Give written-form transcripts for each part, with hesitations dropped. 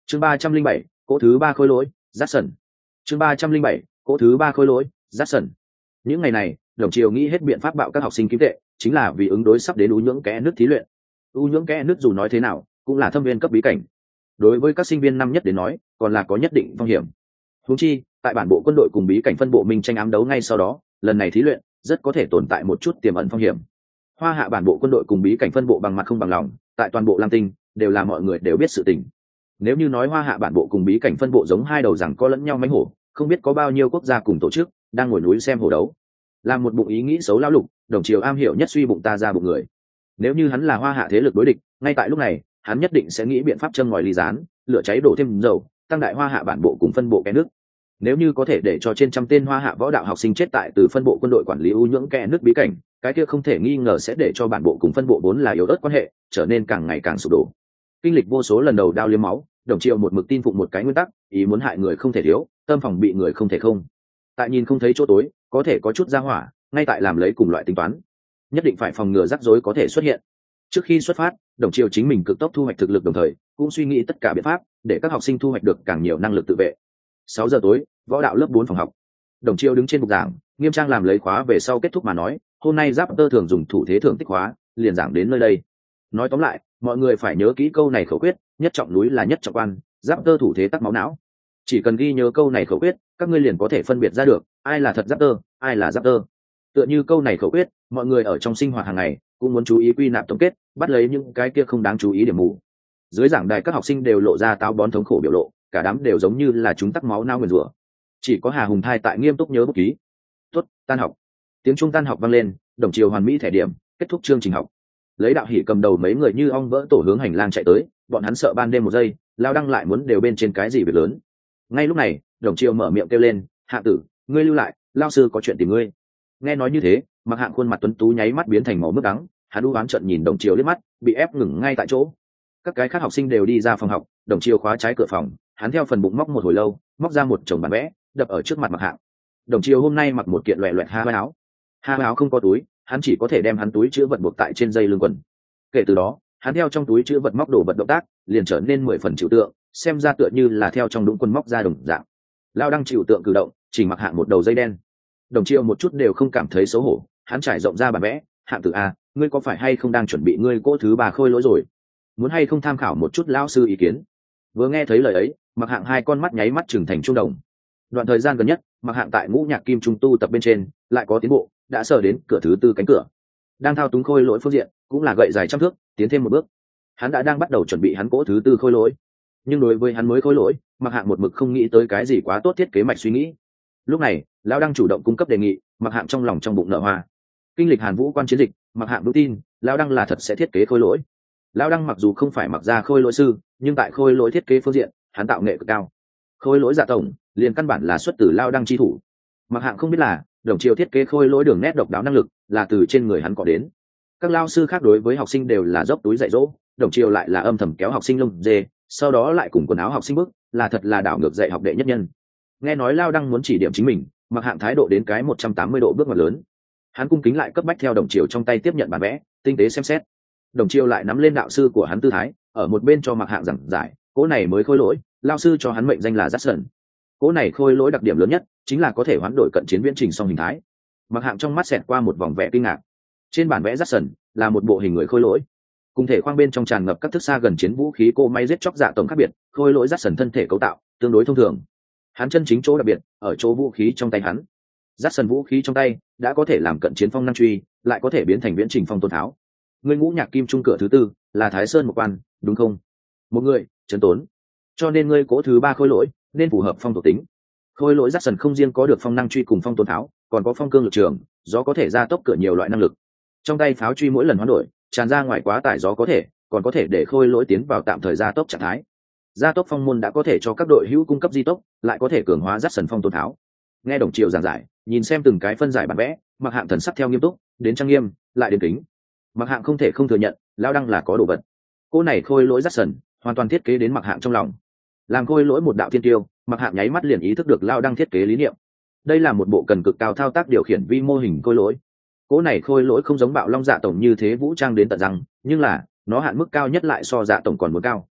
chương 307, cỗ thứ ba khôi lỗi rát sần. chương 307, cỗ thứ ba khôi lỗi rát sần. Những ngày này đồng triều nghĩ hết biện pháp bạo các học sinh kiếm tệ, chính là vì ứng đối sắp đến u nhưỡng kẽ nước thí luyện. U nhưỡng kẽ nước dù nói thế nào cũng là thâm viên cấp bí cảnh, đối với các sinh viên năm nhất đến nói còn là có nhất định phong hiểm. Huống chi tại bản bộ quân đội cùng bí cảnh phân bộ minh tranh ám đấu ngay sau đó, lần này thí luyện rất có thể tồn tại một chút tiềm ẩn phong hiểm. Hoa hạ bản bộ quân đội cùng bí cảnh phân bộ bằng mặt không bằng lòng, tại toàn bộ Lam Tinh đều là mọi người đều biết sự tình. Nếu như nói Hoa hạ bản bộ cùng bí cảnh phân bộ giống hai đầu rằng có lẫn nhau mánh hổ, không biết có bao nhiêu quốc gia cùng tổ chức đang ngồi núi xem hổ đấu. Làm một bụng ý nghĩ xấu lão lục, đồng triều am hiểu nhất suy bụng ta ra bụng người. Nếu như hắn là Hoa hạ thế lực đối địch, ngay tại lúc này hắn nhất định sẽ nghĩ biện pháp châm ngòi ly gián, lửa cháy đổ thêm dầu, tăng đại Hoa hạ bản bộ cùng phân bộ kẽ nước. Nếu như có thể để cho trên trăm tên Hoa hạ võ đạo học sinh chết tại từ phân bộ quân đội quản lý u nhưỡng kẽ nước bí cảnh, cái kia không thể nghi ngờ sẽ để cho bản bộ cùng phân bộ vốn là yếu ớt quan hệ trở nên càng ngày càng sụp đổ. Kinh lịch vô số lần đầu đao liếm máu, đồng triều một mực tin phụng một cái nguyên tắc, ý muốn hại người không thể thiếu, tâm phòng bị người không thể không. Tại nhìn không thấy chỗ tối, có thể có chút ra hỏa, ngay tại làm lấy cùng loại tính toán, nhất định phải phòng ngừa rắc rối có thể xuất hiện. Trước khi xuất phát, đồng triều chính mình cực tốc thu hoạch thực lực, đồng thời cũng suy nghĩ tất cả biện pháp để các học sinh thu hoạch được càng nhiều năng lực tự vệ. 6 giờ tối, võ đạo lớp 4 phòng học. Đồng triều đứng trên bục giảng, nghiêm trang làm lấy khóa về sau kết thúc mà nói, hôm nay giáp tơ thường dùng thủ thế thưởng tích khóa, liền giảng đến nơi đây. Nói tóm lại, mọi người phải nhớ kỹ câu này khẩu quyết, nhất trọng núi là nhất trọng quan, giáp tơ thủ thế tắc máu não. Chỉ cần ghi nhớ câu này khẩu quyết, các ngươi liền có thể phân biệt ra được ai là thật giáp tơ, ai là giáp tơ. Tựa như câu này khẩu quyết, mọi người ở trong sinh hoạt hàng ngày cũng muốn chú ý quy nạp tổng kết, bắt lấy những cái kia không đáng chú ý điểm mù. Dưới giảng đài các học sinh đều lộ ra táo bón thống khổ biểu lộ, cả đám đều giống như là chúng tắc máu não nguyền rủa. Chỉ có Hà Hùng Thai tại nghiêm túc nhớ bút ký. Tốt, tan học. Tiếng trung tan học vang lên, đồng triều hoàn mỹ thẻ điểm, kết thúc chương trình học. Lấy Đạo Hỷ cầm đầu mấy người như ong vỡ tổ hướng hành lang chạy tới, bọn hắn sợ ban đêm một giây lao đăng lại muốn đều bên trên cái gì việc lớn. Ngay lúc này đồng triều mở miệng kêu lên, Hạ tử, ngươi lưu lại, lao sư có chuyện tìm ngươi. Nghe nói như thế, Mặc Hạng khuôn mặt tuấn tú nháy mắt biến thành màu nước đắng, hắn u ám trận nhìn đồng triều liếc mắt, bị ép ngừng ngay tại chỗ. Các cái khác học sinh đều đi ra phòng học, đồng triều khóa trái cửa phòng, hắn theo phần bụng móc một hồi lâu, móc ra một chồng bản vẽ, đập ở trước mặt Mặc Hạng. Đồng triều hôm nay mặc một kiện loẹt loẹt ha áo, áo không có túi, hắn chỉ có thể đem hắn túi chứa vật buộc tại trên dây lưng quần. Kể từ đó, hắn theo trong túi chứa vật móc đồ vật động tác liền trở nên 10 phần chịu tượng, xem ra tựa như là theo trong đũng quân móc ra đồng dạng. Lao đăng chịu tượng cử động, chỉ Mặc Hạng một đầu dây đen. Đồng triều một chút đều không cảm thấy xấu hổ, hắn trải rộng ra bản vẽ, Hạng tử a, ngươi có phải hay không đang chuẩn bị ngươi cỗ thứ ba khôi lỗi rồi? Muốn hay không tham khảo một chút lão sư ý kiến? Vừa nghe thấy lời ấy, Mặc Hạng hai con mắt nháy mắt trừng thành trung đồng. Đoạn thời gian gần nhất, Mặc Hạng tại Ngũ Nhạc Kim Trung tu tập bên trên lại có tiến bộ, đã sờ đến cửa thứ tư cánh cửa. Đang thao túng khôi lỗi phương diện, cũng là gậy dài trăm thước, tiến thêm một bước. Hắn đã đang bắt đầu chuẩn bị hắn cỗ thứ tư khôi lỗi. Nhưng đối với hắn mới khôi lỗi, Mặc Hạng một mực không nghĩ tới cái gì quá tốt thiết kế mạch suy nghĩ. Lúc này, lão đang chủ động cung cấp đề nghị, Mặc Hạng trong lòng trong bụng nở hoa. Kinh lịch Hàn Vũ quan chiến dịch, Mặc Hạng vững tin, lão đăng là thật sẽ thiết kế khôi lỗi. Lão đăng mặc dù không phải mặc ra khôi lỗi sư, nhưng tại khôi lỗi thiết kế phương diện, hắn tạo nghệ cực cao. Khôi lỗi dạ tổng, liền căn bản là xuất từ lão đăng chi thủ. Mặc Hạng không biết là, đồng triều thiết kế khôi lỗi đường nét độc đáo năng lực là từ trên người hắn có đến. Các lao sư khác đối với học sinh đều là dốc túi dạy dỗ, đồng triều lại là âm thầm kéo học sinh lông dê, sau đó lại cùng quần áo học sinh bước, là thật là đảo ngược dạy học đệ nhất nhân. Nghe nói lao đăng muốn chỉ điểm chính mình, Mặc Hạng thái độ đến cái 180 độ bước ngoặt lớn. Hắn cung kính lại cấp bách theo đồng triều trong tay tiếp nhận bản vẽ, tinh tế xem xét. Đồng triều lại nắm lên đạo sư của hắn tư thái, ở một bên cho Mặc Hạng giảng giải, cỗ này mới khôi lỗi, lao sư cho hắn mệnh danh là Jackson. Cỗ này khôi lỗi đặc điểm lớn nhất chính là có thể hoán đổi cận chiến viễn trình song hình thái. Mặc Hạng trong mắt xẹt qua một vòng vẻ kinh ngạc. Trên bản vẽ Jackson là một bộ hình người khôi lỗi, cùng thể khoang bên trong tràn ngập các thức xa gần chiến vũ khí cô may giết chóc dạ tổng khác biệt. Khôi lỗi Jackson thân thể cấu tạo tương đối thông thường, hắn chân chính chỗ đặc biệt ở chỗ vũ khí trong tay hắn. Jackson vũ khí trong tay đã có thể làm cận chiến phong năng truy, lại có thể biến thành viễn trình phong tôn tháo. Ngươi Ngũ Nhạc Kim Trung cửa thứ tư là Thái Sơn một quan, đúng không? Một người trấn tốn, cho nên ngươi cỗ thứ ba khôi lỗi nên phù hợp phong thuộc tính. Khôi lỗi Jackson không riêng có được phong năng truy cùng phong tôn tháo, còn có phong cương lực trường, gió có thể gia tốc cửa nhiều loại năng lực. Trong tay pháo truy mỗi lần hoán đổi tràn ra ngoài quá tải gió có thể, còn có thể để khôi lỗi tiến vào tạm thời gia tốc trạng thái. Gia tốc phong môn đã có thể cho các đội hữu cung cấp di tốc, lại có thể cường hóa Jackson phong tôn tháo. Nghe đồng triều giảng giải, nhìn xem từng cái phân giải bản vẽ, Mặc Hạng thần sắc theo nghiêm túc đến trang nghiêm, lại đến kính. Mặc Hạng không thể không thừa nhận, lão đăng là có đồ vật. Cô này khôi lỗi Jackson hoàn toàn thiết kế đến Mặc Hạng trong lòng. Làm khôi lỗi một đạo thiên tiêu, Mặc Hạng nháy mắt liền ý thức được lão đăng thiết kế lý niệm. Đây là một bộ cần cực cao thao tác điều khiển vi mô hình khôi lỗi. Cỗ này khôi lỗi không giống Bạo Long Dạ tổng như thế vũ trang đến tận răng, nhưng là nó hạn mức cao nhất lại so Dạ tổng còn muốn cao.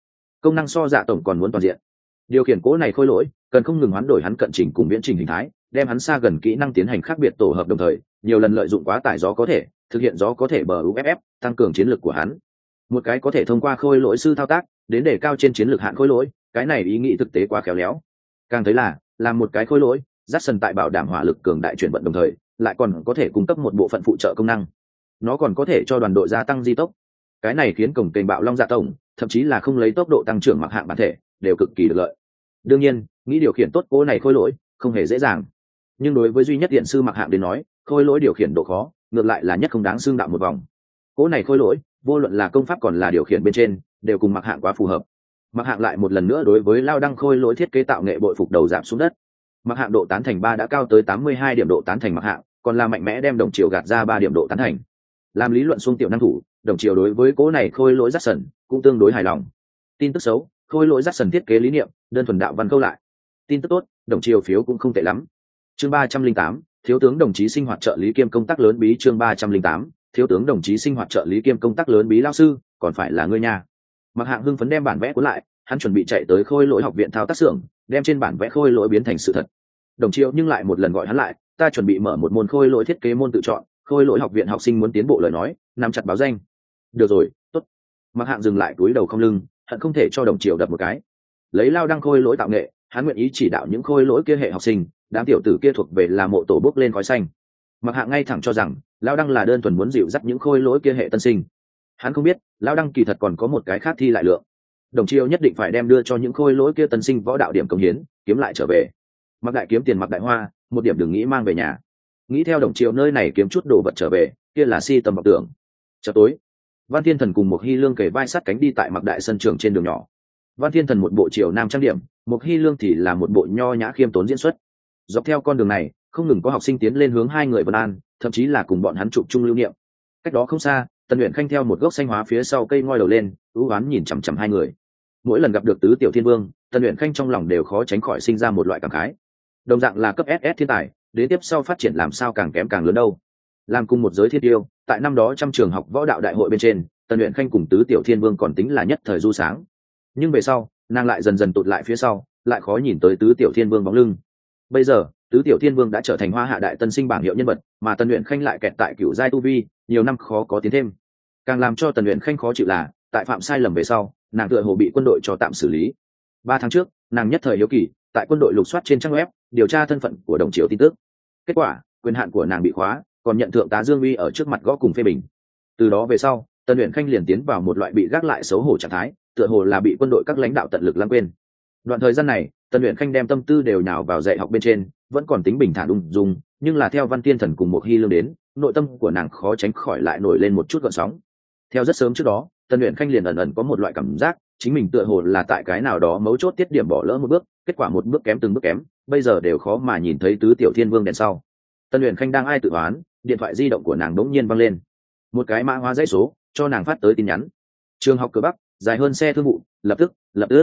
công năng so dạ tổng còn muốn toàn diện. Điều khiển cỗ này khôi lỗi cần không ngừng hoán đổi hắn cận trình cùng viễn trình hình thái, đem hắn xa gần kỹ năng tiến hành khác biệt tổ hợp, đồng thời nhiều lần lợi dụng quá tải gió có thể thực hiện gió có thể bờ uff, tăng cường chiến lược của hắn. Một cái có thể thông qua khôi lỗi sư thao tác đến để cao trên chiến lược hạn khôi lỗi, cái này ý nghĩ thực tế quá khéo léo. Càng thấy là làm một cái khôi lỗi Jackson tại bảo đảm hỏa lực cường đại chuyển vận đồng thời lại còn có thể cung cấp một bộ phận phụ trợ công năng. Nó còn có thể cho đoàn đội gia tăng di tốc, cái này khiến cổng kênh bạo long dạ tổng thậm chí là không lấy tốc độ tăng trưởng mặc hạng bản thể đều cực kỳ được lợi. Đương nhiên nghĩ điều khiển tốt cỗ này khôi lỗi không hề dễ dàng, nhưng đối với duy nhất điện sư mặc hạng đến nói, khôi lỗi điều khiển độ khó ngược lại là nhất không đáng xương đạo một vòng. Cỗ này khôi lỗi vô luận là công pháp còn là điều khiển bên trên đều cùng mặc hạng quá phù hợp. Mặc hạng lại một lần nữa đối với lao đăng khôi lỗi thiết kế tạo nghệ bội phục đầu giảm xuống đất. Mặc hạng độ tán thành 3 đã cao tới 82 điểm độ tán thành mặc hạng, còn là mạnh mẽ đem đồng chiều gạt ra 3 điểm độ tán thành. Làm lý luận xuông tiểu năng thủ, đồng chiều đối với cỗ này khôi lỗi Jackson cũng tương đối hài lòng. Tin tức xấu, khôi lỗi Jackson thiết kế lý niệm đơn thuần đạo văn câu lại. Tin tức tốt, đồng chiều phiếu cũng không tệ lắm. Chương 308, thiếu tướng đồng chí sinh hoạt trợ lý kiêm công tác lớn bí. Chương 308, thiếu tướng đồng chí sinh hoạt trợ lý kiêm công tác lớn bí. Lao sư, còn phải là ngươi nha. Mặc hạng hưng phấn đem bản vẽ cuốn lại, hắn chuẩn bị chạy tới khôi lỗi học viện thao tác xưởng, đem trên bản vẽ khôi lỗi biến thành sự thật. Đồng chiều nhưng lại một lần gọi hắn lại, ta chuẩn bị mở một môn khôi lỗi thiết kế môn tự chọn, khôi lỗi học viện học sinh muốn tiến bộ lời nói nắm chặt báo danh. Được rồi, tốt. Mặc hạng dừng lại túi đầu không lưng, hận không thể cho đồng chiều đập một cái. Lấy lao đăng khôi lỗi tạo nghệ, hắn nguyện ý chỉ đạo những khôi lỗi kia hệ học sinh, đám tiểu tử kia thuộc về là mộ tổ bốc lên khói xanh. Mặc hạng ngay thẳng cho rằng lao đăng là đơn thuần muốn dịu dắt những khôi lỗi kia hệ tân sinh. Hắn không biết lao đăng kỳ thật còn có một cái khác thi lại lượng. Đồng chiều nhất định phải đem đưa cho những khôi lỗi kia tân sinh võ đạo điểm công hiến kiếm lại trở về. Mặc đại kiếm tiền mặc đại hoa, một điểm đừng nghĩ mang về nhà, nghĩ theo đồng chiều nơi này kiếm chút đồ vật trở về, kia là si tầm vọng tưởng. Chợ tối, Văn Thiên Thần cùng một Hy Lương kề vai sát cánh đi tại Mặc đại sân trường trên đường nhỏ. Văn Thiên Thần một bộ triều nam trang điểm, một Hy Lương thì là một bộ nho nhã khiêm tốn diễn xuất. Dọc theo con đường này không ngừng có học sinh tiến lên hướng hai người vân an, thậm chí là cùng bọn hắn chụp chung lưu niệm. Cách đó không xa, Tần Uyển Khanh theo một gốc xanh hóa phía sau cây ngoi đầu lên, ưu ám nhìn chằm chằm hai người. Mỗi lần gặp được tứ tiểu thiên vương, Tần Uyển Khanh trong lòng đều khó tránh khỏi sinh ra một loại cảm khái. Đồng dạng là cấp SS thiên tài, đến tiếp sau phát triển làm sao càng kém càng lớn đâu. Làm cùng một giới thiên tiêu, tại năm đó trong trường học võ đạo đại hội bên trên, Tần Uyển Khanh cùng tứ tiểu thiên vương còn tính là nhất thời du sáng, nhưng về sau nàng lại dần dần tụt lại phía sau, lại khó nhìn tới tứ tiểu thiên vương bóng lưng. Bây giờ tứ tiểu thiên vương đã trở thành hoa hạ đại tân sinh bảng hiệu nhân vật, mà Tần Uyển Khanh lại kẹt tại cửu giai tu vi, nhiều năm khó có tiến thêm. Càng làm cho Tần Uyển Khanh khó chịu là tại phạm sai lầm về sau, nàng tựa hồ bị quân đội cho tạm xử lý. 3 tháng trước nàng nhất thời hiếu kỳ tại quân đội lục soát trên trang web điều tra thân phận của đồng triều tin tức. Kết quả quyền hạn của nàng bị khóa, còn nhận thượng tá Dương Uy ở trước mặt gõ cùng phê bình. Từ đó về sau Tần Uyển Khanh liền tiến vào một loại bị gác lại xấu hổ trạng thái, tựa hồ là bị quân đội các lãnh đạo tận lực lãng quên. Đoạn thời gian này Tần Uyển Khanh đem tâm tư đều nhào vào dạy học bên trên, vẫn còn tính bình thản ung dung, nhưng là theo Văn Thiên Thần cùng một Hy Lương đến, nội tâm của nàng khó tránh khỏi lại nổi lên một chút gợn sóng. Theo rất sớm trước đó Tần Uyển Khanh liền ẩn ẩn có một loại cảm giác chính mình tựa hồ là tại cái nào đó mấu chốt tiết điểm bỏ lỡ một bước, kết quả một bước kém từng bước kém, bây giờ đều khó mà nhìn thấy tứ tiểu thiên vương đèn sau. Tần Uyển Khanh đang ai tự oán, điện thoại di động của nàng đống nhiên văng lên, một cái mã hóa dãy số cho nàng phát tới tin nhắn: trường học cửa Bắc, dài hơn xe thương vụ, lập tức.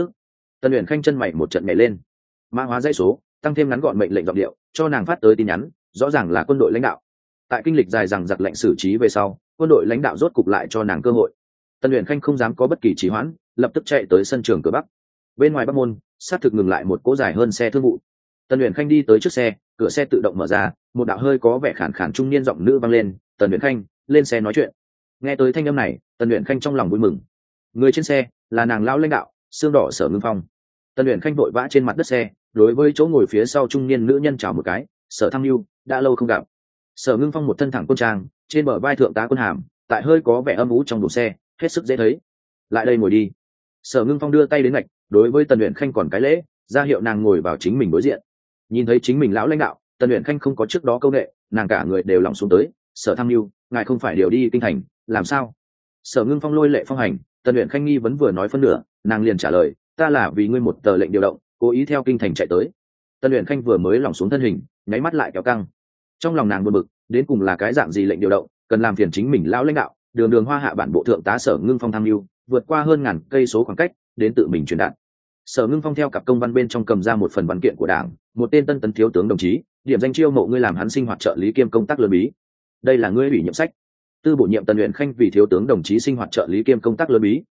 Tần Uyển Khanh chân mày một trận nhảy lên. Mã hóa dãy số tăng thêm ngắn gọn mệnh lệnh giọng điệu cho nàng phát tới tin nhắn, rõ ràng là quân đội lãnh đạo. Tại kinh lịch dài rằng giặc lệnh xử trí về sau, quân đội lãnh đạo rốt cục lại cho nàng cơ hội. Tần Uyển Khanh không dám có bất kỳ trì hoãn, lập tức chạy tới sân trường cửa Bắc. Bên ngoài Bắc môn sát thực ngừng lại một cỗ dài hơn xe thương vụ. Tần Uyển Khanh đi tới trước xe, cửa xe tự động mở ra, một đạo hơi có vẻ khàn khàn trung niên giọng nữ vang lên: Tần Uyển Khanh, lên xe nói chuyện. Nghe tới thanh âm này, Tần Uyển Khanh trong lòng vui mừng. Người trên xe là nàng lão lãnh đạo xương đỏ Sở Ngưng Phong. Tần Uyển Khanh vội vã trên mặt đất xe, đối với chỗ ngồi phía sau trung niên nữ nhân chào một cái: Sở Thăng Nhu, đã lâu không gặp. Sở Ngưng Phong một thân thẳng quân trang, trên bờ vai thượng tá quân hàm, tại hơi có vẻ âm u trong đổ xe, hết sức dễ thấy. Lại đây ngồi đi. Sở Ngưng Phong đưa tay đến ngạch, đối với Tần Uyển Khanh còn cái lễ, ra hiệu nàng ngồi vào chính mình đối diện. Nhìn thấy chính mình lão lãnh đạo, Tần Uyển Khanh không có trước đó câu nệ, nàng cả người đều lỏng xuống tới. Sở Thăng Nhu, ngài không phải điều đi kinh thành, làm sao? Sở Ngưng Phong lôi lệ phong hành, Tần Uyển Khanh nghi vấn vừa nói phân nửa, nàng liền trả lời: ta là vì ngươi một tờ lệnh điều động, cố ý theo kinh thành chạy tới. Tần Uyển Khanh vừa mới lỏng xuống thân hình, nháy mắt lại kéo căng. Trong lòng nàng buồn bực, đến cùng là cái dạng gì lệnh điều động, cần làm phiền chính mình lão lãnh đạo, đường hoa hạ bản bộ thượng tá Sở Ngưng Phong tham mưu, vượt qua hơn ngàn cây số khoảng cách đến tự mình truyền đạt. Sở Ngưng Phong theo cặp công văn bên trong cầm ra một phần văn kiện của đảng, một tên tân tấn thiếu tướng đồng chí, điểm danh chiêu mộ ngươi làm hắn sinh hoạt trợ lý kiêm công tác lớn bí. Đây là ngươi ủy nhiệm sách. Tư bổ nhiệm Tần Uyển Khanh vì thiếu tướng đồng chí sinh hoạt trợ lý kiêm công tác lớn bí,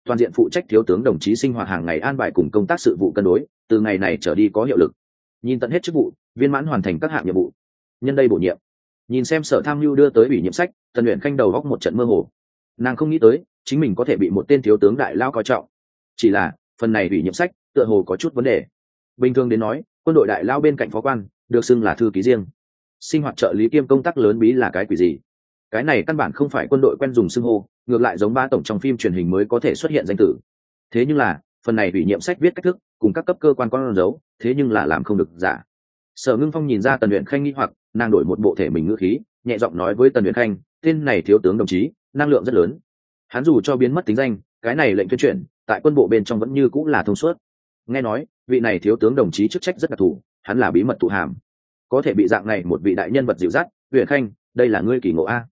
toàn diện phụ trách thiếu tướng đồng chí sinh hoạt hàng ngày an bài cùng công tác sự vụ cân đối, từ ngày này trở đi có hiệu lực. Nhìn tận hết chức vụ, viên mãn hoàn thành các hạng nhiệm vụ. Nhân đây bổ nhiệm. Nhìn xem Sở Tham mưu đưa tới ủy nhiệm sách, Tần Uyển Khanh đầu góc một trận mơ hồ. Nàng không nghĩ tới chính mình có thể bị một tên thiếu tướng đại lao coi trọng. Chỉ là phần này ủy nhiệm sách tựa hồ có chút vấn đề. Bình thường đến nói, quân đội đại lao bên cạnh phó quan được xưng là thư ký riêng, sinh hoạt trợ lý kiêm công tác lớn bí là cái quỷ gì? Cái này căn bản không phải quân đội quen dùng xưng hô, ngược lại giống ba tổng trong phim truyền hình mới có thể xuất hiện danh tử. Thế nhưng là phần này ủy nhiệm sách viết cách thức cùng các cấp cơ quan con dấu, thế nhưng là làm không được giả. Sở Ngưng Phong nhìn ra Tần Uyển Khanh nghi hoặc, nàng đổi một bộ thể mình ngữ khí, nhẹ giọng nói với Tần Uyển Khanh, tên này thiếu tướng đồng chí năng lượng rất lớn. Hắn dù cho biến mất tính danh, cái này lệnh tuyên truyền tại quân bộ bên trong vẫn như cũng là thông suốt. Nghe nói vị này thiếu tướng đồng chí chức trách rất đặc thù, hắn là bí mật thụ hàm, có thể bị dạng này một vị đại nhân vật dịu dắt. Uyển Khanh, đây là ngươi kỳ ngộ a.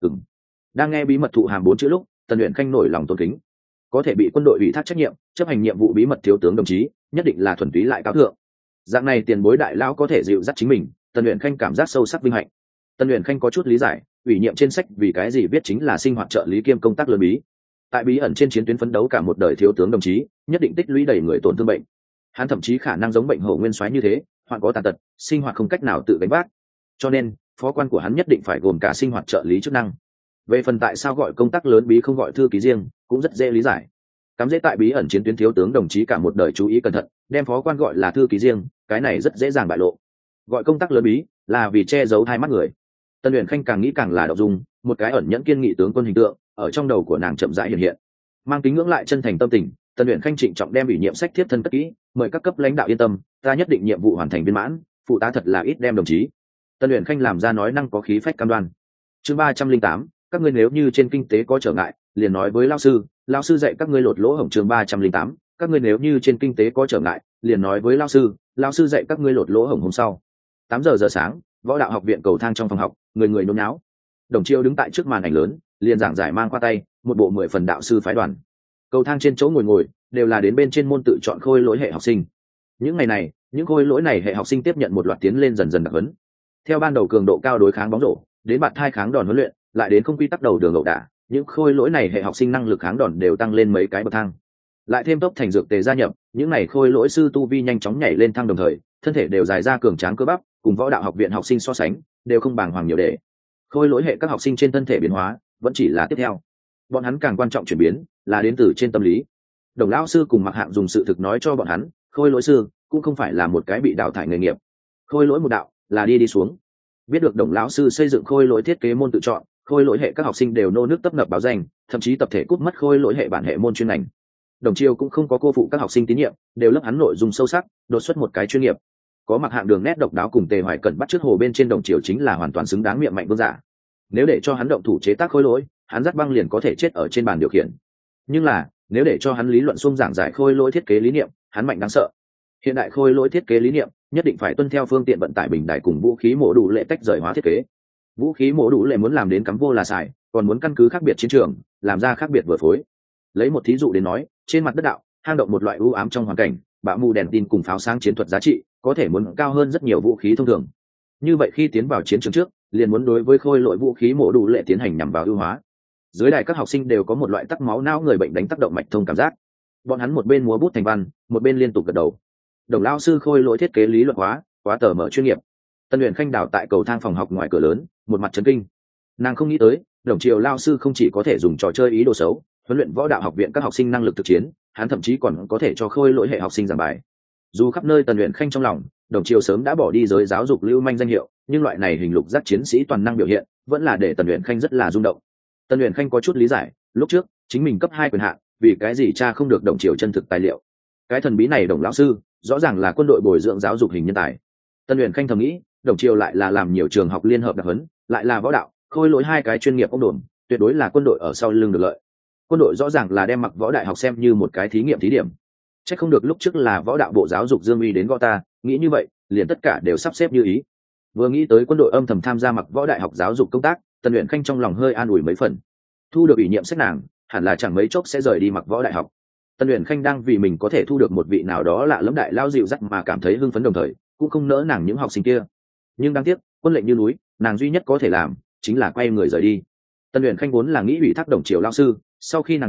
Đang nghe bí mật thụ hàm 4 chữ lúc, Tần Uyển Khanh nổi lòng tôn kính. Có thể bị quân đội ủy thác trách nhiệm chấp hành nhiệm vụ bí mật thiếu tướng đồng chí, nhất định là thuần túy lại cao thượng. Dạng này tiền bối đại lão có thể dịu dắt chính mình, Tần Uyển Khanh cảm giác sâu sắc vinh hạnh. Tần Uyển Khanh có chút lý giải ủy nhiệm trên sách vì cái gì viết chính là sinh hoạt trợ lý kiêm công tác lớn bí. Tại bí ẩn trên chiến tuyến phấn đấu cả một đời thiếu tướng đồng chí, nhất định tích lũy đầy người tổn thương bệnh. Hắn thậm chí khả năng giống bệnh hổ nguyên soái như thế, hoặc có tàn tật, sinh hoạt không cách nào tự gánh vác. Cho nên, phó quan của hắn nhất định phải gồm cả sinh hoạt trợ lý chức năng. Về phần tại sao gọi công tác lớn bí không gọi thư ký riêng, cũng rất dễ lý giải. Cắm dễ tại bí ẩn chiến tuyến thiếu tướng đồng chí cả một đời chú ý cẩn thận, đem phó quan gọi là thư ký riêng, cái này rất dễ dàng bại lộ. Gọi công tác lớn bí là vì che giấu hai mắt người. Tần Uyển Khanh càng nghĩ càng là động dung, một cái ẩn nhẫn kiên nghị tướng quân hình tượng ở trong đầu của nàng chậm rãi hiện hiện. Mang kính ngưỡng lại chân thành tâm tình, Tần Uyển Khanh trịnh trọng đem ủy nhiệm sách tiếp thân cất kỹ, mời các cấp lãnh đạo yên tâm, ta nhất định nhiệm vụ hoàn thành viên mãn, phụ tá thật là ít đem đồng chí. Tần Uyển Khanh làm ra nói năng có khí phách cam đoan. Chương 308, các ngươi nếu như trên kinh tế có trở ngại, liền nói với lão sư dạy các ngươi lột lỗ hổng. Chương 308, các ngươi nếu như trên kinh tế có trở ngại, liền nói với lão sư dạy các ngươi lột lỗ hổng. Hôm sau 8 giờ sáng, võ đạo học viện cầu thang trong phòng học, người người nôn náo. Đồng Chiêu đứng tại trước màn ảnh lớn, liền giảng giải mang qua tay, một bộ 10 phần đạo sư phái đoàn. Cầu thang trên chỗ ngồi đều là đến bên trên môn tự chọn khôi lỗi hệ học sinh. Những ngày này, những khôi lỗi này hệ học sinh tiếp nhận một loạt tiến lên dần dần đặc huấn. Theo ban đầu cường độ cao đối kháng bóng rổ, đến bạt thai kháng đòn huấn luyện, lại đến không quy tắc đầu đường ẩu đả, những khôi lỗi này hệ học sinh năng lực kháng đòn đều tăng lên mấy cái bậc thang. Lại thêm tốc thành dược tề gia nhập, những này khôi lỗi sư tu vi nhanh chóng nhảy lên thang đồng thời, thân thể đều dài ra cường tráng cơ bắp, cùng võ đạo học viện học sinh so sánh, đều không bàng hoàng nhiều để. Khôi lỗi hệ các học sinh trên thân thể biến hóa, vẫn chỉ là tiếp theo. Bọn hắn càng quan trọng chuyển biến, là đến từ trên tâm lý. Đồng lão sư cùng Mạc Hạng dùng sự thực nói cho bọn hắn, khôi lỗi sư cũng không phải là một cái bị đào thải nghề nghiệp. Khôi lỗi một đạo là đi xuống. Biết được Đồng lão sư xây dựng khôi lỗi thiết kế môn tự chọn, khôi lỗi hệ các học sinh đều nô nước tấp nập báo danh, thậm chí tập thể cúp mất khôi lỗi hệ bản hệ môn chuyên ngành. Đồng Chiêu cũng không có cô phụ các học sinh tín nhiệm, đều lớp hắn nội dung sâu sắc, đột xuất một cái chuyên nghiệp. Có Mạc Hạng đường nét độc đáo cùng Tề Hoài Cẩn bắt trước hồ bên trên Đồng Chiêu chính là hoàn toàn xứng đáng miệng mạnh vương giả. Nếu để cho hắn động thủ chế tác khôi lỗi, hắn dắt băng liền có thể chết ở trên bàn điều khiển. Nhưng là, nếu để cho hắn lý luận xung giảng giải khôi lỗi thiết kế lý niệm, hắn mạnh đáng sợ. Hiện đại khôi lỗi thiết kế lý niệm nhất định phải tuân theo phương tiện vận tải bình đại cùng vũ khí mổ đủ lệ tách rời hóa thiết kế. Vũ khí mổ đủ lệ muốn làm đến cắm vô là xài, còn muốn căn cứ khác biệt chiến trường, làm ra khác biệt vừa phối. Lấy một thí dụ đến nói, trên mặt đất đạo, hang động một loại ưu ám trong hoàn cảnh, bạo mù đèn tin cùng pháo sáng chiến thuật giá trị, có thể muốn cao hơn rất nhiều vũ khí thông thường. Như vậy khi tiến vào chiến trường trước, liền muốn đối với khôi lỗi vũ khí mổ đủ lệ tiến hành nhằm vào ưu hóa. Dưới đài các học sinh đều có một loại tắc máu não người bệnh đánh tác động mạch thông cảm giác. Bọn hắn một bên múa bút thành văn, một bên liên tục gật đầu. Đồng lao sư khôi lỗi thiết kế lý luận hóa, quá tờ mở chuyên nghiệp. Tần Uyển Khanh đào tại cầu thang phòng học ngoài cửa lớn, một mặt chấn kinh. Nàng không nghĩ tới, Đồng Triều lao sư không chỉ có thể dùng trò chơi ý đồ xấu, huấn luyện võ đạo học viện các học sinh năng lực thực chiến, hắn thậm chí còn có thể cho khôi lỗi hệ học sinh giảng bài. Dù khắp nơi Tần Uyển Khanh trong lòng, Đồng Triều sớm đã bỏ đi giới giáo dục lưu manh danh hiệu, nhưng loại này hình lục giác chiến sĩ toàn năng biểu hiện, vẫn là để Tần Uyển Khanh rất là rung động. Tần Uyển Khanh có chút lý giải, lúc trước chính mình cấp 2 quyền hạn, vì cái gì cha không được Đồng Triều chân thực tài liệu. Cái thần bí này Đồng lão sư, rõ ràng là quân đội bồi dưỡng giáo dục hình nhân tài. Tần Uyển Khanh thầm nghĩ, Đồng Triều lại là làm nhiều trường học liên hợp đặc huấn, lại là võ đạo, khôi lỗi hai cái chuyên nghiệp ông đồn, tuyệt đối là quân đội ở sau lưng được lợi. Quân đội rõ ràng là đem Mặc Võ Đại học xem như một cái thí nghiệm thí điểm. Chắc không được lúc trước là võ đạo bộ giáo dục Dương Uy đến gọi ta, nghĩ như vậy, liền tất cả đều sắp xếp như ý. Vừa nghĩ tới quân đội âm thầm tham gia Mặc Võ Đại học giáo dục công tác, Tần Uyển Khanh trong lòng hơi an ủi mấy phần. Thu được ủy nhiệm sách nàng, hẳn là chẳng mấy chốc sẽ rời đi Mặc Võ Đại học. Tần Uyển Khanh đang vì mình có thể thu được một vị nào đó lạ lẫm đại lao dịu dắt mà cảm thấy hưng phấn, đồng thời cũng không nỡ nàng những học sinh kia. Nhưng đáng tiếc, quân lệnh như núi, nàng duy nhất có thể làm chính là quay người rời đi. Tần Uyển Khanh vốn là nghĩ ủy thác Đồng Triều lao sư, sau khi nàng đi,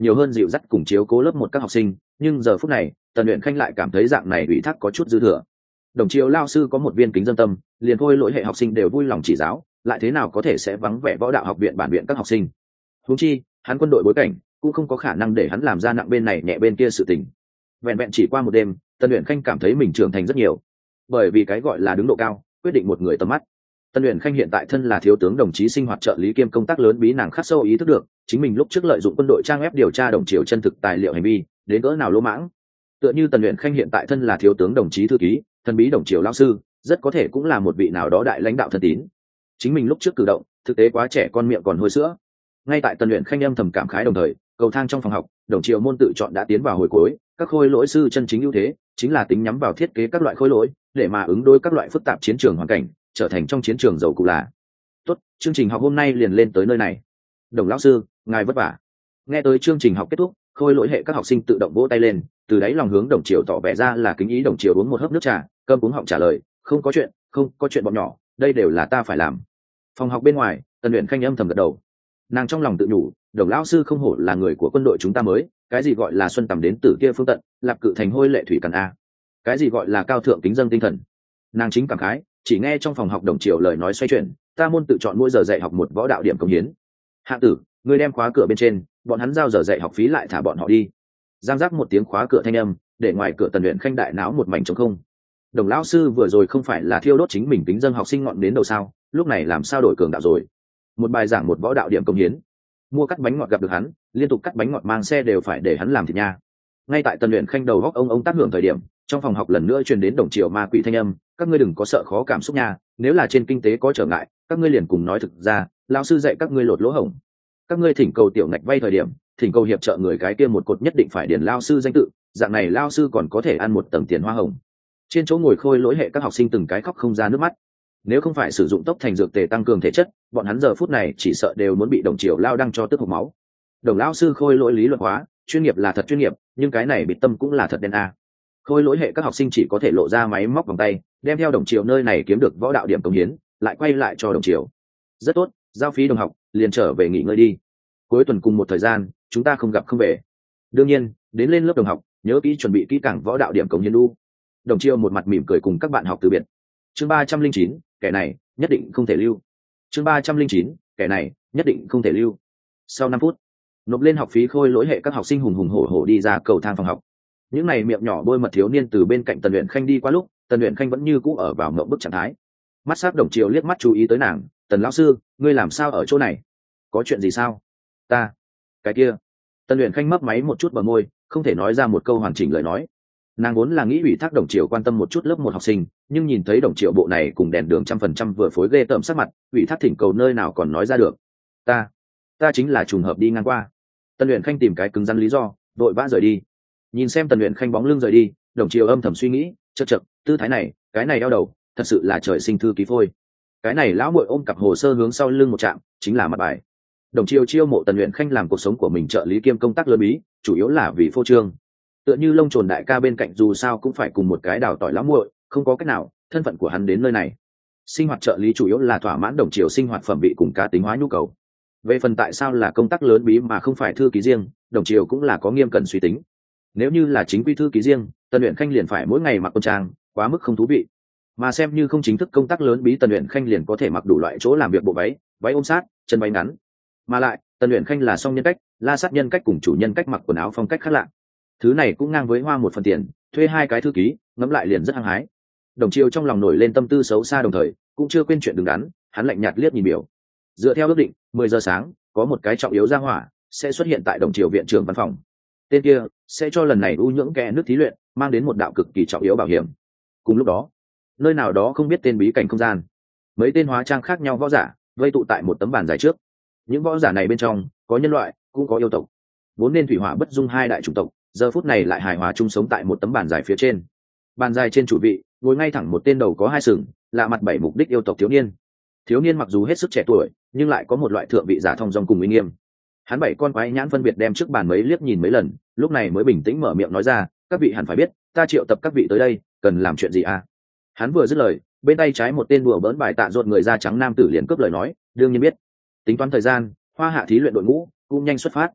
nhiều hơn dịu dắt cùng chiếu cố lớp một các học sinh, nhưng giờ phút này Tần Uyển Khanh lại cảm thấy dạng này ủy thác có chút dư thừa. Đồng chiều lao sư có một viên kính dân tâm, liền thôi lỗi hệ học sinh đều vui lòng chỉ giáo, lại thế nào có thể sẽ vắng vẻ võ đạo học viện bản viện các học sinh. Huống chi hắn quân đội bối cảnh cũng không có khả năng để hắn làm ra nặng bên này nhẹ bên kia sự tình. Vẹn vẹn chỉ qua một đêm, Tần Uyển Khanh cảm thấy mình trưởng thành rất nhiều, bởi vì cái gọi là đứng độ cao quyết định một người tầm mắt. Tần Uyển Khanh hiện tại thân là thiếu tướng đồng chí sinh hoạt trợ lý kiêm công tác lớn bí nàng khắc sâu ý thức được chính mình lúc trước lợi dụng quân đội trang ép điều tra đồng chiều chân thực tài liệu hành vi đến cỡ nào lỗ mãng. Tựa như Tần Uyển Khanh hiện tại thân là thiếu tướng đồng chí thư ký, thần bí đồng chiều lao sư rất có thể cũng là một vị nào đó đại lãnh đạo thân tín. Chính mình lúc trước cử động thực tế quá trẻ con miệng còn hôi sữa. Ngay tại Tần Uyển Khanh âm thầm cảm khái đồng thời, cầu thang trong phòng học, đồng chiều môn tự chọn đã tiến vào hồi cuối, các khôi lỗi sư chân chính ưu thế chính là tính nhắm vào thiết kế các loại khôi lỗi để mà ứng đối các loại phức tạp chiến trường hoàn cảnh, trở thành trong chiến trường giàu cụ là. Tốt, chương trình học hôm nay liền lên tới nơi này. Đồng lão sư, ngài vất vả. Nghe tới chương trình học kết thúc, khôi lỗi hệ các học sinh tự động vỗ tay lên, từ đáy lòng hướng đồng chiều tỏ vẻ ra là kính ý. Đồng chiều uống một hớp nước trà, cơm cuống họng trả lời, không có chuyện bọn nhỏ, đây đều là ta phải làm. Phòng học bên ngoài, Tần Uyển Khanh âm thầm gật đầu. Nàng trong lòng tự nhủ, đồng lão sư không hổ là người của quân đội chúng ta mới, cái gì gọi là xuân tầm đến từ kia phương tận, lạp cự thành hôi lệ thủy cần a, cái gì gọi là cao thượng kính dâng tinh thần. Nàng chính cảm khái, chỉ nghe trong phòng học đồng chiều lời nói xoay chuyển, ta môn tự chọn mỗi giờ dạy học một võ đạo điểm công hiến. Hạ tử, người đem khóa cửa bên trên, bọn hắn giao giờ dạy học phí lại thả bọn họ đi. Giang giác một tiếng khóa cửa thanh âm, để ngoài cửa Tần Uyển Khanh đại náo một mảnh trống không. Đồng lão sư vừa rồi không phải là thiêu đốt chính mình kính dâng học sinh ngọn đến đầu sao, lúc này làm sao đổi cường đạo rồi. Một bài giảng một võ đạo điểm công hiến, mua cắt bánh ngọt gặp được hắn, liên tục cắt bánh ngọt mang xe đều phải để hắn làm thịt nha. Ngay tại Tần Uyển Khanh đầu góc ông tác hưởng thời điểm, trong phòng học lần nữa truyền đến đồng chiều ma quỷ thanh âm, các ngươi đừng có sợ khó cảm xúc nha, nếu là trên kinh tế có trở ngại, các ngươi liền cùng nói thực ra, lão sư dạy các ngươi lột lỗ hổng. Các ngươi thỉnh cầu tiểu ngạch vay thời điểm, thỉnh cầu hiệp trợ người cái kia một cột nhất định phải điền lão sư danh tự, dạng này lão sư còn có thể ăn một tầng tiền hoa hồng. Trên chỗ ngồi khôi lỗi hệ các học sinh từng cái khóc không ra nước mắt. Nếu không phải sử dụng tốc thành dược tề tăng cường thể chất, bọn hắn giờ phút này chỉ sợ đều muốn bị đồng chiều lao đăng cho tức hộc máu. Đồng lão sư khôi lỗi lý luận hóa, chuyên nghiệp là thật chuyên nghiệp, nhưng cái này bị tâm cũng là thật đen a. Khôi lỗi hệ các học sinh chỉ có thể lộ ra máy móc vòng tay, đem theo đồng chiều nơi này kiếm được võ đạo điểm công hiến, lại quay lại cho đồng chiều. Rất tốt, giao phí đồng học, liền trở về nghỉ ngơi đi. Cuối tuần cùng một thời gian, chúng ta không gặp không về. Đương nhiên, đến lên lớp đồng học, nhớ kỹ chuẩn bị kỹ càng võ đạo điểm công hiến đu. Đồng chiều một mặt mỉm cười cùng các bạn học từ biệt. Chương 309, kẻ này nhất định không thể lưu. Chương 309, kẻ này nhất định không thể lưu. Sau 5 phút, nộp lên học phí khôi lỗi hệ các học sinh hùng hùng hổ hổ đi ra cầu thang phòng học. Những này miệng nhỏ bôi mật thiếu niên từ bên cạnh Tần Uyển Khanh đi qua lúc, Tần Uyển Khanh vẫn như cũ ở vào ngậm bức trạng thái. Mắt sắc đồng chiều liếc mắt chú ý tới nàng, Tần lão sư, ngươi làm sao ở chỗ này? Có chuyện gì sao? Ta, cái kia. Tần Uyển Khanh mấp máy một chút bờ môi, không thể nói ra một câu hoàn chỉnh lời nói. Nàng vốn là nghĩ ủy thác đồng chiều quan tâm một chút lớp một học sinh, nhưng nhìn thấy đồng chiều bộ này cùng đèn đường 100% vừa phối ghê tởm sắc mặt, ủy thác thỉnh cầu nơi nào còn nói ra được. Ta chính là trùng hợp đi ngang qua. Tần Uyển Khanh tìm cái cứng rắn lý do, vội vã rời đi. Nhìn xem Tần Uyển Khanh bóng lưng rời đi, đồng chiều âm thầm suy nghĩ, chậc, tư thái này, cái này đau đầu, thật sự là trời sinh thư ký phôi. Cái này lão muội ôm cặp hồ sơ hướng sau lưng một chạm, chính là mặt bài. Đồng chiều chiêu mộ Tần Uyển Khanh làm cuộc sống của mình trợ lý kiêm công tác lớn bí, chủ yếu là vì phô trương. Tựa như lông trồn đại ca bên cạnh dù sao cũng phải cùng một cái đào tỏi lão muội, không có cách nào, thân phận của hắn đến nơi này. Sinh hoạt trợ lý chủ yếu là thỏa mãn đồng chiều sinh hoạt phẩm vị cùng cá tính hóa nhu cầu. Về phần tại sao là công tác lớn bí mà không phải thư ký riêng, đồng chiều cũng là có nghiêm cẩn suy tính. Nếu như là chính quy thư ký riêng, Tần Uyển Khanh liền phải mỗi ngày mặc quân trang, quá mức không thú vị. Mà xem như không chính thức công tác lớn bí, Tần Uyển Khanh liền có thể mặc đủ loại chỗ làm việc bộ váy, váy ôm sát, chân váy ngắn. Mà lại, Tần Uyển Khanh là song nhân cách, la sát nhân cách cùng chủ nhân cách mặc quần áo phong cách khác lạ. Thứ này cũng ngang với hoa một phần tiền, thuê 2 cái thư ký, ngẫm lại liền rất hăng hái. Đồng chiều trong lòng nổi lên tâm tư xấu xa đồng thời, cũng chưa quên chuyện đứng đắn, hắn lạnh nhạt liếc nhìn biểu. Dựa theo ước định, 10 giờ sáng, có một cái trọng yếu ra hỏa sẽ xuất hiện tại đồng chiều viện trưởng văn phòng. Tên kia sẽ cho lần này u nhưỡng kẽ nước thí luyện mang đến một đạo cực kỳ trọng yếu bảo hiểm. Cùng lúc đó, nơi nào đó không biết tên bí cảnh không gian, mấy tên hóa trang khác nhau võ giả vây tụ tại một tấm bàn dài trước. Những võ giả này bên trong có nhân loại cũng có yêu tộc, vốn nên thủy hỏa bất dung hai đại chủng tộc, giờ phút này lại hài hòa chung sống tại một tấm bàn dài phía trên. Bàn dài trên chủ vị ngồi ngay thẳng một tên đầu có 2 sừng, lạ mặt 7 mục đích yêu tộc thiếu niên. Thiếu niên mặc dù hết sức trẻ tuổi, nhưng lại có một loại thượng vị giả thong dong cùng uy nghiêm. Hắn 7 con quái nhãn phân biệt đem trước bàn mấy liếc nhìn mấy lần, lúc này mới bình tĩnh mở miệng nói ra, các vị hẳn phải biết, ta triệu tập các vị tới đây, cần làm chuyện gì à? Hắn vừa dứt lời, bên tay trái một tên đùa bỡn bài tạ rột người da trắng nam tử liền cướp lời nói, đương nhiên biết. Tính toán thời gian, hoa hạ thí luyện đội ngũ cũng nhanh xuất phát.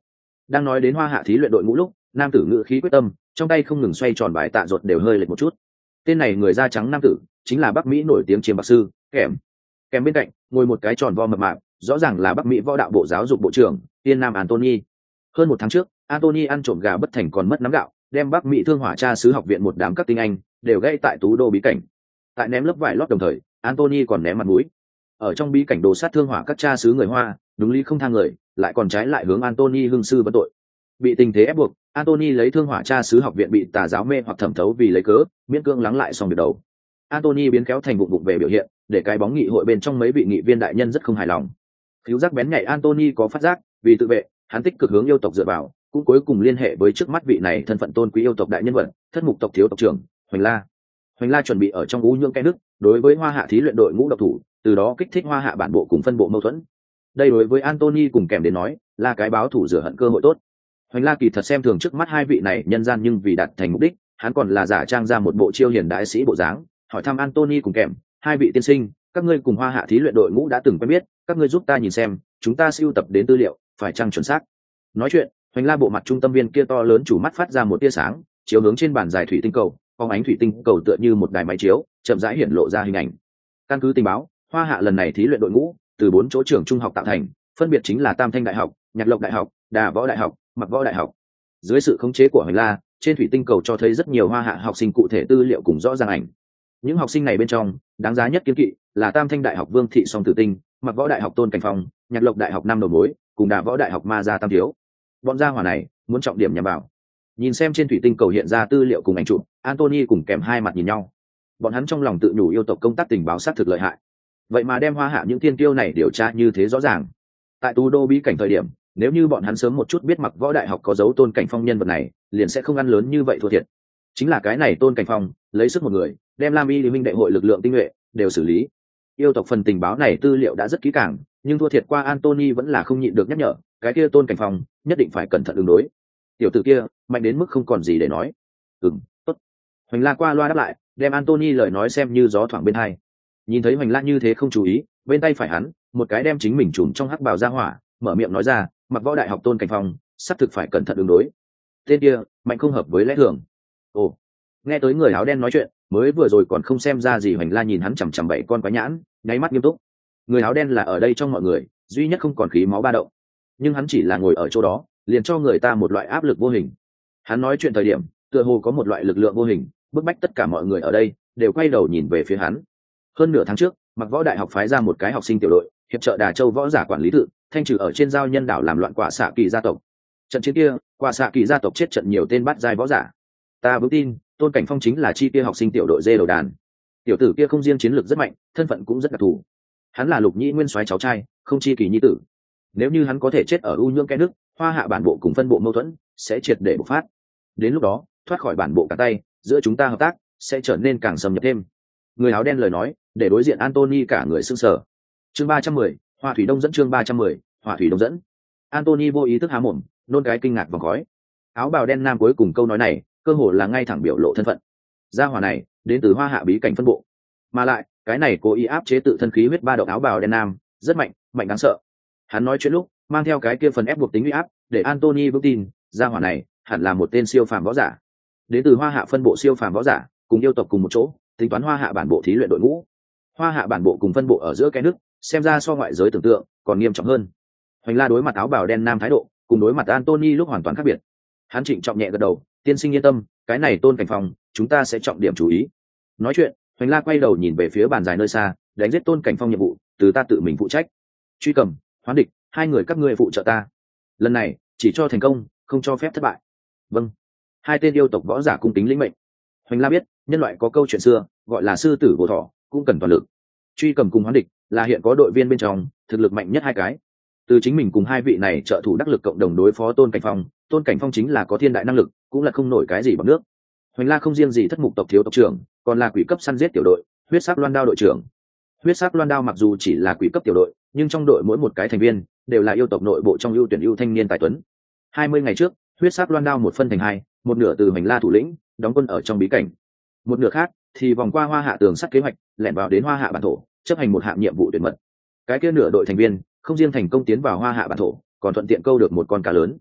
Đang nói đến hoa hạ thí luyện đội ngũ lúc, nam tử ngữ khí quyết tâm, trong tay không ngừng xoay tròn bài tạ ruột đều hơi lệch một chút. Tên này người da trắng nam tử chính là Bắc Mỹ nổi tiếng chiêm bạc sư Kèm. Kèm bên cạnh ngồi một cái tròn vo mập mạp, rõ ràng là Bắc Mỹ võ đạo bộ giáo dục bộ trưởng Tiên Nam Anthony. Hơn 1 tháng trước, Anthony ăn trộm gà bất thành còn mất nắm gạo, đem Bắc Mỹ thương hỏa tra sứ học viện một đám các tinh anh đều gây tại tú đô bí cảnh. Tại ném lớp vải lót đồng thời, Anthony còn ném mặt mũi. Ở trong bí cảnh đồ sát thương hỏa các cha sứ người Hoa, đúng lý không tha người, lại còn trái lại hướng Anthony hưng sư vấn tội. Bị tình thế ép buộc, Anthony lấy thương hỏa cha sứ học viện bị tà giáo mê hoặc thẩm thấu vì lấy cớ, miễn cưỡng lắng lại xong việc đầu. Anthony biến khéo thành vụng về biểu hiện, để cái bóng nghị hội bên trong mấy vị nghị viên đại nhân rất không hài lòng. Khiếu giác bén nhạy Anthony có phát giác, vì tự vệ, hắn tích cực hướng yêu tộc dựa vào, cũng cuối cùng liên hệ với trước mắt vị này thân phận tôn quý yêu tộc đại nhân vật, thất mục tộc thiếu tộc trưởng Hoành La. Hoành La chuẩn bị ở trong ú nhưỡng cái nước, đối với Hoa Hạ thí luyện đội ngũ độc thủ, từ đó kích thích Hoa Hạ bản bộ cùng phân bộ mâu thuẫn. Đây đối với Anthony cùng Kèm đến nói, là cái báo thủ rửa hận cơ hội tốt. Hoành La kỳ thật xem thường trước mắt hai vị này nhân gian, nhưng vì đạt thành mục đích, hắn còn là giả trang ra một bộ chiêu hiền đại sĩ bộ dáng, hỏi thăm Anthony cùng Kèm, hai vị tiên sinh, các ngươi cùng Hoa Hạ thí luyện đội ngũ đã từng quen biết, các ngươi giúp ta nhìn xem, chúng ta sưu tập đến tư liệu, phải chăng chuẩn xác. Nói chuyện, Hoành La bộ mặt trung tâm viên kia to lớn chủ mắt phát ra một tia sáng, chiếu hướng trên bàn dài thủy tinh cầu, phóng ánh thủy tinh cầu tựa như một đài máy chiếu, chậm rãi hiển lộ ra hình ảnh. Căn cứ tình báo, Hoa Hạ lần này thí luyện đội ngũ từ 4 chỗ trường trung học tạo thành, phân biệt chính là Tam Thanh Đại học, Nhạc Lộc Đại học, Đà Võ Đại học, Mặc Võ Đại học. Dưới sự khống chế của Hoành La, trên thủy tinh cầu cho thấy rất nhiều Hoa Hạ học sinh cụ thể tư liệu cùng rõ ràng ảnh. Những học sinh này bên trong, đáng giá nhất kiên kỵ là Tam Thanh Đại học Vương Thị Song Tử Tinh, Mặc Võ Đại học Tôn Cảnh Phong, Nhạc Lộc Đại học Nam Đầu Mối, cùng Đà Võ Đại học Ma Gia Tam Thiếu. Bọn gia hỏa này muốn trọng điểm nhằm vào. Nhìn xem trên thủy tinh cầu hiện ra tư liệu cùng ảnh chụp, Anthony cùng Kèm hai mặt nhìn nhau. Bọn hắn trong lòng tự nhủ yêu tộc công tác tình báo sát thực lợi hại. Vậy mà đem Hoa Hạ những thiên kiêu này điều tra như thế rõ ràng. Tại tú đô bí cảnh thời điểm, nếu như bọn hắn sớm một chút biết Mặc Võ Đại học có dấu Tôn Cảnh Phong nhân vật này, liền sẽ không ăn lớn như vậy thua thiệt. Chính là cái này Tôn Cảnh Phong lấy sức một người, đem Lam Y Liên minh đại hội lực lượng tinh nhuệ đều xử lý. Yêu tộc phần tình báo này tư liệu đã rất kỹ càng, nhưng thua thiệt qua Anthony vẫn là không nhịn được nhắc nhở, cái kia Tôn Cảnh Phong nhất định phải cẩn thận ứng đối. Tiểu tử kia mạnh đến mức không còn gì để nói. Tốt. Hoành La qua loa đáp lại, đem Anthony lời nói xem như gió thoảng bên hai. Nhìn thấy Hoành La như thế không chú ý, bên tay phải hắn một cái đem chính mình trùm trong hắc bào ra hỏa, mở miệng nói ra, Mặc Võ Đại học Tôn Cảnh Phong sắp thực phải cẩn thận ứng đối. Tên kia mạnh không hợp với lẽ thường. Ồ, nghe tới người áo đen nói chuyện, mới vừa rồi còn không xem ra gì. Hoành La nhìn hắn chằm chằm 7 con quái nhãn, nháy mắt nghiêm túc. Người áo đen là ở đây trong mọi người duy nhất không còn khí máu ba động, nhưng hắn chỉ là ngồi ở chỗ đó, liền cho người ta một loại áp lực vô hình. Hắn nói chuyện thời điểm tựa hồ có một loại lực lượng vô hình bức bách tất cả mọi người ở đây đều quay đầu nhìn về phía hắn. Hơn nửa tháng trước, Mặc Võ Đại học phái ra một cái học sinh tiểu đội hiệp trợ Đà Châu võ giả quản lý tự thanh trừ ở trên giao nhân đảo làm loạn Quả Xạ Kỳ gia tộc. Trận chiến kia, Quả Xạ Kỳ gia tộc chết trận nhiều tên bát giai võ giả. Ta vững tin Tôn Cảnh Phong chính là chi kia học sinh tiểu đội dê đầu đàn. Tiểu tử kia không riêng chiến lược rất mạnh, thân phận cũng rất đặc thù. Hắn là Lục Nhĩ Nguyên soái cháu trai, không chi kỳ nhi tử. Nếu như hắn có thể chết ở u nhưỡng cái nước, Hoa Hạ bản bộ cùng phân bộ mâu thuẫn sẽ triệt để bộc phát. Đến lúc đó, thoát khỏi bản bộ cả tay, giữa chúng ta hợp tác sẽ trở nên càng xâm nhập thêm. Người áo đen lời nói để đối diện Anthony cả người sững sờ. Chương 310, Hỏa thủy đông dẫn. Chương 310, Hỏa thủy đông dẫn. Anthony vô ý thức há mồm, nôn cái kinh ngạc vòng khói. Áo bào đen nam cuối cùng câu nói này cơ hồ là ngay thẳng biểu lộ thân phận. Gia hỏa này đến từ Hoa Hạ bí cảnh phân bộ, mà lại cái này cố ý áp chế tự thân khí huyết ba động. Áo bào đen nam rất mạnh, mạnh đáng sợ. Hắn nói chuyện lúc mang theo cái kia phần ép buộc tính uy áp, để Anthony vững tin gia hỏa này hẳn là một tên siêu phàm võ giả, đến từ Hoa Hạ phân bộ siêu phàm võ giả, cùng yêu tộc cùng một chỗ tính toán Hoa Hạ bản bộ thí luyện đội ngũ. Hoa Hạ bản bộ cùng phân bộ ở giữa cái nước xem ra so ngoại giới tưởng tượng còn nghiêm trọng hơn. Hoành La đối mặt áo bào đen nam thái độ cùng đối mặt Anthony lúc hoàn toàn khác biệt. Hắn trịnh trọng nhẹ gật đầu, tiên sinh yên tâm, cái này Tôn Cảnh Phong chúng ta sẽ trọng điểm chú ý. Nói chuyện, Hoành La quay đầu nhìn về phía bàn dài nơi xa, đánh giết Tôn Cảnh Phong nhiệm vụ từ ta tự mình phụ trách. Truy cầm, hoán địch, hai người các ngươi phụ trợ ta. Lần này chỉ cho thành công, không cho phép thất bại. Vâng. Hai tên yêu tộc võ giả cung kính lĩnh mệnh. Hoành La biết nhân loại có câu chuyện xưa gọi là sư tử vô thỏ, cũng cần toàn lực. Truy cầm cùng hoán địch là hiện có đội viên bên trong thực lực mạnh nhất hai cái. Từ chính mình cùng hai vị này trợ thủ đắc lực cộng đồng đối phó Tôn Cảnh Phong. Tôn Cảnh Phong chính là có thiên đại năng lực, cũng là không nổi cái gì bằng nước. Hoành La không riêng gì thất mục tộc thiếu tộc trưởng, còn là quỷ cấp săn giết tiểu đội, huyết sắc loan đao đội trưởng. Huyết sắc loan đao mặc dù chỉ là quỷ cấp tiểu đội, nhưng trong đội mỗi một cái thành viên đều là yêu tộc nội bộ trong ưu tuyển ưu thanh niên tài tuấn. 20 ngày trước, huyết sắc loan đao một phân thành hai, một nửa từ Hoành La thủ lĩnh đóng quân ở trong bí cảnh, một nửa khác thì vòng qua Hoa Hạ tường sắt kế hoạch, lẻn vào đến Hoa Hạ bản thổ, chấp hành một hạng nhiệm vụ tuyệt mật. Cái kia nửa đội thành viên không riêng thành công tiến vào Hoa Hạ bản thổ, còn thuận tiện câu được một con cá lớn.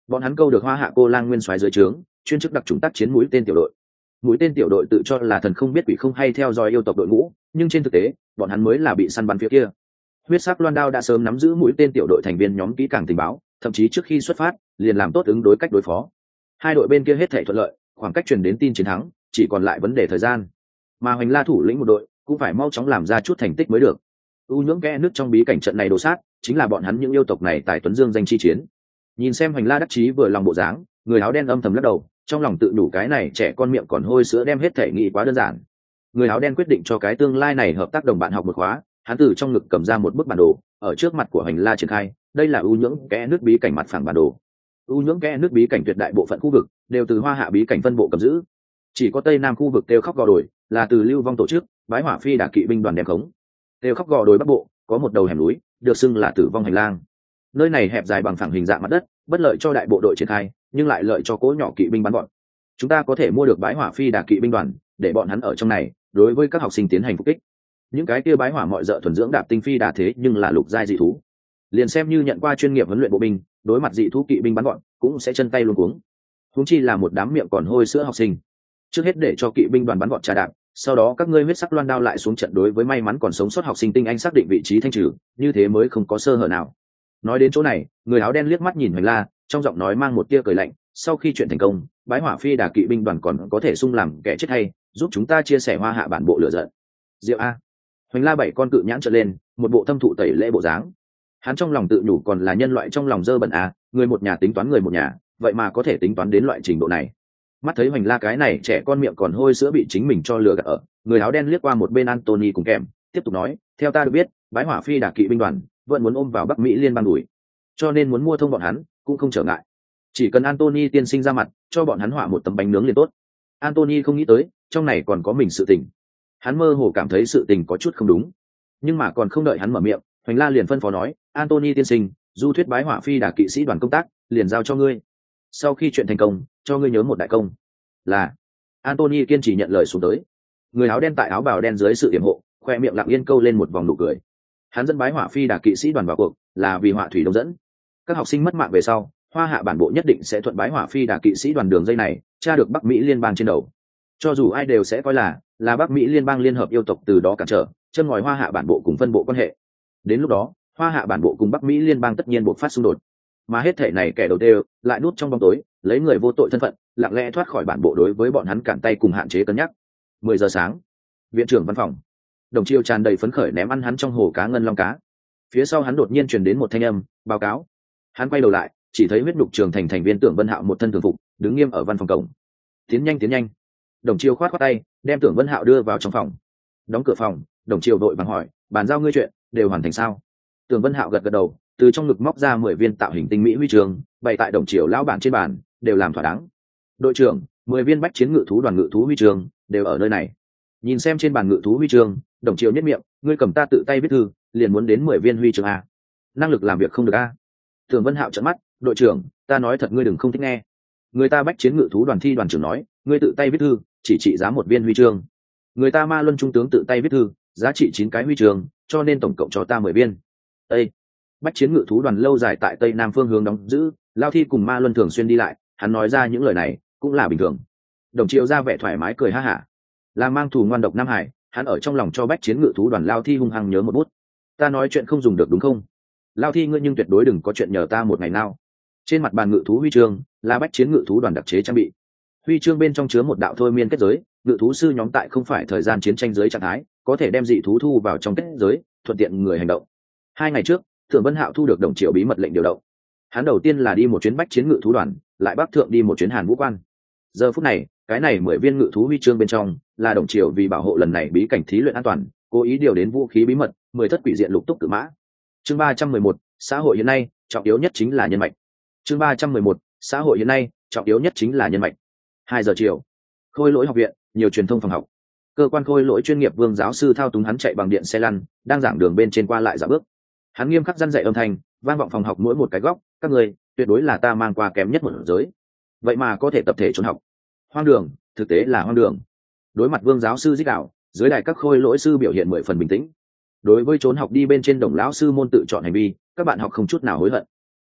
bọn hắn câu được Hoa Hạ Cô Lang nguyên soái dưới trướng, chuyên chức đặc chủng tác chiến mũi tên tiểu đội. Mũi tên tiểu đội tự cho là thần không biết quỷ không hay theo dõi yêu tộc đội ngũ, nhưng trên thực tế bọn hắn mới là bị săn bắn phía kia. Huyết sắc loan đao đã sớm nắm giữ mũi tên tiểu đội thành viên nhóm kỹ càng tình báo, thậm chí trước khi xuất phát liền làm tốt ứng đối cách đối phó. Hai đội bên kia hết thảy thuận lợi, khoảng cách truyền đến tin chiến thắng chỉ còn lại vấn đề thời gian. Mà Hoành La thủ lĩnh một đội cũng phải mau chóng làm ra chút thành tích mới được. U nhưỡng kẽ nước trong bí cảnh trận này đồ sát, chính là bọn hắn những yêu tộc này tại Tuấn Dương danh chi chiến. Nhìn xem Hoành La đắc chí vừa lòng bộ dáng, người áo đen âm thầm lắc đầu, trong lòng tự đủ cái này trẻ con miệng còn hôi sữa đem hết thể nghĩ quá đơn giản. Người áo đen quyết định cho cái tương lai này hợp tác đồng bạn học một khóa, hắn từ trong ngực cầm ra một bức bản đồ, ở trước mặt của Hoành La triển khai, đây là U nhưỡng kẽ nước bí cảnh mặt phẳng bản đồ. U nhưỡng kẽ nước bí cảnh tuyệt đại bộ phận khu vực đều từ Hoa Hạ bí cảnh phân bộ cầm giữ, chỉ có Tây Nam khu vực Têu Khóc Gò Đồi là từ Lưu Vong tổ chức, Bái Hỏa Phi Đả Kỵ binh đoàn đem khống. Têu Khóc Gò Đồi bắc bộ có một đầu hẻm núi, được xưng là Tử Vong hành lang. Nơi này hẹp dài bằng phẳng hình dạng mặt đất, bất lợi cho đại bộ đội triển khai, nhưng lại lợi cho cỗ nhỏ kỵ binh bắn gọn. Chúng ta có thể mua được Bái Hỏa Phi Đả Kỵ binh đoàn, để bọn hắn ở trong này, đối với các học sinh tiến hành phục kích. Những cái kia bái hỏa mọi dợ thuần dưỡng đạp tinh phi đà thế nhưng là lục giai dị thú, liền xem như nhận qua chuyên nghiệp huấn luyện bộ binh, đối mặt dị thú kỵ binh bắn gọn cũng sẽ chân tay luống cuống. Huống chi là một đám miệng còn hôi sữa học sinh. Trước hết để cho kỵ binh đoàn bắn gọn trà đạp, sau đó các ngươi huyết sắc loan đao lại xuống trận đối với may mắn còn sống sót học sinh tinh anh xác định vị trí thanh trừ, như thế mới không có sơ hở nào. Nói đến chỗ này, người áo đen liếc mắt nhìn Hoành La, trong giọng nói mang một tia cười lạnh. Sau khi chuyện thành công, bái hỏa phi đà kỵ binh đoàn còn có thể sung làm kẻ chết hay, giúp chúng ta chia sẻ Hoa Hạ bản bộ lửa giận. Diệu a. Hoành La bảy con cự nhãn trợn lên, một bộ thâm thụ tẩy lễ bộ dáng. Hắn trong lòng tự nhủ còn là nhân loại trong lòng dơ bẩn a, người một nhà tính toán người một nhà, vậy mà có thể tính toán đến loại trình độ này. Mắt thấy Hoành La cái này trẻ con miệng còn hôi sữa bị chính mình cho lừa gạt ở, người áo đen liếc qua một bên Anthony cùng kèm, tiếp tục nói, theo ta được biết, bái hỏa phi đả kỵ binh đoàn vẫn muốn ôm vào Bắc Mỹ liên bang đuổi, cho nên muốn mua thông bọn hắn cũng không trở ngại, chỉ cần Anthony tiên sinh ra mặt cho bọn hắn họa một tấm bánh nướng liền tốt. Anthony không nghĩ tới trong này còn có mình sự tình, hắn mơ hồ cảm thấy sự tình có chút không đúng, nhưng mà còn không đợi hắn mở miệng, Hoành La liền phân phó nói, Anthony tiên sinh, du thuyết bái hỏa phi đả kỵ sĩ đoàn công tác liền giao cho ngươi, sau khi chuyện thành công cho ngươi nhớ một đại công. Là. Anthony kiên trì nhận lời xuống tới. Người áo đen tại áo bào đen dưới sự yểm hộ, khoe miệng lặng yên câu lên một vòng nụ cười. Hắn dẫn bái hỏa phi đả kỵ sĩ đoàn vào cuộc là vì họa thủy đông dẫn. Các học sinh mất mạng về sau, Hoa Hạ bản bộ nhất định sẽ thuận bái hỏa phi đả kỵ sĩ đoàn đường dây này tra được Bắc Mỹ liên bang trên đầu. Cho dù ai đều sẽ coi là Bắc Mỹ liên bang liên hợp yêu tộc từ đó cản trở chân ngòi Hoa Hạ bản bộ cùng phân bộ quan hệ. Đến lúc đó, Hoa Hạ bản bộ cùng Bắc Mỹ liên bang tất nhiên buộc phát xung đột. Mà hết thể này kẻ đầu tiên lại núp trong bóng tối, lấy người vô tội thân phận lặng lẽ thoát khỏi bản bộ đối với bọn hắn cản tay cùng hạn chế cân nhắc. 10 giờ sáng, viện trưởng văn phòng, Đồng Chiêu tràn đầy phấn khởi ném ăn hắn trong hồ cá ngân long cá. Phía sau hắn đột nhiên truyền đến một thanh âm, báo cáo. Hắn quay đầu lại, chỉ thấy huyết nhục trường thành thành viên Tưởng Vân Hạo một thân thường phục, đứng nghiêm ở văn phòng cổng. Tiến nhanh tiến nhanh. Đồng Chiêu khoát khoát tay, đem Tưởng Vân Hạo đưa vào trong phòng. Đóng cửa phòng, Đồng Chiêu vội vàng hỏi, bàn giao ngươi chuyện đều hoàn thành sao? Tưởng Vân Hạo gật gật đầu, từ trong ngực móc ra 10 viên tạo hình tinh mỹ huy chương, bày tại Đồng Chiêu lão bản trên bàn, đều làm thỏa đáng. Đội trưởng, 10 viên bách chiến ngự thú đoàn ngự thú huy chương đều ở nơi này. Nhìn xem trên bàn ngự thú huy chương, Đồng Chiêu nhếch miệng, ngươi cầm ta tự tay viết thư, liền muốn đến 10 viên huy chương a? Năng lực làm việc không được a? Tưởng Vân Hạo trợn mắt, đội trưởng, ta nói thật ngươi đừng không thích nghe. Người ta bách chiến ngự thú đoàn thi đoàn trưởng nói, ngươi tự tay viết thư, chỉ trị giá 1 viên huy chương. Người ta Ma Luân trung tướng tự tay viết thư, giá trị 9 cái huy chương, cho nên tổng cộng cho ta 10 viên. Ê! Bách chiến ngự thú đoàn lâu dài tại tây nam phương hướng đóng giữ, Lao Thi cùng Ma Luân thường xuyên đi lại, hắn nói ra những lời này cũng là bình thường. Đồng Triệu ra vẻ thoải mái cười ha hả. Là mang thù ngoan độc Nam Hải, hắn ở trong lòng cho bách chiến ngự thú đoàn Lao Thi hung hăng nhớ một bút. Ta nói chuyện không dùng được đúng không? Lao Thi ngươi nhưng tuyệt đối đừng có chuyện nhờ ta một ngày nào. Trên mặt bàn ngự thú huy chương là bách chiến ngự thú đoàn đặc chế trang bị. Huy chương bên trong chứa một đạo thôi miên kết giới, ngự thú sư nhóm tại không phải thời gian chiến tranh giới trạng thái, có thể đem dị thú thu vào trong kết giới, thuận tiện người hành động. 2 ngày trước, Tưởng Vân Hạo thu được Đồng Triệu bí mật lệnh điều động. Hắn đầu tiên là đi một chuyến bách chiến ngự thú đoàn, lại bắc thượng đi một chuyến Hàn Vũ Quan. Giờ phút này, cái này 10 viên ngự thú huy chương bên trong là Đồng Triệu vì bảo hộ lần này bí cảnh thí luyện an toàn, cố ý điều đến vũ khí bí mật, 10 thất quỷ diện lục túc cự mã. Chương 311, xã hội hiện nay, trọng yếu nhất chính là nhân mạch. Chương 311, xã hội hiện nay, trọng yếu nhất chính là nhân mạch. 2 giờ chiều, Khôi Lỗi học viện, nhiều truyền thông phòng học. Cơ quan Khôi Lỗi chuyên nghiệp Vương giáo sư thao túng hắn chạy bằng điện xe lăn, đang giảng đường bên trên qua lại dạo bước. Hắn nghiêm khắc răn dạy âm thanh vang vọng phòng học mỗi một cái góc, các người tuyệt đối là ta mang qua kém nhất một giới, vậy mà có thể tập thể trốn học, hoang đường, thực tế là hoang đường. Đối mặt Vương giáo sư dích đạo, dưới đài các Khôi Lỗi sư biểu hiện 10 phần bình tĩnh. Đối với trốn học đi bên trên Đồng lão sư môn tự chọn hành vi, các bạn học không chút nào hối hận.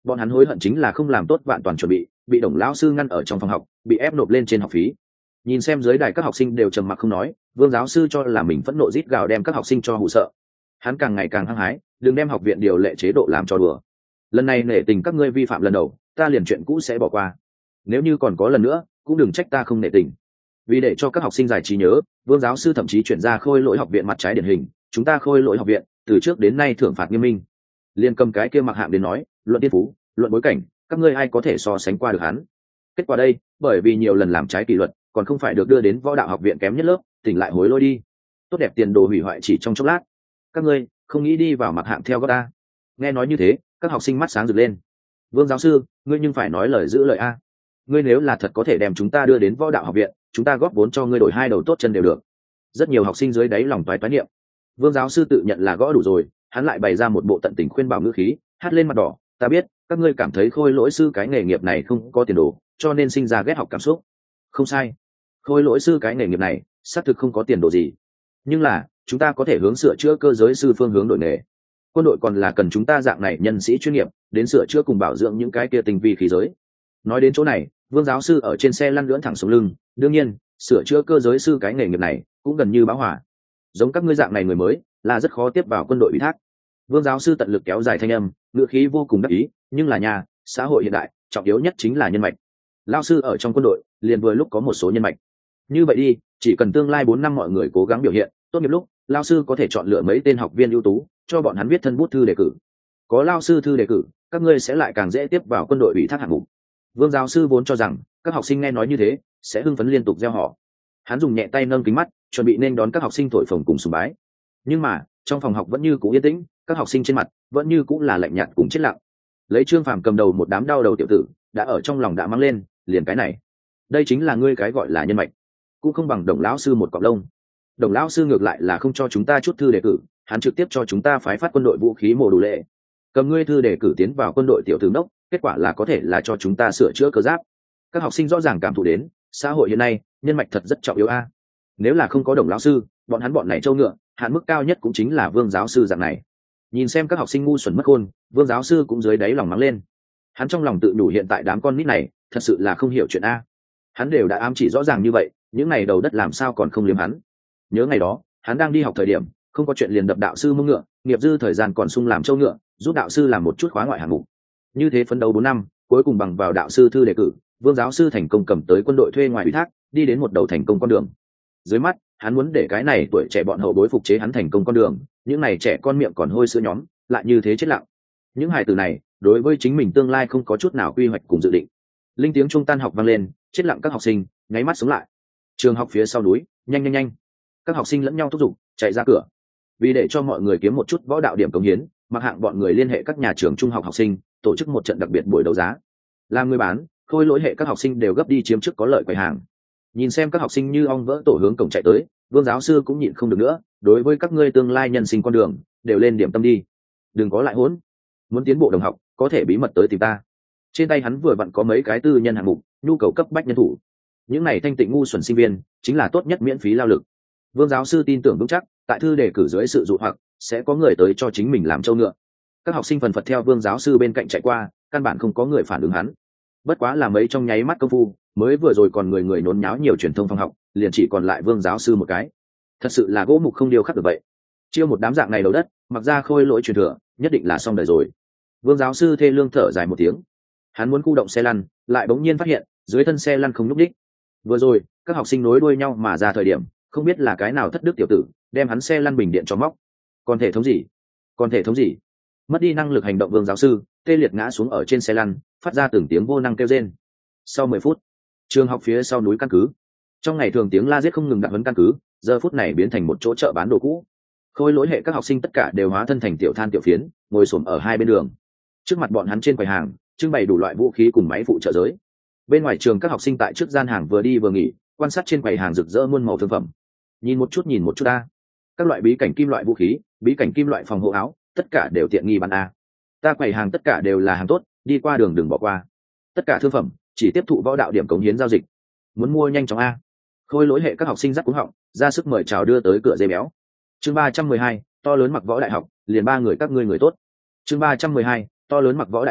Bọn hắn hối hận chính là không làm tốt vạn toàn chuẩn bị Đồng lão sư ngăn ở trong phòng học, bị ép nộp lên trên học phí. Nhìn xem dưới đài các học sinh đều trầm mặc không nói, Vương giáo sư cho là mình phẫn nộ rít gào đem các học sinh cho hù sợ. Hắn càng ngày càng hăng hái, đừng đem học viện điều lệ chế độ làm cho đùa. Lần này nể tình các ngươi vi phạm lần đầu, ta liền chuyện cũ sẽ bỏ qua. Nếu như còn có lần nữa, cũng đừng trách ta không nể tình. Vì để cho các học sinh giải trí nhớ, Vương giáo sư thậm chí chuyển ra Khôi Lỗi học viện mặt trái điển hình, chúng ta Khôi Lỗi học viện từ trước đến nay thưởng phạt nghiêm minh. Liên cầm cái kia mặc hạng đến nói, luận tiên phú, luận bối cảnh, các ngươi ai có thể so sánh qua được hắn. Kết quả đây, bởi vì nhiều lần làm trái kỷ luật, còn không phải được đưa đến võ đạo học viện kém nhất lớp, tỉnh lại hối lỗi đi. Tốt đẹp tiền đồ hủy hoại chỉ trong chốc lát. Các ngươi không nghĩ đi vào mặc hạng theo gót ta. Nghe nói như thế, các học sinh mắt sáng rực lên. Vương giáo sư, ngươi nhưng phải nói lời giữ lời a. Ngươi nếu là thật có thể đem chúng ta đưa đến võ đạo học viện, chúng ta góp vốn cho ngươi đổi 2 đầu tốt chân đều được. Rất nhiều học sinh dưới đáy lòng toái niệm. Vương giáo sư tự nhận là gõ đủ rồi, hắn lại bày ra một bộ tận tình khuyên bảo ngữ khí, hát lên mặt đỏ, ta biết các ngươi cảm thấy Khôi Lỗi sư cái nghề nghiệp này không có tiền đồ, cho nên sinh ra ghét học cảm xúc. Không sai, Khôi Lỗi sư cái nghề nghiệp này xác thực không có tiền đồ gì, nhưng là chúng ta có thể hướng sửa chữa cơ giới sư phương hướng đổi nghề. Quân đội còn là cần chúng ta dạng này nhân sĩ chuyên nghiệp đến sửa chữa cùng bảo dưỡng những cái kia tinh vi khí giới. Nói đến chỗ này, Vương giáo sư ở trên xe lăn lưỡn thẳng xuống lưng. Đương nhiên, sửa chữa cơ giới sư cái nghề nghiệp này cũng gần như bão hỏa. Giống các ngươi dạng này người mới là rất khó tiếp vào quân đội ủy thác. Vương giáo sư tận lực kéo dài thanh âm, ngữ khí vô cùng đắc ý, nhưng là nhà xã hội hiện đại trọng yếu nhất chính là nhân mạch. Lao sư ở trong quân đội liền vừa lúc có một số nhân mạch. Như vậy đi, chỉ cần tương lai 4 năm mọi người cố gắng biểu hiện tốt nghiệp lúc, Lao sư có thể chọn lựa mấy tên học viên ưu tú cho bọn hắn viết thân bút thư đề cử. Có Lao sư thư đề cử, các ngươi sẽ lại càng dễ tiếp vào quân đội ủy thác hạng mục. Vương giáo sư vốn cho rằng các học sinh nghe nói như thế sẽ hưng phấn liên tục gieo họ. Hắn dùng nhẹ tay nâng kính mắt, chuẩn bị nên đón các học sinh thổi phồng cùng sùng bái. Nhưng mà trong phòng học vẫn như cũ yên tĩnh, các học sinh trên mặt vẫn như cũng là lạnh nhạt cùng chết lặng. Lấy Trương Phàm cầm đầu một đám đau đầu tiểu tử đã ở trong lòng đã mang lên, liền cái này, đây chính là ngươi cái gọi là nhân mạch, cũng không bằng Đồng lão sư một cọng lông. Đồng lão sư ngược lại là không cho chúng ta chút thư đề cử, hắn trực tiếp cho chúng ta phái phát quân đội vũ khí mổ đủ lệ. Cầm ngươi thư đề cử tiến vào quân đội tiểu tử nốc, kết quả là có thể là cho chúng ta sửa chữa cơ giáp. Các học sinh rõ ràng cảm thụ đến xã hội hiện nay nhân mạch thật rất trọng yếu a. Nếu là không có Đồng lão sư, bọn này trâu ngựa, hạn mức cao nhất cũng chính là Vương giáo sư dạng này. Nhìn xem các học sinh ngu xuẩn mất khôn, Vương giáo sư cũng dưới đáy lòng mắng lên. Hắn trong lòng tự nhủ hiện tại đám con nít này thật sự là không hiểu chuyện a. Hắn đều đã ám chỉ rõ ràng như vậy, những ngày đầu đất làm sao còn không liếm hắn. Nhớ ngày đó hắn đang đi học thời điểm, không có chuyện liền đập đạo sư mông ngựa, nghiệp dư thời gian còn sung làm trâu ngựa, giúp đạo sư làm một chút khóa ngoại hạng mục. Như thế phấn đấu 4 năm, cuối cùng bằng vào đạo sư thư đề cử, Vương giáo sư thành công cầm tới quân đội thuê ngoài ủy thác, đi đến một đầu thành công con đường. Dưới mắt hắn muốn để cái này tuổi trẻ bọn hậu bối phục chế hắn thành công con đường, những này trẻ con miệng còn hôi sữa nhóm lại như thế chết lặng. Những hài tử này đối với chính mình tương lai không có chút nào quy hoạch cùng dự định. Linh tiếng trung tan học vang lên, chết lặng các học sinh nháy mắt sống lại. Trường học phía sau núi, nhanh, các học sinh lẫn nhau thúc giục chạy ra cửa. Vì để cho mọi người kiếm một chút võ đạo điểm cống hiến, Mặc Hạng bọn người liên hệ các nhà trường trung học học sinh tổ chức một trận đặc biệt buổi đấu giá. Làm người bán, Khôi Lỗi hệ các học sinh đều gấp đi chiếm trước có lợi quầy hàng. Nhìn xem các học sinh như ong vỡ tổ hướng cổng chạy tới, Vương giáo sư cũng nhịn không được nữa, đối với các ngươi tương lai nhân sinh con đường đều lên điểm tâm đi, đừng có lại hỗn. Muốn tiến bộ đồng học có thể bí mật tới tìm ta. Trên tay hắn vừa vặn có mấy cái tư nhân hạng mục, nhu cầu cấp bách nhân thủ. Những này thanh tịnh ngu xuẩn sinh viên chính là tốt nhất miễn phí lao lực. Vương giáo sư tin tưởng vững chắc, tại thư đề cử dưới sự dụ hoặc sẽ có người tới cho chính mình làm trâu ngựa. Các học sinh phần phật theo Vương giáo sư bên cạnh chạy qua, căn bản không có người phản ứng hắn. Bất quá là mấy trong nháy mắt công phu, mới vừa rồi còn người nhốn nháo nhiều truyền thông phòng học, liền chỉ còn lại Vương giáo sư một cái. Thật sự là gỗ mục không điêu khắc được vậy. Chiêu một đám dạng này đầu đất, mặc ra Khôi Lỗi truyền thừa, nhất định là xong đời rồi. Vương giáo sư thê lương thở dài một tiếng. Hắn muốn khu động xe lăn, lại bỗng nhiên phát hiện dưới thân xe lăn không nhúc nhích. Vừa rồi các học sinh nối đuôi nhau mà ra thời điểm, không biết là cái nào thất đức tiểu tử đem hắn xe lăn bình điện cho móc. Còn thể thống gì? Mất đi năng lực hành động Vương giáo sư tê liệt ngã xuống ở trên xe lăn, phát ra từng tiếng vô năng kêu rên. Sau 10 phút, trường học phía sau núi căn cứ, trong ngày thường tiếng la giết không ngừng đạn vấn căn cứ, giờ phút này biến thành một chỗ chợ bán đồ cũ. Khôi Lỗi hệ các học sinh tất cả đều hóa thân thành tiểu than tiểu phiến, ngồi xổm ở hai bên đường. Trước mặt bọn hắn trên quầy hàng trưng bày đủ loại vũ khí cùng máy phụ trợ giới. Bên ngoài trường các học sinh tại trước gian hàng vừa đi vừa nghỉ, quan sát trên quầy hàng rực rỡ muôn màu thương phẩm. Nhìn một chút ta. Các loại bí cảnh kim loại vũ khí, bí cảnh kim loại phòng hộ áo, tất cả đều tiện nghi bán a. Ta quầy hàng tất cả đều là hàng tốt, đi qua đường đừng bỏ qua. Tất cả thương phẩm chỉ tiếp thụ võ đạo điểm cống hiến giao dịch. Muốn mua nhanh chóng a. Khôi Lỗi hệ các học sinh rắc cúng họng, ra sức mời chào đưa tới cửa dây béo. Chương 312, to lớn Mặc Võ đại học, liền 3 người các ngươi người tốt. Chương 312, to lớn Mặc Võ đại học,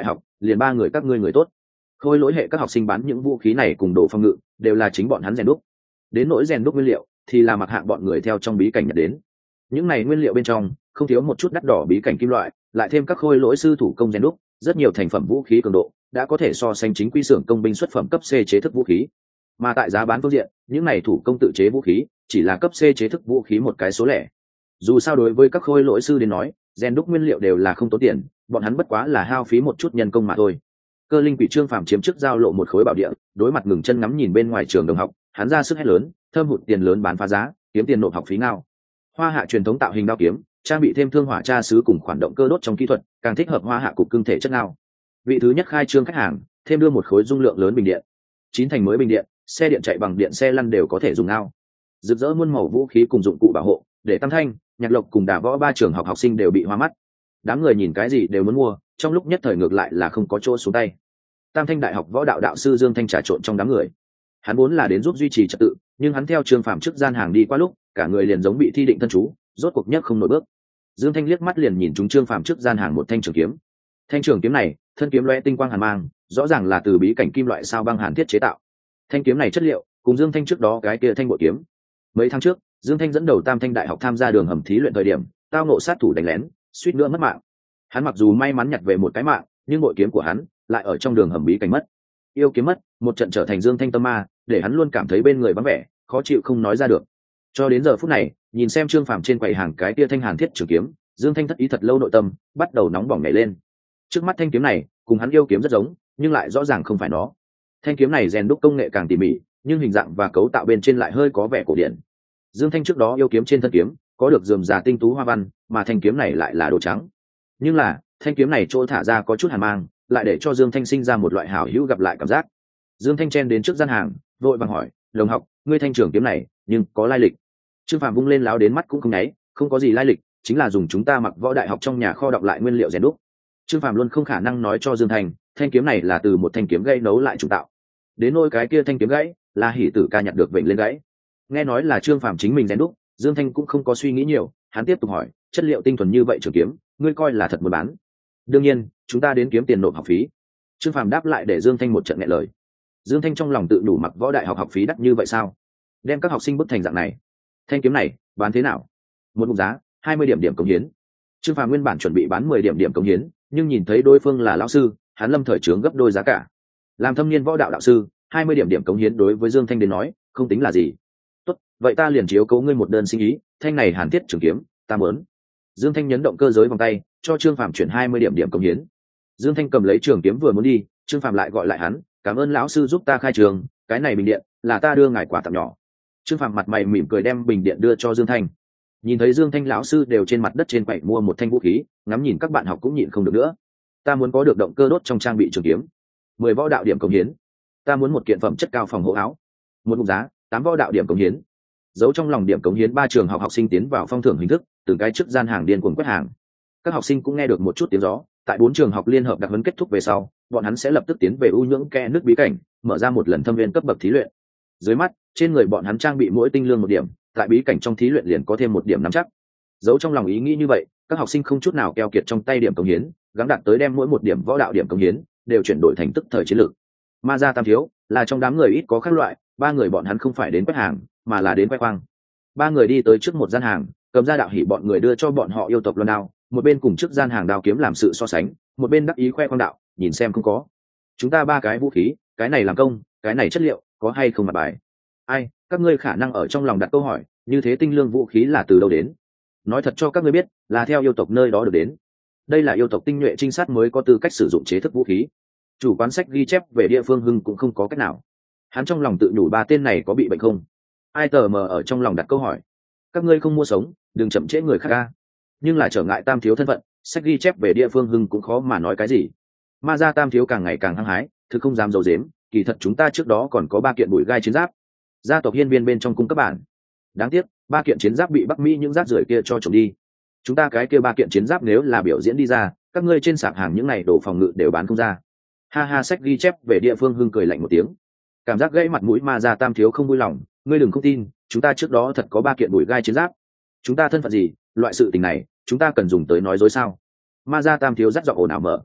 liền ba người các ngươi người tốt. Khôi lỗi hệ các học sinh bán những vũ khí này cùng đồ phòng ngự đều là chính bọn hắn rèn đúc. Đến nỗi rèn đúc nguyên liệu thì là mặc hạng bọn người theo trong bí cảnh nhận đến. Những này nguyên liệu bên trong không thiếu một chút đắt đỏ bí cảnh kim loại, lại thêm các khôi lỗi sư thủ công rèn đúc, rất nhiều thành phẩm vũ khí cường độ đã có thể so sánh chính quy xưởng công binh xuất phẩm cấp C chế thức vũ khí. Mà tại giá bán phương diện, những này thủ công tự chế vũ khí chỉ là cấp C chế thức vũ khí một cái số lẻ. Dù sao đối với các khôi lỗi sư đến nói, rèn đúc nguyên liệu đều là không tốn tiền, bọn hắn bất quá là hao phí một chút nhân công mà thôi. Cơ linh quỷ Trương Phàm chiếm trước giao lộ một khối bảo địa, đối mặt ngừng chân ngắm nhìn bên ngoài trường đồng học, hắn ra sức hét lớn, thâm hụt tiền lớn bán phá giá, kiếm tiền nộp học phí nào. Hoa Hạ truyền thống tạo hình đao kiếm, trang bị thêm thương hỏa tra sứ cùng khoản động cơ đốt trong kỹ thuật, càng thích hợp Hoa Hạ cục cưng thể chất nào. Vị thứ nhất khai trương khách hàng, thêm đưa một khối dung lượng lớn bình điện. 9 thành mới bình điện, xe điện chạy bằng điện xe lăn đều có thể dùng ao. Rực rỡ muôn màu vũ khí cùng dụng cụ bảo hộ, để Tam Thanh, Nhạc Lộc cùng Đả Võ ba trường học học sinh đều bị hoa mắt. Đám người nhìn cái gì đều muốn mua, trong lúc nhất thời ngược lại là không có chỗ xuống tay. Tam Thanh Đại học võ đạo đạo sư Dương Thanh trà trộn trong đám người. Hắn vốn là đến giúp duy trì trật tự, nhưng hắn theo Trương Phàm trước gian hàng đi qua lúc, cả người liền giống bị thi định thân chú, rốt cuộc nhất không nổi bước. Dương Thanh liếc mắt liền nhìn trúng Trương Phàm trước gian hàng một thanh trường kiếm. Thanh trường kiếm này, thân kiếm lóe tinh quang hàn mang, rõ ràng là từ bí cảnh kim loại sao băng hàn thiết chế tạo. Thanh kiếm này chất liệu cùng Dương Thanh trước đó cái kia thanh bội kiếm. Mấy tháng trước, Dương Thanh dẫn đầu Tam Thanh Đại học tham gia đường hầm thí luyện thời điểm, tao ngộ sát thủ đánh lén, suýt nữa mất mạng. Hắn mặc dù may mắn nhặt về một cái mạng, nhưng bội kiếm của hắn lại ở trong đường hầm bí cảnh mất. Yêu kiếm mất, một trận trở thành Dương Thanh tâm ma, để hắn luôn cảm thấy bên người vắng vẻ, khó chịu không nói ra được. Cho đến giờ phút này, nhìn xem Trương Phàm trên quầy hàng cái kia thanh hàn thiết trường kiếm, Dương Thanh thất ý thật lâu nội tâm bắt đầu nóng bỏng nhảy lên. Trước mắt thanh kiếm này cùng hắn yêu kiếm rất giống, nhưng lại rõ ràng không phải nó. Thanh kiếm này rèn đúc công nghệ càng tỉ mỉ, nhưng hình dạng và cấu tạo bên trên lại hơi có vẻ cổ điển. Dương Thanh trước đó yêu kiếm trên thân kiếm có được rườm rà tinh tú hoa văn, mà thanh kiếm này lại là đồ trắng. Nhưng là thanh kiếm này chỗ thả ra có chút hàn mang, lại để cho Dương Thanh sinh ra một loại hảo hữu gặp lại cảm giác. Dương Thanh chen đến trước gian hàng, vội vàng hỏi, đồng học, ngươi thanh trường kiếm này nhưng có lai lịch? Trương Phàm vung lên láo đến mắt cũng không nháy, không có gì lai lịch, chính là dùng chúng ta mặc võ đại học trong nhà kho đọng lại nguyên liệu rèn đúc. Trương Phàm luôn không khả năng nói cho Dương Thanh, thanh kiếm này là từ một thanh kiếm gãy nấu lại trùng tạo. Đến nôi cái kia thanh kiếm gãy là Hỉ Tử ca nhặt được vịnh lên gãy. Nghe nói là Trương Phàm chính mình rèn đúc, Dương Thanh cũng không có suy nghĩ nhiều, hắn tiếp tục hỏi, chất liệu tinh thuần như vậy trường kiếm, ngươi coi là thật muốn bán? Đương nhiên, chúng ta đến kiếm tiền nộp học phí. Trương Phàm đáp lại để Dương Thanh một trận nghẹn lời. Dương Thanh trong lòng tự đủ, mặc võ đại học học phí đắt như vậy sao? Đem các học sinh bức thành dạng này. Thanh kiếm này bán thế nào? Một mục giá 20 điểm cống hiến. Trương Phàm nguyên bản chuẩn bị bán 10 điểm cống hiến, nhưng nhìn thấy đối phương là lão sư, hắn lâm thời chướng gấp đôi giá cả. Làm thâm niên võ đạo đạo sư, 20 điểm cống hiến đối với Dương Thanh đến nói không tính là gì. Tốt, vậy ta liền chiếu cố ngươi một đơn sinh ý, thanh này hàn thiết trường kiếm ta muốn. Dương Thanh nhấn động cơ giới vòng tay, cho Trương Phàm chuyển 20 điểm cống hiến. Dương Thanh cầm lấy trường kiếm vừa muốn đi, Trương Phàm lại gọi lại hắn, cảm ơn lão sư giúp ta khai trường, cái này bình điện là ta đưa ngài quà tặng nhỏ. Trương Phàm mặt mày mỉm cười đem bình điện đưa cho Dương Thanh. Nhìn thấy Dương Thanh lão sư đều trên mặt đất trên quầy mua một thanh vũ khí, ngắm nhìn các bạn học cũng nhịn không được nữa. Ta muốn có được động cơ đốt trong trang bị trường kiếm. 10 võ đạo điểm cống hiến. Ta muốn một kiện phẩm chất cao phòng hộ áo. Một mục giá 8 võ đạo điểm cống hiến. Giấu trong lòng điểm cống hiến 3 trường học học sinh tiến vào phong thưởng hình thức, từng cái trước gian hàng điên cuồng quét hàng. Các học sinh cũng nghe được một chút tiếng gió, tại 4 trường học liên hợp đặc huấn kết thúc về sau, bọn hắn sẽ lập tức tiến về u nhưỡng kẽ nước bí cảnh, mở ra một lần thâm viên cấp bậc thí luyện. Dưới mắt, trên người bọn hắn trang bị mỗi tinh lương 1 điểm, tại bí cảnh trong thí luyện liền có thêm 1 điểm nắm chắc. Giấu trong lòng ý nghĩ như vậy, các học sinh không chút nào keo kiệt trong tay điểm cống hiến, gắng đạt tới đem mỗi 1 điểm võ đạo điểm cống hiến đều chuyển đổi thành tức thời chiến lược. Ma gia Tam thiếu là trong đám người ít có khác loại, 3 người bọn hắn không phải đến quét hàng, mà là đến quét khoang. 3 người đi tới trước một gian hàng, cầm ra đạo hỉ bọn người đưa cho bọn họ yêu tộc luân đao, một bên cùng trước gian hàng đao kiếm làm sự so sánh, một bên đắc ý khoe khoang đạo, nhìn xem không có. Chúng ta 3 cái vũ khí, cái này làm công, cái này chất liệu, có hay không mặt bài. Ai, các ngươi khả năng ở trong lòng đặt câu hỏi, như thế tinh lương vũ khí là từ đâu đến? Nói thật cho các ngươi biết, là theo yêu tộc nơi đó được đến. Đây là yêu tộc tinh nhuệ trinh sát mới có tư cách sử dụng chế thức vũ khí. Chủ quán sách ghi chép về địa phương Hưng cũng không có cách nào. Hắn trong lòng tự nhủ 3 tên này có bị bệnh không? Ai tờ mờ ở trong lòng đặt câu hỏi. Các ngươi không mua sống, đừng chậm trễ người khác ca. Nhưng là trở ngại Tam thiếu thân phận, sách ghi chép về địa phương Hưng cũng khó mà nói cái gì. Ma gia Tam thiếu càng ngày càng hăng hái, thực không dám giấu giếm, kỳ thật chúng ta trước đó còn có 3 kiện bụi gai chiến giáp. Gia tộc hiên viên bên trong cung cấp bản. Đáng tiếc, 3 kiện chiến giáp bị Bắc Mỹ những rác rưởi kia cho trộm đi. Chúng ta cái kia 3 kiện chiến giáp nếu là biểu diễn đi ra, các ngươi trên sạp hàng những này đồ phòng ngự đều bán không ra. Ha ha, sách ghi chép về địa phương Hưng cười lạnh một tiếng. Cảm giác gãy mặt mũi Ma gia Tam thiếu không vui lòng, ngươi đừng không tin, chúng ta trước đó thật có 3 kiện bụi gai chiến giáp. Chúng ta thân phận gì, loại sự tình này chúng ta cần dùng tới nói dối sao? Ma gia Tam thiếu dắt giọng ồn ào mở.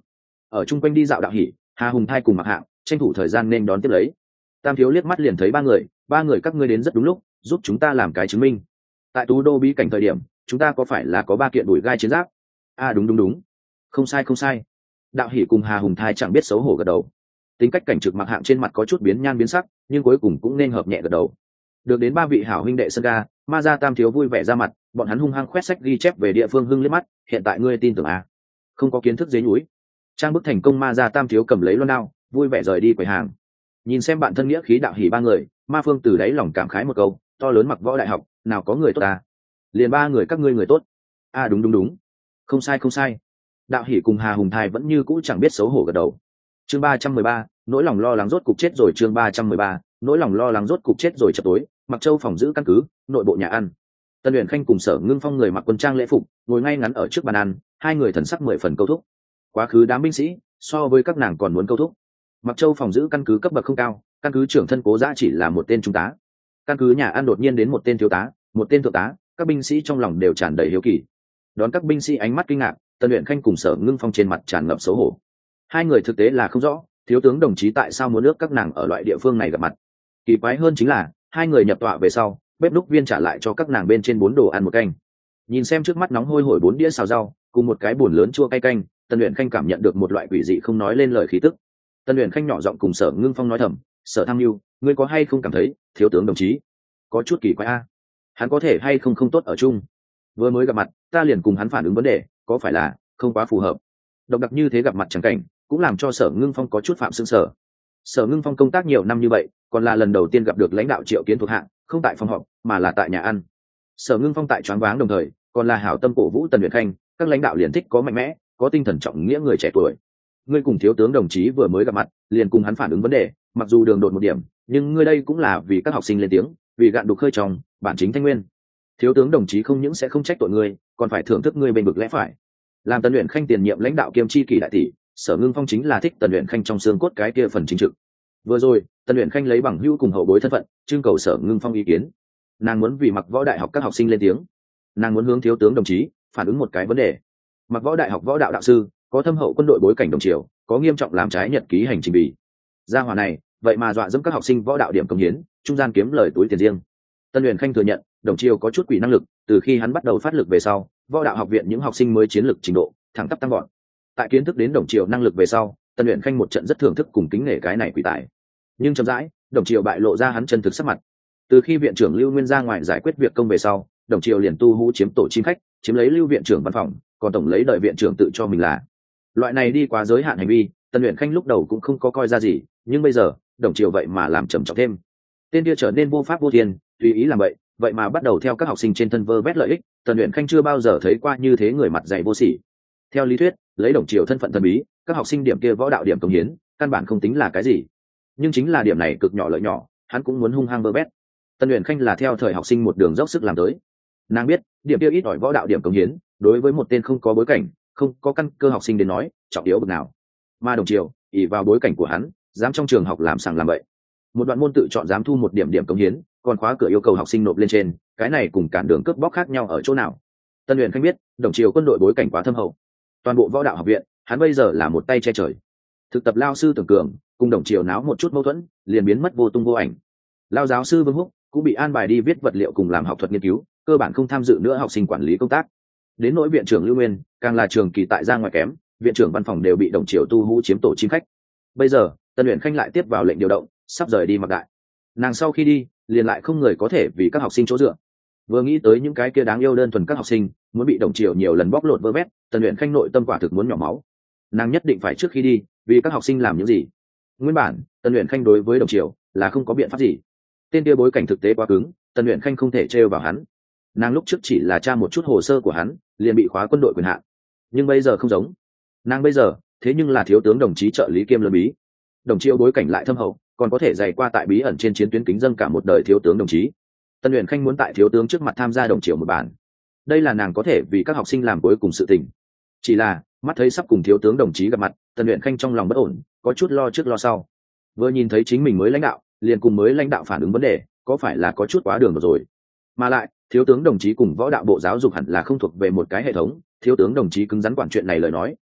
ở chung quanh đi dạo đạo hỉ, Hà Hùng Thai cùng Mặc Hạng tranh thủ thời gian nên đón tiếp lấy. Tam thiếu liếc mắt liền thấy ba người các ngươi đến rất đúng lúc, giúp chúng ta làm cái chứng minh. Tại Tú Đô bí cảnh thời điểm, chúng ta có phải là có 3 kiện đùi gai chiến giáp? Đúng, không sai. Đạo hỉ cùng Hà Hùng Thai chẳng biết xấu hổ gật đầu. Tính cách cảnh trực Mặc Hạng trên mặt có chút biến nhan biến sắc, nhưng cuối cùng cũng nên hợp nhẹ gật đầu. Được đến 3 vị hảo huynh đệ sân ga, Ma Gia Tam thiếu vui vẻ ra mặt, bọn hắn hung hăng khoét sách ghi chép về địa phương hưng liếc mắt, hiện tại ngươi tin tưởng không có kiến thức dế núi. Trang bức thành công Ma Gia Tam thiếu cầm lấy loan đao, vui vẻ rời đi quầy hàng. Nhìn xem bạn thân nghĩa khí đạo hỉ 3 người, Ma Phương từ đáy lòng cảm khái một câu, to lớn Mặc Võ đại học, nào có người tốt liền 3 người các ngươi người tốt. Đúng, không sai. Đạo hỉ cùng Hà Hùng Thai vẫn như cũ chẳng biết xấu hổ gật đầu. Chương 313, nỗi lòng lo lắng rốt cục chết rồi. Chương 313, nỗi lòng lo lắng rốt cục chết rồi. Chập tối, Mặc Châu phòng giữ căn cứ, nội bộ nhà ăn. Tân Uyển Khanh cùng Sở Ngưng Phong người mặc quân trang lễ phục, ngồi ngay ngắn ở trước bàn ăn, hai người thần sắc 10 phần câu thúc. Quá khứ đám binh sĩ, so với các nàng còn muốn câu thúc. Mặc Châu phòng giữ căn cứ cấp bậc không cao, căn cứ trưởng thân Cố Dã chỉ là một tên trung tá. Căn cứ nhà ăn đột nhiên đến một tên thiếu tá, một tên thượng tá, các binh sĩ trong lòng đều tràn đầy hiếu kỳ. Đón các binh sĩ ánh mắt kinh ngạc, Tân Uyển Khanh cùng Sở Ngưng Phong trên mặt tràn ngập xấu hổ. Hai người thực tế là không rõ, thiếu tướng đồng chí tại sao muốn ước các nàng ở loại địa phương này gặp mặt. Kỳ quái hơn chính là, hai người nhập tọa về sau, bếp đúc viên trả lại cho các nàng bên trên 4 đồ ăn một canh. Nhìn xem trước mắt nóng hôi hổi 4 đĩa xào rau, cùng một cái bồn lớn chua cay canh, Tân Uyển Khanh cảm nhận được một loại quỷ dị không nói lên lời khí tức. Tân Uyển Khanh nhỏ giọng cùng Sở Ngưng Phong nói thầm, "Sở Tham Nhu, ngươi có hay không cảm thấy, thiếu tướng đồng chí có chút kỳ quái hắn có thể hay không tốt ở chung? Vừa mới gặp mặt, ta liền cùng hắn phản ứng vấn đề, có phải là không quá phù hợp?" Độc đặc như thế gặp mặt chẳng cảnh, cũng làm cho Sở Ngưng Phong có chút phạm sững sờ. Sở Ngưng Phong công tác nhiều năm như vậy, còn là lần đầu tiên gặp được lãnh đạo Triệu Kiến thuộc hạng, không tại phòng họp, mà là tại nhà ăn. Sở Ngưng Phong tại choáng váng đồng thời, còn là hảo tâm cổ vũ Tân Uyển Khanh, các lãnh đạo liền thích có mạnh mẽ, có tinh thần trọng nghĩa người trẻ tuổi. Ngươi cùng thiếu tướng đồng chí vừa mới gặp mặt, liền cùng hắn phản ứng vấn đề, mặc dù đường đột một điểm, nhưng ngươi đây cũng là vì các học sinh lên tiếng, vì gạn đục khơi trong bản chính thanh nguyên. Thiếu tướng đồng chí không những sẽ không trách tội ngươi, còn phải thưởng thức ngươi bên vực lẽ phải. Làm Tân Uyển Khanh tiền nhiệm lãnh đạo kiêm tri kỷ đại tỷ, Sở Ngưng Phong chính là thích Tân Uyển Khanh trong xương cốt cái kia phần chính trực. Vừa rồi, Tân Uyển Khanh lấy bằng hữu cùng hậu bối thân phận, trưng cầu Sở Ngưng Phong ý kiến. Nàng muốn vì Mặc Võ đại học các học sinh lên tiếng, nàng muốn hướng thiếu tướng đồng chí phản ứng một cái vấn đề. Mặc Võ đại học võ đạo đạo sư, có thâm hậu quân đội bối cảnh đồng triều, có nghiêm trọng làm trái nhật ký hành trình bì. Gia hỏa này, vậy mà dọa dẫm các học sinh võ đạo điểm công hiến, trung gian kiếm lời túi tiền riêng. Tân Uyển Khanh thừa nhận, đồng triều có chút quỷ năng lực, từ khi hắn bắt đầu phát lực về sau, võ đạo học viện những học sinh mới chiến lực trình độ thẳng tắp tăng gọn. Tại kiến thức đến đồng triều năng lực về sau, Tân Uyển Khanh một trận rất thưởng thức cùng kính nể cái này quỷ tài. Nhưng chậm rãi, đồng triều bại lộ ra hắn chân thực sắc mặt. Từ khi viện trưởng Lưu Nguyên ra ngoài giải quyết việc công về sau, đồng triều liền tu hú chiếm tổ chim khách, chiếm lấy Lưu viện trưởng văn phòng, còn tổng lấy đợi viện trưởng tự cho mình là. Loại này đi quá giới hạn hành vi, Tân Uyển Khanh lúc đầu cũng không có coi ra gì, nhưng bây giờ, đồng triều vậy mà làm trầm trọng thêm. Tên kia trở nên vô pháp vô thiên, tùy ý làm vậy mà bắt đầu theo các học sinh trên thân vơ vét lợi ích. Tân Uyển Khanh chưa bao giờ thấy qua như thế người mặt dày vô sỉ. Theo lý thuyết, lấy đồng triều thân phận thần bí, các học sinh điểm kia võ đạo điểm công hiến, căn bản không tính là cái gì. Nhưng chính là điểm này cực nhỏ lợi nhỏ, hắn cũng muốn hung hăng vơ vét. Tân Uyển Khanh là theo thời học sinh một đường dốc sức làm tới. Nàng biết, điểm kia ít ỏi võ đạo điểm công hiến, đối với một tên không có bối cảnh, không có căn cơ học sinh đến nói, trọng yếu bực nào. Mà đồng triều, ỷ vào bối cảnh của hắn, dám trong trường học làm sàng làm bậy. Một đoạn môn tự chọn dám thu một điểm điểm công hiến, còn khóa cửa yêu cầu học sinh nộp lên trên, cái này cùng cản đường cướp bóc khác nhau ở chỗ nào? Tân Uyển Khanh biết, đồng triều quân đội bối cảnh quá thâm hậu. Toàn bộ võ đạo học viện, hắn bây giờ là một tay che trời. Thực tập lao sư Tưởng Cường cùng đồng triều náo một chút mâu thuẫn, liền biến mất vô tung vô ảnh. Lao giáo sư Vương Húc cũng bị an bài đi viết vật liệu cùng làm học thuật nghiên cứu, cơ bản không tham dự nữa học sinh quản lý công tác. Đến nỗi viện trưởng Lưu Nguyên, càng là trường kỳ tại ra ngoài kém, viện trưởng văn phòng đều bị đồng triều tu hú chiếm tổ chim khách. Bây giờ, Tân Uyển Khanh lại tiếp vào lệnh điều động, sắp rời đi Mặc Đại. Nàng sau khi đi, liền lại không người có thể vì các học sinh chỗ dựa. Vừa nghĩ tới những cái kia đáng yêu đơn thuần các học sinh, muốn bị đồng triều nhiều lần bóc lột vơ vét, Tân Uyển Khanh nội tâm quả thực muốn nhỏ máu. Nàng nhất định phải trước khi đi, vì các học sinh làm những gì. Nguyên bản, Tân Uyển Khanh đối với đồng triều là không có biện pháp gì. Tên kia bối cảnh thực tế quá cứng, Tân Uyển Khanh không thể trêu vào hắn. Nàng lúc trước chỉ là tra một chút hồ sơ của hắn, liền bị khóa quân đội quyền hạn. Nhưng bây giờ không giống. Nàng bây giờ, thế nhưng là thiếu tướng đồng chí trợ lý kiêm lâm bí. Đồng triều bối cảnh lại thâm hậu, còn có thể dày qua tại bí ẩn trên chiến tuyến kính dâng cả một đời thiếu tướng đồng chí. Tân Uyển Khanh muốn tại thiếu tướng trước mặt tham gia đồng triều một bản. Đây là nàng có thể vì các học sinh làm cuối cùng sự tình. Chỉ là, mắt thấy sắp cùng thiếu tướng đồng chí gặp mặt, Tân Uyển Khanh trong lòng bất ổn, có chút lo trước lo sau. Vừa nhìn thấy chính mình mới lãnh đạo, liền cùng mới lãnh đạo phản ứng vấn đề, có phải là có chút quá đường rồi. Mà lại, thiếu tướng đồng chí cùng võ đạo bộ giáo dục hẳn là không thuộc về một cái hệ thống, thiếu tướng đồng chí cứng rắn quản chuyện này lời nói,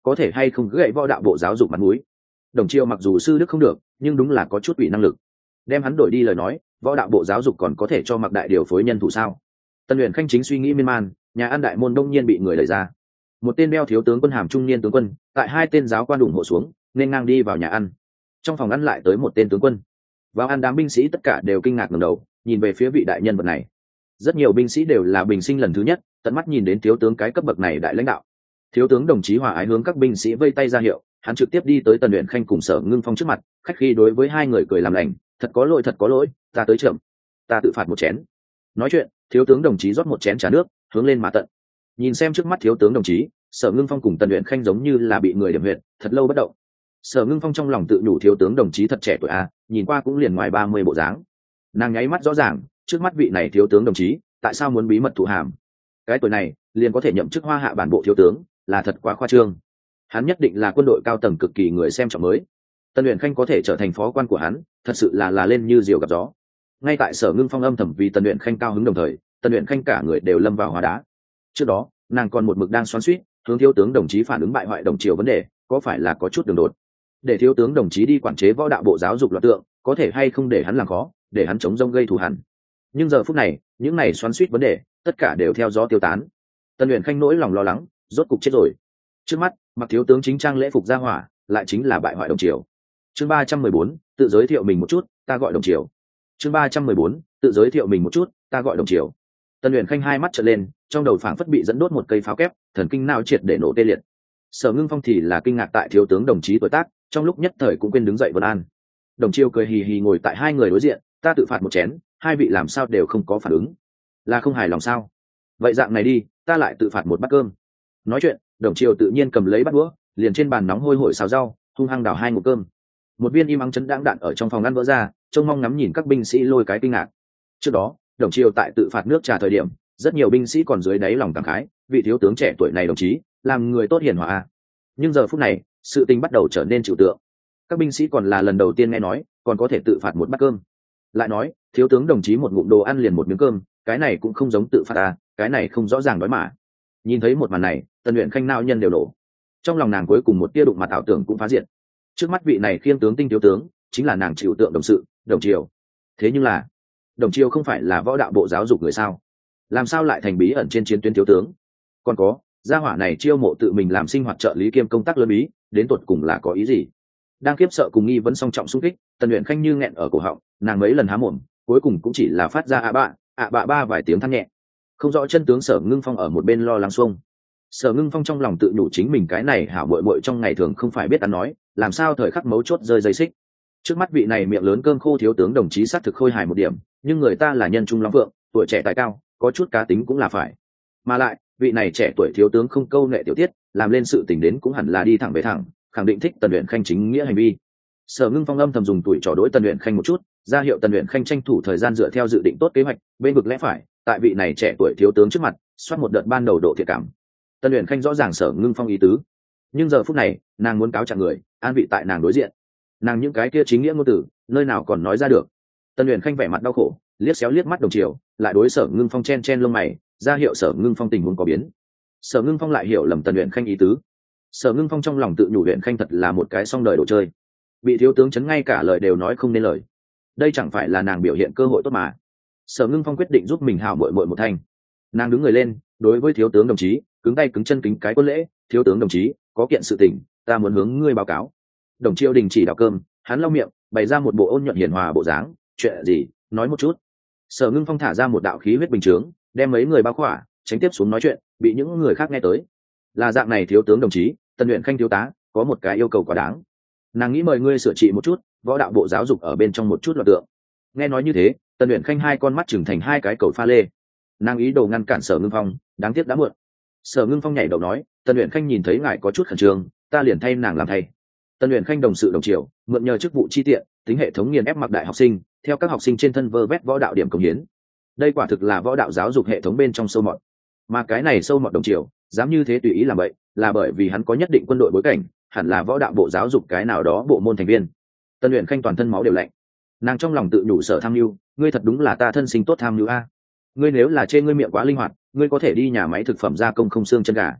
có thể hay không gậy võ đạo bộ giáo dục mặt mũi. Đồng Triều mặc dù sư đức không được, nhưng đúng là có chút bị năng lực. Đem hắn đổi đi lời nói, võ đạo bộ giáo dục còn có thể cho Mặc Đại điều phối nhân thủ sao? Tân Uyển Khanh chính suy nghĩ miên man, nhà ăn đại môn đông nhiên bị người đẩy ra. Một tên đeo thiếu tướng quân hàm trung niên tướng quân, tại hai tên giáo quan ủng hộ xuống, nên ngang đi vào nhà ăn. Trong phòng ăn lại tới một tên tướng quân. Vào ăn đám binh sĩ tất cả đều kinh ngạc ngẩng đầu, nhìn về phía vị đại nhân vật này. Rất nhiều binh sĩ đều là bình sinh lần thứ nhất, tận mắt nhìn đến thiếu tướng cái cấp bậc này đại lãnh đạo. Thiếu tướng đồng chí hòa ái hướng các binh sĩ vây tay ra hiệu, hắn trực tiếp đi tới Tần Uyển Khanh cùng Sở Ngưng Phong trước mặt, khách khí đối với hai người cười làm lành, thật có lỗi, ta tới chậm, ta tự phạt một chén. Nói chuyện, thiếu tướng đồng chí rót một chén trà nước, hướng lên mà tận. Nhìn xem trước mắt thiếu tướng đồng chí, Sở Ngưng Phong cùng Tần Uyển Khanh giống như là bị người điểm huyệt, thật lâu bất động. Sở Ngưng Phong trong lòng tự nhủ thiếu tướng đồng chí thật trẻ tuổi a, nhìn qua cũng liền ngoài 30 bộ dáng. Nàng nháy mắt rõ ràng, trước mắt vị này thiếu tướng đồng chí, tại sao muốn bí mật thụ hàm? Cái tuổi này, liền có thể nhậm chức Hoa Hạ bản bộ thiếu tướng, là thật quá khoa trương. Hắn nhất định là quân đội cao tầng cực kỳ người xem trọng mới. Tần Uyển Khanh có thể trở thành phó quan của hắn, thật sự là lên như diều gặp gió. Ngay tại Sở Ngưng Phong âm thầm vì Tần Uyển Khanh cao hứng đồng thời, Tần Uyển Khanh cả người đều lâm vào hóa đá. Trước đó, nàng còn một mực đang xoắn xuýt, hướng thiếu tướng đồng chí phản ứng bại hoại đồng triều vấn đề, có phải là có chút đường đột. Để thiếu tướng đồng chí đi quản chế võ đạo bộ giáo dục loạn tượng, có thể hay không để hắn làm khó, để hắn chống rông gây thù hằn. Nhưng giờ phút này, những này xoắn xuýt vấn đề, tất cả đều theo gió tiêu tán. Tần Uyển Khanh nỗi lòng lo lắng, rốt cục chết rồi. Trước mắt, mặc thiếu tướng chính trang lễ phục ra hỏa, lại chính là bại hoại đồng triều. Chương 314, tự giới thiệu mình một chút, ta gọi đồng triều. Chương 314, tự giới thiệu mình một chút, ta gọi đồng triều. Tần Uyển Khanh hai mắt trợn lên, trong đầu phảng phất bị dẫn đốt một cây pháo kép, thần kinh não triệt để nổ tê liệt. Sở Ngưng Phong thì là kinh ngạc tại thiếu tướng đồng chí tuổi tác, trong lúc nhất thời cũng quên đứng dậy vân an. Đồng triều cười hì hì ngồi tại hai người đối diện, ta tự phạt một chén, hai vị làm sao đều không có phản ứng, là không hài lòng sao? Vậy dạng này đi, ta lại tự phạt một bát cơm. Nói chuyện, đồng triều tự nhiên cầm lấy bát đũa, liền trên bàn nóng hôi hổi xào rau, hung hăng đảo hai ngụm cơm. Một viên im ắng chấn đãng đạn ở trong phòng ăn vỡ ra, trông mong ngắm nhìn các binh sĩ lôi cái kinh ngạc. Trước đó, đồng triều tại tự phạt nước trà thời điểm, rất nhiều binh sĩ còn dưới đáy lòng cảm khái, vị thiếu tướng trẻ tuổi này đồng chí, làm người tốt hiền hòa. Nhưng giờ phút này, sự tình bắt đầu trở nên trừu tượng. Các binh sĩ còn là lần đầu tiên nghe nói, còn có thể tự phạt một bát cơm. Lại nói, thiếu tướng đồng chí một ngụm đồ ăn liền một miếng cơm, cái này cũng không giống tự phạt à, cái này không rõ ràng đói mà. Nhìn thấy một màn này, Tần Uyển Khanh nao nhân đều nổ. Trong lòng nàng cuối cùng một tia đụng mặt ảo tưởng cũng phá diệt. Trước mắt vị này khiêm tướng tinh thiếu tướng, chính là nàng chịu tượng đồng sự, đồng triều. Thế nhưng là, đồng triều không phải là võ đạo bộ giáo dục người sao? Làm sao lại thành bí ẩn trên chiến tuyến thiếu tướng? Còn có, gia hỏa này chiêu mộ tự mình làm sinh hoạt trợ lý kiêm công tác lớn bí, đến tột cùng là có ý gì? Đang kiếp sợ cùng nghi vấn song trọng xung kích, Tần Uyển Khanh như nghẹn ở cổ họng, nàng mấy lần há mồm, cuối cùng cũng chỉ là phát ra ạ bạ ba vài tiếng than nhẹ. Không rõ chân tướng Sở Ngưng Phong ở một bên lo lắng xuông. Sở Ngưng Phong trong lòng tự nhủ chính mình cái này hảo muội muội trong ngày thường không phải biết ăn nói, làm sao thời khắc mấu chốt rơi dây xích. Trước mắt vị này miệng lớn cơm khô thiếu tướng đồng chí xác thực khôi hài một điểm, nhưng người ta là nhân trung long phượng, tuổi trẻ tài cao, có chút cá tính cũng là phải. Mà lại, vị này trẻ tuổi thiếu tướng không câu nệ tiểu tiết, làm lên sự tình đến cũng hẳn là đi thẳng về thẳng, khẳng định thích Tần Uyển Khanh chính nghĩa hành vi. Sở Ngưng Phong âm thầm dùng tuổi trò đối Tần Uyển Khanh một chút, ra hiệu Tần Uyển Khanh tranh thủ thời gian dựa theo dự định tốt kế hoạch, bên vực lẽ phải, tại vị này trẻ tuổi thiếu tướng trước mặt, soát một đợt ban đầu độ thiện cảm. Tần Uyển Khanh rõ ràng Sở Ngưng Phong ý tứ, nhưng giờ phút này, nàng muốn cáo trạng người, an vị tại nàng đối diện. Nàng những cái kia chính nghĩa ngôn từ, nơi nào còn nói ra được. Tần Uyển Khanh vẻ mặt đau khổ, liếc xéo liếc mắt đồng triều, lại đối Sở Ngưng Phong chen chen lông mày, ra hiệu Sở Ngưng Phong tình huống có biến. Sở Ngưng Phong lại hiểu lầm Tần Uyển Khanh ý tứ. Sở Ngưng Phong trong lòng tự nhủ Uyển Khanh thật là một cái song đời đồ chơi, bị thiếu tướng chấn ngay cả lời đều nói không nên lời. Đây chẳng phải là nàng biểu hiện cơ hội tốt mà. Sở Ngưng Phong quyết định giúp mình hảo muội muội một thành. Nàng đứng người lên, đối với thiếu tướng đồng chí, cứng tay cứng chân kính cái quân lễ, thiếu tướng đồng chí, có kiện sự tình, ta muốn hướng ngươi báo cáo. Đồng Chiêu đình chỉ đào cơm, hắn lau miệng, bày ra một bộ ôn nhuận hiền hòa bộ dáng, chuyện gì, nói một chút. Sở Ngưng Phong thả ra một đạo khí huyết bình chướng, đem mấy người bao khỏa, tránh tiếp xuống nói chuyện, bị những người khác nghe tới. Là dạng này thiếu tướng đồng chí, Tần Uyển Khanh thiếu tá, có một cái yêu cầu quá đáng. Nàng nghĩ mời ngươi sửa trị một chút, võ đạo bộ giáo dục ở bên trong một chút loạt tượng. Nghe nói như thế, Tần Uyển Khanh hai con mắt trừng thành hai cái cầu pha lê. Nàng ý đồ ngăn cản Sở Ngưng Phong, đáng tiếc đã muộn. Sở Ngưng Phong nhảy đầu nói, Tần Uyển Khanh nhìn thấy ngài có chút khẩn trương, ta liền thay nàng làm thay. Tần Uyển Khanh đồng sự đồng chiều, mượn nhờ chức vụ chi tiện, tính hệ thống nghiền ép Mặc Đại học sinh, theo các học sinh trên thân vơ vét võ đạo điểm cống hiến. Đây quả thực là võ đạo giáo dục hệ thống bên trong sâu mọt. Mà cái này sâu mọt đồng chiều, dám như thế tùy ý làm vậy, là bởi vì hắn có nhất định quân đội bối cảnh, hẳn là võ đạo bộ giáo dục cái nào đó bộ môn thành viên. Tần Uyển Khanh toàn thân máu đều lạnh. Nàng trong lòng tự nhủ Sở tham mưu, ngươi thật đúng là ta thân sinh tốt tham mưu a. Ngươi nếu là chê ngươi miệng quá linh hoạt, ngươi có thể đi nhà máy thực phẩm gia công không xương chân gà.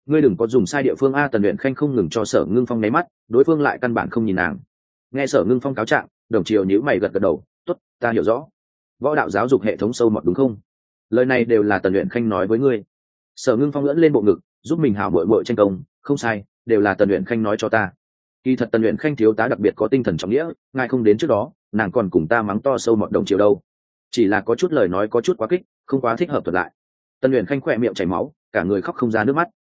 ngươi đừng có dùng sai địa phương a. Tần Uyển Khanh không ngừng cho Sở Ngưng Phong nháy mắt, đối phương lại căn bản không nhìn nàng. Nghe Sở Ngưng Phong cáo trạng, Đồng Triều nhíu mày gật gật đầu, tốt, ta hiểu rõ. Võ đạo giáo dục hệ thống sâu mọt đúng không? Lời này đều là Tần Uyển Khanh nói với ngươi. Sở Ngưng Phong ưỡn lên bộ ngực, giúp mình hào bội bội tranh công, không sai, đều là Tần Uyển Khanh nói cho ta. Kỳ thật Tần Uyển Khanh thiếu tá đặc biệt có tinh thần trọng nghĩa, ngài không đến trước đó, nàng còn cùng ta mắng to sâu mọt Đồng Triều đâu. Chỉ là có chút lời nói có chút quá kích, không quá thích hợp thuật lại. Tần Uyển Khanh khỏe miệng chảy máu, cả người khóc không ra nước mắt.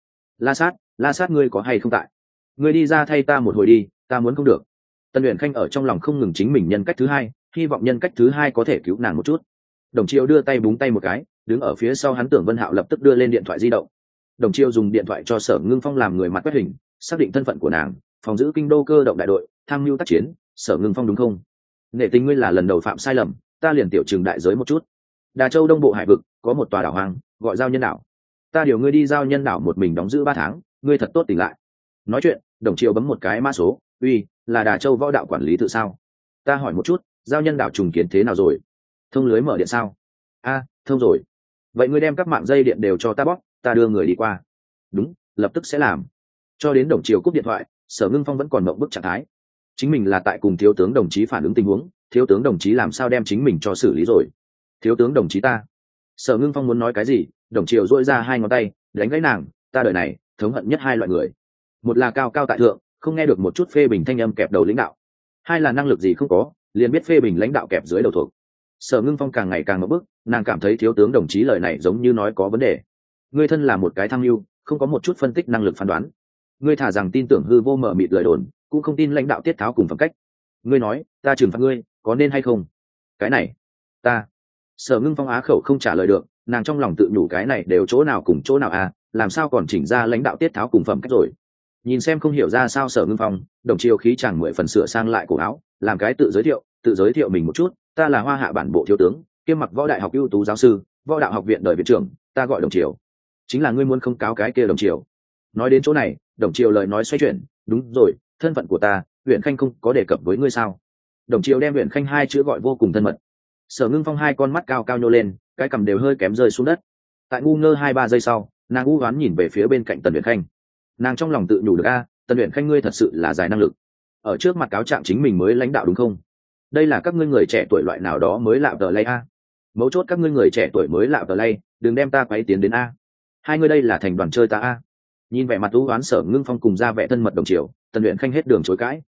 La Sát ngươi có hay không tại? Ngươi đi ra thay ta một hồi đi, ta muốn không được. Tần Uyển Khanh ở trong lòng không ngừng chính mình nhân cách thứ hai, hy vọng nhân cách thứ hai có thể cứu nàng một chút. Đồng Triều đưa tay búng tay một cái, đứng ở phía sau hắn Tưởng Vân Hạo lập tức đưa lên điện thoại di động. Đồng Triều dùng điện thoại cho Sở Ngưng Phong làm người mặt quét hình, xác định thân phận của nàng, phòng giữ kinh đô cơ động đại đội, tham mưu tác chiến. Sở Ngưng Phong đúng không? Nể tình ngươi là lần đầu phạm sai lầm, ta liền tiểu trường đại giới một chút. Đà Châu Đông Bộ hải vực có một tòa đảo hoang, gọi Giao Nhân đảo. Ta điều ngươi đi Giao Nhân đảo một mình đóng giữ 3 tháng, ngươi thật tốt tỉnh lại. Nói chuyện, Đồng Triều bấm một cái mã số, uy, là Đà Châu võ đạo quản lý tự sao? Ta hỏi một chút, Giao Nhân đảo trùng kiến thế nào rồi? Thông lưới mở điện sao? A, thông rồi. Vậy ngươi đem các mạng dây điện đều cho ta bóc, ta đưa người đi qua. Đúng, lập tức sẽ làm. Cho đến Đồng Triều cúp điện thoại, Sở Ngưng Phong vẫn còn mộng bức trạng thái. Chính mình là tại cùng thiếu tướng đồng chí phản ứng tình huống, thiếu tướng đồng chí làm sao đem chính mình cho xử lý rồi? Thiếu tướng đồng chí ta. Sở Ngưng Phong muốn nói cái gì, Đồng Triều duỗi ra 2 ngón tay đánh gãy nàng, ta đời này thống hận nhất 2 loại người. Một là cao cao tại thượng, không nghe được một chút phê bình thanh âm kẹp đầu lãnh đạo. 2 là năng lực gì không có, liền biết phê bình lãnh đạo kẹp dưới đầu thuộc. Sở Ngưng Phong càng ngày càng ngộp bức, nàng cảm thấy thiếu tướng đồng chí lời này giống như nói có vấn đề. Ngươi thân là một cái tham mưu, không có một chút phân tích năng lực phán đoán. Ngươi thả rằng tin tưởng hư vô mờ mịt lời đồn, cũng không tin lãnh đạo tiết tháo cùng phẩm cách. Ngươi nói, ta trừng phạt ngươi, có nên hay không? Cái này, ta. Sở Ngưng Phong á khẩu không trả lời được, nàng trong lòng tự nhủ cái này đều chỗ nào cùng chỗ nào à, làm sao còn chỉnh ra lãnh đạo tiết tháo cùng phẩm cách rồi. Nhìn xem không hiểu ra sao Sở Ngưng Phong, Đồng Triều khí chàng 10 phần sửa sang lại cổ áo, làm cái tự giới thiệu mình một chút, ta là Hoa Hạ bản bộ thiếu tướng, kiêm mặc võ đại học ưu tú giáo sư, võ đạo học viện đời viện trưởng, ta gọi Đồng Triều. Chính là ngươi muốn không cáo cái kia Đồng Triều. Nói đến chỗ này, Đồng Triều lời nói xoay chuyển, đúng rồi, thân phận của ta, Uyển Khanh không có đề cập với ngươi sao? Đồng Triều đem Uyển Khanh 2 chữ gọi vô cùng thân mật. Sở Ngưng Phong 2 con mắt cao cao nhô lên, cái cằm đều hơi kém rơi xuống đất. Tại ngu ngơ 2-3 giây sau, nàng u hoán nhìn về phía bên cạnh Tần Uyển Khanh. Nàng trong lòng tự nhủ được a, Tần Uyển Khanh ngươi thật sự là giải năng lực. Ở trước mặt cáo trạng chính mình mới lãnh đạo đúng không? Đây là các ngươi người trẻ tuổi loại nào đó mới lạ tờ lay a. Mấu chốt các ngươi người trẻ tuổi mới lạ tờ lay, đừng đem ta quấy tiến đến a. Hai ngươi đây là thành đoàn chơi ta a. Nhìn vẻ mặt u hoán Sở Ngưng Phong cùng ra vẻ thân mật Đồng Triều, Tần Uyển Khanh hết đường chối cãi.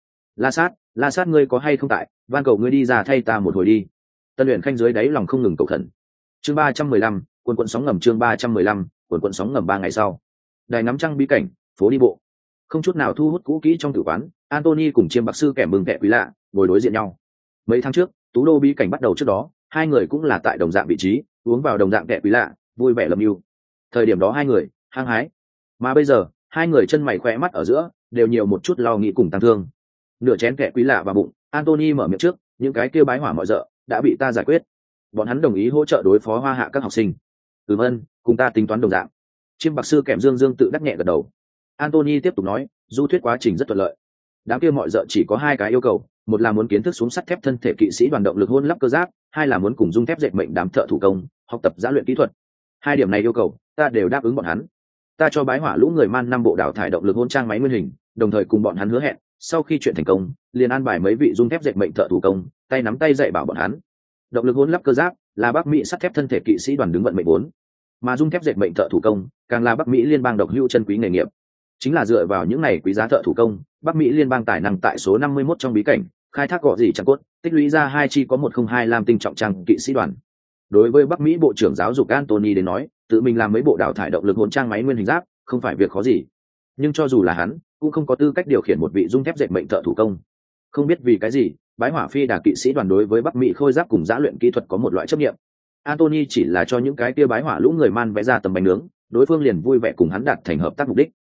La Sát ngươi có hay không tại, van cầu ngươi đi ra thay ta một hồi đi. Tần Uyển Khanh dưới đáy lòng không ngừng cầu khẩn. Chương 315, quần sóng ngầm. Chương 315, quần sóng ngầm. 3 ngày sau, đài ngắm trăng bí cảnh, phố đi bộ, không chút nào thu hút cũ kỹ trong tử quán. Anthony cùng Chiêm Bạc Sư kẻ mừng kẻ quý lạ ngồi đối diện nhau. Mấy tháng trước, Tú Đô bí cảnh bắt đầu trước đó, 2 người cũng là tại đồng dạng vị trí, uống vào đồng dạng kẻ quý lạ, vui vẻ lâm yêu. Thời điểm đó 2 người hăng hái, mà bây giờ 2 người chân mày khỏe mắt ở giữa đều nhiều một chút lo nghĩ cùng tăng thương. Nửa chén kẻ quý lạ vào bụng, Anthony mở miệng trước, những cái kêu bái hỏa mọi dợ đã bị ta giải quyết, bọn hắn đồng ý hỗ trợ đối phó Hoa Hạ các học sinh. Ơn, cùng ta tính toán đồng dạng. Chiêm Bạc Sư kèm Dương tự đắc nhẹ gật đầu. Anthony tiếp tục nói, du thuyết quá trình rất thuận lợi. Đám kia mọi dợ chỉ có 2 cái yêu cầu, một là muốn kiến thức xuống sắt thép thân thể kỵ sĩ đoàn động lực hôn lắp cơ giáp, 2 là muốn cùng dung thép dệt mệnh đám thợ thủ công học tập giã luyện kỹ thuật. 2 điểm này yêu cầu ta đều đáp ứng bọn hắn. Ta cho bái hỏa lũ người man 5 bộ đào thải động lực hôn trang máy nguyên hình, đồng thời cùng bọn hắn hứa hẹn, sau khi chuyện thành công, liền an bài mấy vị dung thép dệt mệnh thợ thủ công, tay nắm tay dạy bảo bọn hắn. Động lực hôn lắp cơ giáp là Bắc Mỹ sắt thép thân thể kỵ sĩ đoàn đứng vận mệnh 4, mà dung thép dệt mệnh thợ thủ công càng là Bắc Mỹ liên bang độc hữu chân quý nghề nghiệp. Chính là dựa vào những này quý giá thợ thủ công, Bắc Mỹ liên bang tài năng tại số 51 trong bí cảnh khai thác gọ gì chẳng cốt, tích lũy ra 2 chi có 102 lam tinh trọng trang kỵ sĩ đoàn. Đối với Bắc Mỹ bộ trưởng giáo dục Anthony đến nói, tự mình làm mấy bộ đào thải động lực hôn trang máy nguyên hình giáp không phải việc khó gì, nhưng cho dù là hắn cũng không có tư cách điều khiển một vị dung thép dệt mệnh thợ thủ công. Không biết vì cái gì, bái hỏa phi đà kỵ sĩ đoàn đối với Bắc Mỹ khôi giáp cùng giã luyện kỹ thuật có một loại chấp nghiệm. Anthony chỉ là cho những cái kia bái hỏa lũ người man vẽ ra tầm bánh nướng, đối phương liền vui vẻ cùng hắn đạt thành hợp tác mục đích.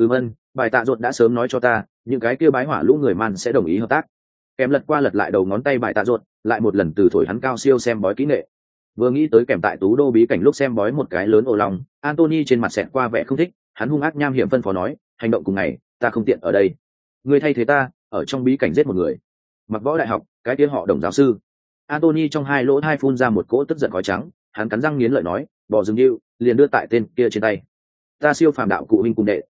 Bài tạ ruột đã sớm nói cho ta, những cái kia bái hỏa lũ người man sẽ đồng ý hợp tác. Kèm lật qua lật lại đầu ngón tay bài tạ ruột, lại một lần từ thổi hắn cao siêu xem bói kỹ nghệ. Vừa nghĩ tới kèm tại Tú Đô bí cảnh lúc xem bói một cái lớn ồ lòng, Anthony trên mặt xẹt qua vẻ không thích, hắn hung ác nham hiểm phân phó nói, hành động cùng ngày, ta không tiện ở đây. Ngươi thay thế ta, ở trong bí cảnh giết một người. Mặc võ đại học, cái kia họ Đồng giáo sư. Anthony trong 2 lỗ 2 phun ra một cỗ tức giận khói trắng, hắn cắn răng nghiến lợi nói, bỏ rừng điêu, liền đưa tại tên kia trên tay. Ta siêu phàm đạo cụ huynh cùng đệ,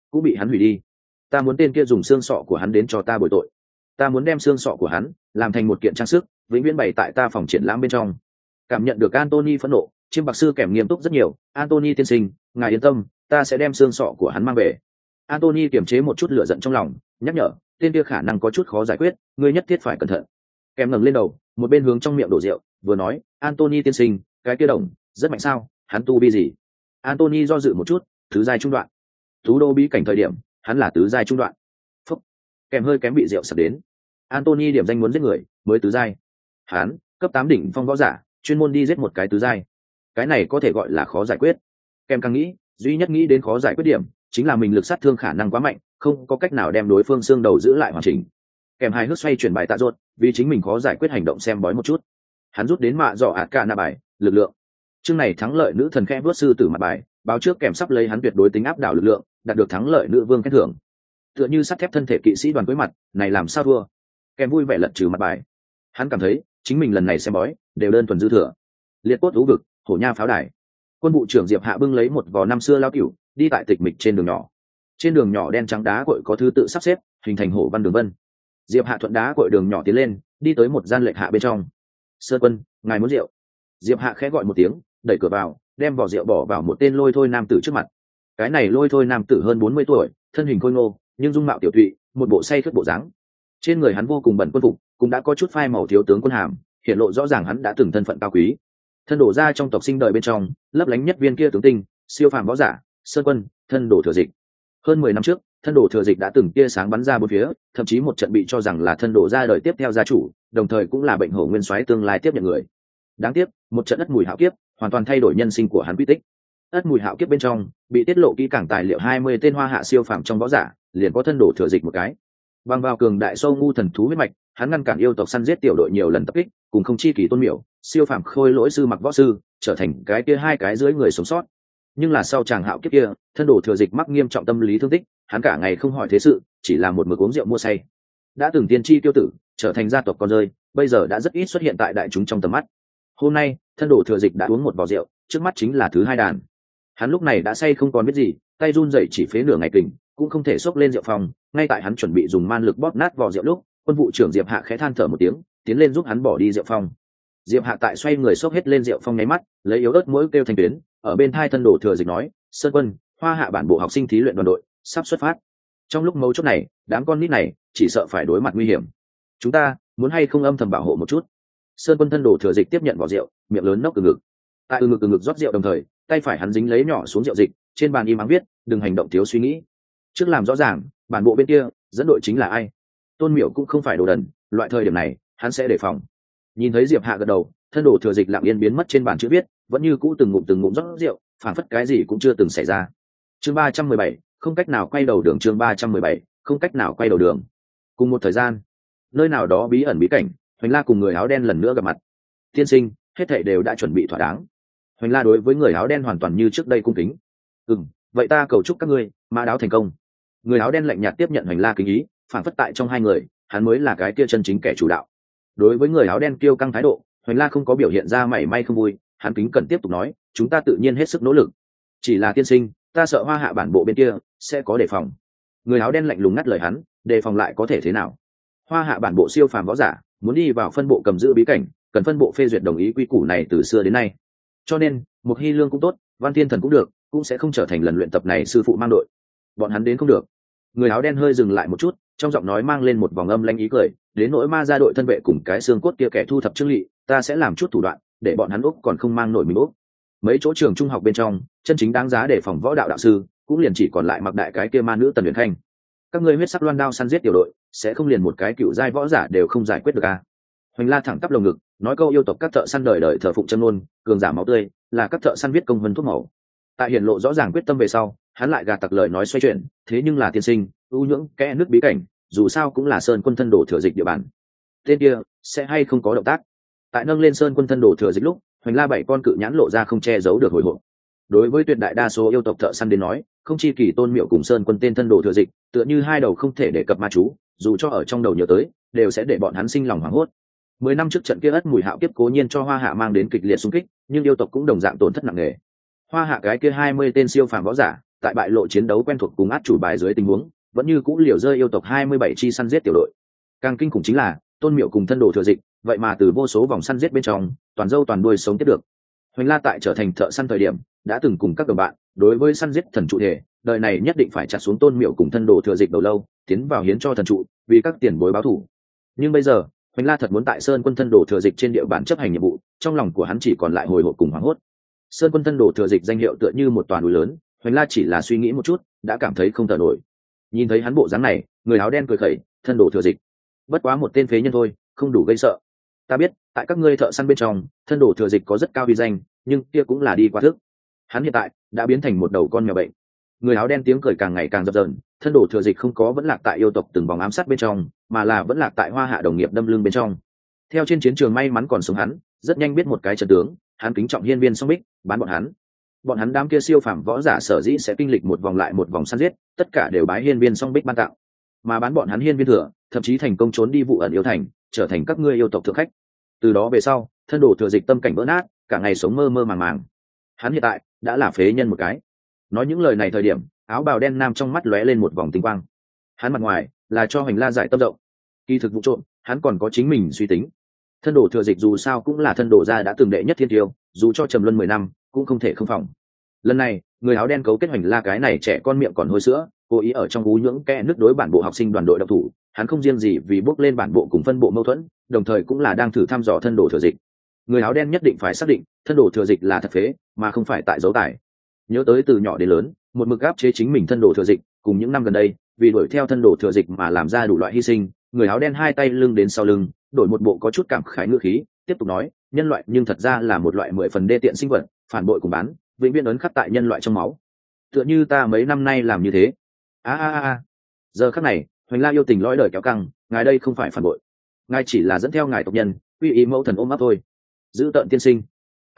cũng bị hắn hủy đi. Ta muốn tên kia dùng xương sọ của hắn đến cho ta bồi tội. Ta muốn đem xương sọ của hắn làm thành một kiện trang sức, vĩnh viễn bày tại ta phòng triển lãm bên trong. Cảm nhận được Anthony phẫn nộ, Chiêm Bạc Sư kèm nghiêm túc rất nhiều. Anthony tiên sinh, ngài yên tâm, ta sẽ đem xương sọ của hắn mang về. Anthony kiềm chế một chút lửa giận trong lòng, nhắc nhở, tên kia khả năng có chút khó giải quyết, ngươi nhất thiết phải cẩn thận. Kèm ngẩng lên đầu, một bên hướng trong miệng đổ rượu, vừa nói, Anthony tiên sinh, cái kia đồng rất mạnh sao? Hắn tu vi gì? Anthony do dự một chút, tứ giai trung đoạn. Thú đô bí cảnh thời điểm, hắn là tứ giai trung đoạn. Phúc. Kèm hơi kém bị rượu sập đến. Anthony điểm danh muốn giết người, mới tứ giai. Hắn, cấp 8 đỉnh phong võ giả, chuyên môn đi giết một cái tứ giai. Cái này có thể gọi là khó giải quyết. Kèm càng nghĩ, duy nhất nghĩ đến khó giải quyết điểm, chính là mình lực sát thương khả năng quá mạnh, không có cách nào đem đối phương xương đầu giữ lại hoàn chỉnh. Kèm hài hước xoay chuyển bài tạ ruột, vì chính mình khó giải quyết hành động xem bói một chút. Hắn rút đến mạ dọ ạt cả na bài, lực lượng. Chương này thắng lợi nữ thần khẽ vuốt sư tử mặt bài, báo trước kèm sắp lấy hắn tuyệt đối tính áp đảo lực lượng, đạt được thắng lợi nữ vương khen thưởng. Tựa như sắt thép thân thể kỵ sĩ đoàn cuối mặt, này làm sao thua? Kèm vui vẻ lật trừ mặt bài. Hắn cảm thấy, chính mình lần này xem bói, đều đơn thuần dư thừa. Liệt cốt thú vực, hổ nha pháo đài. Quân vụ trưởng Diệp Hạ bưng lấy một vò năm xưa lao cửu, đi tại tịch mịch trên đường nhỏ. Trên đường nhỏ đen trắng đá cội có thứ tự sắp xếp, hình thành hổ văn đường vân. Diệp Hạ thuận đá cội đường nhỏ tiến lên, đi tới một gian lệch hạ bên trong. Sơn Quân, ngài muốn rượu? Diệp Hạ khẽ gọi một tiếng, đẩy cửa vào, đem vỏ rượu bỏ vào một tên lôi thôi nam tử trước mặt. Cái này lôi thôi nam tử hơn 40 tuổi, thân hình khôi ngô, nhưng dung mạo tiểu thụy, một bộ say khướt bộ dáng. Trên người hắn vô cùng bẩn quân phục, cũng đã có chút phai màu thiếu tướng quân hàm, hiện lộ rõ ràng hắn đã từng thân phận cao quý. Thân đổ ra trong tộc sinh đời bên trong, lấp lánh nhất viên kia tướng tinh, siêu phàm võ giả, Sơn Quân, thân đổ thừa dịch. Hơn 10 năm trước, thân đổ thừa dịch đã từng tia sáng bắn ra bốn phía, thậm chí một trận bị cho rằng là thân đổ ra đời tiếp theo gia chủ, đồng thời cũng là bệnh hổ nguyên soái tương lai tiếp nhận người. Đáng tiếc, một trận ất mùi hạo kiếp, hoàn toàn thay đổi nhân sinh của hắn quy tích. Ất mùi hạo kiếp bên trong, bị tiết lộ kỹ càng tài liệu 20 tên hoa hạ siêu phàm trong võ giả, liền có thân đổ thừa dịch một cái. Bằng vào cường đại sâu ngu thần thú huyết mạch, hắn ngăn cản yêu tộc săn giết tiểu đội nhiều lần tập kích, cùng không chi kỳ tôn miểu, siêu phàm khôi lỗi sư mặc võ sư, trở thành cái kia hai cái dưới người sống sót. Nhưng là sau chàng hạo kiếp kia, thân đổ thừa dịch mắc nghiêm trọng tâm lý thương tích, hắn cả ngày không hỏi thế sự, chỉ là một mực uống rượu mua say. Đã từng tiên tri tiêu tử, trở thành gia tộc con rơi, bây giờ đã rất ít xuất hiện tại đại chúng trong tầm mắt. Hôm nay, thân đổ thừa dịch đã uống một vò rượu, trước mắt chính là thứ hai đàn. Hắn lúc này đã say không còn biết gì, tay run rẩy chỉ phế nửa ngày kình, cũng không thể xốc lên rượu phòng. Ngay tại hắn chuẩn bị dùng man lực bóp nát vò rượu lúc, quân vụ trưởng Diệp Hạ khẽ than thở một tiếng, tiến lên giúp hắn bỏ đi rượu phong. Diệp Hạ tại xoay người xốc hết lên rượu phong nháy mắt, lấy yếu ớt mũi kêu thành tuyến, ở bên thai thân đổ thừa dịch nói, Sơn Quân, Hoa Hạ bản bộ học sinh thí luyện đoàn đội sắp xuất phát. Trong lúc mấu chốt này, đám con nít này chỉ sợ phải đối mặt nguy hiểm. Chúng ta muốn hay không âm thầm bảo hộ một chút? Sơn Quân thân đổ thừa dịch tiếp nhận vỏ rượu, miệng lớn nốc từ ngực. Tại từ ngực rót rượu đồng thời, tay phải hắn dính lấy nhỏ xuống rượu dịch, trên bàn im ắng viết, đừng hành động thiếu suy nghĩ. Trước làm rõ ràng, bản bộ bên kia dẫn đội chính là ai. Tôn Miểu cũng không phải đồ đần, loại thời điểm này hắn sẽ đề phòng. Nhìn thấy Diệp Hạ gật đầu, thân đổ thừa dịch lặng yên biến mất trên bàn chữ viết, vẫn như cũ từng ngụm rót rượu, phảng phất cái gì cũng chưa từng xảy ra. Chương 317, không cách nào quay đầu đường. Chương 317, không cách nào quay đầu đường. Cùng một thời gian, nơi nào đó bí ẩn bí cảnh, Hoành La cùng người áo đen lần nữa gặp mặt. Tiên sinh, hết thảy đều đã chuẩn bị thỏa đáng. Hoành La đối với người áo đen hoàn toàn như trước đây cung kính. Vậy ta cầu chúc các ngươi mã đáo thành công. Người áo đen lạnh nhạt tiếp nhận Hoành La kính ý, phảng phất tại trong hai người, hắn mới là cái kia chân chính kẻ chủ đạo. Đối với người áo đen kiêu căng thái độ, Hoành La không có biểu hiện ra mảy may không vui, hắn kính cẩn tiếp tục nói, chúng ta tự nhiên hết sức nỗ lực. Chỉ là tiên sinh, ta sợ Hoa Hạ bản bộ bên kia sẽ có đề phòng. Người áo đen lạnh lùng ngắt lời hắn, đề phòng lại có thể thế nào? Hoa Hạ bản bộ siêu phàm võ giả muốn đi vào phân bộ cầm giữ bí cảnh, cần phân bộ phê duyệt đồng ý quy củ này từ xưa đến nay. Cho nên, Mục Hy Lương cũng tốt, Văn Thiên Thần cũng được, cũng sẽ không trở thành lần luyện tập này sư phụ mang đội. Bọn hắn đến không được. Người áo đen hơi dừng lại một chút, trong giọng nói mang lên một vòng âm lanh ý cười, đến nỗi ma gia đội thân vệ cùng cái xương cốt kia kẻ thu thập trương lỵ, ta sẽ làm chút thủ đoạn, để bọn hắn úc còn không mang nổi mình úc. Mấy chỗ trường trung học bên trong, chân chính đáng giá để phòng võ đạo đạo sư, cũng liền chỉ còn lại mặc đại cái kia ma nữ Tần Uyển Khanh. Các ngươi huyết sắc loan đao săn giết tiểu đội, sẽ không liền một cái cựu giai võ giả đều không giải quyết được à? Hoành La thẳng tắp lồng ngực, nói câu yêu tộc các thợ săn đời đời thờ phụng chân ngôn, cường giả máu tươi, là các thợ săn viết công vân thuốc màu. Tại hiển lộ rõ ràng quyết tâm về sau, hắn lại gạt tặc lời nói xoay chuyển, thế nhưng là tiên sinh, ưu nhưỡng kẽ nước bí cảnh, dù sao cũng là Sơn Quân thân đổ thừa dịch địa bàn. Tên kia sẽ hay không có động tác? Tại nâng lên Sơn Quân thân đổ thừa dịch lúc, Hoành La bảy con cự nhãn lộ ra không che giấu được hồi hộp. Đối với tuyệt đại đa số yêu tộc thợ săn đến nói, không chi kỳ Tôn Miệu cùng Sơn Quân tên thân đồ thừa dịch, tựa như hai đầu không thể đề cập ma chú, dù cho ở trong đầu nhớ tới, đều sẽ để bọn hắn sinh lòng hoảng hốt. 10 năm trước trận kia ất mùi hạo kiếp cố nhiên cho Hoa Hạ mang đến kịch liệt xung kích, nhưng yêu tộc cũng đồng dạng tổn thất nặng nề. Hoa Hạ cái kia 20 tên siêu phàm võ giả, tại bại lộ chiến đấu quen thuộc cùng át chủ bài dưới tình huống vẫn như cũ liều rơi yêu tộc 27 chi săn giết tiểu đội. Càng kinh khủng chính là Tôn Miệu cùng thân đồ thừa dịch vậy mà từ vô số vòng săn giết bên trong toàn dâu toàn đuôi sống tiếp được. Hoành La tại trở thành thợ săn thời điểm đã từng cùng các đồng bạn đối với săn giết thần trụ thể, đời này nhất định phải chặt xuống Tôn Miệu cùng thân đồ thừa dịch đầu lâu, tiến vào hiến cho thần trụ, vì các tiền bối báo thù. Nhưng bây giờ Hoành La thật muốn tại Sơn Quân thân đồ thừa dịch trên địa bàn chấp hành nhiệm vụ, trong lòng của hắn chỉ còn lại hồi hộp cùng hoảng hốt. Sơn Quân thân đồ thừa dịch danh hiệu tựa như một toàn núi lớn, Hoành La chỉ là suy nghĩ một chút đã cảm thấy không thở nổi. Nhìn thấy hắn bộ dáng này, người áo đen cười khẩy, thân đồ thừa dịch bất quá một tên phế nhân thôi, không đủ gây sợ. Ta biết tại các ngươi thợ săn bên trong thân đồ thừa dịch có rất cao uy danh, nhưng kia cũng là đi qua thức. Hắn hiện tại đã biến thành một đầu con mèo bệnh. Người áo đen tiếng cười càng ngày càng dập dờn, thân đồ thừa dịch không có vẫn lạc tại yêu tộc từng vòng ám sát bên trong, mà là vẫn lạc tại Hoa Hạ đồng nghiệp đâm lưng bên trong. Theo trên chiến trường may mắn còn sống hắn rất nhanh biết một cái trận tướng, hắn kính trọng hiên viên song bích bán bọn hắn đám kia siêu phàm võ giả sở dĩ sẽ kinh lịch một vòng lại một vòng săn giết, tất cả đều bái hiên viên song bích ban tặng, mà bán bọn hắn hiên viên thừa thậm chí thành công trốn đi vụ ẩn yêu thành, trở thành các ngươi yêu tộc thượng khách. Từ đó về sau thân đồ thừa dịch tâm cảnh vỡ nát, cả ngày sống mơ mơ màng màng. Hắn hiện tại đã là phế nhân một cái. Nói những lời này thời điểm, áo bào đen nam trong mắt lóe lên một vòng tinh quang. Hắn mặt ngoài là cho Hoành La giải tâm rộng, kỳ thực vụ trộm hắn còn có chính mình suy tính. Thân đồ thừa dịch dù sao cũng là thân đồ gia đã từng đệ nhất thiên tiêu, dù cho trầm luân 10 năm cũng không thể không phòng. Lần này người áo đen cấu kết Hoành La cái này trẻ con miệng còn hôi sữa, cố ý ở trong ú nhưỡng kẽ nước đối bản bộ học sinh đoàn đội độc thủ. Hắn không riêng gì vì bước lên bản bộ cùng phân bộ mâu thuẫn, đồng thời cũng là đang thử thăm dò thân đồ thừa dịch. Người áo đen nhất định phải xác định thân đồ thừa dịch là thật phế, mà không phải tại dấu tài. Nhớ tới từ nhỏ đến lớn một mực áp chế chính mình thân đồ thừa dịch, cùng những năm gần đây vì đuổi theo thân đồ thừa dịch mà làm ra đủ loại hy sinh, người áo đen hai tay lưng đến sau lưng, đổi một bộ có chút cảm khái ngữ khí, tiếp tục nói, nhân loại nhưng thật ra là một loại 10 phần đê tiện sinh vật, phản bội cùng bán, vĩnh viễn ấn khắc tại nhân loại trong máu. Tựa như ta mấy năm nay làm như thế. Giờ khắc này Hoành La yêu tình lõi đời kéo căng, ngài đây không phải phản bội, ngài chỉ là dẫn theo ngài tộc nhân uy ý mẫu thần ôm ấp thôi. Giữ tợn tiên sinh.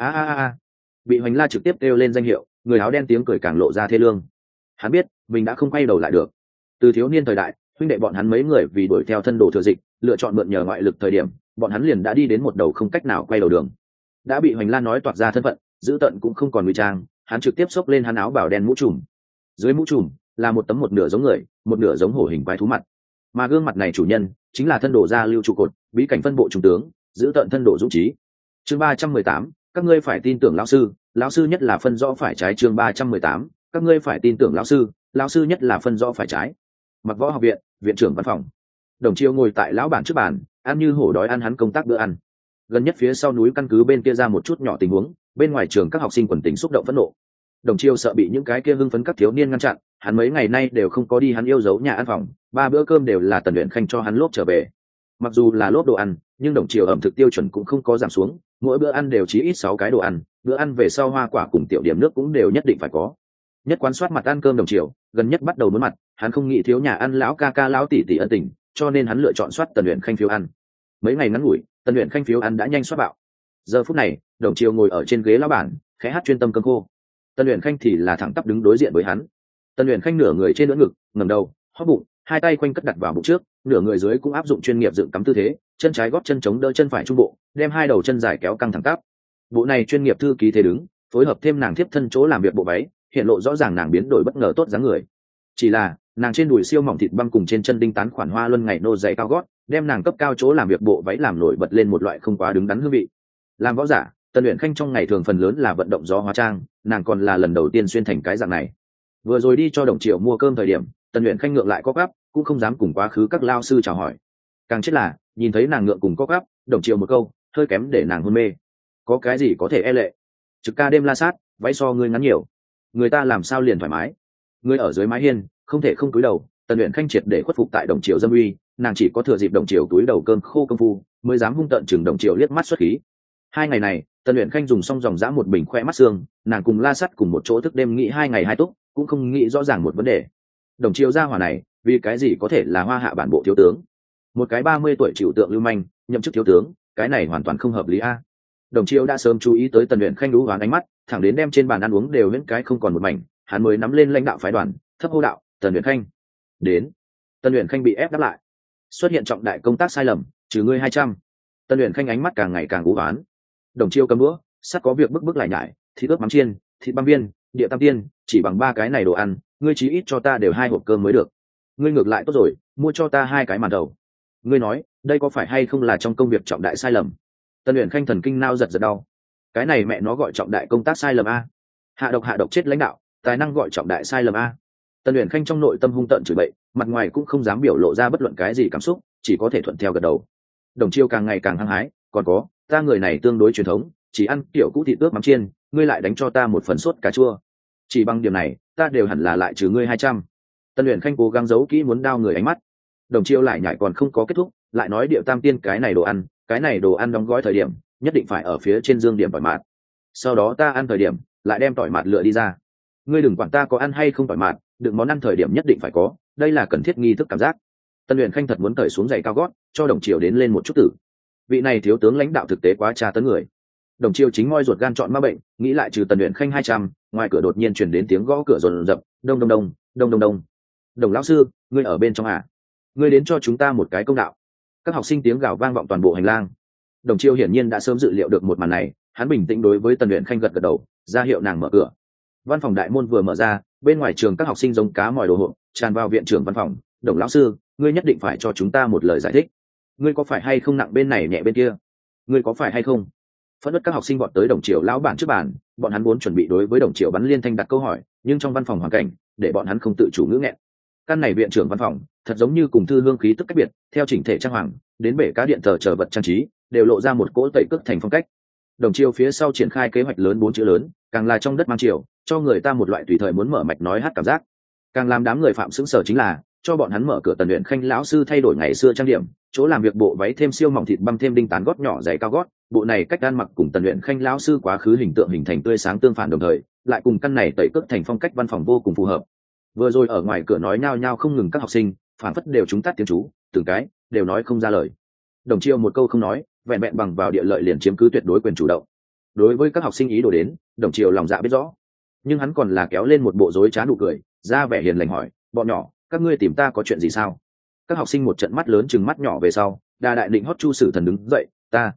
Bị Hoành La trực tiếp kêu lên danh hiệu, người áo đen tiếng cười càng lộ ra thê lương. Hắn biết mình đã không quay đầu lại được. Từ thiếu niên thời đại huynh đệ bọn hắn mấy người vì đuổi theo thân đồ thừa dịch, lựa chọn mượn nhờ ngoại lực thời điểm, bọn hắn liền đã đi đến một đầu không cách nào quay đầu đường. Đã bị Hoành La nói toạc ra thân phận, giữ tận cũng không còn ngụy trang, hắn trực tiếp xốc lên hắn áo bào đen mũ trùm. Dưới mũ trùm là một tấm một nửa giống người, một nửa giống hổ hình quái thú mặt, mà gương mặt này chủ nhân chính là thân đồ gia lưu trụ cột, bí cảnh phân bộ trung tướng, giữ tận thân đồ dũng trí. Chương 318, các ngươi phải tin tưởng lão sư nhất là phân rõ phải trái. Chương 318, các ngươi phải tin tưởng lão sư nhất là phân rõ phải trái. Mặc Võ học viện, viện trưởng văn phòng. Đồng Chiêu ngồi tại lão bản trước bàn, ăn như hổ đói ăn hắn công tác bữa ăn. Gần nhất phía sau núi căn cứ bên kia ra một chút nhỏ tình huống, bên ngoài trường các học sinh quần tình xúc động phẫn nộ. Đồng Chiêu sợ bị những cái kia hưng phấn các thiếu niên ngăn chặn, hắn mấy ngày nay đều không có đi hắn yêu dấu nhà ăn phòng, 3 bữa cơm đều là Tần Luyện Khanh cho hắn lốp trở về. Mặc dù là lốp đồ ăn, nhưng Đồng Chiêu ẩm thực tiêu chuẩn cũng không có giảm xuống, mỗi bữa ăn đều chí ít 6 cái đồ ăn, bữa ăn về sau hoa quả cùng tiểu điểm nước cũng đều nhất định phải có. Nhất quán soát mặt ăn cơm Đồng Chiêu, gần nhất bắt đầu muốn mặt, hắn không nghĩ thiếu nhà ăn lão ca ca lão tỷ tỷ ân tình, cho nên hắn lựa chọn soát Tần Luyện Khanh phiếu ăn. Mấy ngày ngắn ngủi, Tần Luyện Khanh phiếu ăn đã nhanh soát bạo. Giờ phút này, Đồng Chiêu ngồi ở trên ghế lão bản, khẽ hát chuyên tâm cơm khô. Tần Luyện Khanh thì là thẳng tắp đứng đối diện với hắn. Tần Luyện Khanh nửa người trên đỡ ngực, ngẩng đầu, hóp bụng, hai tay quanh cất đặt vào bụng trước, nửa người dưới cũng áp dụng chuyên nghiệp dựng cắm tư thế, chân trái gót chân chống đỡ chân phải trung bộ, đem hai đầu chân dài kéo căng thẳng tắp. Bộ này chuyên nghiệp thư ký thế đứng, phối hợp thêm nàng tiếp thân chỗ làm việc bộ váy, hiện lộ rõ ràng nàng biến đổi bất ngờ tốt dáng người. Chỉ là, nàng trên đùi siêu mỏng thịt băm cùng trên chân đinh tán khoản hoa luân ngày nô dày cao gót, đem nàng cấp cao chỗ làm việc bộ váy làm nổi bật lên một loại không quá đứng đắn hương vị. Làm võ giả, Tần Luyện Khanh trong ngày thường phần lớn là vận động gió hóa trang, nàng còn là lần đầu tiên xuyên thành cái dạng này. Vừa rồi đi cho Đồng Triệu mua cơm thời điểm, Tần Luyện Khanh ngượng lại có gắp, cũng không dám cùng quá khứ các lao sư chào hỏi. Càng chết là, nhìn thấy nàng ngượng cùng có gắp, Đồng Triệu một câu, hơi kém để nàng hôn mê. Có cái gì có thể e lệ? Trực ca đêm la sát, váy so ngươi ngắn nhiều. Người ta làm sao liền thoải mái? Ngươi ở dưới mái hiên, không thể không cúi đầu. Tần Luyện Khanh triệt để khuất phục tại Đồng Triệu dâm uy, nàng chỉ có thừa dịp Đồng Triệu túi đầu cơm khô công phu, mới dám hung tợn chừng Đồng Triệu liếc mắt xuất khí. 2 ngày này, Tần Luyện Khanh dùng xong dòng dã một bình khoe mắt xương, nàng cùng La Sắt cùng một chỗ thức đêm nghĩ 2 ngày 2 túc, cũng không nghĩ rõ ràng một vấn đề. Đồng Chiêu gia hỏa này, vì cái gì có thể là Hoa Hạ bản bộ thiếu tướng? Một cái 30 tuổi chịu tượng lưu manh, nhậm chức thiếu tướng, cái này hoàn toàn không hợp lý a. Đồng Chiêu đã sớm chú ý tới Tần Luyện Khanh đú hoán ánh mắt, thẳng đến đem trên bàn ăn uống đều những cái không còn một mảnh, hắn mới nắm lên lãnh đạo phái đoàn, thấp hô đạo, "Tần Luyện Khanh, đến." Tần Luyện Khanh bị ép đáp lại. Xuất hiện trọng đại công tác sai lầm, trừ ngươi 200. Tần Luyện Khanh ánh mắt càng ngày càng u hoán. Đồng Chiêu cầm đũa, sắt có việc bức lại nhải, thịt ướp mắm chiên, thịt băm viên, địa tam tiên chỉ bằng 3 cái này đồ ăn, ngươi chí ít cho ta đều 2 hộp cơm mới được. Ngươi ngược lại tốt rồi, mua cho ta 2 cái màn đầu. Ngươi nói đây có phải hay không là trong công việc trọng đại sai lầm? Tân Uyển Khanh thần kinh nao giật giật đau. Cái này mẹ nó gọi trọng đại công tác sai lầm a. Hạ độc chết lãnh đạo, tài năng gọi trọng đại sai lầm a. Tân Uyển Khanh trong nội tâm hung tợn chửi bậy, mặt ngoài cũng không dám biểu lộ ra bất luận cái gì cảm xúc, chỉ có thể thuận theo gật đầu. Đồng Chiêu càng ngày càng hăng hái, còn có, ta người này tương đối truyền thống, chỉ ăn kiểu cũ thịt ướp mắm chiên, ngươi lại đánh cho ta một phần sốt cà chua. Chỉ bằng điểm này, ta đều hẳn là lại trừ ngươi 200. Tân Uyển Khanh cố gắng giấu kỹ muốn đao người ánh mắt. Đồng Chiêu lại nhảy còn không có kết thúc, lại nói điệu tam tiên cái này đồ ăn đóng gói thời điểm, nhất định phải ở phía trên dương điểm tỏi mạt. Sau đó ta ăn thời điểm, lại đem tỏi mạt lựa đi ra. Ngươi đừng quản ta có ăn hay không tỏi mạt, đừng món ăn thời điểm nhất định phải có, đây là cần thiết nghi thức cảm giác. Tân Uyển Khanh thật muốn cởi xuống giày cao gót, cho Đồng Chiêu đến lên một chút tử. Vị này thiếu tướng lãnh đạo thực tế quá tra tấn người. Đồng Chiêu chính moi ruột gan chọn ma bệnh, nghĩ lại trừ Tân Uyển Khanh 200, ngoài cửa đột nhiên truyền đến tiếng gõ cửa rồn rập, đông đông đông, đông đông đông. Đồng lão sư, ngươi ở bên trong à? Ngươi đến cho chúng ta một cái công đạo. Các học sinh tiếng gào vang vọng toàn bộ hành lang. Đồng Chiêu hiển nhiên đã sớm dự liệu được một màn này, hắn bình tĩnh đối với Tân Uyển Khanh gật gật đầu, ra hiệu nàng mở cửa. Văn phòng đại môn vừa mở ra, bên ngoài trường các học sinh giống cá mòi đồ hộp tràn vào viện trưởng văn phòng. Đồng lão sư, ngươi nhất định phải cho chúng ta một lời giải thích. Ngươi có phải hay không nặng bên này nhẹ bên kia? Ngươi có phải hay không? Phẫn nộ các học sinh bọn tới Đồng Chiêu lão bản trước bàn, bọn hắn muốn chuẩn bị đối với Đồng Chiêu bắn liên thanh đặt câu hỏi, nhưng trong văn phòng hoàn cảnh, để bọn hắn không tự chủ ngữ nghẹn. Căn này viện trưởng văn phòng, thật giống như cùng thư hương khí tức cách biệt, theo chỉnh thể trang hoàng, đến bể cá điện thờ chờ vật trang trí, đều lộ ra một cỗ tẩy cước thành phong cách. Đồng Chiêu phía sau triển khai kế hoạch lớn 4 chữ lớn, càng là trong đất mang chiều, cho người ta một loại tùy thời muốn mở mạch nói hát cảm giác. Càng làm đám người phạm sững sờ chính là, cho bọn hắn mở cửa Tân Uyển Khanh lão sư thay đổi ngày xưa trang điểm, chỗ làm việc bộ váy thêm siêu mỏng thịt băm thêm đinh tán gót nhỏ giày cao gót, bộ này cách ăn mặc cùng Tân Uyển Khanh lão sư quá khứ hình tượng hình thành tươi sáng tương phản đồng thời, lại cùng căn này tẩy cước thành phong cách văn phòng vô cùng phù hợp. Vừa rồi ở ngoài cửa nói nhao nhao không ngừng các học sinh, phản phất đều chúng tắt tiếng chú, từng cái đều nói không ra lời. Đồng Chiêu một câu không nói, vẹn vẹn bằng vào địa lợi liền chiếm cứ tuyệt đối quyền chủ động. Đối với các học sinh ý đồ đến, Đồng Chiêu lòng dạ biết rõ, nhưng hắn còn là kéo lên một bộ rối trá nụ cười, ra vẻ hiền lành hỏi, bọn nhỏ, các ngươi tìm ta có chuyện gì sao? Các học sinh một trận mắt lớn chừng mắt nhỏ về sau, Đà Đại Định hót Chu Sử Thần đứng dậy,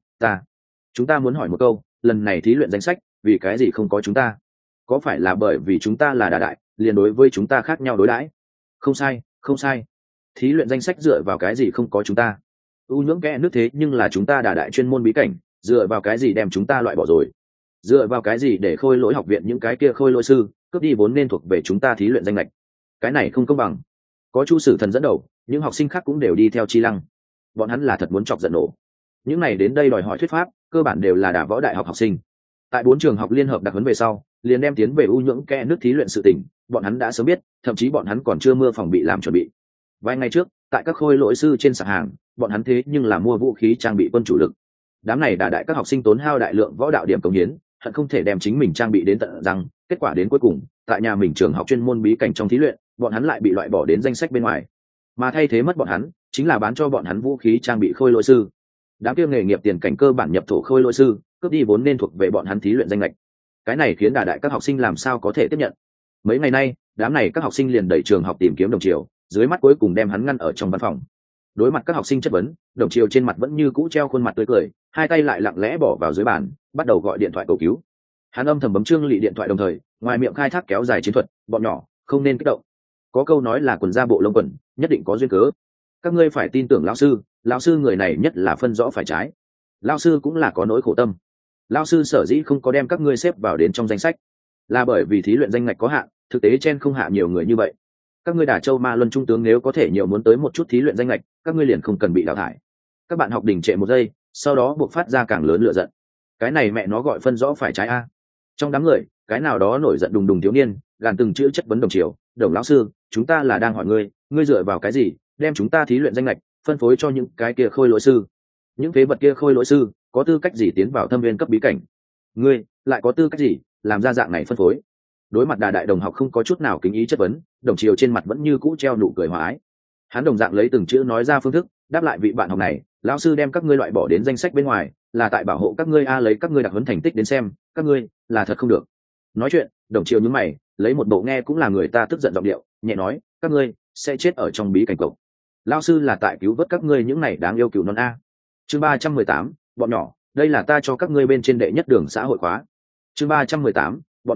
chúng ta muốn hỏi một câu, lần này thí luyện danh sách, vì cái gì không có chúng ta? Có phải là bởi vì chúng ta là Đà Đại, liền đối với chúng ta khác nhau đối đãi? Không sai. Thí luyện danh sách dựa vào cái gì không có chúng ta? U nhưỡng kẽ nước thế nhưng là chúng ta Đà Đại chuyên môn bí cảnh, dựa vào cái gì đem chúng ta loại bỏ rồi? Dựa vào cái gì để Khôi Lỗi học viện những cái kia khôi lỗi sư cướp đi vốn nên thuộc về chúng ta thí luyện danh lệch? Cái này không công bằng. Có Chu Sử Thần dẫn đầu, những học sinh khác cũng đều đi theo chi lăng. Bọn hắn là thật muốn chọc giận nổ. Những này đến đây đòi hỏi thuyết pháp, cơ bản đều là Đả Võ Đại học học sinh. Tại 4 trường học liên hợp đặc huấn về sau, liền đem tiến về U nhưỡng kẽ nước thí luyện sự tình, bọn hắn đã sớm biết, thậm chí bọn hắn còn chưa mưa phòng bị làm chuẩn bị. Vài ngày trước, tại các khôi lỗi sư trên sạp hàng, bọn hắn thế nhưng là mua vũ khí trang bị quân chủ lực. Đám này Đả Đại các học sinh tốn hao đại lượng võ đạo điểm cống hiến, hận không thể đem chính mình trang bị đến tận răng, kết quả đến cuối cùng, tại nhà mình trường học chuyên môn bí cảnh trong thí luyện, bọn hắn lại bị loại bỏ đến danh sách bên ngoài. Mà thay thế mất bọn hắn, chính là bán cho bọn hắn vũ khí trang bị khôi lỗi sư. Đám kia nghề nghiệp tiền cảnh cơ bản nhập thổ khôi lỗi sư, cướp đi vốn nên thuộc về bọn hắn thí luyện danh lệch. Cái này khiến Đả Đại các học sinh làm sao có thể tiếp nhận. Mấy ngày nay, đám này các học sinh liền đẩy trường học tìm kiếm Đồng Chiêu, dưới mắt cuối cùng đem hắn ngăn ở trong văn phòng. Đối mặt các học sinh chất vấn, Đồng Chiêu trên mặt vẫn như cũ treo khuôn mặt tươi cười, hai tay lại lặng lẽ bỏ vào dưới bàn, bắt đầu gọi điện thoại cầu cứu. Hắn âm thầm bấm Trương Lị điện thoại đồng thời, ngoài miệng khai thác kéo dài chiến thuật, bọn nhỏ, không nên kích động. Có câu nói là quần ra bộ lông quần, nhất định có duyên cớ. Các ngươi phải tin tưởng lão sư người này nhất là phân rõ phải trái. Lão sư cũng là có nỗi khổ tâm. Lão sư sở dĩ không có đem các ngươi xếp vào đến trong danh sách, là bởi vì thí luyện danh ngạch có hạn, thực tế trên không hạ nhiều người như vậy. Các ngươi Đả Châu Ma Luân trung tướng nếu có thể nhiều muốn tới một chút thí luyện danh ngạch, các ngươi liền không cần bị đào thải. Các bạn học đình trệ một giây, sau đó buộc phát ra càng lớn lửa giận. Cái này mẹ nó gọi phân rõ phải trái a. Trong đám người, cái nào đó nổi giận đùng đùng thiếu niên, gàn từng chữ chất vấn Đồng Chiêu, "Đồng lão sư, chúng ta là đang hỏi ngươi dựa vào cái gì đem chúng ta thí luyện danh lệch phân phối cho những cái kia khôi lỗi sư? Những phế vật kia khôi lỗi sư có tư cách gì tiến vào thâm viên cấp bí cảnh? Ngươi lại có tư cách gì làm ra dạng này phân phối?" Đối mặt Đà Đại đồng học không có chút nào kính ý chất vấn, Đồng Chiêu trên mặt vẫn như cũ treo nụ cười hòa ái. Hắn đồng dạng lấy từng chữ nói ra phương thức đáp lại vị bạn học này, "Lão sư đem các ngươi loại bỏ đến danh sách bên ngoài, là tại bảo hộ các ngươi lấy các ngươi đặc huấn thành tích đến xem, các ngươi là thật không được." Nói chuyện, Đồng Chiêu nhướng mày, lấy một bộ nghe cũng là người ta tức giận giọng điệu, nhẹ nói, "Các ngươi sẽ chết ở trong bí cảnh cộc. Lão sư là tại cứu vớt các ngươi những này đáng yêu cừu non a." Chương 318, bọn nhỏ, đây là ta cho các ngươi bên trên đệ nhất đường xã hội khóa. Chương 318, bọn nhỏ,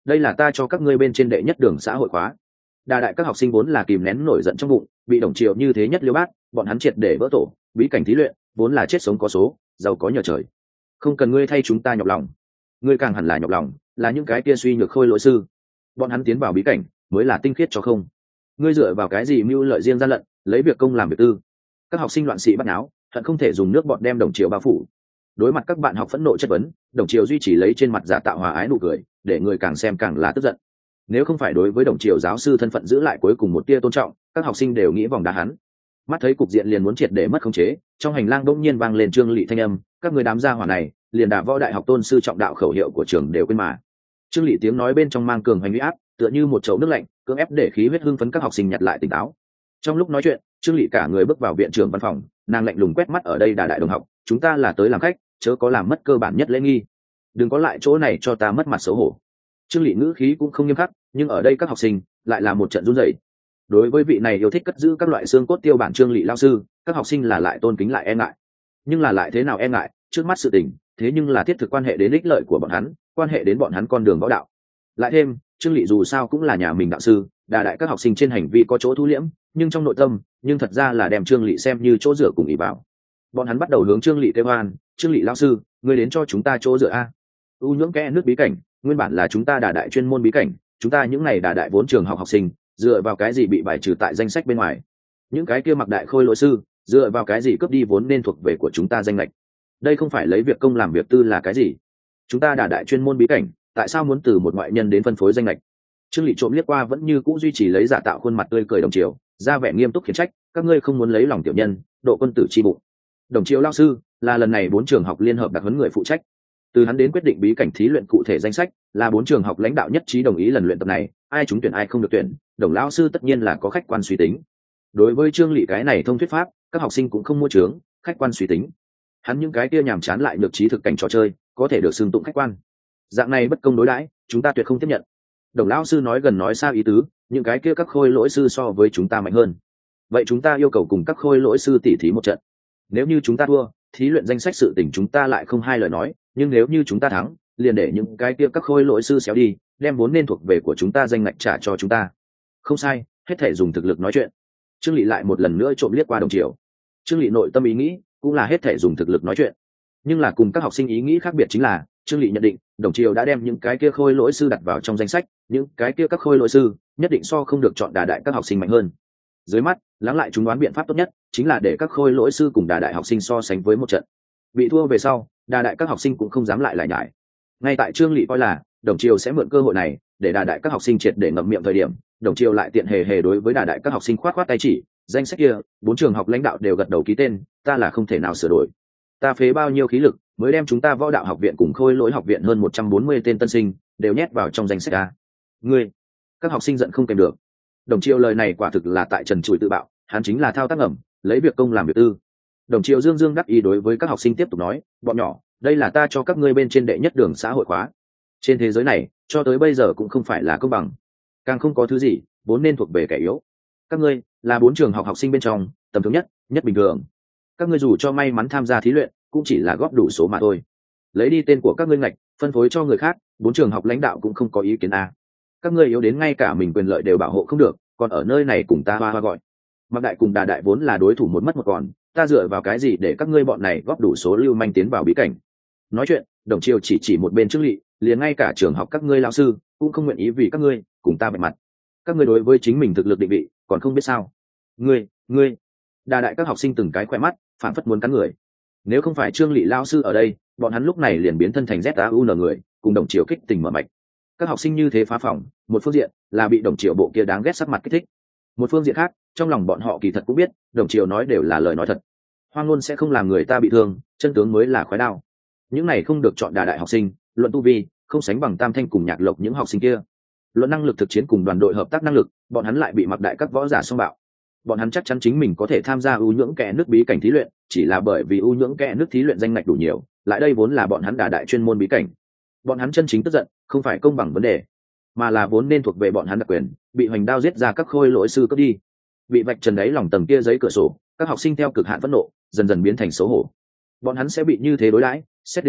đây là ta cho các ngươi bên trên đệ nhất đường xã hội khóa. Đà đại các học sinh vốn là kìm nén nổi giận trong bụng, bị đồng triều như thế nhất liêu bát, bọn hắn triệt để vỡ tổ. Bí cảnh thí luyện vốn là chết sống có số, giàu có nhờ trời, không cần ngươi thay chúng ta nhọc lòng. Ngươi càng hẳn là nhọc lòng là những cái kia suy nhược khôi lỗi sư, bọn hắn tiến vào bí cảnh mới là tinh khiết cho không. Ngươi dựa vào cái gì mưu lợi riêng gian lận, lấy việc công làm việc tư? Các học sinh loạn sĩ bắt náo, hận không thể dùng nước bọn đem đồng triều bao phủ. Đối mặt các bạn học phẫn nộ chất vấn, đồng triều duy trì lấy trên mặt giả tạo hòa ái nụ cười, để người càng xem càng là tức giận. Nếu không phải đối với đồng triều giáo sư thân phận giữ lại cuối cùng một tia tôn trọng, các học sinh đều nghĩ vòng đá hắn. Mắt thấy cục diện liền muốn triệt để mất khống chế, trong hành lang bỗng nhiên vang lên Trương Lệ thanh âm, các người đám gia hỏa này liền đả võ đại học tôn sư trọng đạo khẩu hiệu của trường đều quên mà. Trương Lệ tiếng nói bên trong mang cường hành uy áp, tựa như một chậu nước lạnh, cưỡng ép để khí huyết hưng phấn các học sinh nhặt lại tỉnh táo. Trong lúc nói chuyện, Trương Lệ cả người bước vào viện trưởng văn phòng, nàng lạnh lùng quét mắt ở đây Đà đại đồng học, chúng ta là tới làm khách, chớ có làm mất cơ bản nhất lễ nghi, đừng có lại chỗ này cho ta mất mặt xấu hổ. Trương Lệ ngữ khí cũng không nghiêm khắc, nhưng ở đây các học sinh lại là một trận run rẩy. Đối với vị này yêu thích cất giữ các loại xương cốt tiêu bản Trương Lệ lao sư, các học sinh là lại tôn kính lại e ngại. Nhưng là lại thế nào e ngại, trước mắt sự tình, thế nhưng là thiết thực quan hệ đến ích lợi của bọn hắn, quan hệ đến bọn hắn con đường võ đạo. Lại thêm, Trương Lệ dù sao cũng là nhà mình đạo sư, Đà đại các học sinh trên hành vi có chỗ thu liễm, nhưng trong nội tâm, nhưng thật ra là đem Trương Lệ xem như chỗ dựa cùng ỷ vào. Bọn hắn bắt đầu hướng Trương Lệ kêu oan, Trương Lệ lao sư, ngươi đến cho chúng ta chỗ dựa a. U nhưỡng kẽ nước bí cảnh, nguyên bản là chúng ta Đà đại chuyên môn bí cảnh, chúng ta những này Đà đại vốn trường học học sinh, dựa vào cái gì bị bài trừ tại danh sách bên ngoài? Những cái kia mặc đại khôi lỗi sư, dựa vào cái gì cướp đi vốn nên thuộc về của chúng ta danh lệch? Đây không phải lấy việc công làm việc tư là cái gì? Chúng ta Đà đại chuyên môn bí cảnh, tại sao muốn từ một ngoại nhân đến phân phối danh lệch? Trương Lệ trộm liếc qua vẫn như cũ duy trì lấy giả tạo khuôn mặt tươi cười đồng chiều, ra vẻ nghiêm túc khiển trách, các ngươi không muốn lấy lòng tiểu nhân, độ quân tử chi bụng. Đồng chiều lao sư là lần này 4 trường học liên hợp đặc huấn người phụ trách, từ hắn đến quyết định bí cảnh thí luyện cụ thể danh sách, là 4 trường học lãnh đạo nhất trí đồng ý lần luyện tập này, ai trúng tuyển ai không được tuyển, đồng lão sư tất nhiên là có khách quan suy tính. Đối với Trương Lệ cái này thông thuyết pháp, các học sinh cũng không mua trướng, khách quan suy tính. Hắn những cái kia nhàm chán lại được trí thực cảnh trò chơi, có thể được xưng tụng khách quan. Dạng này bất công đối đãi, chúng ta tuyệt không tiếp nhận. Đồng lão sư nói gần nói xa ý tứ, những cái kia các khôi lỗi sư so với chúng ta mạnh hơn. Vậy chúng ta yêu cầu cùng các khôi lỗi sư tỉ thí một trận. Nếu như chúng ta thua, thí luyện danh sách sự tình chúng ta lại không hai lời nói, nhưng nếu như chúng ta thắng, liền để những cái kia các khôi lỗi sư xéo đi, đem vốn nên thuộc về của chúng ta danh ngạch trả cho chúng ta. Không sai, hết thể dùng thực lực nói chuyện. Trương Lệ lại một lần nữa trộm liếc qua đồng chiều. Trương Lệ nội tâm ý nghĩ cũng là hết thể dùng thực lực nói chuyện, nhưng là cùng các học sinh ý nghĩ khác biệt chính là Trương Lệ nhận định đồng chiều đã đem những cái kia khôi lỗi sư đặt vào trong danh sách, những cái kia các khôi lỗi sư nhất định so không được chọn Đà đại các học sinh mạnh hơn. Dưới mắt lắng lại chúng đoán biện pháp tốt nhất chính là để các khôi lỗi sư cùng Đà đại học sinh so sánh với một trận. Bị thua về sau, Đà đại các học sinh cũng không dám lại nhải. Ngay tại Trương Lệ coi là đồng chiều sẽ mượn cơ hội này để Đà đại các học sinh triệt để ngậm miệng thời điểm, đồng chiều lại tiện hề đối với Đà đại các học sinh khoát tay chỉ, danh sách kia 4 trường học lãnh đạo đều gật đầu ký tên, ta là không thể nào sửa đổi. Ta phế bao nhiêu khí lực mới đem chúng ta võ đạo học viện cùng khôi lỗi học viện hơn 140 tên tân sinh đều nhét vào trong danh sách a. Ngươi, các học sinh giận không kèm được. Đồng chiều lời này quả thực là tại trần trụi tự bạo, hắn chính là thao tác ẩm, lấy việc công làm việc tư. Đồng chiều dương đắc ý đối với các học sinh tiếp tục nói, bọn nhỏ, đây là ta cho các ngươi bên trên đệ nhất đường xã hội khóa. Trên thế giới này cho tới bây giờ cũng không phải là công bằng, càng không có thứ gì vốn nên thuộc về kẻ yếu. Các ngươi là 4 trường học học sinh bên trong tầm thường nhất bình thường. Các ngươi dù cho may mắn tham gia thí luyện cũng chỉ là góp đủ số mà thôi. Lấy đi tên của các ngươi ngạch phân phối cho người khác, 4 trường học lãnh đạo cũng không có ý kiến a. Các ngươi yếu đến ngay cả mình quyền lợi đều bảo hộ không được, còn ở nơi này cùng ta hoa gọi. Mặc đại cùng Đà đại vốn là đối thủ một mất một còn, ta dựa vào cái gì để các ngươi bọn này góp đủ số lưu manh tiến vào bí cảnh? Nói chuyện, đồng chiều chỉ một bên Trương Lệ, liền ngay cả trường học các ngươi lão sư cũng không nguyện ý vì các ngươi cùng ta bạch mặt. Các ngươi đối với chính mình thực lực định vị còn không biết sao? Ngươi, Đà đại các học sinh từng cái khỏe mắt, phản phất muốn cắn người. Nếu không phải Trương Lệ lão sư ở đây, bọn hắn lúc này liền biến thân thành ZAUN người, cùng đồng chiều kích tình mở mạch. Các học sinh như thế phá phỏng, một phương diện là bị đồng chiều bộ kia đáng ghét sắc mặt kích thích, một phương diện khác trong lòng bọn họ kỳ thật cũng biết đồng chiều nói đều là lời nói thật, hoang ngôn sẽ không làm người ta bị thương, chân tướng mới là khói đao. Những này không được chọn Đà đại học sinh, luận tu vi không sánh bằng Tam Thanh cùng Nhạc Lộc những học sinh kia. Luận năng lực thực chiến cùng đoàn đội hợp tác năng lực, bọn hắn lại bị mặc đại các võ giả xông bạo. Bọn hắn chắc chắn chính mình có thể tham gia ưu nhưỡng kẽ nước bí cảnh thí luyện, chỉ là bởi vì ưu nhưỡng kẽ nước thí luyện danh ngạch đủ nhiều, lại đây vốn là bọn hắn Đà đại chuyên môn bí cảnh. Bọn hắn chân chính tức giận không phải công bằng vấn đề, mà là vốn nên thuộc về bọn hắn đặc quyền bị hoành đao giết ra các khôi lỗi sư cướp đi. Bị vạch trần đáy lòng tầng kia giấy cửa sổ, các học sinh theo cực hạn phẫn nộ dần dần biến thành xấu hổ. Bọn hắn sẽ bị như thế đối đãi, xét đến cùng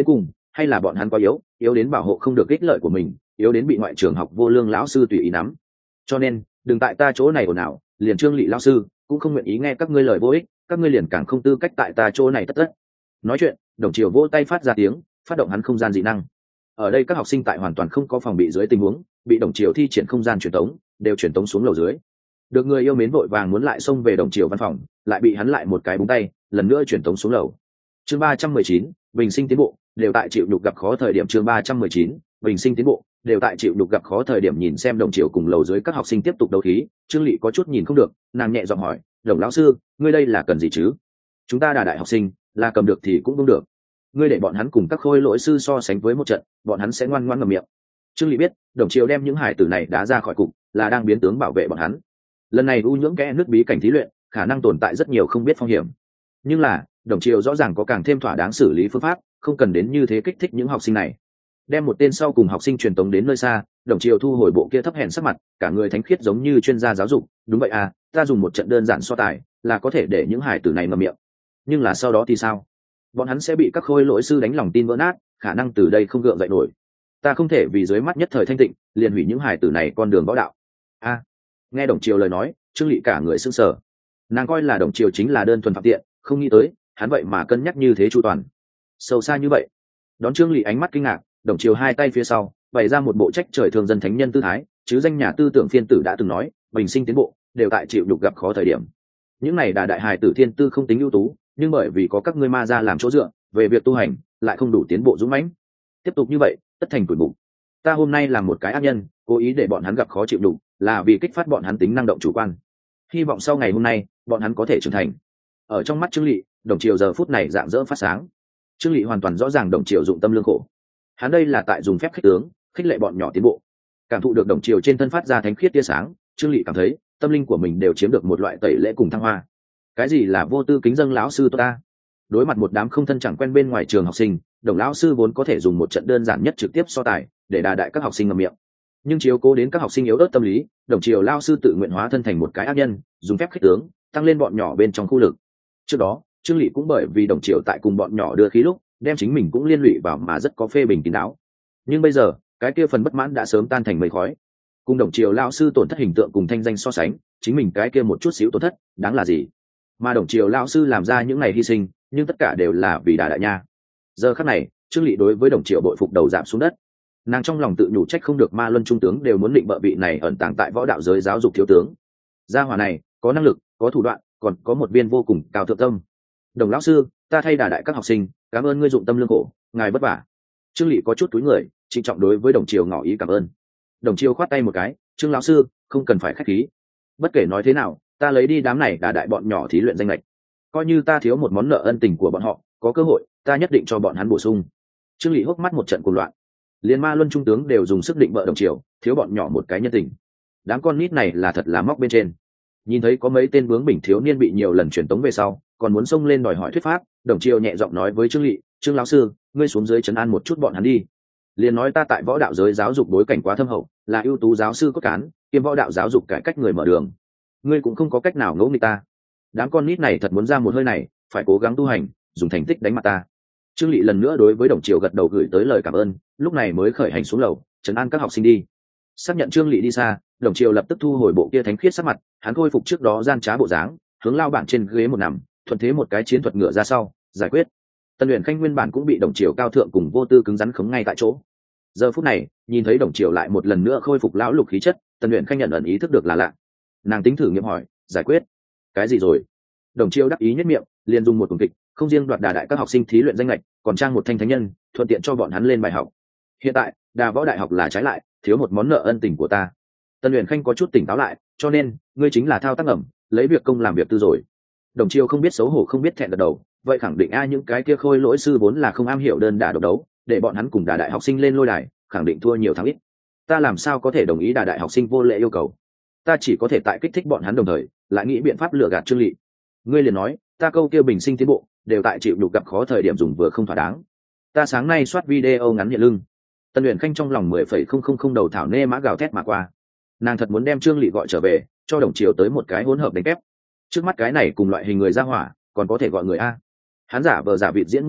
hay là bọn hắn quá yếu đến bảo hộ không được ích lợi của mình, yếu đến bị ngoại trường học vô lương lão sư tùy ý nắm. Cho nên đừng tại ta chỗ này ồn ào, liền Trương Lị lão sư cũng không nguyện ý nghe các ngươi lời vô ích, các ngươi liền càng không tư cách tại ta chỗ này tất tất. Nói chuyện, Đồng Triều vỗ tay phát ra tiếng, phát động hắn không gian dị năng. Ở đây các học sinh tại hoàn toàn không có phòng bị dưới tình huống, bị Đồng Triều thi triển không gian truyền tống, đều truyền tống xuống lầu dưới. Được người yêu mến vội vàng muốn lại xông về Đồng Triều văn phòng, lại bị hắn lại một cái búng tay, lần nữa truyền tống xuống lầu. Chương 319, bình sinh tiến bộ, đều tại chịu nhục gặp khó thời điểm. Chương 319, bình sinh tiến bộ, đều tại chịu nhục gặp khó thời điểm. Nhìn xem Đồng Triều cùng lầu dưới các học sinh tiếp tục đấu khí, Trương Lị có chút nhìn không được, nàng nhẹ giọng hỏi, Đồng lão sư, ngươi đây là cần gì chứ? Chúng ta Đà đại học sinh, là cầm được thì cũng không được. Ngươi để bọn hắn cùng các khôi lỗi sư so sánh với một trận, bọn hắn sẽ ngoan ngoãn ngậm miệng. Trương Lị biết, Đồng Triều đem những hải tử này đá ra khỏi cục, là đang biến tướng bảo vệ bọn hắn. Lần này u nhưỡng kẽ nước bí cảnh thí luyện, khả năng tồn tại rất nhiều không biết phong hiểm. Nhưng là, Đồng Triều rõ ràng có càng thêm thỏa đáng xử lý phương pháp, không cần đến như thế kích thích những học sinh này. Đem một tên sau cùng học sinh truyền tống đến nơi xa, Đồng Triều thu hồi bộ kia thấp hèn sắc mặt, cả người thánh khiết giống như chuyên gia giáo dục. Đúng vậy à, ta dùng một trận đơn giản so tài, là có thể để những hải tử này ngậm miệng. Nhưng là sau đó thì sao? Bọn hắn sẽ bị các khôi lỗi sư đánh lòng tin vỡ nát, khả năng từ đây không gượng dậy nổi. Ta không thể vì dưới mắt nhất thời thanh tịnh, liền hủy những hải tử này con đường võ đạo. A, nghe Đồng Triều lời nói, Trương Lị cả người sững sờ. Nàng coi là Đồng Triều chính là đơn thuần phạm tiện, không nghĩ tới hắn vậy mà cân nhắc như thế chu toàn, sâu xa như vậy. Đón Trương Lị ánh mắt kinh ngạc, Đồng Triều hai tay phía sau bày ra một bộ trách trời thường dân thánh nhân tư thái, chứ danh nhà tư tưởng phiên tử đã từng nói, bình sinh tiến bộ, đều tại chịu đục gặp khó thời điểm. Những này Đà đại hài tử thiên tư không tính ưu tú, nhưng bởi vì có các ngươi ma ra làm chỗ dựa, về việc tu hành lại không đủ tiến bộ dũng mãnh. Tiếp tục như vậy, tất thành tuổi bụng. Ta hôm nay làm một cái ác nhân, cố ý để bọn hắn gặp khó chịu đục, là vì kích phát bọn hắn tính năng động chủ quan. Hy vọng sau ngày hôm nay, bọn hắn có thể trưởng thành. Ở trong mắt Trương Lị, Đồng Triều giờ phút này rạng rỡ phát sáng. Trương Lị hoàn toàn rõ ràng Đồng Triều dụng tâm lương khổ. Hắn đây là tại dùng phép khích tướng, khích lệ bọn nhỏ tiến bộ. Cảm thụ được Đồng Triều trên thân phát ra thánh khiết tia sáng, Trương Lị cảm thấy tâm linh của mình đều chiếm được một loại tẩy lễ cùng thăng hoa. Cái gì là vô tư kính dâng lão sư ta? Đối mặt một đám không thân chẳng quen bên ngoài trường học sinh, Đồng lão sư vốn có thể dùng một trận đơn giản nhất trực tiếp so tài, để đà đại các học sinh ngậm miệng. Nhưng chiếu cố đến các học sinh yếu ớt tâm lý, Đồng Triều lão sư tự nguyện hóa thân thành một cái ác nhân, dùng phép khích tướng, tăng lên bọn nhỏ bên trong khu lực. Trước đó, Trương Lị cũng bởi vì Đồng Triều tại cùng bọn nhỏ đưa khí lúc, đem chính mình cũng liên lụy vào mà rất có phê bình kín đáo. Nhưng bây giờ, cái kia phần bất mãn đã sớm tan thành mây khói. Cùng Đồng Triều lão sư tổn thất hình tượng cùng thanh danh so sánh, chính mình cái kia một chút xíu tổn thất, đáng là gì? Mà Đồng Triều lão sư làm ra những ngày hy sinh, nhưng tất cả đều là vì Đà đại nha. Giờ khắc này, Trương Lị đối với Đồng Triều bội phục đầu giảm xuống đất. Nàng trong lòng tự nhủ trách không được Ma Luân trung tướng đều muốn định bợ vị này ẩn tàng tại võ đạo giới giáo dục thiếu tướng. Gia hỏa này, có năng lực, có thủ đoạn, còn có một viên vô cùng cao thượng tâm. Đồng lão sư, ta thay Đà đại các học sinh, cảm ơn ngươi dụng tâm lương khổ, ngài vất vả. Trương Lị có chút túi người, trịnh trọng đối với Đồng Triều ngỏ ý cảm ơn. Đồng Triều khoát tay một cái, Trương lão sư, không cần phải khách khí. Bất kể nói thế nào, ta lấy đi đám này Đà đại bọn nhỏ thí luyện danh lệch, coi như ta thiếu một món nợ ân tình của bọn họ, có cơ hội ta nhất định cho bọn hắn bổ sung. Trương Lị hốc mắt một trận cuồng loạn. Liên Ma Luân trung tướng đều dùng sức định bợ Đồng Triều, thiếu bọn nhỏ một cái nhân tình. Đám con nít này là thật là móc bên trên. Nhìn thấy có mấy tên bướng bỉnh thiếu niên bị nhiều lần truyền tống về sau, còn muốn xông lên đòi hỏi thuyết pháp, Đồng Triều nhẹ giọng nói với Trương Lị, Trương lão sư, ngươi xuống dưới trấn an một chút bọn hắn đi. Liền nói ta tại võ đạo giới giáo dục bối cảnh quá thâm hậu, là ưu tú giáo sư cốt cán, kiêm võ đạo giáo dục cải cách người mở đường. Ngươi cũng không có cách nào ngỗ nghịch ta. Đám con nít này thật muốn ra một hơi này, phải cố gắng tu hành, dùng thành tích đánh mặt ta. Trương Lị lần nữa đối với Đồng Triều gật đầu gửi tới lời cảm ơn, lúc này mới khởi hành xuống lầu, trấn an các học sinh đi. Xác nhận Trương Lị đi xa, Đồng Triều lập tức thu hồi bộ kia thánh khiết sắc mặt, hắn khôi phục trước đó gian trá bộ dáng, hướng lao bảng trên ghế một nằm, thuận thế một cái chiến thuật ngựa ra sau, giải quyết. Tân Uyển Khanh nguyên bản cũng bị Đồng Triều cao thượng cùng vô tư cứng rắn khống ngay tại chỗ. Giờ phút này, nhìn thấy Đồng Triều lại một lần nữa khôi phục lão lục khí chất, Tân Uyển Khanh nhận ẩn ý thức được là lạ. Nàng tính thử nghiệm hỏi, giải quyết cái gì rồi? Đồng Triều đắc ý nhất miệng, liền dùng một tuần kịch, không riêng đoạt Đà đại các học sinh thí luyện danh lệch, còn trang một thanh thánh nhân, thuận tiện cho bọn hắn lên bài học. Hiện tại, Đà võ đại học là trái lại, thiếu một món nợ ân tình của ta. Tân Uyển Khanh có chút tỉnh táo lại, cho nên ngươi chính là thao tác ẩm, lấy việc công làm việc tư rồi. Đồng Triều không biết xấu hổ không biết thẹn gật đầu, vậy khẳng định những cái kia khôi lỗi sư vốn là không am hiểu đơn đả độc đấu, để bọn hắn cùng Đà đại học sinh lên lôi đài, khẳng định thua nhiều thắng ít. Ta làm sao có thể đồng ý Đà đại học sinh vô lễ yêu cầu? Ta chỉ có thể tại kích thích bọn hắn đồng thời, lại nghĩ biện pháp lừa gạt Trương Lị. Ngươi liền nói, ta câu kia bình sinh tiến bộ, đều tại chịu đục gặp khó thời điểm dùng vừa không thỏa đáng. Ta sáng nay soát video ngắn nhận lưng. Tân Uyển Khanh trong lòng 10,000 đầu thảo nê mã gào thét mà qua. Nàng thật muốn đem Trương Lị gọi trở về, cho Đồng Triều tới một cái hỗn hợp đánh kép. Trước mắt cái này cùng loại hình người ra hỏa, còn có thể gọi người a. Hắn giả vờ giả vịt diễn một cuồng kịch,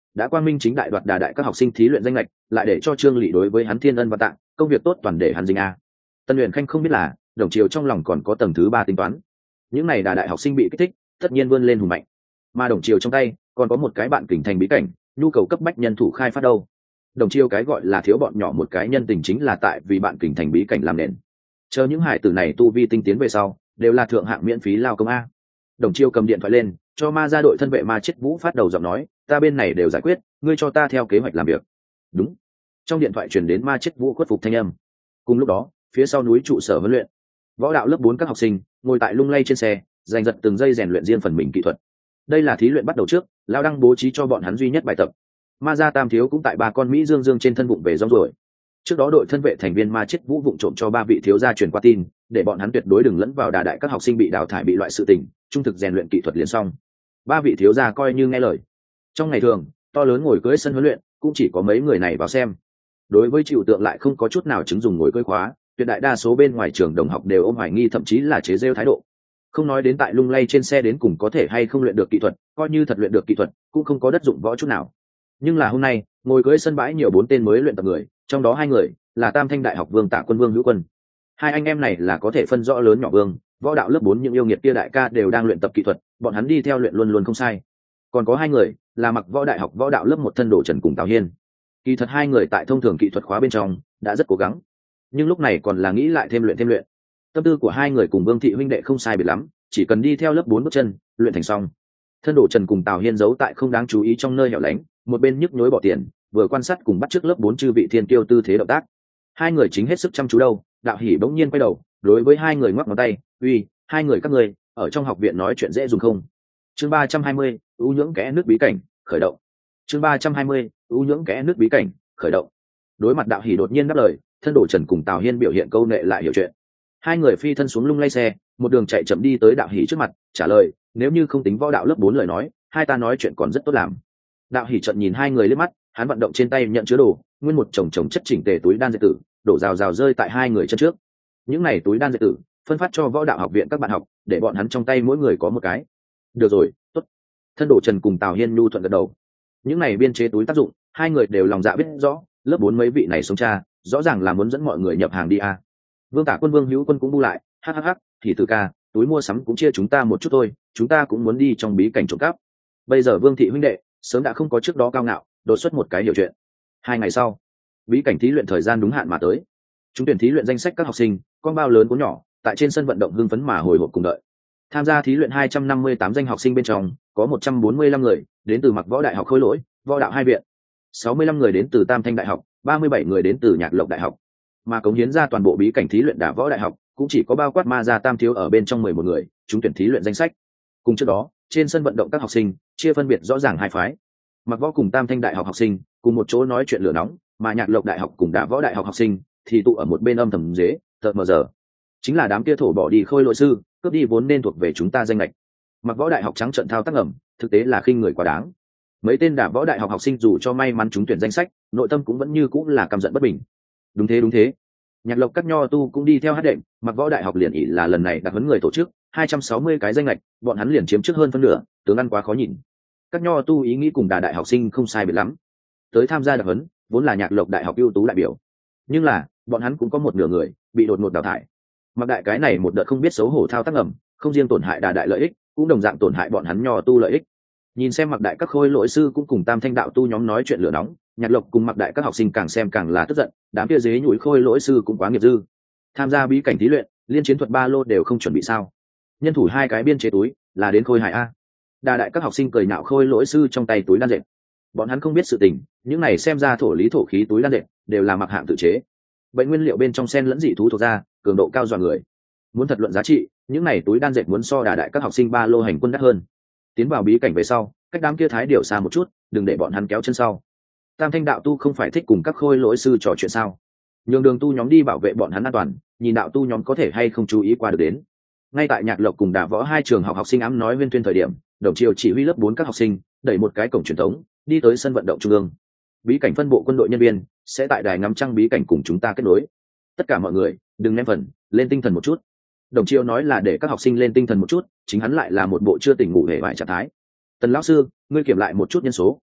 đã quang minh chính đại đoạt đà đại các học sinh thí luyện danh lệch, lại để cho Trương Lị đối với hắn thiên ân và tạng, công việc tốt toàn để hắn dính a. Tân Uyển Khanh không biết là Đồng Triều trong lòng còn có tầng thứ ba tính toán. Những này đà đại học sinh bị kích thích, tất nhiên vươn lên hùng mạnh, mà Đồng Triều trong tay còn có một cái bạn kình thành bí cảnh, nhu cầu cấp bách nhân thủ khai phát đâu. Đồng Triều cái gọi là thiếu bọn nhỏ một cái nhân tình chính là tại vì bạn kình thành bí cảnh làm nền. Chờ những hải tử này tu vi tinh tiến về sau, đều là thượng hạng miễn phí lao công a. Đồng Chiêu cầm điện thoại lên, cho ma ra đội thân vệ ma chết vũ phát đầu giọng nói, ta bên này đều giải quyết, ngươi cho ta theo kế hoạch làm việc. Đúng. Trong điện thoại truyền đến ma chết vũ khuất phục thanh âm. Cùng lúc đó, phía sau núi trụ sở huấn luyện, võ đạo lớp 4 các học sinh ngồi tại lung lay trên xe, giành giật từng giây rèn luyện riêng phần mình kỹ thuật. Đây là thí luyện bắt đầu trước, lão đang bố trí cho bọn hắn duy nhất bài tập. Ma gia tam thiếu cũng tại ba con mỹ dương trên thân bụng về rong rồi. Trước đó đội thân vệ thành viên ma chết vũ vụng trộm cho ba vị thiếu gia truyền qua tin, để bọn hắn tuyệt đối đừng lẫn vào đà đại các học sinh bị đào thải bị loại sự tình, trung thực rèn luyện kỹ thuật liền xong. Ba vị thiếu gia coi như nghe lời. Trong ngày thường, to lớn ngồi cưới sân huấn luyện, cũng chỉ có mấy người này vào xem. Đối với chịu tượng lại không có chút nào chứng dùng ngồi cưới khóa, tuyệt đại đa số bên ngoài trường đồng học đều ôm hoài nghi thậm chí là chế giễu thái độ. Không nói đến tại lung lay trên xe đến cùng có thể hay không luyện được kỹ thuật, coi như thật luyện được kỹ thuật, cũng không có đất dụng võ chút nào. Nhưng là hôm nay, ngồi cưới sân bãi nhiều 4 tên mới luyện tập người, trong đó 2 người là Tam Thanh Đại học Vương Tạ Quân Vương Hữu Quân. Hai anh em này là có thể phân rõ lớn nhỏ vương, võ đạo lớp 4 những yêu nghiệt kia đại ca đều đang luyện tập kỹ thuật, bọn hắn đi theo luyện luôn luôn không sai. Còn có 2 người là mặc võ đại học võ đạo lớp 1 thân đồ Trần cùng Tào Hiên. Kỳ thật 2 người tại thông thường kỹ thuật khóa bên trong đã rất cố gắng, nhưng lúc này còn là nghĩ lại thêm luyện. Tâm tư của 2 người cùng Vương thị huynh đệ không sai biệt lắm, chỉ cần đi theo lớp 4 bước chân, luyện thành xong. Thân đồ Trần cùng Tào Hiên giấu tại không đáng chú ý trong nơi hẻo lánh, một bên nhức nhối bỏ tiền, vừa quan sát cùng bắt chước lớp 4 chư vị thiên kiêu tư thế động tác. 2 người chính hết sức chăm chú đâu, Đạo Hỉ bỗng nhiên quay đầu, đối với 2 người ngoắc ngón tay, "Uy, 2 người các ngươi, ở trong học viện nói chuyện dễ dùng không?" Chương 320, ưu nhưỡng kẽ nước bí cảnh, khởi động. Chương 320, ưu nhưỡng kẽ nước bí cảnh, khởi động. Đối mặt Đạo Hỉ đột nhiên đáp lời, thân đồ Trần cùng Tào Hiên biểu hiện câu nệ lại hiểu chuyện. 2 người phi thân xuống lung lay xe, một đường chạy chậm đi tới Đạo Hỉ trước mặt, trả lời, "Nếu như không tính võ đạo lớp 4 lời nói, hai ta nói chuyện còn rất tốt làm." Đạo Hỉ trợn nhìn 2 người liếc mắt, hắn vận động trên tay nhận chứa đồ, nguyên một chồng chồng chất chỉnh tề túi đan dệt tử, đổ rào rào rơi tại 2 người chân trước. Những này túi đan dệt tử, phân phát cho võ đạo học viện các bạn học, để bọn hắn trong tay mỗi người có một cái. Được rồi, tốt. Thân đồ Trần cùng Tào Hiên nhu thuận gật đầu. Những này biên chế túi tác dụng, 2 người đều lòng dạ biết rõ, lớp 4 mấy vị này sống cha, rõ ràng là muốn dẫn mọi người nhập hàng đi a. Vương Tả Quân Vương Hữu Quân cũng bu lại, hắc, thì từ ca, túi mua sắm cũng chia chúng ta một chút thôi, chúng ta cũng muốn đi trong bí cảnh trộm cắp. Bây giờ Vương thị huynh đệ sớm đã không có trước đó cao ngạo, đột xuất một cái hiểu chuyện. 2 ngày sau, bí cảnh thí luyện thời gian đúng hạn mà tới. Chúng tuyển thí luyện danh sách các học sinh, con bao lớn cuốn nhỏ, tại trên sân vận động hưng phấn mà hồi hộp cùng đợi. Tham gia thí luyện 258 danh học sinh bên trong, có 145 người đến từ Mặc Võ Đại học Khôi Lỗi, Võ đạo 2 viện, 65 người đến từ Tam Thanh Đại học, 37 người đến từ Nhạc Lộc Đại học. Mà cống hiến ra toàn bộ bí cảnh thí luyện Đả Võ Đại học, cũng chỉ có bao quát ma gia tam thiếu ở bên trong 11 người, chúng tuyển thí luyện danh sách. Cùng trước đó, trên sân vận động các học sinh chia phân biệt rõ ràng hai phái. Mặc Võ cùng Tam Thanh Đại học học sinh cùng một chỗ nói chuyện lửa nóng, mà Nhạc Lộc Đại học cùng Đả Võ Đại học học sinh thì tụ ở một bên âm thầm dế, tợt mờ giờ. Chính là đám kia thổ bỏ đi Khôi Lỗi sư, cướp đi vốn nên thuộc về chúng ta danh lệch. Mặc Võ Đại học trắng trợn thao tác ẩm, thực tế là khinh người quá đáng. Mấy tên Đả Võ Đại học học sinh dù cho may mắn trúng tuyển danh sách, nội tâm cũng vẫn như cũng là căm giận bất bình. Đúng thế. Nhạc Lộc các nho tu cũng đi theo hát đệm, Mặc Võ Đại học liền ỷ là lần này đặc huấn người tổ chức 260 cái danh lệch, bọn hắn liền chiếm trước hơn phân nửa, tướng ăn quá khó nhìn. Các nho tu ý nghĩ cùng Đà đại học sinh không sai biệt lắm, tới tham gia đặc huấn vốn là Nhạc Lộc Đại học ưu tú đại biểu, nhưng là bọn hắn cũng có một nửa người bị đột ngột đào thải. Mặc đại cái này một đợt không biết xấu hổ thao tác ẩm, không riêng tổn hại Đà đại lợi ích, cũng đồng dạng tổn hại bọn hắn nho tu lợi ích. Nhìn xem Mặc đại các Khôi Lỗi sư cũng cùng Tam Thanh đạo tu nhóm nói chuyện lửa nóng, Nhạc Lộc cùng Mặc đại các học sinh càng xem càng là tức giận, đám kia dế nhủi Khôi Lỗi sư cũng quá nghiệp dư. Tham gia bí cảnh thí luyện, liên chiến thuật ba lô đều không chuẩn bị sao? Nhân thủ 2 cái biên chế túi, là đến Khôi hài a. Đà đại các học sinh cười nhạo Khôi Lỗi sư trong tay túi đan dệt. Bọn hắn không biết sự tình, những này xem ra thổ lý thổ khí túi đan dệt đều là mặc hạng tự chế. Bệnh nguyên liệu bên trong sen lẫn dị thú thuộc ra, cường độ cao dọa người. Muốn thật luận giá trị, những này túi đan dệt muốn so Đà đại các học sinh ba lô hành quân đắt hơn. Tiến vào bí cảnh về sau, cách đám kia thái điều xa một chút, đừng để bọn hắn kéo chân sau. Tam Thanh đạo tu không phải thích cùng các Khôi Lỗi sư trò chuyện sao? Nhường đường tu nhóm đi bảo vệ bọn hắn an toàn, nhìn đạo tu nhóm có thể hay không chú ý qua được đến. Ngay tại Nhạc Lộc cùng Đả Võ 2 trường học học sinh ám nói viên tuyên thời điểm, Đồng Triều chỉ huy lớp 4 các học sinh đẩy một cái cổng truyền thống, đi tới sân vận động trung ương. Bí cảnh phân bộ quân đội nhân viên sẽ tại đài ngắm trăng bí cảnh cùng chúng ta kết nối. Tất cả mọi người đừng ném phần, lên tinh thần một chút. Đồng Triều nói là để các học sinh lên tinh thần một chút, chính hắn lại là một bộ chưa tỉnh ngủ hề bại trạng thái. Tần lão sư, ngươi kiểm lại một chút nhân số,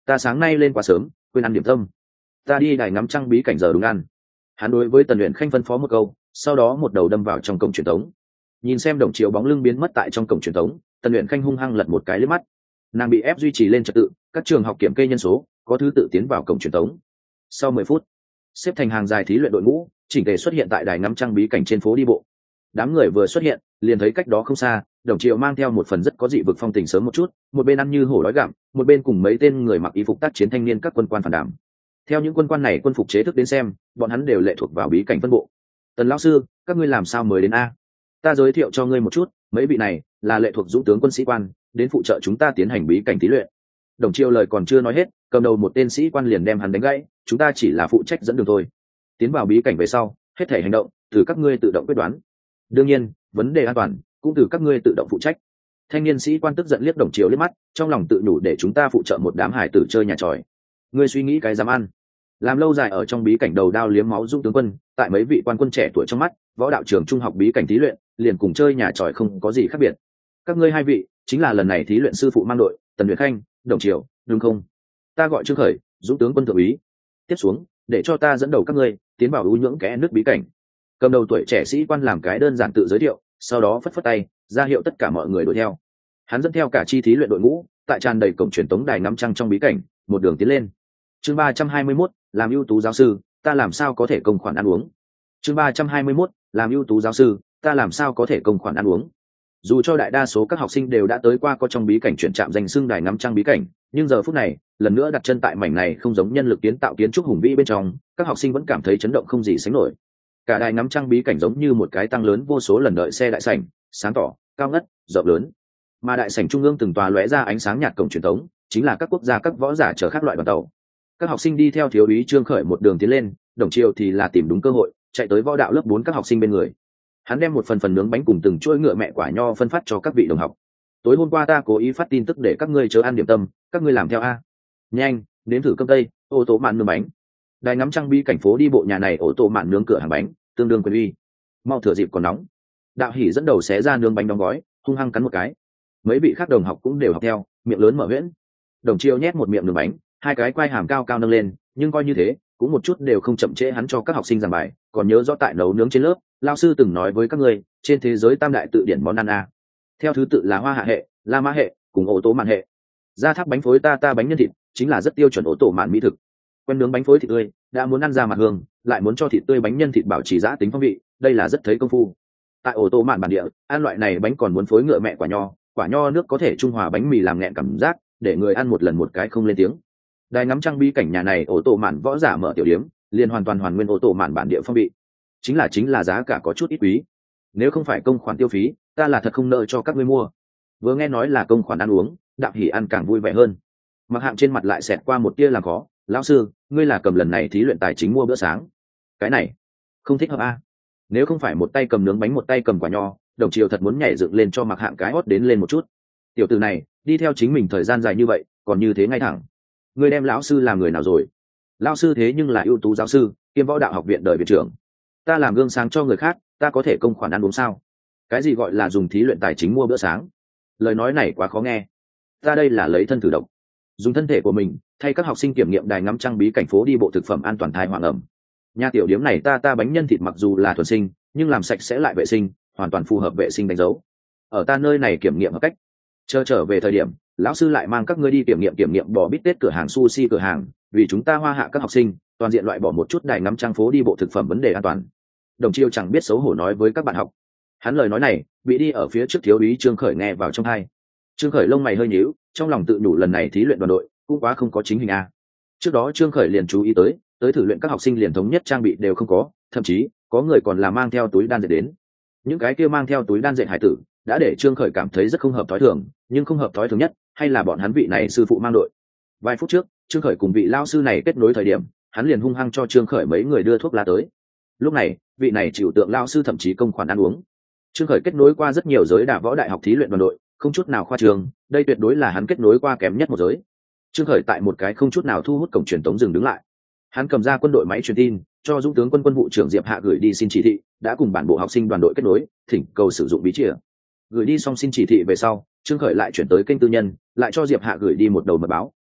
ta sáng nay lên quá sớm quên ăn điểm tâm, ta đi đài ngắm trăng bí cảnh giờ đúng ăn. Hắn đối với Tần Luyện Khanh phân phó một câu, sau đó một đầu đâm vào trong cổng truyền thống. Nhìn xem Đồng Triều bóng lưng biến mất tại trong cổng truyền thống, Tần Luyện Khanh hung hăng lật một cái liếc mắt. Nàng bị ép duy trì lên trật tự, các trường học kiểm kê nhân số, có thứ tự tiến vào cổng truyền thống. Sau 10 phút, xếp thành hàng dài thí luyện đội ngũ chỉnh tề xuất hiện tại đài ngắm trăng bí cảnh trên phố đi bộ. Đám người vừa xuất hiện liền thấy cách đó không xa, Đồng Triều mang theo một phần rất có dị vực phong tình sớm một chút, một bên ăn như hổ đói gặm, một bên cùng mấy tên người mặc y phục tác chiến thanh niên các quân quan phản đảm. Theo những quân quan này quân phục chế thức đến xem, bọn hắn đều lệ thuộc vào bí cảnh phân bộ. Tần lão sư, các ngươi làm sao mới đến a? Ta giới thiệu cho ngươi một chút, mấy vị này là lệ thuộc dũng tướng quân sĩ quan, đến phụ trợ chúng ta tiến hành bí cảnh thí luyện. Đồng Triều lời còn chưa nói hết, cầm đầu một tên sĩ quan liền đem hắn đánh gãy, chúng ta chỉ là phụ trách dẫn đường thôi. Tiến vào bí cảnh về sau, hết thể hành động từ các ngươi tự động quyết đoán. Đương nhiên, vấn đề an toàn cũng từ các ngươi tự động phụ trách. Thanh niên sĩ quan tức giận liếc Đồng Triều liếc mắt, trong lòng tự nhủ để chúng ta phụ trợ một đám hải tử chơi nhà tròi. Ngươi suy nghĩ cái dám ăn. Làm lâu dài ở trong bí cảnh đầu đao liếm máu dũng tướng quân, tại mấy vị quan quân trẻ tuổi trong mắt, võ đạo trường trung học bí cảnh thí luyện liền cùng chơi nhà tròi không có gì khác biệt. Các ngươi hai vị chính là lần này thí luyện sư phụ mang đội, Tần Luyện Khanh, Đồng Triều, đúng không? Ta gọi Trương Khởi, dũng tướng quân thượng úy. Tiếp xuống, để cho ta dẫn đầu các ngươi tiến vào u nhưỡng kẽ nước bí cảnh. Cầm đầu tuổi trẻ sĩ quan làm cái đơn giản tự giới thiệu, sau đó phất phất tay ra hiệu tất cả mọi người đuổi theo. Hắn dẫn theo cả chi thí luyện đội ngũ, tại tràn đầy cổng truyền tống đài ngắm trăng trong bí cảnh, một đường tiến lên. Chương 321, làm ưu tú giáo sư, ta làm sao có thể công khoản ăn uống. Chương 321, làm ưu tú giáo sư, ta làm sao có thể công khoản ăn uống. Dù cho đại đa số các học sinh đều đã tới qua có trong bí cảnh chuyển trạm danh xưng đài ngắm trăng bí cảnh, nhưng giờ phút này, lần nữa đặt chân tại mảnh này không giống nhân lực kiến tạo kiến trúc hùng vĩ bên trong, các học sinh vẫn cảm thấy chấn động không gì sánh nổi. Cả đài ngắm trăng bí cảnh giống như một cái tăng lớn vô số lần đợi xe đại sảnh, sáng tỏ, cao ngất, rộng lớn. Mà đại sảnh trung ương từng tòa lóe ra ánh sáng nhạt cổng truyền thống, chính là các quốc gia các võ giả chở các loại đoàn tàu. Các học sinh đi theo thiếu úy Trương Khởi một đường tiến lên, Đồng Triều thì là tìm đúng cơ hội, chạy tới võ đạo lớp 4 các học sinh bên người. Hắn đem một phần nướng bánh cùng từng chuỗi ngựa mẹ quả nho phân phát cho các vị đồng học. Tối hôm qua ta cố ý phát tin tức để các ngươi chớ ăn điểm tâm, các ngươi làm theo a. Nhanh, nếm thử cơm tây, ô tô mạn nướng bánh. Đài ngắm trăng bí cảnh phố đi bộ nhà này ô tô mạn nướng cửa hàng bánh, tương đương quyền uy. Mau thừa dịp còn nóng. Đạo Hỉ dẫn đầu xé ra nướng bánh đóng gói, hung hăng cắn một cái. Mấy vị khác đồng học cũng đều học theo, miệng lớn mở huyễn. Đồng Triều nhét một miệng nướng bánh, hai cái quai hàm cao cao nâng lên, nhưng coi như thế cũng một chút đều không chậm trễ hắn cho các học sinh giảng bài. Còn nhớ rõ tại nấu nướng trên lớp, lao sư từng nói với các ngươi, trên thế giới tam đại tự điển món ăn a, theo thứ tự là Hoa Hạ hệ, La Mã hệ cùng ô tô mạn hệ. Ra tháp bánh phối ta bánh nhân thịt chính là rất tiêu chuẩn ô tô mạn mỹ thực. Quen nướng bánh phối thịt tươi, đã muốn ăn ra mặt hương, lại muốn cho thịt tươi bánh nhân thịt bảo trì giã tính phong vị, đây là rất thấy công phu. Tại ô tô mạn bản địa, ăn loại này bánh còn muốn phối ngựa mẹ quả nho nước có thể trung hòa bánh mì làm nghẹn cảm giác, để người ăn một lần một cái không lên tiếng. Đài ngắm trăng bí cảnh nhà này ô tô mạn võ giả mở tiểu điếm, liền hoàn toàn hoàn nguyên ô tô mạn bản địa phong vị. Chính là giá cả có chút ít quý. Nếu không phải công khoản tiêu phí, ta là thật không nợ cho các ngươi mua. Vừa nghe nói là công khoản ăn uống, Đạo Hỉ ăn càng vui vẻ hơn. Mặc Hạng trên mặt lại xẹt qua một tia làm khó, lão sư, ngươi là cầm lần này thí luyện tài chính mua bữa sáng. Cái này không thích hợp a. Nếu không phải một tay cầm nướng bánh một tay cầm quả nho, Đồng Triều thật muốn nhảy dựng lên cho Mặc Hạng cái hót đến lên một chút. Tiểu tử này đi theo chính mình thời gian dài như vậy, còn như thế ngay thẳng. Ngươi đem lão sư làm người nào rồi? Lão sư thế nhưng là ưu tú giáo sư, kiêm võ đạo học viện đời viện trưởng. Ta làm gương sáng cho người khác, ta có thể công khoản ăn uống sao? Cái gì gọi là dùng thí luyện tài chính mua bữa sáng? Lời nói này quá khó nghe. Ta đây là lấy thân thử độc, dùng thân thể của mình thay các học sinh kiểm nghiệm đài ngắm trăng bí cảnh phố đi bộ thực phẩm an toàn thai hoàng ẩm. Nhà tiểu điếm này ta bánh nhân thịt mặc dù là thuần sinh, nhưng làm sạch sẽ lại vệ sinh, hoàn toàn phù hợp vệ sinh đánh dấu. Ở ta nơi này kiểm nghiệm hợp cách. Trở về thời điểm, lão sư lại mang các ngươi đi kiểm nghiệm bò bít tết cửa hàng sushi cửa hàng, vì chúng ta Hoa Hạ các học sinh toàn diện loại bỏ một chút đài ngắm trăng phố đi bộ thực phẩm vấn đề an toàn. Đồng Triều chẳng biết xấu hổ nói với các bạn học. Hắn lời nói này bị đi ở phía trước thiếu úy Trương Khởi nghe vào trong tai. Trương Khởi lông mày hơi nhíu, trong lòng tự nhủ lần này thí luyện đoàn đội cũng quá không có chính hình a. Trước đó Trương Khởi liền chú ý tới thử luyện các học sinh liền thống nhất trang bị đều không có, thậm chí có người còn là mang theo túi đan dệt đến. Những cái kia mang theo túi đan dệt hải tử đã để Trương Khởi cảm thấy rất không hợp thói thường, nhưng không hợp thói thường nhất hay là bọn hắn vị này sư phụ mang đội. Vài phút trước, Trương Khởi cùng vị lao sư này kết nối thời điểm, hắn liền hung hăng cho Trương Khởi mấy người đưa thuốc lá tới. Lúc này, vị này chịu tượng lao sư thậm chí công khoản ăn uống. Trương Khởi kết nối qua rất nhiều giới đả võ đại học thí luyện đoàn đội, không chút nào khoa trương, đây tuyệt đối là hắn kết nối qua kém nhất một giới. Trương Khởi tại một cái không chút nào thu hút cổng truyền tống dừng đứng lại. Hắn cầm ra quân đội máy truyền tin, cho dũng tướng quân vụ trưởng Diệp Hạ gửi đi xin chỉ thị, đã cùng bản bộ học sinh đoàn đội kết nối, thỉnh cầu sử dụng bí chìa. Gửi đi xong xin chỉ thị về sau, Trương Khởi lại chuyển tới kênh tư nhân, lại cho Diệp Hạ gửi đi một đầu mật báo,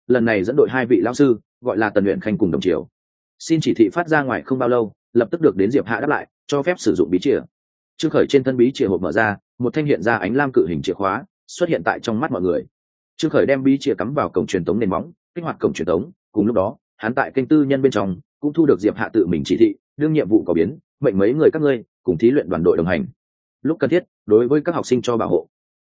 lần này dẫn đội 2 vị lão sư, gọi là Tần Uyển Khanh cùng Đồng Triều. Xin chỉ thị phát ra ngoài không bao lâu, lập tức được đến Diệp Hạ đáp lại, cho phép sử dụng bí chìa. Trương Khởi trên thân bí chìa hộp mở ra, một thanh hiện ra ánh lam cự hình chìa khóa xuất hiện tại trong mắt mọi người. Trương Khởi đem bí chìa cắm vào cổng truyền tống nền móng, kích hoạt cổng truyền tống. Cùng lúc đó, hắn tại kênh tư nhân bên trong cũng thu được Diệp Hạ tự mình chỉ thị, đương nhiệm vụ có biến, mệnh mấy người các ngươi cùng thí luyện đoàn đội đồng hành. Lúc cần thiết, đối với các học sinh cho bảo hộ.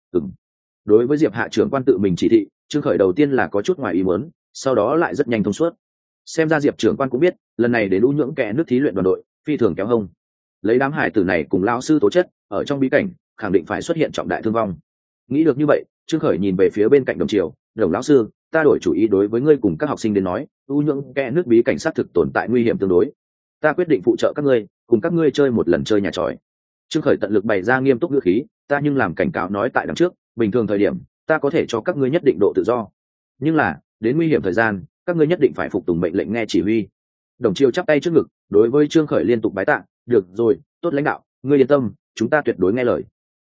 Đối với Diệp Hạ trưởng quan tự mình chỉ thị, Trương Khởi đầu tiên là có chút ngoài ý muốn, sau đó lại rất nhanh thông suốt. Xem ra Diệp trưởng quan cũng biết, lần này đến U Nhưỡng kẽ nước thí luyện đoàn đội, phi thường kéo hông. Lấy đám hải tử này cùng lão sư tố chất, ở trong bí cảnh, khẳng định phải xuất hiện trọng đại thương vong. Nghĩ được như vậy, Trương Khởi nhìn về phía bên cạnh Đồng Triều, "Đồng lão sư, ta đổi chủ ý đối với ngươi cùng các học sinh đến nói, U Nhưỡng kẽ nước bí cảnh xác thực tồn tại nguy hiểm tương đối. Ta quyết định phụ trợ các ngươi, cùng các ngươi chơi một lần chơi nhà tròi." Trương Khởi tận lực bày ra nghiêm túc ngữ khí, "Ta nhưng làm cảnh cáo nói tại đằng trước, bình thường thời điểm, ta có thể cho các ngươi nhất định độ tự do. Nhưng là, đến nguy hiểm thời gian, các ngươi nhất định phải phục tùng mệnh lệnh nghe chỉ huy." Đồng Triều chắp tay trước ngực, đối với Trương Khởi liên tục bái tạ, "Được rồi, tốt lãnh đạo, ngươi yên tâm, chúng ta tuyệt đối nghe lời."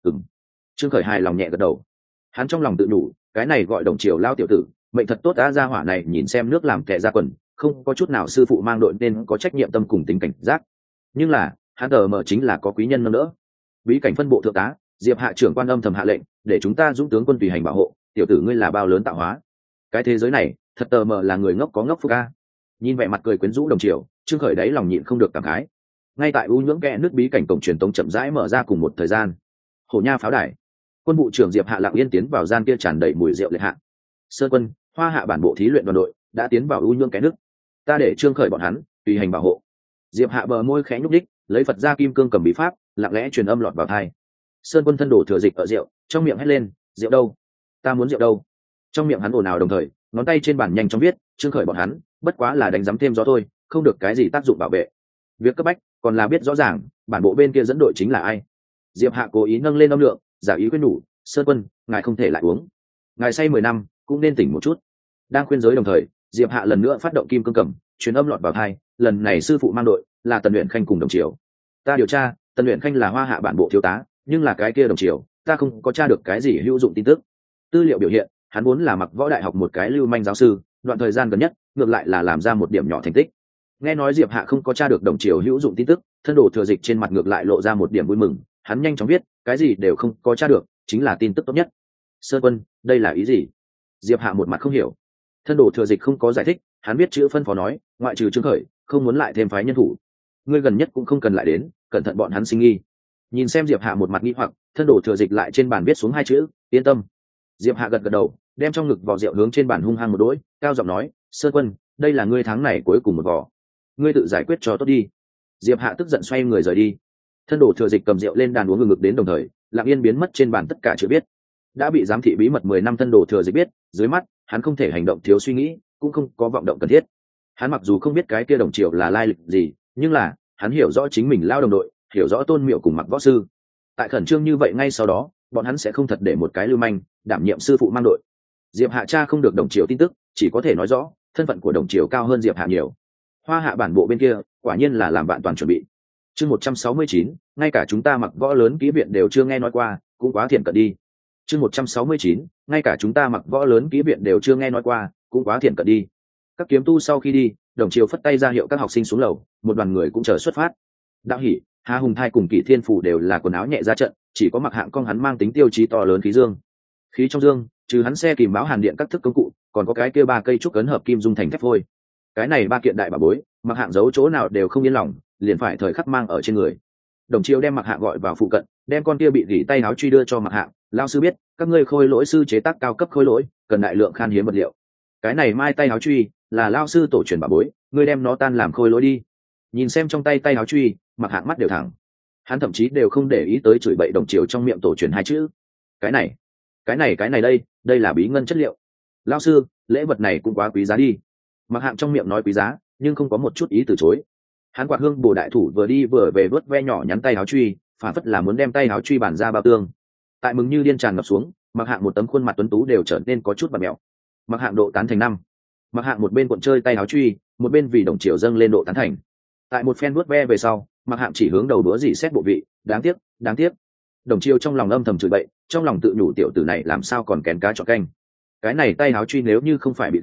Trương Khởi hài lòng nhẹ gật đầu. Hắn trong lòng tự nhủ, cái này gọi Đồng Triều lao tiểu tử, mệnh thật tốt á, gia hỏa này nhìn xem nước làm kẻ ra quần, không có chút nào sư phụ mang đội nên có trách nhiệm tâm cùng tính cảnh giác. Nhưng là, hắn mở chính là có quý nhân nâng đỡ. Bí cảnh phân bộ thượng tá, Diệp Hạ trưởng quan âm thầm hạ lệnh, để chúng ta dũng tướng quân tùy hành bảo hộ, tiểu tử ngươi là bao lớn tạo hóa. Cái thế giới này, thật là người ngốc có ngốc phúc a. Nhìn vẻ mặt cười quyến rũ Đồng Triều, Trương Khởi đáy lòng nhịn không được cảm khái. Ngay tại U Nhưỡng kẽ nước bí cảnh cổng truyền tống chậm rãi mở ra cùng một thời gian. Hổ Nha pháo đài, quân vụ trưởng Diệp Hạ lặng yên tiến vào gian kia tràn đầy mùi rượu liệt hạ. Sơn quân, Hoa Hạ bản bộ thí luyện đoàn đội đã tiến vào U Nhưỡng kẽ nước. Ta để Trương Khởi bọn hắn tùy hành bảo hộ. Diệp Hạ bờ môi khẽ nhúc đích, lấy Phật gia kim cương cầm bí pháp, lặng lẽ truyền âm lọt vào tai. Sơn quân thân đổ thừa dịch ở rượu, trong miệng hét lên, "Rượu đâu? Ta muốn rượu đâu?" Trong miệng hắn ồn ào đồng thời, ngón tay trên bàn nhanh chóng viết, Trương Khởi bọn hắn bất quá là đánh giấm thêm gió thôi, không được cái gì tác dụng bảo vệ. Việc cấp bách còn là biết rõ ràng bản bộ bên kia dẫn đội chính là ai. Diệp Hạ cố ý nâng lên âm lượng, giả ý khuyên nhủ, "Sơn quân, ngài không thể lại uống. Ngài say 10 năm, cũng nên tỉnh một chút." Đang khuyên giới đồng thời, Diệp Hạ lần nữa phát động kim cương cầm, truyền âm lọt vào tai, lần này sư phụ mang đội là Tần Uyển Khanh cùng Đồng Triều. Ta điều tra, Tần Uyển Khanh là Hoa Hạ bản bộ thiếu tá, nhưng là cái kia Đồng Triều, ta không có tra được cái gì hữu dụng tin tức. Tư liệu biểu hiện, hắn vốn là Mặc Võ Đại học một cái lưu manh giáo sư, đoạn thời gian gần nhất, ngược lại là làm ra một điểm nhỏ thành tích. Nghe nói Diệp Hạ không có tra được Đồng Triều hữu dụng tin tức, thân đồ thừa dịch trên mặt ngược lại lộ ra một điểm vui mừng, hắn nhanh chóng viết, cái gì đều không có tra được, chính là tin tức tốt nhất. Sơn quân, đây là ý gì? Diệp Hạ một mặt không hiểu. Thân đồ thừa dịch không có giải thích, hắn biết chữ phân phó nói, ngoại trừ Trương Khởi, không muốn lại thêm phái nhân thủ. Ngươi gần nhất cũng không cần lại đến, cẩn thận bọn hắn sinh nghi. Nhìn xem Diệp Hạ một mặt nghi hoặc, thân đồ thừa dịch lại trên bàn viết xuống 2 chữ, yên tâm. Diệp Hạ gật gật đầu, đem trong ngực vò rượu hướng trên bàn hung hăng một đỗi, cao giọng nói, Sơn quân, đây là ngươi tháng này cuối cùng một vò, ngươi tự giải quyết cho tốt đi. Diệp Hạ tức giận xoay người rời đi. Thân đồ thừa dịch cầm rượu lên đàn uống ngực đến đồng thời, lặng yên biến mất trên bàn tất cả chữ biết. Đã bị giám thị bí mật 10 năm thân đồ thừa dịch biết, dưới mắt hắn không thể hành động thiếu suy nghĩ, cũng không có vọng động cần thiết. Hắn mặc dù không biết cái kia Đồng Triều là lai lịch gì, nhưng là hắn hiểu rõ chính mình lao đồng đội, hiểu rõ Tôn Miệu cùng Mặc Võ sư. Tại khẩn trương như vậy ngay sau đó, bọn hắn sẽ không thật để một cái lưu manh đảm nhiệm sư phụ mang đội. Diệp Hạ cha không được Đồng Triều tin tức, chỉ có thể nói rõ thân phận của Đồng Triều cao hơn Diệp Hạ nhiều. Hoa Hạ bản bộ bên kia quả nhiên là làm vạn toàn chuẩn bị. Chương 169, ngay cả chúng ta Mặc Võ lớn kỹ viện đều chưa nghe nói qua, cũng quá thiện cận đi. Chương 169, ngay cả chúng ta Mặc Võ lớn kỹ viện đều chưa nghe nói qua, cũng quá thiện cận đi. Các kiếm tu sau khi đi, Đồng Triều phất tay ra hiệu các học sinh xuống lầu, một đoàn người cũng chờ xuất phát. Đạo Hỉ, Hà Hùng Thai cùng Kỷ Thiên Phủ đều là quần áo nhẹ ra trận, chỉ có Mặc Hạng con hắn mang tính tiêu chí to lớn khí dương. Khí trong dương, trừ hắn xe kìm báo hàn điện các thức công cụ, còn có cái kia 3 cây trúc cấn hợp kim dung thành thép phôi. Cái này 3 kiện đại bảo bối, Mặc Hạng giấu chỗ nào đều không yên lòng, liền phải thời khắc mang ở trên người. Đồng Triều đem Mặc Hạng gọi vào phụ cận, đem con kia bị gỉ tay áo truy đưa cho Mặc Hạng, lão sư biết, các ngươi khôi lỗi sư chế tác cao cấp khôi lỗi, cần đại lượng khan hiếm vật liệu. Cái này mai tay áo truy là lão sư tổ truyền bảo bối, ngươi đem nó tan làm khôi lỗi đi. Nhìn xem trong tay áo truy, Mặc Hạng mắt đều thẳng. Hắn thậm chí đều không để ý tới chửi bậy Đồng Triều trong miệng tổ truyền 2 chữ. Cái này đây là bí ngân chất liệu. Lão sư, lễ vật này cũng quá quý giá đi. Mặc Hạng trong miệng nói quý giá, nhưng không có một chút ý từ chối. Hắn quạt hương bổ đại thủ vừa đi vừa về vớt ve nhỏ nhắn tay áo truy, phản phất là muốn đem tay áo truy bản ra bao tương. Tại mừng như điên tràn ngập xuống, Mặc Hạng một tấm khuôn mặt tuấn tú đều trở nên có chút bặm mẹo. Mặc Hạng độ tán thành 5. Mặc Hạng một bên cuộn chơi tay áo truy, một bên vì Đồng Triều dâng lên độ tán thành. Tại một phen vuốt ve về sau, Mặc Hạng chỉ hướng đầu đũa dỉ xét bộ vị, đáng tiếc. Đồng Triều trong lòng âm thầm chửi bậy, trong lòng tự nhủ tiểu tử này làm sao còn kén cá chọn canh. Cái này tay áo truy nếu như không phải bị gỉ,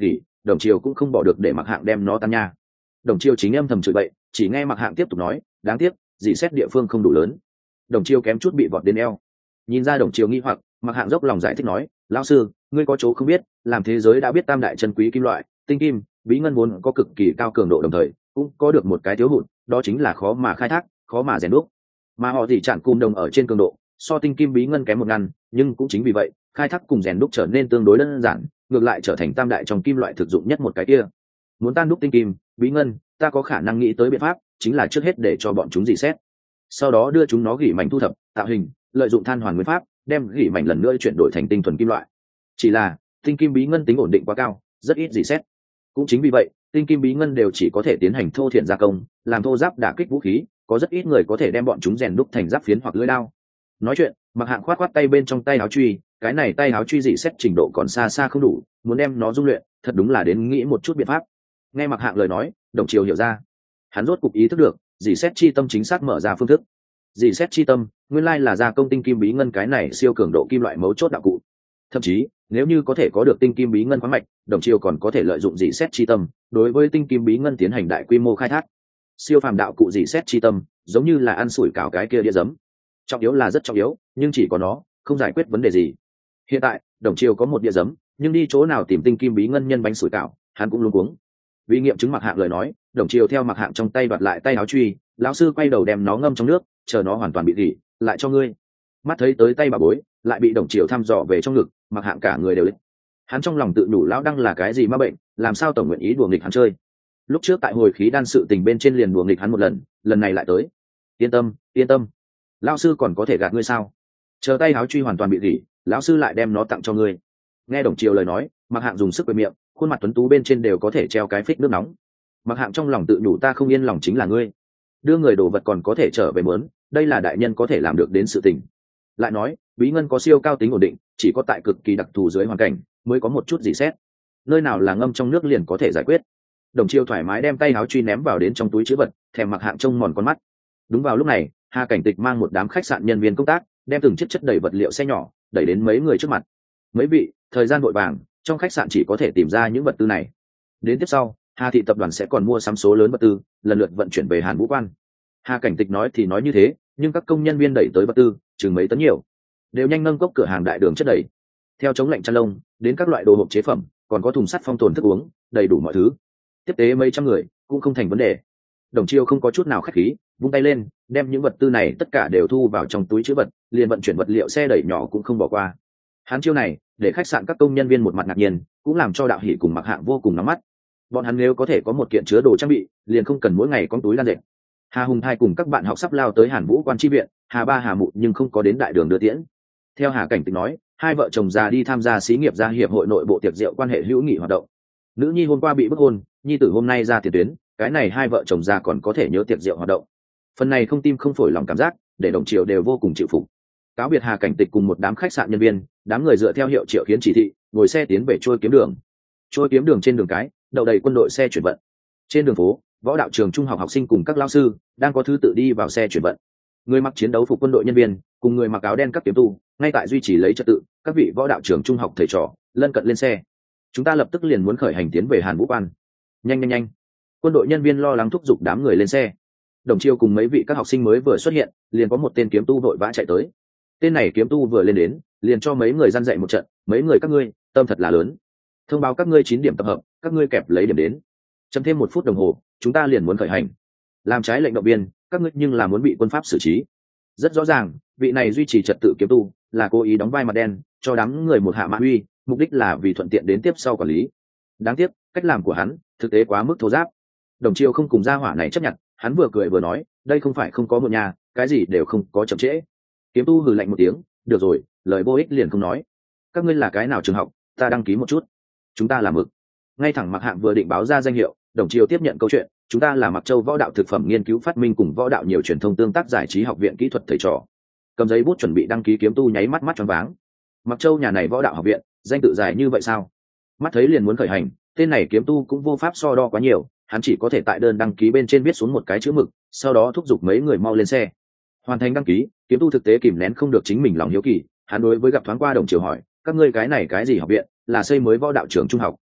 Đồng Triều cũng không bỏ được để Mặc Hạng đem nó tan nha. Đồng Triều chính âm thầm chửi bậy, chỉ nghe Mặc Hạng tiếp tục nói, đáng tiếc dị xét địa phương không đủ lớn. Đồng Triều kém chút bị vọt đến eo. Nhìn ra Đồng Triều nghi hoặc, Mặc Hạng dốc lòng giải thích nói, lão sư, ngươi có chỗ không biết, làm thế giới đã biết tam đại chân quý kim loại, tinh kim, bí ngân vốn có cực kỳ cao cường độ, đồng thời cũng có được một cái thiếu hụt, đó chính là khó mà khai thác, khó mà rèn đúc. Mà họ dị chản cùng đồng ở trên cường độ so tinh kim bí ngân kém 1 ngăn, nhưng cũng chính vì vậy khai thác cùng rèn đúc trở nên tương đối đơn giản, ngược lại trở thành tam đại trong kim loại thực dụng nhất một cái kia. Muốn tan đúc tinh kim bí ngân, ta có khả năng nghĩ tới biện pháp, chính là trước hết để cho bọn chúng dị xét, sau đó đưa chúng nó gỉ mảnh thu thập tạo hình, lợi dụng than hoàn nguyên pháp đem gỉ mảnh lần nữa chuyển đổi thành tinh thuần kim loại. Chỉ là tinh kim bí ngân tính ổn định quá cao, rất ít dị xét. Cũng chính vì vậy tinh kim bí ngân đều chỉ có thể tiến hành thô thiện gia công, làm thô giáp đả kích vũ khí, có rất ít người có thể đem bọn chúng rèn đúc thành giáp phiến hoặc lưỡi đao. Nói chuyện, Mặc Hạng khoát khoát tay bên trong tay áo truy, cái này tay áo truy dị xét trình độ còn xa xa không đủ, muốn đem nó dung luyện thật đúng là đến nghĩ một chút biện pháp. Nghe Mặc Hạng lời nói, Đồng Triều hiểu ra, hắn rốt cục ý thức được dị xét chi tâm chính xác mở ra phương thức. Dị xét chi tâm nguyên lai là gia công tinh kim bí ngân cái này siêu cường độ kim loại mấu chốt đạo cụ. Thậm chí nếu như có thể có được tinh kim bí ngân khoáng mạch, Đồng Triều còn có thể lợi dụng dị xét chi tâm đối với tinh kim bí ngân tiến hành đại quy mô khai thác. Siêu phàm đạo cụ dị xét chi tâm giống như là ăn sủi cảo cái kia đĩa giấm, trọng yếu là rất trọng yếu, nhưng chỉ có nó không giải quyết vấn đề gì. Hiện tại Đồng Triều có một đĩa giấm, nhưng đi chỗ nào tìm tinh kim bí ngân nhân bánh sủi cảo, hắn cũng luống cuống. Vì nghiệm chứng Mặc Hạng lời nói, Đồng Triều theo Mặc Hạng trong tay đoạt lại tay áo truy, lão sư quay đầu đem nó ngâm trong nước, chờ nó hoàn toàn bị rỉ lại cho ngươi. Mắt thấy tới tay bà bối lại bị Đồng Triều thăm dò về trong ngực, Mặc Hạng cả người đều lịch. Hắn trong lòng tự đủ lão đăng là cái gì ma bệnh, làm sao tổng nguyện ý đùa nghịch hắn chơi. Lúc trước tại hồi khí đan sự tình bên trên liền đùa nghịch hắn một lần, lần này lại tới. Yên tâm yên tâm, lão sư còn có thể gạt ngươi sao? Chờ tay áo truy hoàn toàn bị rỉ, lão sư lại đem nó tặng cho ngươi. Nghe Đồng Triều lời nói, Mặc Hạng dùng sức quệt miệng, khuôn mặt tuấn tú bên trên đều có thể treo cái phích nước nóng. Mặc Hạng trong lòng tự đủ ta không yên lòng chính là ngươi, đưa người đồ vật còn có thể trở về mớn, đây là đại nhân có thể làm được đến sự tình. Lại nói bí ngân có siêu cao tính ổn định, chỉ có tại cực kỳ đặc thù dưới hoàn cảnh mới có một chút dị xét, nơi nào là ngâm trong nước liền có thể giải quyết. Đồng Triều thoải mái đem tay áo truy ném vào đến trong túi chữ vật, thèm Mặc Hạng trông mòn con mắt. Đúng vào lúc này, Hà Cảnh Tịch mang một đám khách sạn nhân viên công tác đem từng chiếc chất đầy vật liệu xe nhỏ đẩy đến mấy người trước mặt. Mấy vị, thời gian vội vàng, trong khách sạn chỉ có thể tìm ra những vật tư này. Đến tiếp sau Hà thị tập đoàn sẽ còn mua sắm số lớn vật tư, lần lượt vận chuyển về Hàn Vũ Quan. Hà Cảnh Tịch nói thì nói như thế, nhưng các công nhân viên đẩy tới vật tư chừng mấy tấn nhiều, đều nhanh nâng cốc cửa hàng đại đường chất đầy. Theo chống lạnh chăn lông đến các loại đồ hộp chế phẩm, còn có thùng sắt phong tồn thức uống, đầy đủ mọi thứ. Tiếp tế mấy trăm người cũng không thành vấn đề. Đồng Triều không có chút nào khách khí, vung tay lên đem những vật tư này tất cả đều thu vào trong túi trữ vật, liền vận chuyển vật liệu xe đẩy nhỏ cũng không bỏ qua. Hắn chiêu này để khách sạn các công nhân viên một mặt ngạc nhiên, cũng làm cho Đạo Hỷ cùng Mặc Hạng vô cùng nóng mắt. Bọn hắn nếu có thể có một kiện chứa đồ trang bị, liền không cần mỗi ngày con túi lan dệt. Hà Hùng Thai cùng các bạn học sắp lao tới Hàn Vũ Quan chi viện, Hà Ba Hà Mụ nhưng không có đến đại đường đưa tiễn. Theo Hà Cảnh Tịch nói, hai vợ chồng già đi tham gia xí nghiệp gia hiệp hội nội bộ tiệc rượu quan hệ hữu nghị hoạt động. Nữ nhi hôm qua bị bức hôn, nhi tử hôm nay ra tiền tuyến, cái này hai vợ chồng già còn có thể nhớ tiệc rượu hoạt động. Phần này không tim không phổi lòng cảm giác, để Đồng Triều đều vô cùng chịu phục. Cáo biệt Hà Cảnh Tịch cùng một đám khách sạn nhân viên, đám người dựa theo hiệu Triệu Khiến chỉ thị, ngồi xe tiến về Trôi Kiếm Đường. Trôi Kiếm Đường trên đường cái, đậu đầy quân đội xe chuyển vận. Trên đường phố, võ đạo trường trung học học sinh cùng các lao sư đang có thứ tự đi vào xe chuyển vận. Người mặc chiến đấu phục quân đội nhân viên cùng người mặc áo đen các kiếm tu ngay tại duy trì lấy trật tự, các vị võ đạo trường trung học thầy trò lân cận lên xe. Chúng ta lập tức liền muốn khởi hành tiến về Hàn Vũ Quan. Nhanh nhanh nhanh! Quân đội nhân viên lo lắng thúc giục đám người lên xe. Đồng Triều cùng mấy vị các học sinh mới vừa xuất hiện, liền có một tên kiếm tu vội vã chạy tới. Tên này kiếm tu vừa lên đến, liền cho mấy người răn dạy một trận, mấy người các ngươi tâm thật là lớn. Thông báo các ngươi 9 điểm tập hợp, các ngươi kẹp lấy điểm đến. Chậm thêm 1 phút đồng hồ, chúng ta liền muốn khởi hành. Làm trái lệnh động viên, các ngươi nhưng là muốn bị quân pháp xử trí. Rất rõ ràng, vị này duy trì trật tự kiếm tu là cố ý đóng vai mặt đen, cho đám người một hạ mã uy, mục đích là vì thuận tiện đến tiếp sau quản lý. Đáng tiếc, cách làm của hắn thực tế quá mức thô giáp. Đồng Triều không cùng gia hỏa này chấp nhận, hắn vừa cười vừa nói, đây không phải không có một nhà, cái gì đều không có chậm trễ. Kiếm tu hừ lạnh một tiếng, được rồi, lời vô ích liền không nói. Các ngươi là cái nào trường học, ta đăng ký một chút. Chúng ta là Mực. Ngay thẳng Mặc Hạng vừa định báo ra danh hiệu, Đồng Triều tiếp nhận câu chuyện, chúng ta là Mặc Châu Võ Đạo Thực phẩm Nghiên cứu Phát minh cùng Võ Đạo nhiều truyền thông tương tác giải trí học viện kỹ thuật thầy trò. Cầm giấy bút chuẩn bị đăng ký kiếm tu nháy mắt choáng váng. Mặc Châu nhà này võ đạo học viện, danh tự dài như vậy sao? Mắt thấy liền muốn khởi hành, tên này kiếm tu cũng vô pháp so đo quá nhiều, hắn chỉ có thể tại đơn đăng ký bên trên viết xuống một cái chữ mực, sau đó thúc giục mấy người mau lên xe. Hoàn thành đăng ký, kiếm tu thực tế kìm nén không được chính mình lòng hiếu kỳ, hắn đối với gặp thoáng qua Đồng Triều hỏi, các ngươi cái này cái gì học viện, là xây mới võ đạo trường trung học?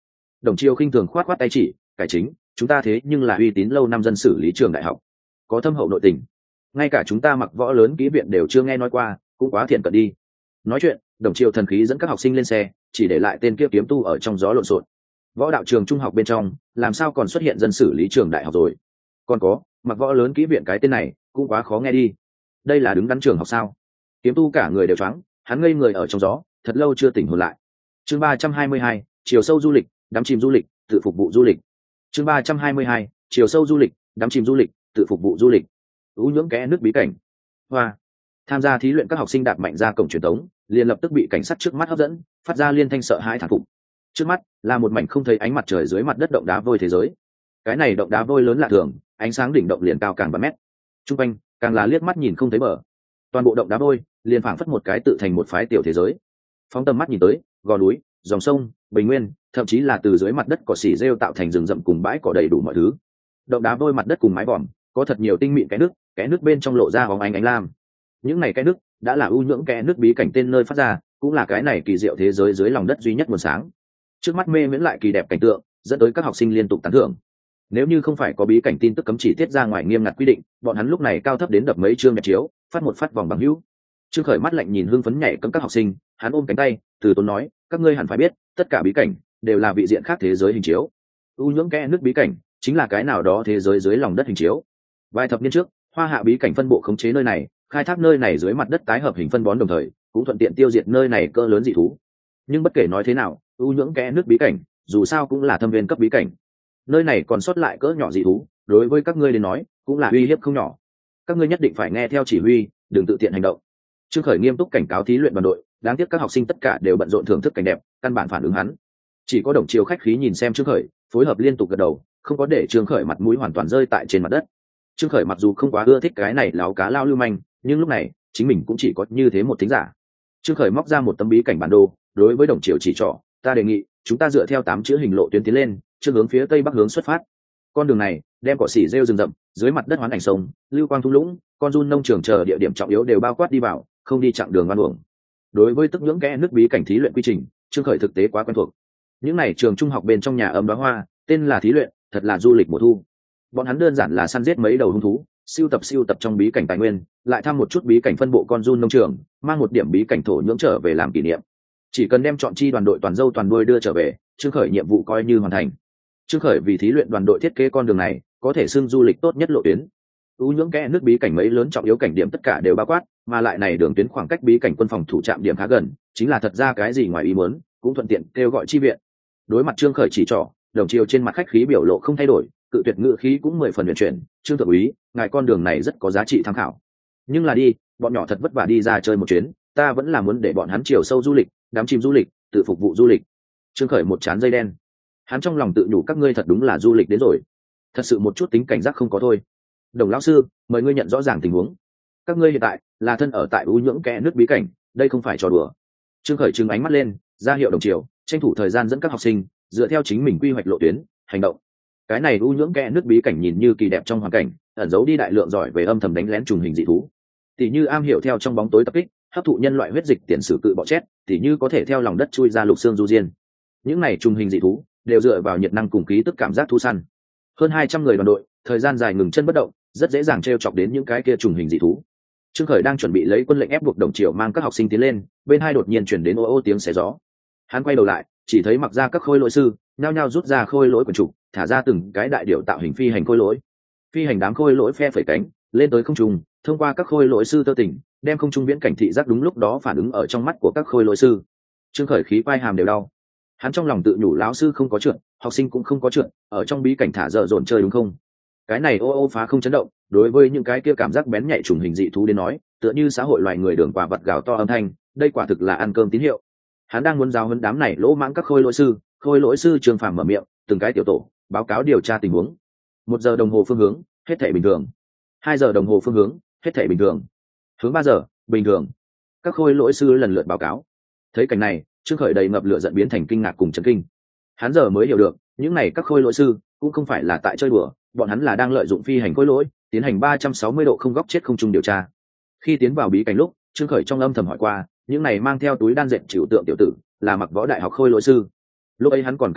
Đồng Chiêu khinh thường khoát khoát tay chỉ, cải chính, chúng ta thế nhưng là uy tín lâu năm dân sử lý trường đại học, có thâm hậu nội tình, ngay cả chúng ta mặc võ lớn kỹ viện đều chưa nghe nói qua, cũng quá thiện cận đi. Nói chuyện, Đồng Chiêu thần khí dẫn các học sinh lên xe, chỉ để lại tên kia kiếm tu ở trong gió lộn xộn. Võ đạo trường trung học bên trong, làm sao còn xuất hiện dân sử lý trường đại học rồi? Còn có, mặc võ lớn kỹ viện cái tên này, cũng quá khó nghe đi. Đây là đứng đắn trường học sao? Kiếm tu cả người đều choáng, hắn ngây người ở trong gió, thật lâu chưa tỉnh hồn lại. Chương 322, chiều sâu du lịch, đắm chìm du lịch, tự phục vụ du lịch. Chương 322, chiều sâu du lịch, đắm chìm du lịch, tự phục vụ du lịch. Ú nhưỡng kẽ nước bí cảnh. Hoa. Tham gia thí luyện các học sinh đạp mạnh ra cổng truyền tống, liền lập tức bị cảnh sát trước mắt hấp dẫn, phát ra liên thanh sợ hãi thán phục. Trước mắt là một mảnh không thấy ánh mặt trời dưới mặt đất động đá vôi thế giới. Cái này động đá vôi lớn lạ thường, ánh sáng đỉnh động liền cao càng 3 mét. Trung quanh càng là liếc mắt nhìn không thấy bờ. Toàn bộ động đá vôi liền phảng phất một cái tự thành một phái tiểu thế giới. Phóng tầm mắt nhìn tới, gò núi, dòng sông, bình nguyên, thậm chí là từ dưới mặt đất cỏ xỉ rêu tạo thành rừng rậm cùng bãi cỏ đầy đủ mọi thứ. Động đá vôi mặt đất cùng mái vòm, có thật nhiều tinh mịn cái nước bên trong lộ ra hóng ánh lam. Những này cái nước đã là ưu nhưỡng kẽ nước bí cảnh tên nơi phát ra, cũng là cái này kỳ diệu thế giới dưới lòng đất duy nhất nguồn sáng. Trước mắt mê miễn lại kỳ đẹp cảnh tượng, dẫn tới các học sinh liên tục tán thưởng. Nếu như không phải có bí cảnh tin tức cấm chỉ tiết ra ngoài nghiêm ngặt quy định, bọn hắn lúc này cao thấp đến đập mấy chương nhật chiếu, phát một phát vòng bằng hữu. Trương Khởi mắt lạnh nhìn hưng phấn nhảy cẫng các học sinh, hắn ôm cánh tay, từ tốn nói, các ngươi hẳn phải biết, tất cả bí cảnh đều là vị diện khác thế giới hình chiếu. U nhưỡng kẽ nước bí cảnh chính là cái nào đó thế giới dưới lòng đất hình chiếu. Vài thập niên trước, Hoa Hạ bí cảnh phân bộ khống chế nơi này, khai thác nơi này dưới mặt đất tái hợp hình phân bón đồng thời, cũng thuận tiện tiêu diệt nơi này cỡ lớn dị thú. Nhưng bất kể nói thế nào, u nhưỡng kẽ nước bí cảnh, dù sao cũng là thâm viên cấp bí cảnh. Nơi này còn sót lại cỡ nhỏ dị thú, đối với các ngươi đến nói, cũng là uy hiếp không nhỏ. Các ngươi nhất định phải nghe theo chỉ huy, đừng tự tiện hành động. Trương Khởi nghiêm túc cảnh cáo thí luyện đoàn đội, đáng tiếc các học sinh tất cả đều bận rộn thưởng thức cảnh đẹp, căn bản phản ứng hắn. Chỉ có Đồng Chiêu khách khí nhìn xem Trương Khởi, phối hợp liên tục gật đầu, không có để Trương Khởi mặt mũi hoàn toàn rơi tại trên mặt đất. Trương Khởi mặc dù không quá ưa thích cái này láo cá lao lưu manh, nhưng lúc này chính mình cũng chỉ có như thế một thính giả. Trương Khởi móc ra một tấm bí cảnh bản đồ, đối với Đồng Chiêu chỉ trỏ, ta đề nghị chúng ta dựa theo 8 chữ hình lộ tuyến tiến lên, trước hướng phía tây bắc hướng xuất phát. Con đường này đem cỏ xỉ rêu rừng rậm, dưới mặt đất hoán ảnh sông, lưu quang thung lũng, con giun nông trường chờ địa điểm trọng yếu đều bao quát đi vào, không đi chặng đường ngoan uổng. Đối với tức nhưỡng kẽ nước bí cảnh thí luyện quy trình, Trương Khởi thực tế quá quen thuộc. Những này trường trung học bên trong nhà ấm đóa hoa, tên là thí luyện, thật là du lịch mùa thu. Bọn hắn đơn giản là săn giết mấy đầu hung thú, siêu tập trong bí cảnh tài nguyên, lại thăm một chút bí cảnh phân bộ con giun nông trường, mang một điểm bí cảnh thổ nhưỡng trở về làm kỷ niệm. Chỉ cần đem chọn chi đoàn đội toàn dâu toàn đuôi đưa trở về, Trương Khởi nhiệm vụ coi như hoàn thành. Trương Khởi vì thí luyện đoàn đội thiết kế con đường này, có thể xưng du lịch tốt nhất lộ tuyến. U nhưỡng kẽ nước bí cảnh mấy lớn trọng yếu cảnh điểm tất cả đều bao quát, mà lại này đường tuyến khoảng cách bí cảnh quân phòng thủ trạm điểm khá gần, chính là thật ra cái gì ngoài ý muốn, cũng thuận tiện kêu gọi chi viện. Đối mặt Trương Khởi chỉ trỏ, Đồng Chiêu trên mặt khách khí biểu lộ không thay đổi, cự tuyệt ngữ khí cũng 10 phần huyền chuyển, Trương thượng úy, ngài con đường này rất có giá trị tham khảo. Nhưng là đi, bọn nhỏ thật vất vả đi ra chơi một chuyến, ta vẫn là muốn để bọn hắn chiều sâu du lịch, đắm chìm du lịch, tự phục vụ du lịch. Trương Khởi một trán dây đen. Hắn trong lòng tự nhủ các ngươi thật đúng là du lịch đến rồi. Thật sự một chút tính cảnh giác không có thôi. Đồng lão sư, mời ngươi nhận rõ ràng tình huống. Các ngươi hiện tại là thân ở tại u nhưỡng kẽ nước bí cảnh, đây không phải trò đùa. Trương Khởi trừng ánh mắt lên, ra hiệu Đồng Chiêu, tranh thủ thời gian dẫn các học sinh dựa theo chính mình quy hoạch lộ tuyến hành động. Cái này u nhưỡng kẽ nước bí cảnh nhìn như kỳ đẹp trong hoàn cảnh, ẩn giấu đi đại lượng giỏi về âm thầm đánh lén trùng hình dị thú. Tỷ như am hiểu theo trong bóng tối tập kích, hấp thụ nhân loại huyết dịch tiền sử cự bọ chét, tỷ như có thể theo lòng đất chui ra lục xương du diên. Những này trùng hình dị thú đều dựa vào nhiệt năng cùng khí tức cảm giác thu săn. Hơn 200 người đoàn đội, thời gian dài ngừng chân bất động, rất dễ dàng trêu chọc đến những cái kia trùng hình dị thú. Trương Khởi đang chuẩn bị lấy quân lệnh ép buộc Đồng Chiêu mang các học sinh tiến lên, bên hai đột nhiên truyền đến ô ô tiếng xé gió. Hắn quay đầu lại, chỉ thấy mặc ra các khôi lỗi sư nhao nhao rút ra khôi lỗi quần trục, thả ra từng cái đại điệu tạo hình phi hành khôi lỗi. Phi hành đám khôi lỗi phe phẩy cánh lên tới không trung, thông qua các khôi lỗi sư tơ tỉnh, đem không trung viễn cảnh thị giác đúng lúc đó phản ứng ở trong mắt của các khôi lỗi sư. Trương Khởi khí quai hàm đều đau. Hắn trong lòng tự nhủ lão sư không có trượt, học sinh cũng không có trượt, ở trong bí cảnh thả dở dồn chơi đúng không? Cái này ô ô phá không chấn động, đối với những cái kia cảm giác bén nhạy trùng hình dị thú đến nói, tựa như xã hội loài người đường quả vật gào to âm thanh, đây quả thực là ăn cơm tín hiệu. Hắn đang muốn giáo huấn đám này lỗ mãng các khôi lỗi sư Trương Phàm mở miệng, từng cái tiểu tổ báo cáo điều tra tình huống. 1 giờ đồng hồ phương hướng, hết thảy bình thường. 2 giờ đồng hồ phương hướng, hết thảy bình thường. Hướng 3 giờ, bình thường. Các khôi lỗi sư lần lượt báo cáo. Thấy cảnh này, Trương Khởi đầy ngập lửa giận biến thành kinh ngạc cùng chấn kinh. Hắn giờ mới hiểu được, những này các khôi lỗi sư cũng không phải là tại chơi đùa, bọn hắn là đang lợi dụng phi hành khôi lỗi tiến hành 360 độ không góc chết không trung điều tra. Khi tiến vào bí cảnh lúc, Trương Khởi trong âm thầm hỏi qua, những này mang theo túi đan dệt chịu tượng tiểu tử là mặc võ đại học khôi lỗi sư. Lúc ấy hắn còn cảm thấy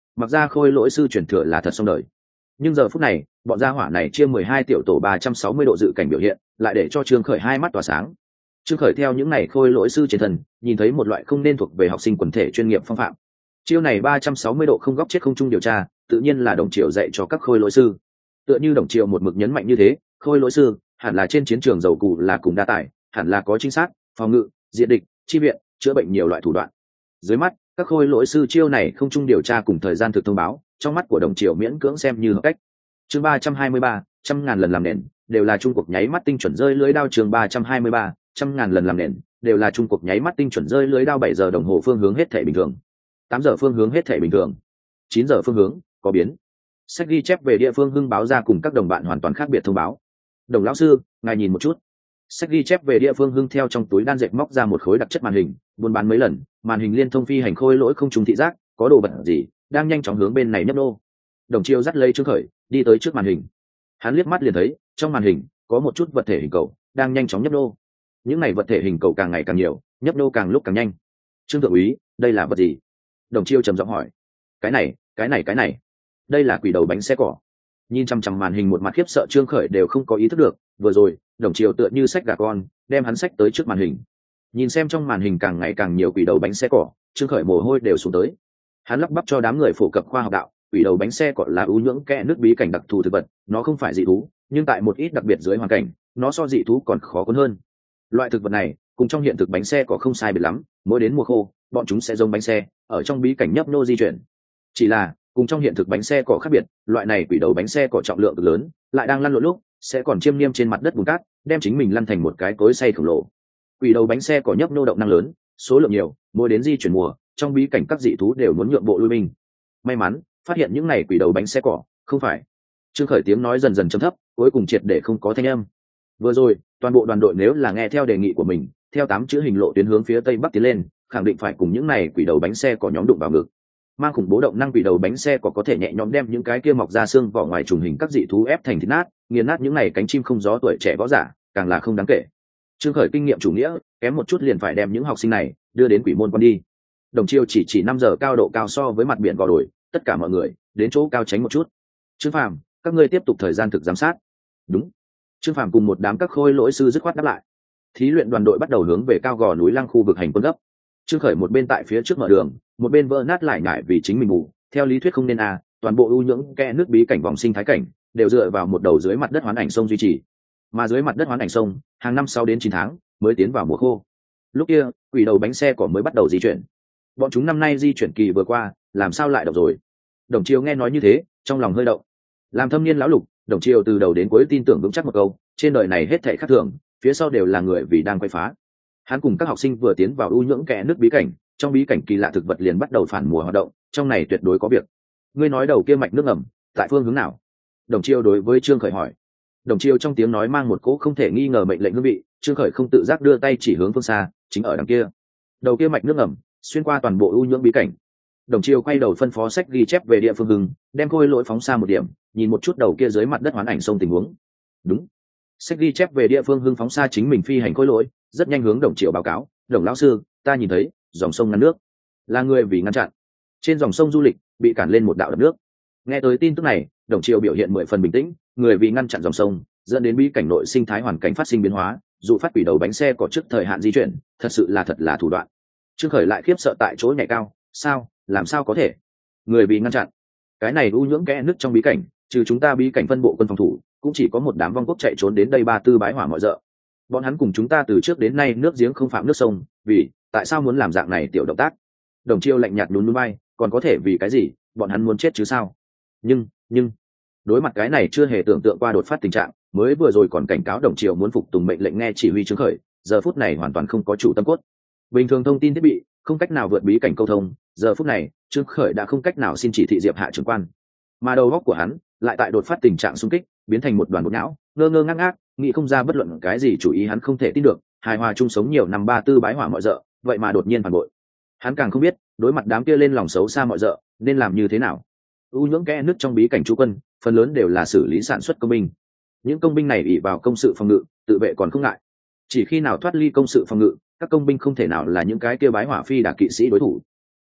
mặc ra khôi lỗi sư truyền thừa là thật xong đời. Nhưng giờ phút này bọn gia hỏa này chia 12 tiểu tổ 360 độ dự cảnh biểu hiện lại để cho Trương Khởi hai mắt tỏa sáng. Trương Khởi theo những này khôi lỗi sư trên thân nhìn thấy một loại không nên thuộc về học sinh quần thể chuyên nghiệp phong phạm. Chiêu này 360 độ không góc chết không chung điều tra, tự nhiên là Đồng Triều dạy cho các khôi lỗi sư. Tựa như Đồng Triều một mực nhấn mạnh như thế, khôi lỗi sư hẳn là trên chiến trường dầu cụ là cùng đa tài, hẳn là có chính xác, phòng ngự, diện địch, chi viện, chữa bệnh nhiều loại thủ đoạn. Dưới mắt, các khôi lỗi sư chiêu này không chung điều tra cùng thời gian thực thông báo, trong mắt của Đồng Triều miễn cưỡng xem như hợp cách. Chương 323, trăm ngàn lần làm nền, đều là trung cuộc nháy mắt tinh chuẩn rơi lưới đao. Chương 323, trăm ngàn lần làm nền, đều là trung cuộc nháy mắt tinh chuẩn rơi lưới đao. 7 giờ đồng hồ phương hướng hết thể bình thường. 8 giờ phương hướng hết thể bình thường. 9 giờ phương hướng có biến. Sách ghi chép về địa phương Hưng báo ra cùng các đồng bạn hoàn toàn khác biệt thông báo. Đồng lão sư, ngài nhìn một chút. Sách ghi chép về địa phương Hưng theo trong túi đan dệt móc ra một khối đặc chất màn hình, buôn bán mấy lần, màn hình liên thông phi hành khôi lỗi không trùng thị giác, có đồ vật gì đang nhanh chóng hướng bên này nhấp nô. Đồng Chiêu dắt lấy Trương Khởi đi tới trước màn hình. Hắn liếc mắt liền thấy trong màn hình có một chút vật thể hình cầu đang nhanh chóng nhấp nô. Những này vật thể hình cầu càng ngày càng nhiều, nhấp nô càng lúc càng nhanh. Trương thượng úy, đây là vật gì? Đồng Chiêu trầm giọng hỏi. Cái này, đây là quỷ đầu bánh xe cỏ. Nhìn chăm chăm màn hình một mặt khiếp sợ Trương Khởi đều không có ý thức được, vừa rồi Đồng Chiêu tựa như xách gà con đem hắn xách tới trước màn hình. Nhìn xem trong màn hình càng ngày càng nhiều quỷ đầu bánh xe cỏ, Trương Khởi mồ hôi đều xuống tới. Hắn lắp bắp cho đám người phổ cập khoa học đạo, quỷ đầu bánh xe cỏ là ưu nhưỡng kẽ nước bí cảnh đặc thù thực vật, nó không phải dị thú, nhưng tại một ít đặc biệt dưới hoàn cảnh, nó so dị thú còn khó cuốn hơn. Loại thực vật này cùng trong hiện thực bánh xe cỏ không sai biệt lắm, mỗi đến mùa khô, bọn chúng sẽ giống bánh xe, ở trong bí cảnh nhấp nô di chuyển. Chỉ là cùng trong hiện thực bánh xe cỏ khác biệt, loại này quỷ đầu bánh xe cỏ trọng lượng cực lớn, lại đang lăn lộn lúc sẽ còn chiêm niêm trên mặt đất bùn cát, đem chính mình lăn thành một cái cối xay khổng lồ. Quỷ đầu bánh xe cỏ nhấp nô động năng lớn, số lượng nhiều, mỗi đến di chuyển mùa, trong bí cảnh các dị thú đều muốn nhượng bộ lui binh. May mắn phát hiện những này quỷ đầu bánh xe cỏ không phải. Trương Khởi tiếng nói dần dần trầm thấp, cuối cùng triệt để không có thanh âm. Vừa rồi toàn bộ đoàn đội nếu là nghe theo đề nghị của mình, theo 8 chữ hình lộ tuyến hướng phía tây bắc tiến lên, khẳng định phải cùng những này quỷ đầu bánh xe cỏ nhóm đụng vào ngực. Mang khủng bố động năng quỷ đầu bánh xe có thể nhẹ nhõm đem những cái kia mọc ra xương vỏ ngoài trùng hình các dị thú ép thành thịt nát, nghiền nát những này cánh chim không gió tuổi trẻ võ giả, càng là không đáng kể. Trương Khởi kinh nghiệm chủ nghĩa, kém một chút liền phải đem những học sinh này đưa đến quỷ môn quan đi. Đồng Chiêu chỉ 5 giờ cao độ cao so với mặt biển gò đồi, tất cả mọi người đến chỗ cao tránh một chút. Trương Phàm, các ngươi tiếp tục thời gian thực giám sát. Đúng. Trương Phàm cùng một đám các khôi lỗi sư dứt khoát đáp lại. Thí luyện đoàn đội bắt đầu hướng về cao gò núi Lăng khu vực hành quân gấp. Trương Khởi một bên tại phía trước mở đường, một bên vỡ nát lại ngại vì chính mình ngủ. Theo lý thuyết không nên toàn bộ ưu nhưỡng kẽ nước bí cảnh vòng sinh thái cảnh đều dựa vào một đầu dưới mặt đất hoán ảnh sông duy trì. Mà dưới mặt đất hoán ảnh sông, hàng năm 6 đến 9 tháng mới tiến vào mùa khô. Lúc kia, quỷ đầu bánh xe cỏ mới bắt đầu di chuyển. Bọn chúng năm nay di chuyển kỳ vừa qua, làm sao lại động rồi? Đồng Chiêu nghe nói như thế, trong lòng hơi động. Làm thâm niên lão lục, Đồng Chiêu từ đầu đến cuối tin tưởng vững chắc một câu, trên đời này hết thảy khác thường, phía sau đều là người vì đang quay phá. Hắn cùng các học sinh vừa tiến vào ưu nhưỡng kẽ nước bí cảnh, trong bí cảnh kỳ lạ thực vật liền bắt đầu phản mùa hoạt động, trong này tuyệt đối có việc. Ngươi nói đầu kia mạch nước ngầm, tại phương hướng nào? Đồng Chiêu đối với Trương Khởi hỏi. Đồng Chiêu trong tiếng nói mang một cỗ không thể nghi ngờ mệnh lệnh hương vị, Trương Khởi không tự giác đưa tay chỉ hướng phương xa, chính ở đằng kia. Đầu kia mạch nước ngầm xuyên qua toàn bộ ưu nhưỡng bí cảnh. Đồng Chiêu quay đầu phân phó sách ghi chép về địa phương Hưng, đem khôi lỗi phóng xa một điểm, nhìn một chút đầu kia dưới mặt đất hoán ảnh sông tình huống. Đúng. Sách ghi chép về địa phương Hưng phóng xa chính mình phi hành khôi lỗi, rất nhanh hướng Đồng Chiêu báo cáo. Đồng lão sư, ta nhìn thấy dòng sông ngăn nước, là người vì ngăn chặn. Trên dòng sông du lịch bị cản lên một đạo đập nước. Nghe tới tin tức này, Đồng Chiêu biểu hiện 10 phần bình tĩnh, người vì ngăn chặn dòng sông, dẫn đến bí cảnh nội sinh thái hoàn cảnh phát sinh biến hóa, dụ phát quỷ đầu bánh xe có trước thời hạn di chuyển, thật là thủ đoạn. Trương Khởi lại khiếp sợ tại chỗ nhảy cao, sao, làm sao có thể? Người vì ngăn chặn. Cái này u nhưỡng kẽ nước trong bí cảnh, trừ chúng ta bí cảnh phân bộ quân phòng thủ, cũng chỉ có một đám vong quốc chạy trốn đến đây ba tư bái hỏa mọi dợ. Bọn hắn cùng chúng ta từ trước đến nay nước giếng không phạm nước sông, vì tại sao muốn làm dạng này tiểu động tác? Đồng Chiêu lạnh nhạt nhún nhún vai, còn có thể vì cái gì? Bọn hắn muốn chết chứ sao? Nhưng đối mặt cái này chưa hề tưởng tượng qua đột phát tình trạng, mới vừa rồi còn cảnh cáo Đồng Chiêu muốn phục tùng mệnh lệnh nghe chỉ huy Trương Khởi, giờ phút này hoàn toàn không có chủ tâm cốt. Bình thường thông tin thiết bị không cách nào vượt bí cảnh câu thông, giờ phút này Trương Khởi đã không cách nào xin chỉ thị Diệp Hạ trưởng quan, mà đầu óc của hắn lại tại đột phát tình trạng xung kích, biến thành một đoàn bột não, ngơ ngác, nghĩ không ra bất luận cái gì chủ ý. Hắn không thể tin được, hài hòa chung sống nhiều năm ba tư bái hỏa mọi dợ, vậy mà đột nhiên phản bội. Hắn càng không biết đối mặt đám kia lên lòng xấu xa mọi dợ nên làm như thế nào. U nhưỡng kẽ nước trong bí cảnh trú quân, phần lớn đều là xử lý sản xuất công binh. Những công binh này ỷ vào công sự phòng ngự, tự vệ còn không ngại. Chỉ khi nào thoát ly công sự phòng ngự, các công binh không thể nào là những cái kia bái hỏa phi đả kỵ sĩ đối thủ.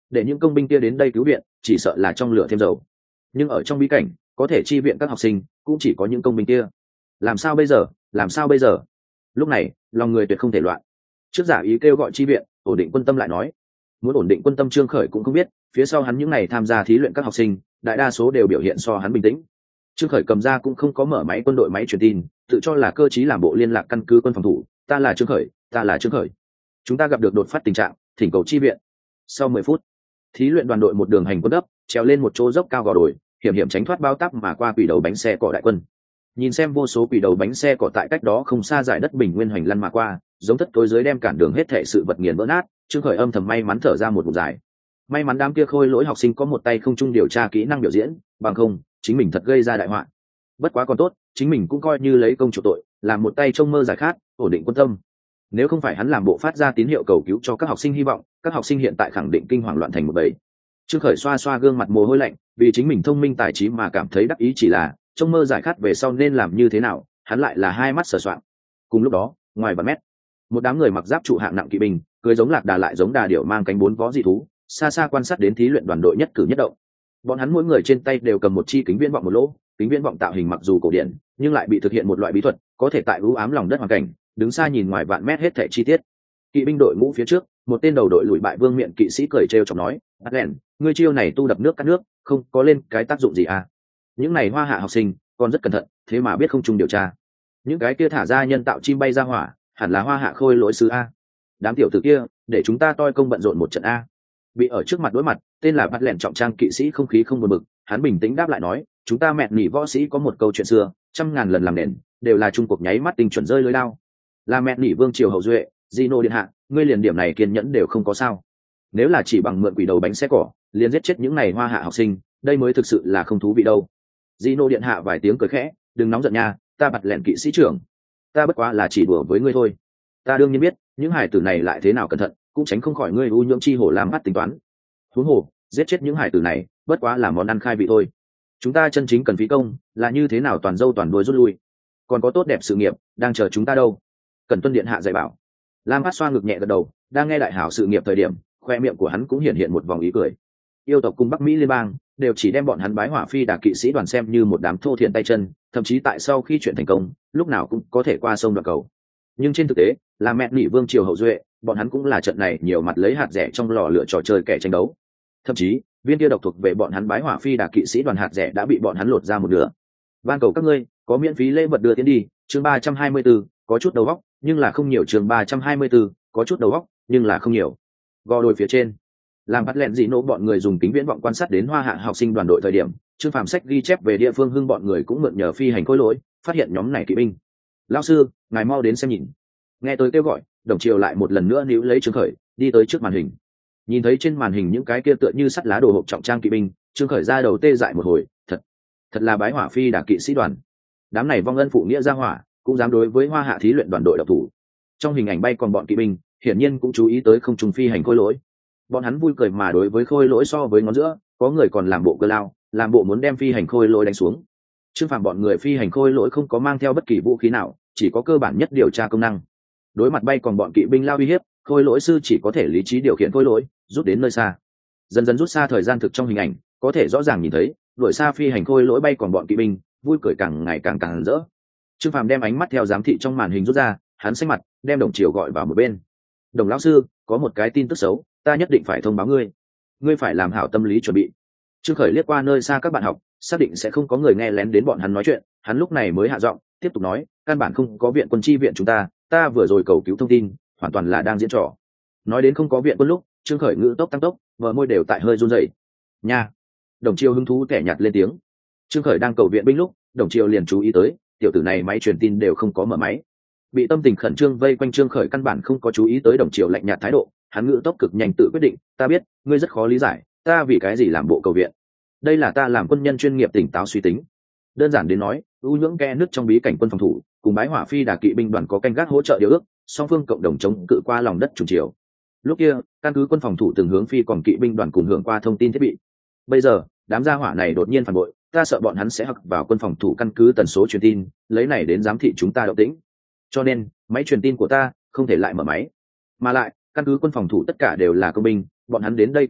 để những công binh kia đến đây cứu viện chỉ sợ là trong lửa thêm dầu. Nhưng ở trong bí cảnh có thể chi viện các học sinh cũng chỉ có những công binh kia. Làm sao bây giờ, làm sao bây giờ? Lúc này lòng người tuyệt không thể loạn. Trước giả ý kêu gọi chi viện, ổn định quân tâm lại nói. Muốn ổn định quân tâm Trương Khởi cũng không biết phía sau hắn những ngày tham gia thí luyện các học sinh đại đa số đều biểu hiện so hắn bình tĩnh. Trương Khởi cầm ra cũng không có mở máy quân đội máy truyền tin, tự cho là cơ trí làm bộ liên lạc căn cứ quân phòng thủ. Ta là Trương Khởi, ta là Trương Khởi. Chúng ta gặp được đột phát tình trạng, thỉnh cầu chi viện. Sau 10 phút, thí luyện đoàn đội một đường hành quân đấp, trèo lên một chỗ dốc cao gò đồi, hiểm hiểm tránh thoát bao táp mà qua quỷ đầu bánh xe cỏ đại quân. Nhìn xem vô số quỷ đầu bánh xe cỏ tại cách đó không xa dải đất bình nguyên hoành lăn mà qua, giống thất tối dưới đem cản đường hết thảy sự vật nghiền vỡ nát. Trương Khởi âm thầm may mắn thở ra một ngụm dài. May mắn đám kia khôi lỗi học sinh có một tay không trung điều tra kỹ năng biểu diễn, bằng không chính mình thật gây ra đại họa. Bất quá còn tốt, chính mình cũng coi như lấy công chủ tội, làm một tay trông mơ giải khát, ổn định quân tâm. Nếu không phải hắn làm bộ phát ra tín hiệu cầu cứu cho các học sinh hy vọng, các học sinh hiện tại khẳng định kinh hoàng loạn thành một bầy. Trương Khởi xoa xoa gương mặt mồ hôi lạnh, vì chính mình thông minh tài trí mà cảm thấy đắc ý, chỉ là trông mơ giải khát về sau nên làm như thế nào, hắn lại là hai mắt sờ soạng. Cùng lúc đó, ngoài vạn mét, một đám người mặc giáp trụ hạng nặng kỵ binh, cười giống lạc đà lại giống đà điểu mang cánh bốn vó dị thú, xa xa quan sát đến thí luyện đoàn đội nhất cử nhất động. Bọn hắn mỗi người trên tay đều cầm một chi kính viễn vọng một lỗ, kính viễn vọng tạo hình mặc dù cổ điển, nhưng lại bị thực hiện một loại bí thuật, có thể tại u ám lòng đất hoàn cảnh, đứng xa nhìn ngoài vạn mét hết thảy chi tiết. Kỵ binh đội ngũ phía trước, một tên đầu đội lùi bại vương miện kỵ sĩ cười trêu chọc nói, "Atlen, ngươi chiêu này tu đập nước cắt nước, không có lên cái tác dụng gì à? Những này hoa hạ học sinh còn rất cẩn thận, thế mà biết không trùng điều tra. Những cái kia thả ra nhân tạo chim bay ra hỏa, hẳn là hoa hạ khôi lỗi sứ a. Đám tiểu tử kia, để chúng ta toi công bận rộn một trận a." Bị ở trước mặt đối mặt, tên là bắt lẹn trọng trang kỵ sĩ không khí không buồn bực, hắn bình tĩnh đáp lại nói, "Chúng ta mẹ nỉ võ sĩ có một câu chuyện xưa, trăm ngàn lần làm nền, đều là trung cuộc nháy mắt tình chuẩn rơi lưới lao. Là mẹ nỉ vương triều hậu duệ, Gino điện hạ, ngươi liền điểm này kiên nhẫn đều không có sao. Nếu là chỉ bằng mượn quỷ đầu bánh xe cỏ, liền giết chết những này hoa hạ học sinh, đây mới thực sự là không thú vị đâu." Gino điện hạ vài tiếng cười khẽ, "Đừng nóng giận nha, ta bặt lẹn kỵ sĩ trưởng, ta bất quá là chỉ đùa với ngươi thôi. Ta đương nhiên biết, những hải tử này lại thế nào cẩn thận, cũng tránh không khỏi ngươi u nhưỡng chi hổ làm mắt tính toán. Huống hồ, giết chết những hải tử này, bất quá là món ăn khai vị thôi. Chúng ta chân chính cần phí công, là như thế nào toàn dâu toàn đuôi rút lui. Còn có tốt đẹp sự nghiệp đang chờ chúng ta đâu." Cần tuân điện hạ dạy bảo. Lam Phát xoa ngực nhẹ gật đầu, đang nghe đại hảo sự nghiệp thời điểm, khoe miệng của hắn cũng hiện hiện một vòng ý cười. Yêu tộc cùng Bắc Mỹ liên bang đều chỉ đem bọn hắn bái hỏa phi đà kỵ sĩ đoàn xem như một đám thô thiện tay chân, thậm chí tại sau khi chuyện thành công, lúc nào cũng có thể qua sông đoạn cầu. Nhưng trên thực tế, là mẹ nỉ vương triều hậu duệ, bọn hắn cũng là trận này nhiều mặt lấy hạt rẻ trong lò lửa trò chơi kẻ tranh đấu. Thậm chí, viên kia độc thuộc về bọn hắn bái hỏa phi đà kỵ sĩ đoàn hạt rẻ đã bị bọn hắn lột ra một nửa. Van cầu các ngươi, có miễn phí lễ vật đưa tiến đi, chương 324, có chút đầu óc, nhưng là không nhiều, chương 324, có chút đầu óc, nhưng là không nhiều. Gò đồi phía trên, làm bắt lẹn dị nổ bọn người dùng kính viễn vọng quan sát đến hoa hạ học sinh đoàn đội thời điểm, Trương Phàm sách ghi chép về địa phương hưng bọn người cũng mượn nhờ phi hành khối lỗi, phát hiện nhóm này kỵ binh. "Lão sư, ngài mau đến xem nhìn." Nghe tôi kêu gọi, Đồng Triều lại một lần nữa níu lấy Trương Khởi, đi tới trước màn hình. Nhìn thấy trên màn hình những cái kia tựa như sắt lá đồ hộp trọng trang kỵ binh, Trương Khởi ra đầu tê dại một hồi, thật là bái hỏa phi đả kỵ sĩ đoàn. Đám này vong ân phụ nghĩa ra hỏa, cũng dám đối với hoa hạ thí luyện đoàn đội độc thủ. Trong hình ảnh bay còn bọn kỵ binh, hiển nhiên cũng chú ý tới không trùng phi hành khôi lỗi. Bọn hắn vui cười mà đối với khôi lỗi so với ngón giữa, có người còn làm bộ cơ lao, làm bộ muốn đem phi hành khôi lỗi đánh xuống. Trương Phàm bọn người phi hành khôi lỗi không có mang theo bất kỳ vũ khí nào, chỉ có cơ bản nhất điều tra công năng. Đối mặt bay còn bọn kỵ binh lao uy hiếp, khôi lỗi sư chỉ có thể lý trí điều khiển khôi lỗi, rút đến nơi xa. Dần dần rút xa thời gian thực trong hình ảnh, có thể rõ ràng nhìn thấy, đuổi xa phi hành khôi lỗi bay còn bọn kỵ binh, vui cười càng ngày càng rỡ. Trương Phàm đem ánh mắt theo giám thị trong màn hình rút ra, hắn xanh mặt, đem Đồng Triều gọi vào một bên. "Đồng lão sư, có một cái tin tức xấu, ta nhất định phải thông báo ngươi. Ngươi phải làm hảo tâm lý chuẩn bị." Trương Khởi liếc qua nơi xa các bạn học, xác định sẽ không có người nghe lén đến bọn hắn nói chuyện, hắn lúc này mới hạ giọng, tiếp tục nói, "Căn bản không có viện quân chi viện chúng ta vừa rồi cầu cứu thông tin, hoàn toàn là đang diễn trò." Nói đến không có viện quân lúc, Trương Khởi ngữ tốc tăng tốc, vợ môi đều tại hơi run rẩy. "Nha." Đồng Triều hứng thú kẻ nhạt lên tiếng. Trương Khởi đang cầu viện binh lúc, Đồng Triều liền chú ý tới, tiểu tử này máy truyền tin đều không có mở máy. Bị tâm tình khẩn trương vây quanh, Trương Khởi căn bản không có chú ý tới Đồng Triều lạnh nhạt thái độ, hắn ngữ tốc cực nhanh tự quyết định, "Ta biết, ngươi rất khó lý giải, ta vì cái gì làm bộ cầu viện. Đây là ta làm quân nhân chuyên nghiệp tỉnh táo suy tính. Đơn giản đến nói, ưu nhưỡng kẽ nứt trong bí cảnh quân phòng thủ, cùng bái hỏa phi đà kỵ binh đoàn có canh gác hỗ trợ điều ước, song phương cộng đồng chống cự qua lòng đất trùng chiều. Lúc kia, căn cứ quân phòng thủ từng hướng phi còn kỵ binh đoàn cùng hưởng qua thông tin thiết bị. Bây giờ, đám gia hỏa này đột nhiên phản bội, ta sợ bọn hắn sẽ hặc vào quân phòng thủ căn cứ tần số truyền tin, lấy này đến giám thị chúng ta động tĩnh. Cho nên, máy truyền tin của ta không thể lại mở máy. Mà lại, căn cứ quân phòng thủ tất cả đều là công binh, bọn hắn đến đây cứu viện,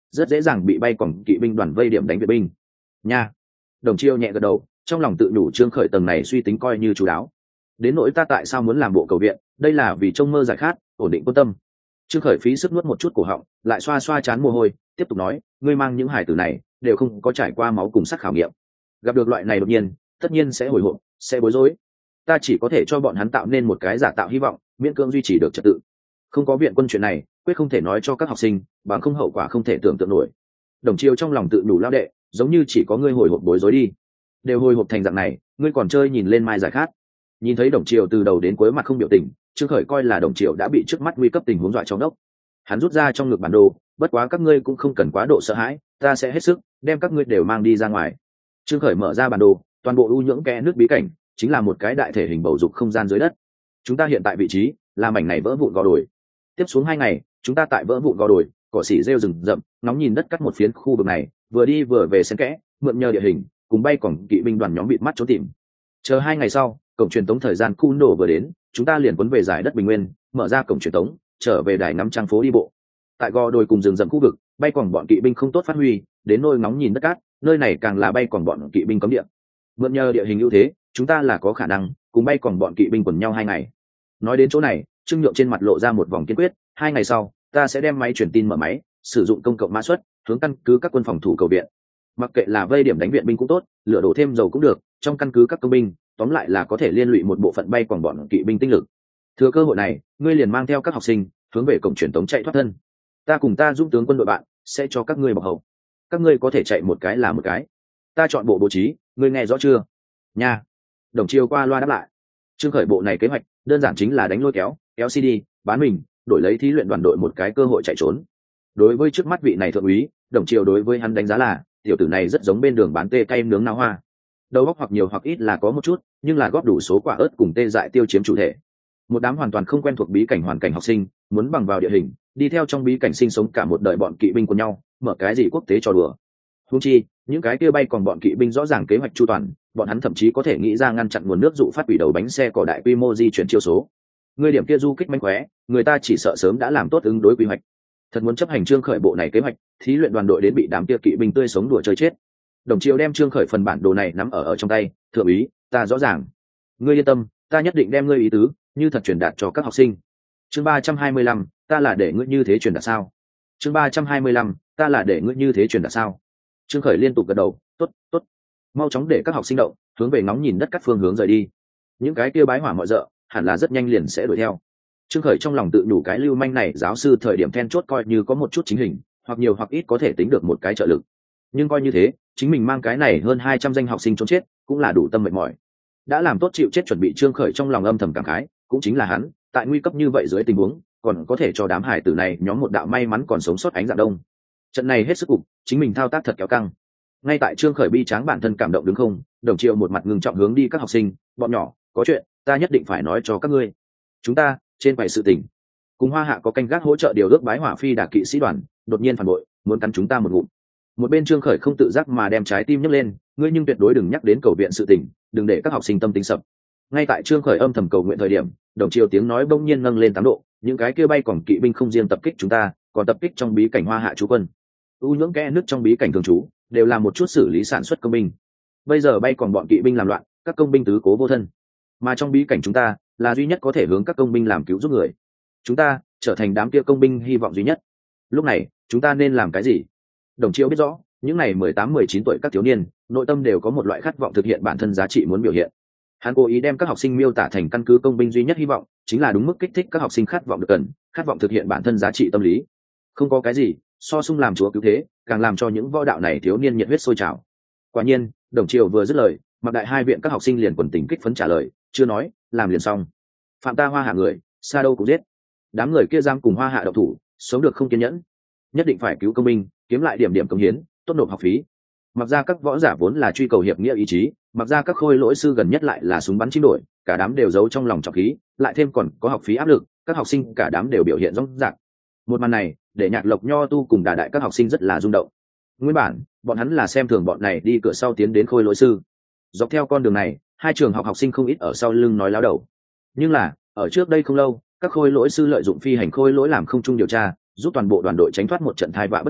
rất dễ dàng bị bay còn kỵ binh đoàn vây điểm đánh viện binh nha. Đồng Chiêu nhẹ gật đầu, trong lòng tự nhủ Trương Khởi tầng này suy tính coi như chú đáo. Đến nỗi ta tại sao muốn làm bộ cầu viện, đây là vì trông mơ giải khát, ổn định quân tâm. Trương Khởi phí sức nuốt một chút cổ họng, lại xoa xoa trán mồ hôi, tiếp tục nói, ngươi mang những hải tử này đều không có trải qua máu cùng sắc khảo nghiệm, gặp được loại này đột nhiên tất nhiên sẽ hồi hộp, sẽ bối rối. Ta chỉ có thể cho bọn hắn tạo nên một cái giả tạo hy vọng, miễn cưỡng duy trì được trật tự. Không có viện quân chuyện này quyết không thể nói cho các học sinh, bằng không hậu quả không thể tưởng tượng nổi. Đồng Chiêu trong lòng tự đủ lao đệ, giống như chỉ có ngươi hồi hộp bối rối đi, đều hồi hộp thành dạng này, ngươi còn chơi nhìn lên mai giải khát. Nhìn thấy Đồng Chiêu từ đầu đến cuối mặt không biểu tình, Trương Khởi coi là Đồng Chiêu đã bị trước mắt nguy cấp tình huống dọa cho ngốc. Hắn rút ra trong ngực bản đồ, bất quá các ngươi cũng không cần quá độ sợ hãi, ta sẽ hết sức đem các ngươi đều mang đi ra ngoài. Trương Khởi mở ra bản đồ, toàn bộ u nhưỡng kẽ nước bí cảnh chính là một cái đại thể hình bầu dục không gian dưới đất. Chúng ta hiện tại vị trí là mảnh này vỡ vụn gò đồi. Tiếp xuống 2 ngày, chúng ta tại vỡ vụn gò đồi, cỏ xỉ rêu rừng rậm, ngóng nhìn đất cắt một phiến khu vực này, vừa đi vừa về xen kẽ, mượn nhờ địa hình, cùng bay cổng kỵ binh đoàn nhóm bịt mắt trốn tìm. Chờ 2 ngày sau, cổng truyền tống thời gian khu nổ vừa đến, chúng ta liền cuốn về giải đất bình nguyên, mở ra cổng truyền tống, trở về đài ngắm trăng phố đi bộ. Tại gò đồi cùng rừng rậm khu vực, bay cổng bọn kỵ binh không tốt phát huy, đến nôi ngóng nhìn đất cát, nơi này càng là bay cổng bọn kỵ binh cấm địa. Mượn nhờ địa hình ưu thế, chúng ta là có khả năng cùng bay cổng bọn kỵ binh quần nhau 2 ngày. Nói đến chỗ này, Trương Nhượng trên mặt lộ ra một vòng kiên quyết, 2 ngày sau, ta sẽ đem máy truyền tin mở máy, sử dụng công cộng mã suất, hướng căn cứ các quân phòng thủ cầu viện. Mặc kệ là vây điểm đánh viện binh cũng tốt, lửa đổ thêm dầu cũng được, trong căn cứ các công binh, tóm lại là có thể liên lụy một bộ phận bay quòng bọn kỵ binh tinh lực. Thừa cơ hội này, ngươi liền mang theo các học sinh, hướng về cổng truyền tống chạy thoát thân. Ta cùng ta giúp tướng quân đội bạn, sẽ cho các ngươi bọc hậu. Các ngươi có thể chạy một cái là một cái. Ta chọn bộ bố trí, ngươi nghe rõ chưa? Nha. Đồng Chiêu qua loa đáp lại. Trương Khởi bộ này kế hoạch, đơn giản chính là đánh lôi kéo, kéo CD, bán mình, đổi lấy thí luyện đoàn đội một cái cơ hội chạy trốn. Đối với trước mắt vị này thượng úy, Đồng Chiêu đối với hắn đánh giá là, tiểu tử này rất giống bên đường bán tê cay nướng nao hoa. Đầu óc hoặc nhiều hoặc ít là có một chút, nhưng là góp đủ số quả ớt cùng tê dại tiêu chiếm chủ thể. Một đám hoàn toàn không quen thuộc bí cảnh hoàn cảnh học sinh, muốn bằng vào địa hình, đi theo trong bí cảnh sinh sống cả một đời bọn kỵ binh của nhau, mở cái gì quốc tế trò đùa. Huống chi, những cái kia bay còn bọn kỵ binh rõ ràng kế hoạch chu toàn, bọn hắn thậm chí có thể nghĩ ra ngăn chặn nguồn nước dụ phát quỷ đầu bánh xe cỏ đại quy mô di chuyển chiêu số. Người điểm kia du kích manh khóe, người ta chỉ sợ sớm đã làm tốt ứng đối quy hoạch. Thật muốn chấp hành Trương Khởi bộ này kế hoạch, thí luyện đoàn đội đến bị đám kia kỵ binh tươi sống đùa chơi chết. Đồng Chiêu đem Trương Khởi phần bản đồ này nắm ở trong tay, thượng úy, ta rõ ràng. Ngươi yên tâm, ta nhất định đem ngươi ý tứ như thật truyền đạt cho các học sinh. Chương 325, ta là để ngươi như thế truyền đạt sao? Chương 325, ta là để ngươi như thế truyền đạt sao? Trương Khởi liên tục gật đầu, tốt, tốt. Mau chóng để các học sinh động, hướng về ngóng nhìn đất cắt phương hướng rời đi. Những cái kia bái hỏa mọi dợ, hẳn là rất nhanh liền sẽ đuổi theo. Trương Khởi trong lòng tự nhủ cái lưu manh này giáo sư thời điểm then chốt coi như có một chút chính hình, hoặc nhiều hoặc ít có thể tính được một cái trợ lực. Nhưng coi như thế, chính mình mang cái này hơn 200 danh học sinh trốn chết, cũng là đủ tâm mệt mỏi. Đã làm tốt chịu chết chuẩn bị, Trương Khởi trong lòng âm thầm cảm khái, cũng chính là hắn, tại nguy cấp như vậy dưới tình huống, còn có thể cho đám hải tử này nhóm một đạo may mắn còn sống sót ánh dạng đông. Trận này hết sức cục, chính mình thao tác thật kéo căng. Ngay tại Trương Khởi bi tráng bản thân cảm động đứng không, Đồng Chiêu một mặt ngưng trọng hướng đi các học sinh, bọn nhỏ, có chuyện, ta nhất định phải nói cho các ngươi. Chúng ta, trên quầy sự tình, cùng Hoa Hạ có canh gác hỗ trợ điều ước bái hỏa phi đả kỵ sĩ đoàn, đột nhiên phản bội, muốn cắn chúng ta một ngụm. Một bên Trương Khởi không tự giác mà đem trái tim nhấc lên, ngươi nhưng tuyệt đối đừng nhắc đến cầu viện sự tình, đừng để các học sinh tâm tính sập. Ngay tại Trương Khởi âm thầm cầu nguyện thời điểm, Đồng Chiêu tiếng nói bỗng nhiên nâng lên 8 độ, những cái kia bay còn kỵ binh không riêng tập kích chúng ta, còn tập kích trong bí cảnh Hoa Hạ trú quân. U nhưỡng kẽ nước trong bí cảnh thường trú, đều là một chút xử lý sản xuất công binh. Bây giờ bay còn bọn kỵ binh làm loạn, các công binh tứ cố vô thân, mà trong bí cảnh chúng ta là duy nhất có thể hướng các công binh làm cứu giúp người. Chúng ta trở thành đám kia công binh hy vọng duy nhất. Lúc này, chúng ta nên làm cái gì? Đồng Chiêu biết rõ, những này 18-19 tuổi các thiếu niên, nội tâm đều có một loại khát vọng thực hiện bản thân giá trị muốn biểu hiện. Hắn cố ý đem các học sinh miêu tả thành căn cứ công binh duy nhất hy vọng, chính là đúng mức kích thích các học sinh khát vọng được cần, khát vọng thực hiện bản thân giá trị tâm lý. Không có cái gì so sung làm chúa cứu thế, càng làm cho những võ đạo này thiếu niên nhiệt huyết sôi trào. Quả nhiên, Đồng Chiêu vừa dứt lời, Mặc Đại hai viện các học sinh liền quần tình kích phấn trả lời, chưa nói, làm liền xong. Phạm ta Hoa Hạ người, xa đâu cũng giết. Đám người kia giam cùng Hoa Hạ độc thủ, sống được không kiên nhẫn, nhất định phải cứu công binh, kiếm lại điểm công hiến, tốt nộp học phí. Mặc ra các võ giả vốn là truy cầu hiệp nghĩa ý chí, mặc ra các khôi lỗi sư gần nhất lại là súng bắn chim đổi, cả đám đều giấu trong lòng trọng khí, lại thêm còn có học phí áp lực, các học sinh cả đám đều biểu hiện rõ ràng. Một màn này, để Nhạc Lộc Nho tu cùng Đà Đại các học sinh rất là rung động. Nguyên bản, bọn hắn là xem thường bọn này đi cửa sau tiến đến khôi lỗi sư. Dọc theo con đường này, hai trường học học sinh không ít ở sau lưng nói láo đầu. Nhưng là, ở trước đây không lâu, các khôi lỗi sư lợi dụng phi hành khôi lỗi làm không trung điều tra, giúp toàn bộ đoàn đội tránh thoát một trận tai vạ bất ngờ,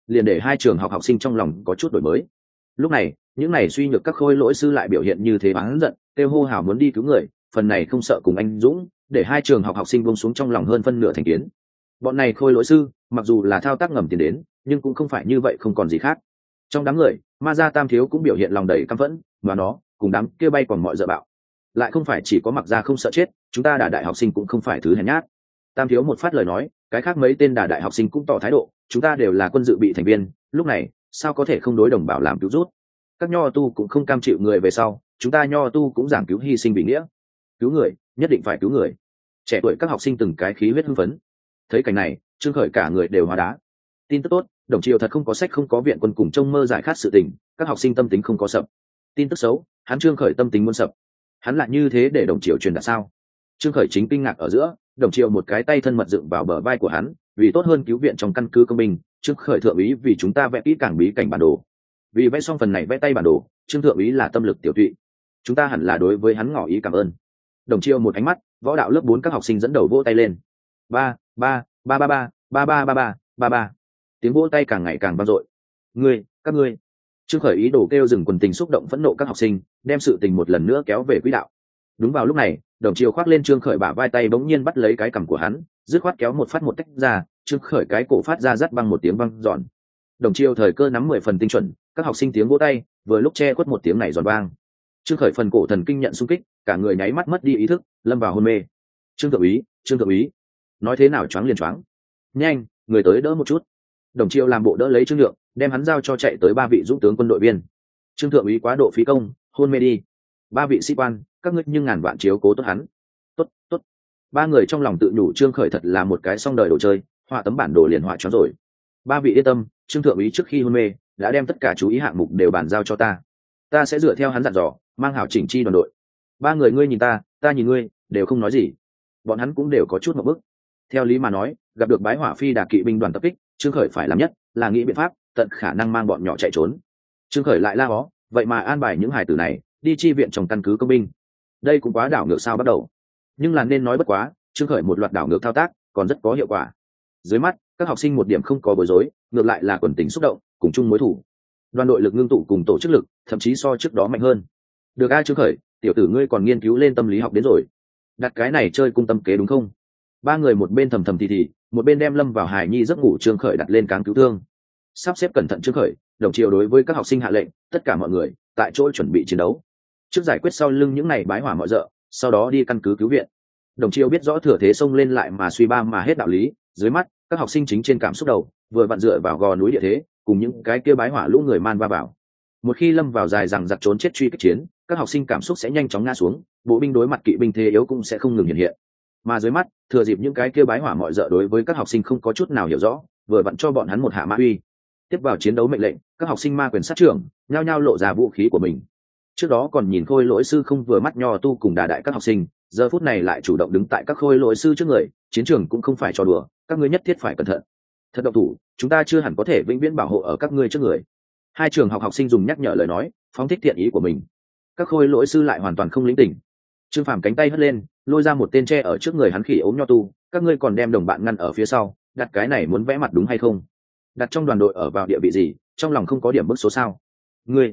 liền để hai trường học học sinh trong lòng có chút đổi mới. Lúc này những này suy nhược các khôi lỗi sư lại biểu hiện như thế oán giận, kêu hô hào muốn đi cứu người, phần này không sợ cùng anh dũng, để hai trường học học sinh buông xuống trong lòng hơn phân nửa thành kiến. Bọn này khôi lỗi sư mặc dù là thao tác ngầm tiền đến, nhưng cũng không phải như vậy không còn gì khác. Trong đám người ma gia tam thiếu cũng biểu hiện lòng đầy căm phẫn, và nó cùng đám kia bay còn mọi dợ bạo, lại không phải chỉ có mặc gia không sợ chết, chúng ta đả đại học sinh cũng không phải thứ hèn nhát. Tam thiếu một phát lời nói, cái khác mấy tên đả đại học sinh cũng tỏ thái độ, chúng ta đều là quân dự bị thành viên, lúc này sao có thể không đối đồng bào làm cứu rút. Các nho tu cũng không cam chịu người về sau, chúng ta nho tu cũng giảng cứu hy sinh vì nghĩa, cứu người nhất định phải cứu người. Trẻ tuổi các học sinh từng cái khí huyết hưng phấn. Thấy cảnh này Trương Khởi cả người đều hóa đá. Tin tức tốt, Đồng Triều thật không có sách không có viện quân cùng trông mơ giải khát sự tình, các học sinh tâm tính không có sập. Tin tức xấu, hắn Trương Khởi tâm tính muốn sập. Hắn lại như thế để Đồng Triều truyền đạt sao? Trương Khởi chính kinh ngạc ở giữa, Đồng Triều một cái tay thân mật dựng vào bờ vai của hắn, vì tốt hơn cứu viện trong căn cứ công binh, Trương Khởi thượng úy vì chúng ta vẽ kỹ càng bí cảnh bản đồ. Vì vẽ xong phần này vẽ tay bản đồ, Trương thượng úy là tâm lực tiểu tụy, chúng ta hẳn là đối với hắn ngỏ ý cảm ơn. Đồng Triều một ánh mắt, võ đạo lớp 4 các học sinh dẫn đầu vỗ tay lên. Ba ba ba ba ba ba ba ba ba ba ba. Tiếng vỗ tay càng ngày càng vang dội. Các ngươi. Trương Khởi ý đồ kêu dừng quần tình xúc động phẫn nộ các học sinh, đem sự tình một lần nữa kéo về quỹ đạo. Đúng vào lúc này, Đồng Triều khoác lên Trương Khởi bả vai tay bỗng nhiên bắt lấy cái cằm của hắn, dứt khoát kéo một phát một tách ra, Trương Khởi cái cổ phát ra rắt băng một tiếng vang giòn. Đồng Triều thời cơ nắm 10 phần tinh chuẩn, các học sinh tiếng vỗ tay vừa lúc che khuất một tiếng này giòn vang. Trương Khởi phần cổ thần kinh nhận xung kích, cả người nháy mắt mất đi ý thức, lâm vào hôn mê. Trương thượng úy, nói thế nào choáng liền choáng. Nhanh, người tới đỡ một chút. Đồng Triều làm bộ đỡ lấy Trương Nhượng, đem hắn giao cho chạy tới 3 vị dũng tướng quân đội viên. Trương thượng úy quá độ phí công, hôn mê đi. 3 vị sĩ quan, các ngươi nhưng ngàn vạn chiếu cố tốt hắn. Tốt. 3 người trong lòng tự nhủ Trương Khởi thật là một cái song đời đồ chơi, họa tấm bản đồ liền họa choáng rồi. 3 vị yên tâm, Trương thượng úy trước khi hôn mê đã đem tất cả chú ý hạng mục đều bàn giao cho ta sẽ dựa theo hắn dặn dò, mang hảo chỉnh chi đoàn đội. 3 người ngươi nhìn ta nhìn ngươi, đều không nói gì. Bọn hắn cũng đều có chút một bức. Theo lý mà nói, gặp được bái hỏa phi đà kỵ binh đoàn tập kích, Trương Khởi phải làm nhất là nghĩ biện pháp tận khả năng mang bọn nhỏ chạy trốn. Trương Khởi lại la hó, vậy mà an bài những hài tử này đi chi viện trong căn cứ công binh, đây cũng quá đảo ngược sao bắt đầu. Nhưng là nên nói bất quá, Trương Khởi một loạt đảo ngược thao tác còn rất có hiệu quả. Dưới mắt các học sinh một điểm không có bối rối, ngược lại là quần tình xúc động, cùng chung mối thủ. Đoàn đội lực ngưng tụ cùng tổ chức lực thậm chí so trước đó mạnh hơn. Được a Trương Khởi, tiểu tử ngươi còn nghiên cứu lên tâm lý học đến rồi, đặt cái này chơi cung tâm kế đúng không? 3 người một bên thầm thầm thì một bên đem lâm vào hài nhi giấc ngủ Trương Khởi đặt lên cáng cứu thương. Sắp xếp cẩn thận Trương Khởi, Đồng Triều đối với các học sinh hạ lệnh, tất cả mọi người tại chỗ chuẩn bị chiến đấu, trước giải quyết sau lưng những này bái hỏa mọi dợ, sau đó đi căn cứ cứu viện. Đồng Triều biết rõ thừa thế xông lên lại mà suy ba mà hết đạo lý, dưới mắt các học sinh chính trên cảm xúc đầu, vừa vặn dựa vào gò núi địa thế, cùng những cái kia bái hỏa lũ người man va vào. Một khi lâm vào dài rằng giặc trốn chết truy kích chiến, các học sinh cảm xúc sẽ nhanh chóng ngã xuống, bộ binh đối mặt kỵ binh thế yếu cũng sẽ không ngừng hiện hiện. Mà dưới mắt, thừa dịp những cái kia bái hỏa mọi dợ đối với các học sinh không có chút nào hiểu rõ, vừa vặn cho bọn hắn một hạ mã uy. Tiếp vào chiến đấu mệnh lệnh, các học sinh ma quyền sát trưởng, nhao nhao lộ ra vũ khí của mình. Trước đó còn nhìn khôi lỗi sư không vừa mắt nho tu cùng đà đại các học sinh, giờ phút này lại chủ động đứng tại các khôi lỗi sư trước người, chiến trường cũng không phải trò đùa, các ngươi nhất thiết phải cẩn thận. Thật độc thủ, chúng ta chưa hẳn có thể vĩnh viễn bảo hộ ở các ngươi trước người. Hai trường học học sinh dùng nhắc nhở lời nói, phóng thích thiện ý của mình. Các khôi lỗi sư lại hoàn toàn không lĩnh tỉnh. Trương Phàm cánh tay hất lên, lôi ra một tên tre ở trước người hắn khỉ ốm nho tu, các ngươi còn đem đồng bạn ngăn ở phía sau, đặt cái này muốn vẽ mặt đúng hay không? Đặt trong đoàn đội ở vào địa vị gì, trong lòng không có điểm bức số sao? Ngươi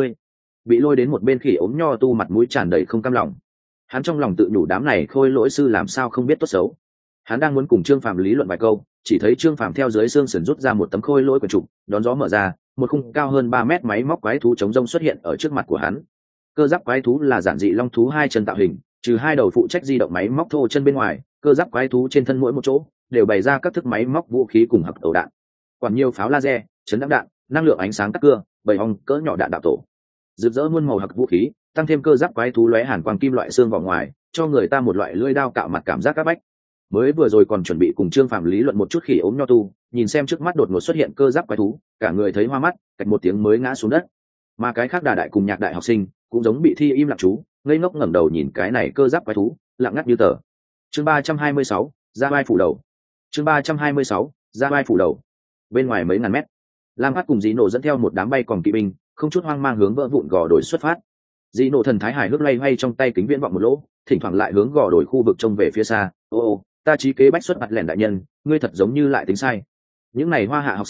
bị lôi đến một bên khỉ ốm nho tu mặt mũi tràn đầy không cam lòng. Hắn trong lòng tự nhủ đám này khôi lỗi sư làm sao không biết tốt xấu. Hắn đang muốn cùng Trương Phàm lý luận vài câu, chỉ thấy Trương Phàm theo dưới xương sườn rút ra một tấm khôi lỗi quyển trục, đón gió mở ra, một khung cao hơn 3 mét máy móc quái thú chống rông xuất hiện ở trước mặt của hắn. Cơ giáp quái thú là giản dị long thú 2 chân tạo hình, trừ 2 đầu phụ trách di động máy móc thô chân bên ngoài, cơ giáp quái thú trên thân mỗi một chỗ đều bày ra các thức máy móc vũ khí cùng hặc ẩu đạn, còn nhiều pháo laser, chấn đạn đạn, năng lượng ánh sáng cắt cưa, bầy ong cỡ nhỏ đạn đạo tổ, rực rỡ muôn màu hặc vũ khí, tăng thêm cơ giáp quái thú lóe hàn quang kim loại xương vào ngoài, cho người ta một loại lưỡi dao cạo mặt cảm giác các bách. Mới vừa rồi còn chuẩn bị cùng Trương Phàm lý luận một chút khỉ ốm nho tu, nhìn xem trước mắt đột ngột xuất hiện cơ giáp quái thú, cả người thấy hoa mắt, cạch một tiếng mới ngã xuống đất. Mà cái khác đà đại cùng nhạc đại học sinh cũng giống bị thi im lặng chú, ngây ngốc ngẩng đầu nhìn cái này cơ giáp quái thú, lặng ngắt như tờ. Chương 326, ra vai phủ đầu. Chương 326, ra vai phủ đầu. Bên ngoài mấy ngàn mét, Lam Phát cùng Dĩ Nổ dẫn theo một đám bay còn kỵ binh, không chút hoang mang hướng vỡ vụn gò đồi xuất phát. Dĩ Nổ thần thái hài hước loay hoay trong tay kính viễn vọng một lỗ, thỉnh thoảng lại hướng gò đồi khu vực trông về phía xa. Ô, ta trí kế bách xuất mặt lẻn đại nhân, ngươi thật giống như lại tính sai. Những này hoa hạ học sinh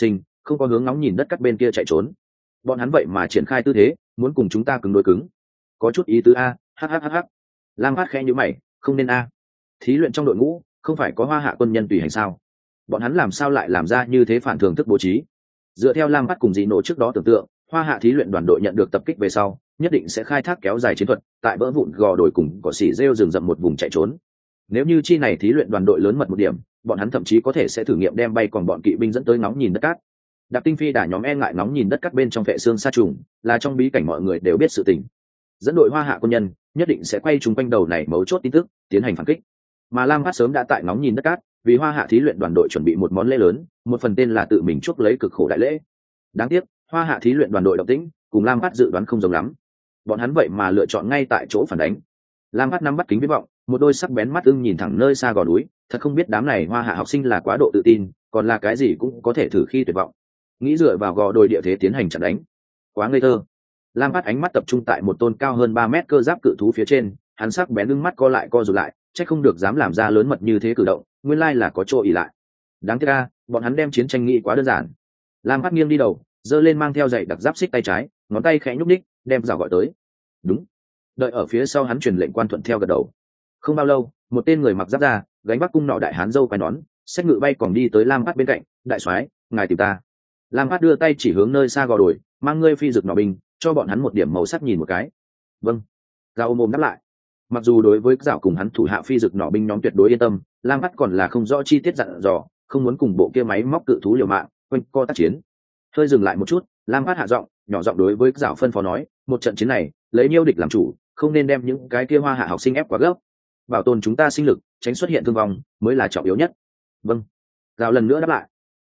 không có hướng ngóng nhìn đất cắt bên kia chạy trốn. Bọn hắn vậy mà triển khai tư thế muốn cùng chúng ta cứng đối cứng, có chút ý tứ a. Hhhh. Lam Phát khẽ nhíu mày, không nên a. Thí luyện trong đội ngũ không phải có Hoa Hạ quân nhân tùy hành sao, bọn hắn làm sao lại làm ra như thế phản thường thức bố trí? Dựa theo Lam Phát cùng Dị Nộ trước đó tưởng tượng, Hoa Hạ thí luyện đoàn đội nhận được tập kích về sau nhất định sẽ khai thác kéo dài chiến thuật, tại vỡ vụn gò đồi cùng cỏ xỉ rêu rừng rậm một vùng chạy trốn. Nếu như chi này thí luyện đoàn đội lớn mật một điểm, bọn hắn thậm chí có thể sẽ thử nghiệm đem bay còn bọn kỵ binh dẫn tới ngóng nhìn đất cát. Đạp tinh phi đả nhóm e ngại ngóng nhìn đất cát bên trong vệ xương sa trùng, là trong bí cảnh mọi người đều biết sự tình. Dẫn đội Hoa Hạ quân nhân nhất định sẽ quay chung quanh đầu này mấu chốt tin tức, tiến hành phản kích. Mà Lam Phát sớm đã tại ngóng nhìn đất cát, vì Hoa Hạ thí luyện đoàn đội chuẩn bị một món lễ lớn, một phần tên là tự mình chuốc lấy cực khổ đại lễ. Đáng tiếc, Hoa Hạ thí luyện đoàn đội động tĩnh cùng Lam Phát dự đoán không giống lắm. Bọn hắn vậy mà lựa chọn ngay tại chỗ phản đánh. Lam Phát nắm bắt kính viễn vọng, một đôi sắc bén mắt ưng nhìn thẳng nơi xa gò núi, thật không biết đám này Hoa Hạ học sinh là quá độ tự tin, còn là cái gì cũng có thể thử khi tuyệt vọng. Nghĩ dựa vào gò đồi địa thế tiến hành chặn đánh, quá ngây thơ. Lam Phát ánh mắt tập trung tại một tôn cao hơn 3 mét cơ giáp cự thú phía trên, hắn sắc bén ưng mắt co lại co rụt lại, chắc không được dám làm ra lớn mật như thế cử động, nguyên lai là có chỗ ỉ lại. Đáng tiếc a, bọn hắn đem chiến tranh nghĩ quá đơn giản. Lam Phát nghiêng đi đầu, giơ lên mang theo giày đặc giáp xích tay trái, ngón tay khẽ nhúc nhích, đem rào gọi tới. Đúng. Đợi ở phía sau hắn truyền lệnh quan thuận theo gật đầu. Không bao lâu, một tên người mặc giáp da, gánh vác cung nọ đại hán dâu quai nón, xách ngựa bay còn đi tới Lam Phát bên cạnh. Đại soái, ngài tìm ta. Lam Phát đưa tay chỉ hướng nơi xa gò đồi, mang ngươi phi dực nỏ binh, cho bọn hắn một điểm màu sắc nhìn một cái. Vâng. Giao ôm đáp lại. Mặc dù đối với dạo cùng hắn thủ hạ phi dực nỏ binh nhóm tuyệt đối yên tâm, Lam Phát còn là không rõ chi tiết dặn dò, không muốn cùng bộ kia máy móc cự thú liều mạng quanh co tác chiến. Hơi dừng lại một chút, Lam Phát hạ giọng, nhỏ giọng đối với dạo phân phó nói, một trận chiến này lấy nhiêu địch làm chủ, không nên đem những cái kia Hoa Hạ học sinh ép quá gấp, bảo tồn chúng ta sinh lực, tránh xuất hiện thương vong mới là trọng yếu nhất. Vâng. Dạo lần nữa đáp lại.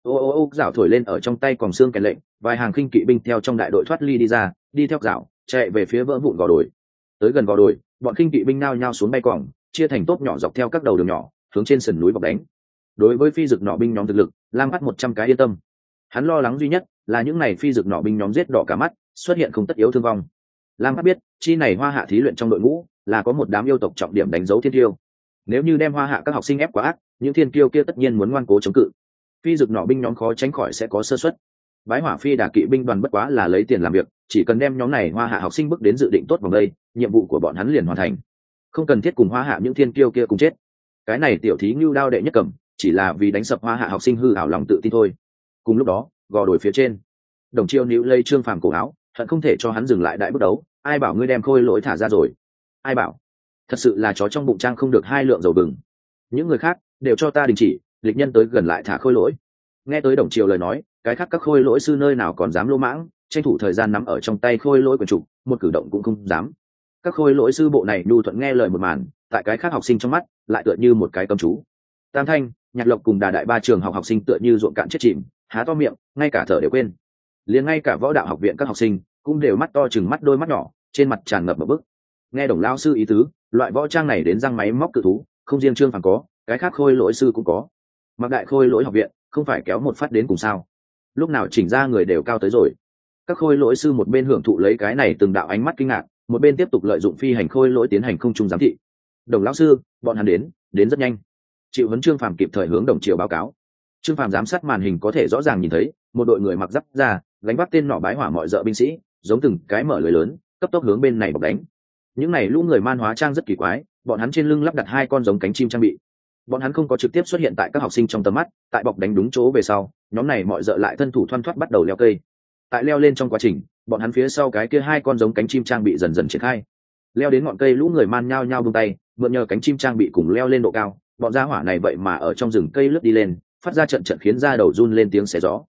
Dạo thổi lên ở trong tay còng xương kèn lệnh, vài hàng khinh kỵ binh theo trong đại đội thoát ly đi ra, đi theo dạo chạy về phía vỡ vụn gò đồi. Tới gần gò đồi, bọn khinh kỵ binh nao nhao xuống bay còng, chia thành tốp nhỏ dọc theo các đầu đường nhỏ hướng trên sườn núi bọc đánh. Đối với phi dực nỏ binh nhóm thực lực, Lam Phát 100 cái yên tâm. Hắn lo lắng duy nhất là những này phi dực nỏ binh nhóm giết đỏ cả mắt, xuất hiện không tất yếu thương vong. Lam Phát biết, chi này Hoa Hạ thí luyện trong đội ngũ là có một đám yêu tộc trọng điểm đánh dấu thiên tiêu. Nếu như đem Hoa Hạ các học sinh ép quá ác, những thiên tiêu kia tất nhiên muốn ngoan cố chống cự. Phi dực nỏ binh nhóm khó tránh khỏi sẽ có sơ suất. Bái Hỏa phi đả kỵ binh đoàn bất quá là lấy tiền làm việc, chỉ cần đem nhóm này Hoa Hạ học sinh bước đến dự định tốt vòng đây, nhiệm vụ của bọn hắn liền hoàn thành. Không cần thiết cùng Hoa Hạ những thiên tiêu kia cùng chết. Cái này tiểu thí ngưu đao đệ nhất cầm, chỉ là vì đánh sập Hoa Hạ học sinh hư ảo lòng tự tin thôi. Cùng lúc đó, gò đồi phía trên, Đồng Chiêu níu lây Trương Phàm cổ áo, hận không thể cho hắn dừng lại đại bước đấu. Ai bảo ngươi đem Khôi Lỗi thả ra rồi? Ai bảo? Thật sự là chó trong bụng trang không được 2 lượng dầu bừng. Những người khác đều cho ta đình chỉ, lịch nhân tới gần lại thả Khôi Lỗi. Nghe tới Đồng Chiêu lời nói, cái khác các Khôi Lỗi sư nơi nào còn dám lô mãng, tranh thủ thời gian nắm ở trong tay Khôi Lỗi quyền trục, một cử động cũng không dám. Các Khôi Lỗi sư bộ này nhu thuận nghe lời một màn, tại cái khác học sinh trong mắt lại tựa như một cái cấm chú. Tam Thanh, Nhạc Lộc cùng Đà Đại ba trường học sinh tựa như ruộng cạn chết chìm, há to miệng, ngay cả thở đều quên. Liền ngay cả Võ Đạo học viện các học sinh cũng đều mắt to chừng mắt đôi mắt nhỏ, trên mặt tràn ngập một bức. Nghe Đồng lão sư ý tứ, loại võ trang này đến răng máy móc cự thú, không riêng Trương Phàm có, cái khác Khôi Lỗi sư cũng có. Mặc Đại Khôi Lỗi học viện không phải kéo một phát đến cùng sao? Lúc nào chỉnh ra người đều cao tới rồi. Các Khôi Lỗi sư một bên hưởng thụ lấy cái này từng đạo ánh mắt kinh ngạc, một bên tiếp tục lợi dụng phi hành Khôi Lỗi tiến hành không trung giám thị. Đồng lão sư, bọn hắn đến rất nhanh. Chịu huấn Trương Phàm kịp thời hướng Đồng Triều báo cáo. Trương Phàm giám sát màn hình có thể rõ ràng nhìn thấy một đội người mặc giáp da, gánh vác tên nỏ bái hỏa mọi dợ binh sĩ, giống từng cái mở lưới lớn, cấp tốc hướng bên này bọc đánh. Những này lũ người man hóa trang rất kỳ quái, bọn hắn trên lưng lắp đặt 2 con giống cánh chim trang bị. Bọn hắn không có trực tiếp xuất hiện tại các học sinh trong tầm mắt, tại bọc đánh đúng chỗ về sau, nhóm này mọi dợ lại thân thủ thoăn thoắt bắt đầu leo cây. Tại leo lên trong quá trình, bọn hắn phía sau cái kia 2 con giống cánh chim trang bị dần dần triển khai. Leo đến ngọn cây, lũ người man nhao nhao buông tay, mượn nhờ cánh chim trang bị cùng leo lên độ cao, bọn gia hỏa này vậy mà ở trong rừng cây lướt đi lên, phát ra trận trận khiến da đầu run lên tiếng xé gió.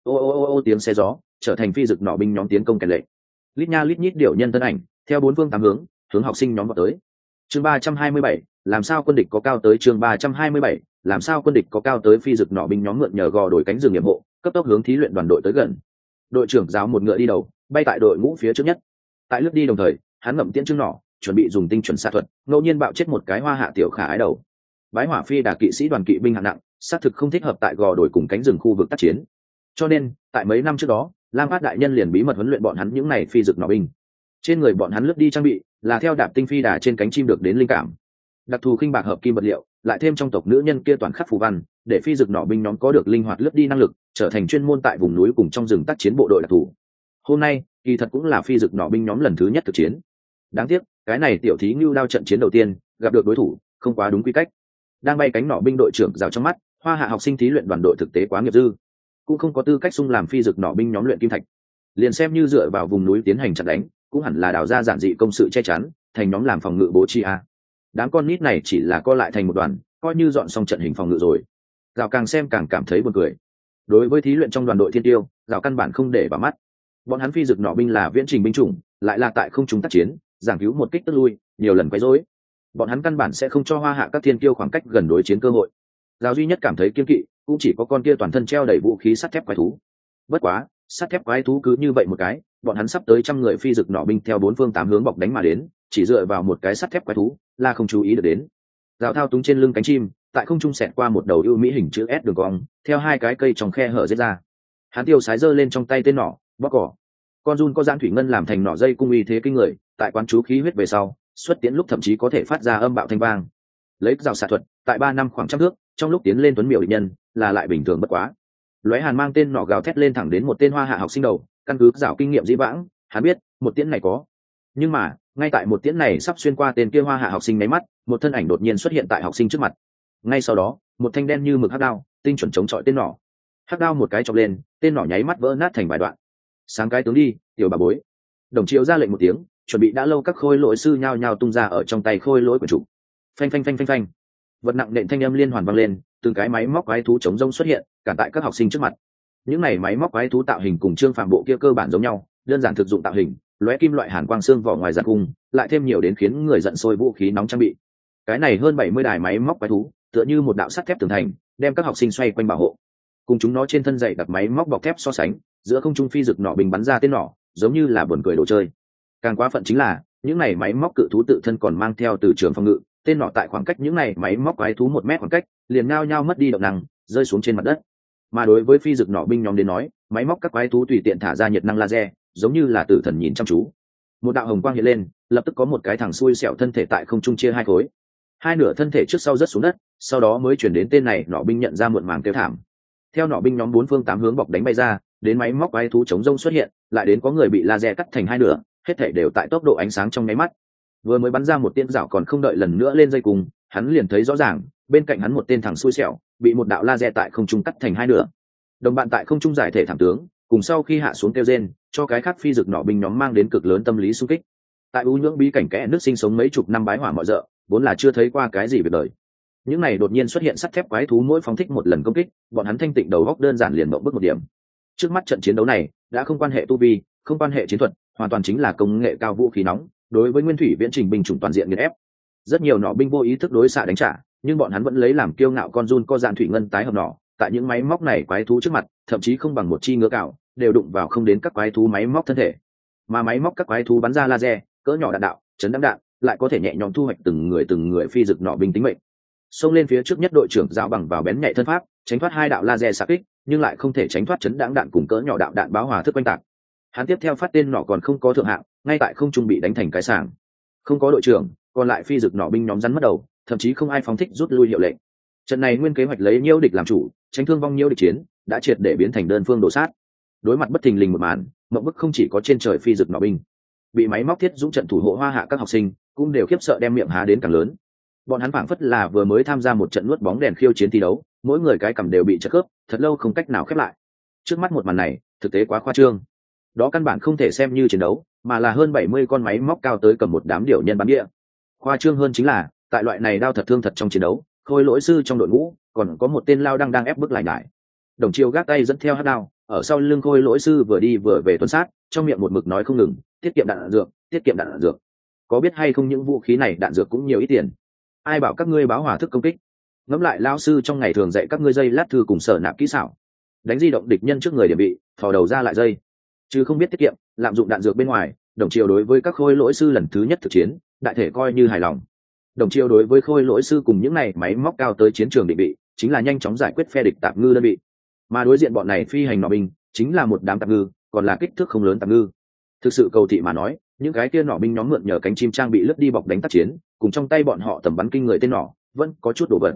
Ô tiếng xé gió, trở thành phi dực nỏ binh nhóm tiến công kèn lệnh. Lít nha lít nhít điều nhân thân ảnh, theo 4 phương 8 hướng học sinh nhóm vào tới. Chương 327, làm sao quân địch có cao tới chương 327, làm sao quân địch có cao tới phi dực nỏ binh nhóm mượn nhờ gò đổi cánh rừng nhiệm hộ, cấp tốc hướng thí luyện đoàn đội tới gần. Đội trưởng giáo một ngựa đi đầu, bay tại đội ngũ phía trước nhất. Tại lướt đi đồng thời, hắn ngậm tiễn chương nỏ, chuẩn bị dùng tinh chuẩn xạ thuật, ngẫu nhiên bạo chết một cái Hoa Hạ tiểu khả ái đầu. Bái Hỏa phi đả kỵ sĩ đoàn kỵ binh hạng nặng, xác thực không thích hợp tại gò đồi cùng cánh rừng khu vực tác chiến. Cho nên, tại mấy năm trước đó, Lam Phát đại nhân liền bí mật huấn luyện bọn hắn những này phi dực nỏ binh. Trên người bọn hắn lướt đi trang bị là theo đạp tinh phi đà trên cánh chim được đến linh cảm. Đặc thù khinh bạc hợp kim vật liệu, lại thêm trong tộc nữ nhân kia toàn khắc phù văn, để phi dực nỏ binh nhóm có được linh hoạt lướt đi năng lực, trở thành chuyên môn tại vùng núi cùng trong rừng tác chiến bộ đội đặc thù. Hôm nay kỳ thật cũng là phi dực nỏ binh nhóm lần thứ nhất thực chiến. Đáng tiếc cái này tiểu thí ngưu đao trận chiến đầu tiên gặp được đối thủ không quá đúng quy cách. Đang bay cánh nỏ binh đội trưởng rào trong mắt, Hoa Hạ học sinh thí luyện đoàn đội thực tế quá nghiệp dư, cũng không có tư cách xung làm phi dực nỏ binh nhóm luyện kim thạch. Liền xem như dựa vào vùng núi tiến hành chặn đánh, cũng hẳn là đào ra giản dị công sự che chắn, thành nhóm làm phòng ngự bố trí a. Đám con nít này chỉ là co lại thành một đoàn, coi như dọn xong trận hình phòng ngự rồi. Rào càng xem càng cảm thấy buồn cười. Đối với thí luyện trong đoàn đội thiên tiêu, rào căn bản không để vào mắt. Bọn hắn phi dực nỏ binh là viễn trình binh chủng, lại là tại không trung tác chiến, giảng cứu một kích tức lui, nhiều lần quấy rối. Bọn hắn căn bản sẽ không cho Hoa Hạ các thiên tiêu khoảng cách gần đối chiến cơ hội. Rào duy nhất cảm thấy kiên kỵ, cũng chỉ có con kia toàn thân treo đầy vũ khí sắt thép quái thú. Bất quá, sắt thép quái thú cứ như vậy một cái, bọn hắn sắp tới 100 người phi dực nỏ binh theo 4 phương 8 hướng bọc đánh mà đến, chỉ dựa vào một cái sắt thép quái thú là không chú ý được đến. Rào thao túng trên lưng cánh chim, tại không trung xẹt qua một đầu ưu mỹ hình chữ S đường cong, theo hai cái cây trong khe hở giết ra. Hắn tiêu sái giơ lên trong tay tên nỏ, bóc cỏ. Con giun có giãn thủy ngân làm thành nỏ dây cung uy thế kinh người, tại quán chú khí huyết về sau, xuất tiến lúc thậm chí có thể phát ra âm bạo thanh vang. Lấy rào xạ thuật, tại 3 năm khoảng trăm thước, trong lúc tiến lên tuấn miểu địch nhân, là lại bình thường bất quá. Lóe hàn mang tên nỏ gào thét lên thẳng đến một tên Hoa Hạ học sinh đầu, căn cứ rào kinh nghiệm dĩ vãng, hắn biết, một tiễn này có. Nhưng mà, ngay tại một tiễn này sắp xuyên qua tên kia Hoa Hạ học sinh mấy mắt, một thân ảnh đột nhiên xuất hiện tại học sinh trước mặt. Ngay sau đó, một thanh đen như mực hắc đao, tinh chuẩn chống chọi tên nỏ. Hắc đao một cái chọc lên, tên nỏ nháy mắt vỡ nát thành vài đoạn. Sáng cái tướng đi, tiểu bà bối. Đồng Triệu ra lệnh một tiếng, chuẩn bị đã lâu các khôi lỗi sư nhao nhao tung ra ở trong tay khôi lỗi của chủ. Phanh phanh phanh phanh phanh. Vật nặng nện thanh âm liên hoàn vang lên, từng cái máy móc quái thú chống rông xuất hiện, cản tại các học sinh trước mặt. Những này máy móc quái thú tạo hình cùng Trương Phàm bộ kia cơ bản giống nhau, đơn giản thực dụng tạo hình, lóe kim loại hàn quang xương vỏ ngoài giặc cung, lại thêm nhiều đến khiến người giận sôi vũ khí nóng trang bị. Cái này hơn 70 đài máy móc quái thú, tựa như một đạo sắt thép tường thành, đem các học sinh xoay quanh bảo hộ. Cùng chúng nó trên thân dày đặc máy móc bọc thép so sánh, giữa không trung phi dực nỏ bình bắn ra tên nỏ, giống như là buồn cười đồ chơi. Càng quá phận chính là, những này máy móc cự thú tự thân còn mang theo từ trường phòng ngự, tên nỏ tại khoảng cách những này máy móc quái thú 1 mét khoảng cách, liền nhao nhao mất đi động năng, rơi xuống trên mặt đất. Mà đối với phi dực nỏ binh nhóm đến nói, máy móc các quái thú tùy tiện thả ra nhiệt năng laser, giống như là tử thần nhìn chăm chú. Một đạo hồng quang hiện lên, lập tức có một cái thằng xui xẻo thân thể tại không trung chia hai khối. Hai nửa thân thể trước sau rớt xuống đất, sau đó mới chuyển đến tên này nỏ binh nhận ra muộn màng kêu thảm. Theo nỏ binh nhóm 4 phương 8 hướng bọc đánh bay ra, đến máy móc quái thú chống rông xuất hiện, lại đến có người bị laser cắt thành hai nửa, hết thảy đều tại tốc độ ánh sáng trong nháy mắt. Vừa mới bắn ra một tiên rảo còn không đợi lần nữa lên dây cùng, hắn liền thấy rõ ràng, bên cạnh hắn một tên thằng xui xẻo, bị một đạo laser tại không trung cắt thành hai nửa. Đồng bạn tại không trung giải thể thảm tướng, cùng sau khi hạ xuống kêu rên, cho cái khác phi dực nỏ binh nhóm mang đến cực lớn tâm lý xung kích. Tại u nhưỡng bí cảnh kẽ nước sinh sống mấy chục năm bái hỏa mọi dợ, vốn là chưa thấy qua cái gì về đời. Những này đột nhiên xuất hiện sắt thép quái thú mỗi phóng thích một lần công kích, bọn hắn thanh tịnh đầu góc đơn giản liền mộng bức một điểm. Trước mắt trận chiến đấu này đã không quan hệ tu vi, không quan hệ chiến thuật, hoàn toàn chính là công nghệ cao vũ khí nóng, đối với nguyên thủy viễn trình binh chủng toàn diện nghiền ép. Rất nhiều nỏ binh vô ý thức đối xạ đánh trả, nhưng bọn hắn vẫn lấy làm kiêu ngạo con giun co dạn thủy ngân tái hợp nỏ, tại những máy móc này quái thú trước mặt, thậm chí không bằng một chi ngựa cạo, đều đụng vào không đến các quái thú máy móc thân thể. Mà máy móc các quái thú bắn ra laser, cỡ nhỏ đạn đạo, chấn đắm đạn, lại có thể nhẹ nhõm thu hoạch từng người phi dực nỏ binh tính mệnh. Xông lên phía trước nhất đội trưởng dạo bằng vào bén nhạy thân pháp, tránh thoát 2 đạo laser xạ kích, nhưng lại không thể tránh thoát chấn đãng đạn cùng cỡ nhỏ đạo đạn báo hòa thức quanh tạc. Hắn tiếp theo phát tên nỏ còn không có thượng hạng, ngay tại không trung bị đánh thành cái sàng. Không có đội trưởng, còn lại phi dực nỏ binh nhóm rắn mất đầu, thậm chí không ai phóng thích rút lui hiệu lệnh. Trận này nguyên kế hoạch lấy nhiễu địch làm chủ, tránh thương vong nhiễu địch chiến, đã triệt để biến thành đơn phương đổ sát. Đối mặt bất thình lình một màn, mộng bức không chỉ có trên trời phi dực nỏ binh, bị máy móc thiết dũng trận thủ hộ Hoa Hạ các học sinh cũng đều khiếp sợ đem miệng há đến càng lớn. Bọn hắn phảng phất là vừa mới tham gia một trận nuốt bóng đèn khiêu chiến thi đấu, mỗi người cái cằm đều bị chật khớp, thật lâu không cách nào khép lại. Trước mắt một màn này, thực tế quá khoa trương. Đó căn bản không thể xem như chiến đấu, mà là hơn 70 con máy móc cao tới cầm một đám điểu nhân bắn địa. Khoa trương hơn chính là, tại loại này đao thật thương thật trong chiến đấu, khôi lỗi sư trong đội ngũ còn có một tên lao đang ép bức lại nhải. Đồng Chiêu gác tay dẫn theo hắc đao, ở sau lưng khôi lỗi sư vừa đi vừa về tuần sát, trong miệng một mực nói không ngừng, tiết kiệm đạn dược, tiết kiệm đạn dược. Có biết hay không những vũ khí này đạn dược cũng nhiều ít tiền. Ai bảo các ngươi báo hỏa thức công kích? Ngẫm lại lao sư trong ngày thường dạy các ngươi dây lát thư cùng sở nạp kỹ xảo, đánh di động địch nhân trước người điểm bị, thò đầu ra lại dây, chứ không biết tiết kiệm, lạm dụng đạn dược bên ngoài. Đồng Chiêu đối với các khôi lỗi sư lần thứ nhất thực chiến, đại thể coi như hài lòng. Đồng Chiêu đối với khôi lỗi sư cùng những này máy móc cao tới chiến trường định bị, chính là nhanh chóng giải quyết phe địch tạp ngư đơn vị. Mà đối diện bọn này phi hành nỏ binh, chính là một đám tạp ngư, còn là kích thước không lớn tạp ngư. Thực sự cầu thị mà nói, những cái kia nỏ binh nhóm mượn nhờ cánh chim trang bị lướt đi bọc đánh tác chiến, cùng trong tay bọn họ tầm bắn kinh người tên nỏ, vẫn có chút đồ vật.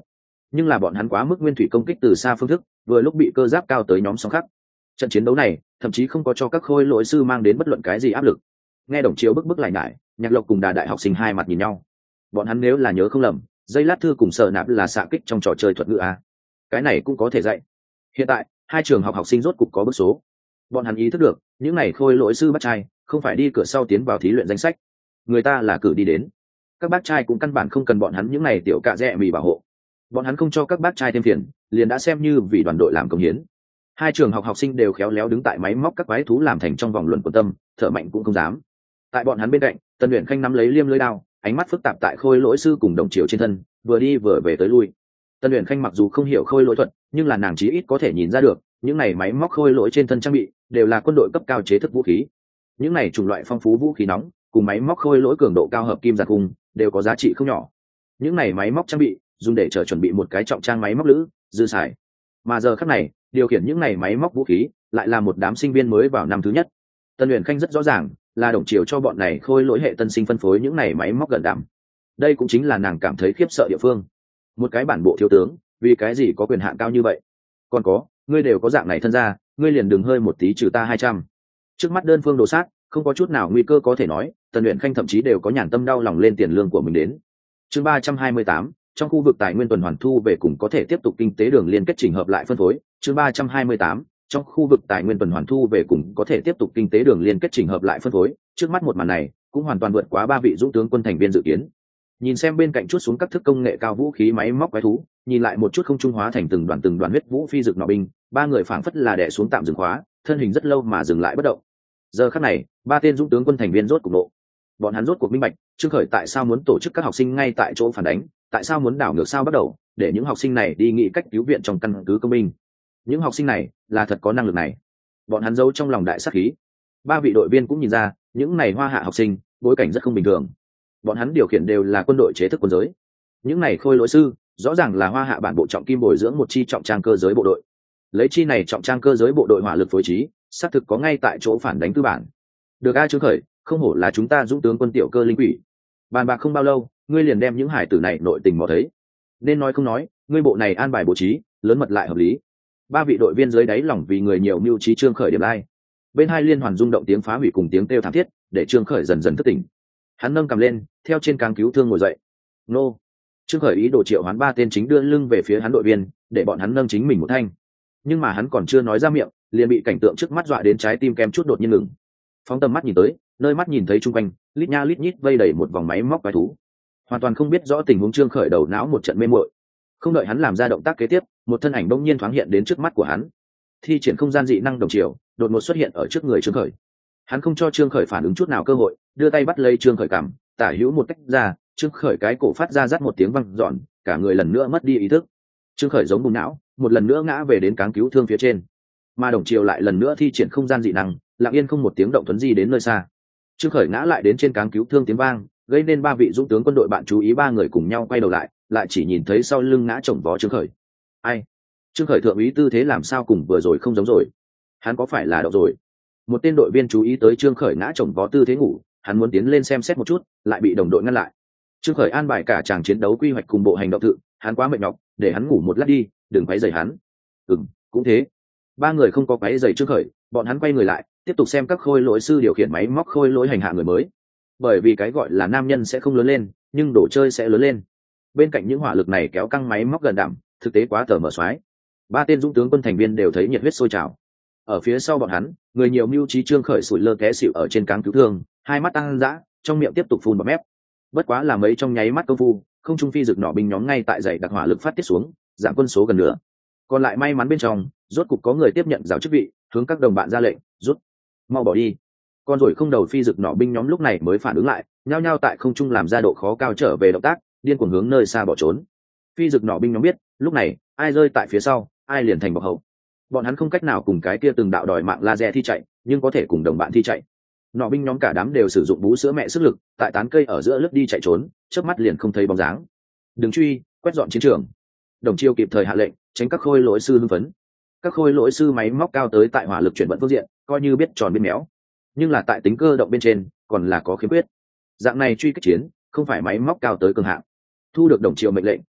nhưng là bọn hắn quá mức nguyên thủy công kích từ xa phương thức, vừa lúc bị cơ giáp cao tới nhóm sóng khắc. Trận chiến đấu này thậm chí không có cho các khôi lỗi sư mang đến bất luận cái gì áp lực. Nghe Đồng Chiếu bức lại nhải, Nhạc Lộc cùng Đà Đại học sinh hai mặt nhìn nhau. Bọn hắn nếu là nhớ không lầm, dây lát thư cùng Sở Nạp là xạ kích trong trò chơi thuật ngữ a. Cái này cũng có thể dạy. Hiện tại hai trường học học sinh rốt cục có bước số. Bọn hắn ý thức được những này khôi lỗi sư bắt trai không phải đi cửa sau tiến vào thí luyện danh sách, người ta là cử đi đến. Các bác trai cũng căn bản không cần bọn hắn những này tiểu cạ rẽ mì bảo hộ. Bọn hắn không cho các bác trai thêm phiền, liền đã xem như vì đoàn đội làm công hiến. Hai trường học học sinh đều khéo léo đứng tại máy móc các quái thú làm thành trong vòng luận của tâm, thở mạnh cũng không dám. Tại bọn hắn bên cạnh, Tân Uyển Khanh nắm lấy liêm lưỡi đao, ánh mắt phức tạp tại khôi lỗi sư cùng Đồng Chiều trên thân, vừa đi vừa về tới lui. Tân Uyển Khanh mặc dù không hiểu khôi lỗi thuật, nhưng là nàng chí ít có thể nhìn ra được, những này máy móc khôi lỗi trên thân trang bị đều là quân đội cấp cao chế thức vũ khí. Những này chủng loại phong phú vũ khí nóng, cùng máy móc khôi lỗi cường độ cao hợp kim giạt cung, đều có giá trị không nhỏ. Những này máy móc trang bị dùng để chuẩn bị một cái trọng trang máy móc lữ, dư xài. Mà giờ khắc này, điều khiển những này máy móc vũ khí lại là một đám sinh viên mới vào năm thứ nhất. Tân Uyển Khanh rất rõ ràng là Đồng Chiều cho bọn này khôi lỗi hệ tân sinh phân phối những này máy móc gần đảm. Đây cũng chính là nàng cảm thấy khiếp sợ địa phương. Một cái bản bộ thiếu tướng, vì cái gì có quyền hạn cao như vậy? Còn có, ngươi đều có dạng này thân ra, ngươi liền đừng hơi một tí trừ ta 200. Trước mắt đơn phương đồ sát, không có chút nào nguy cơ có thể nói, Tân Uyển Khanh thậm chí đều có nhàn tâm đau lòng lên tiền lương của mình đến. Chương 328, trong khu vực tài nguyên tuần hoàn thu về cùng có thể tiếp tục kinh tế đường liên kết chỉnh hợp lại phân phối. Chương 328, trong khu vực tài nguyên tuần hoàn thu về cùng có thể tiếp tục kinh tế đường liên kết chỉnh hợp lại phân phối. Trước mắt một màn này cũng hoàn toàn vượt quá ba vị dũng tướng quân thành viên dự kiến. Nhìn xem bên cạnh chút xuống các thức công nghệ cao vũ khí máy móc quái thú, nhìn lại một chút không trung hóa thành từng đoàn huyết vũ phi dực nọ binh, ba người phảng phất là đè xuống tạm dừng khóa, thân hình rất lâu mà dừng lại bất động. Giờ khắc này, ba tên dũng tướng quân thành viên rốt cuộc nộ. Bọn hắn rốt cuộc minh bạch, Trương Khởi tại sao muốn tổ chức các học sinh ngay tại chỗ phản đánh, tại sao muốn đảo ngược sao bắt đầu, để những học sinh này đi nghĩ cách cứu viện trong căn cứ công binh. Những học sinh này là thật có năng lực này. Bọn hắn giấu trong lòng đại sát khí. Ba vị đội viên cũng nhìn ra, những này Hoa Hạ học sinh, bối cảnh rất không bình thường. Bọn hắn điều khiển đều là quân đội chế thức quân giới. Những này khôi lỗi sư, rõ ràng là Hoa Hạ bản bộ trọng kim bồi dưỡng một chi trọng trang cơ giới bộ đội. Lấy chi này trọng trang cơ giới bộ đội hỏa lực phối trí, xác thực có ngay tại chỗ phản đánh tư bản. Được a Trương Khởi, không hổ là chúng ta dũng tướng quân tiểu cơ linh quỷ. Bàn bạc không bao lâu, ngươi liền đem những hải tử này nội tình mò thấy. Nên nói không nói, ngươi bộ này an bài bố trí, lớn mật lại hợp lý. Ba vị đội viên dưới đáy lòng vì người nhiều mưu trí Trương Khởi điểm lai. Bên hai liên hoàn rung động tiếng phá hủy cùng tiếng kêu thảm thiết, để Trương Khởi dần dần thức tỉnh. Hắn nâng cầm lên, theo trên càng cứu thương ngồi dậy. Nô. Trương Khởi ý đồ triệu hoán ba tên chính đưa lưng về phía hắn đội viên, để bọn hắn nâng chính mình một thanh. Nhưng mà hắn còn chưa nói ra miệng, liền bị cảnh tượng trước mắt dọa đến trái tim kem chút đột nhiên ngừng. Phóng tầm mắt nhìn tới, nơi mắt nhìn thấy chung quanh lít nha lít nhít vây đầy một vòng máy móc quái thú, hoàn toàn không biết rõ tình huống. Trương Khởi đầu não một trận mê muội, không đợi hắn làm ra động tác kế tiếp, một thân ảnh đông nhiên thoáng hiện đến trước mắt của hắn. Thi triển không gian dị năng đồng chiều đột ngột xuất hiện ở trước người Trương Khởi. Hắn không cho Trương Khởi phản ứng chút nào cơ hội, đưa tay bắt lấy Trương Khởi cằm, tả hữu một cách ra. Trương Khởi cái cổ phát ra rát một tiếng vang dọn, cả người lần nữa mất đi ý thức. Trương Khởi giống bùng não, một lần nữa ngã về đến cáng cứu thương phía trên. Mà đồng chiều lại lần nữa thi triển không gian dị năng, lặng yên không một tiếng động tuấn di đến nơi xa. Trương Khởi ngã lại đến trên cáng cứu thương tiếng vang, gây nên ba vị dũng tướng quân đội bạn chú ý. Ba người cùng nhau quay đầu lại, lại chỉ nhìn thấy sau lưng ngã chồng vó Trương Khởi. Ai? Trương Khởi thượng úy tư thế làm sao cùng vừa rồi không giống rồi? Hắn có phải là đậu rồi? Một tên đội viên chú ý tới Trương Khởi ngã chồng vó tư thế ngủ, hắn muốn tiến lên xem xét một chút, lại bị đồng đội ngăn lại. Trương Khởi an bài cả chàng chiến đấu quy hoạch cùng bộ hành động tự, hắn quá mệt nhọc, để hắn ngủ một lát đi, đừng quấy rầy hắn. Cũng thế. Ba người không có quấy rầy Trương Khởi, bọn hắn quay người lại, tiếp tục xem các khôi lỗi sư điều khiển máy móc khôi lỗi hành hạ người mới. Bởi vì cái gọi là nam nhân sẽ không lớn lên, nhưng đồ chơi sẽ lớn lên. Bên cạnh những hỏa lực này kéo căng máy móc gần đảm, thực tế quá tờ mở xoái. Ba tên dũng tướng quân thành viên đều thấy nhiệt huyết sôi trào. Ở phía sau bọn hắn, người nhiều mưu trí Trương Khởi sủi lơ té xỉu ở trên cáng cứu thương, hai mắt tăng dã, trong miệng tiếp tục phun bọt mép. Bất quá là mấy trong nháy mắt công phu, không trung phi dực nỏ binh nhóm ngay tại dãy đặc hỏa lực phát tiết xuống, giảm quân số gần nửa. Còn lại may mắn bên trong, rốt cục có người tiếp nhận giáo chức vị, hướng các đồng bạn ra lệnh, rút, mau bỏ đi. Con rồi không đầu phi dực nỏ binh nhóm lúc này mới phản ứng lại, nhao nhao tại không trung làm ra độ khó cao trở về động tác, điên cuồng hướng nơi xa bỏ trốn. Phi dực nỏ binh nhóm biết, lúc này ai rơi tại phía sau, ai liền thành bọc hậu. Bọn hắn không cách nào cùng cái kia từng đạo đòi mạng laser thi chạy, nhưng có thể cùng đồng bạn thi chạy. Nỏ binh nhóm cả đám đều sử dụng bú sữa mẹ sức lực, tại tán cây ở giữa lướt đi chạy trốn, chớp mắt liền không thấy bóng dáng. Đừng truy, quét dọn chiến trường. Đồng Chiêu kịp thời hạ lệnh, tránh các khôi lỗi sư hưng phấn. Các khôi lỗi sư máy móc cao tới tại hỏa lực chuyển vận phương diện, coi như biết tròn biết méo, nhưng là tại tính cơ động bên trên, còn là có khiếm khuyết. Dạng này truy kích chiến, không phải máy móc cao tới cường hạng. Thu được Đồng Chiêu mệnh lệnh,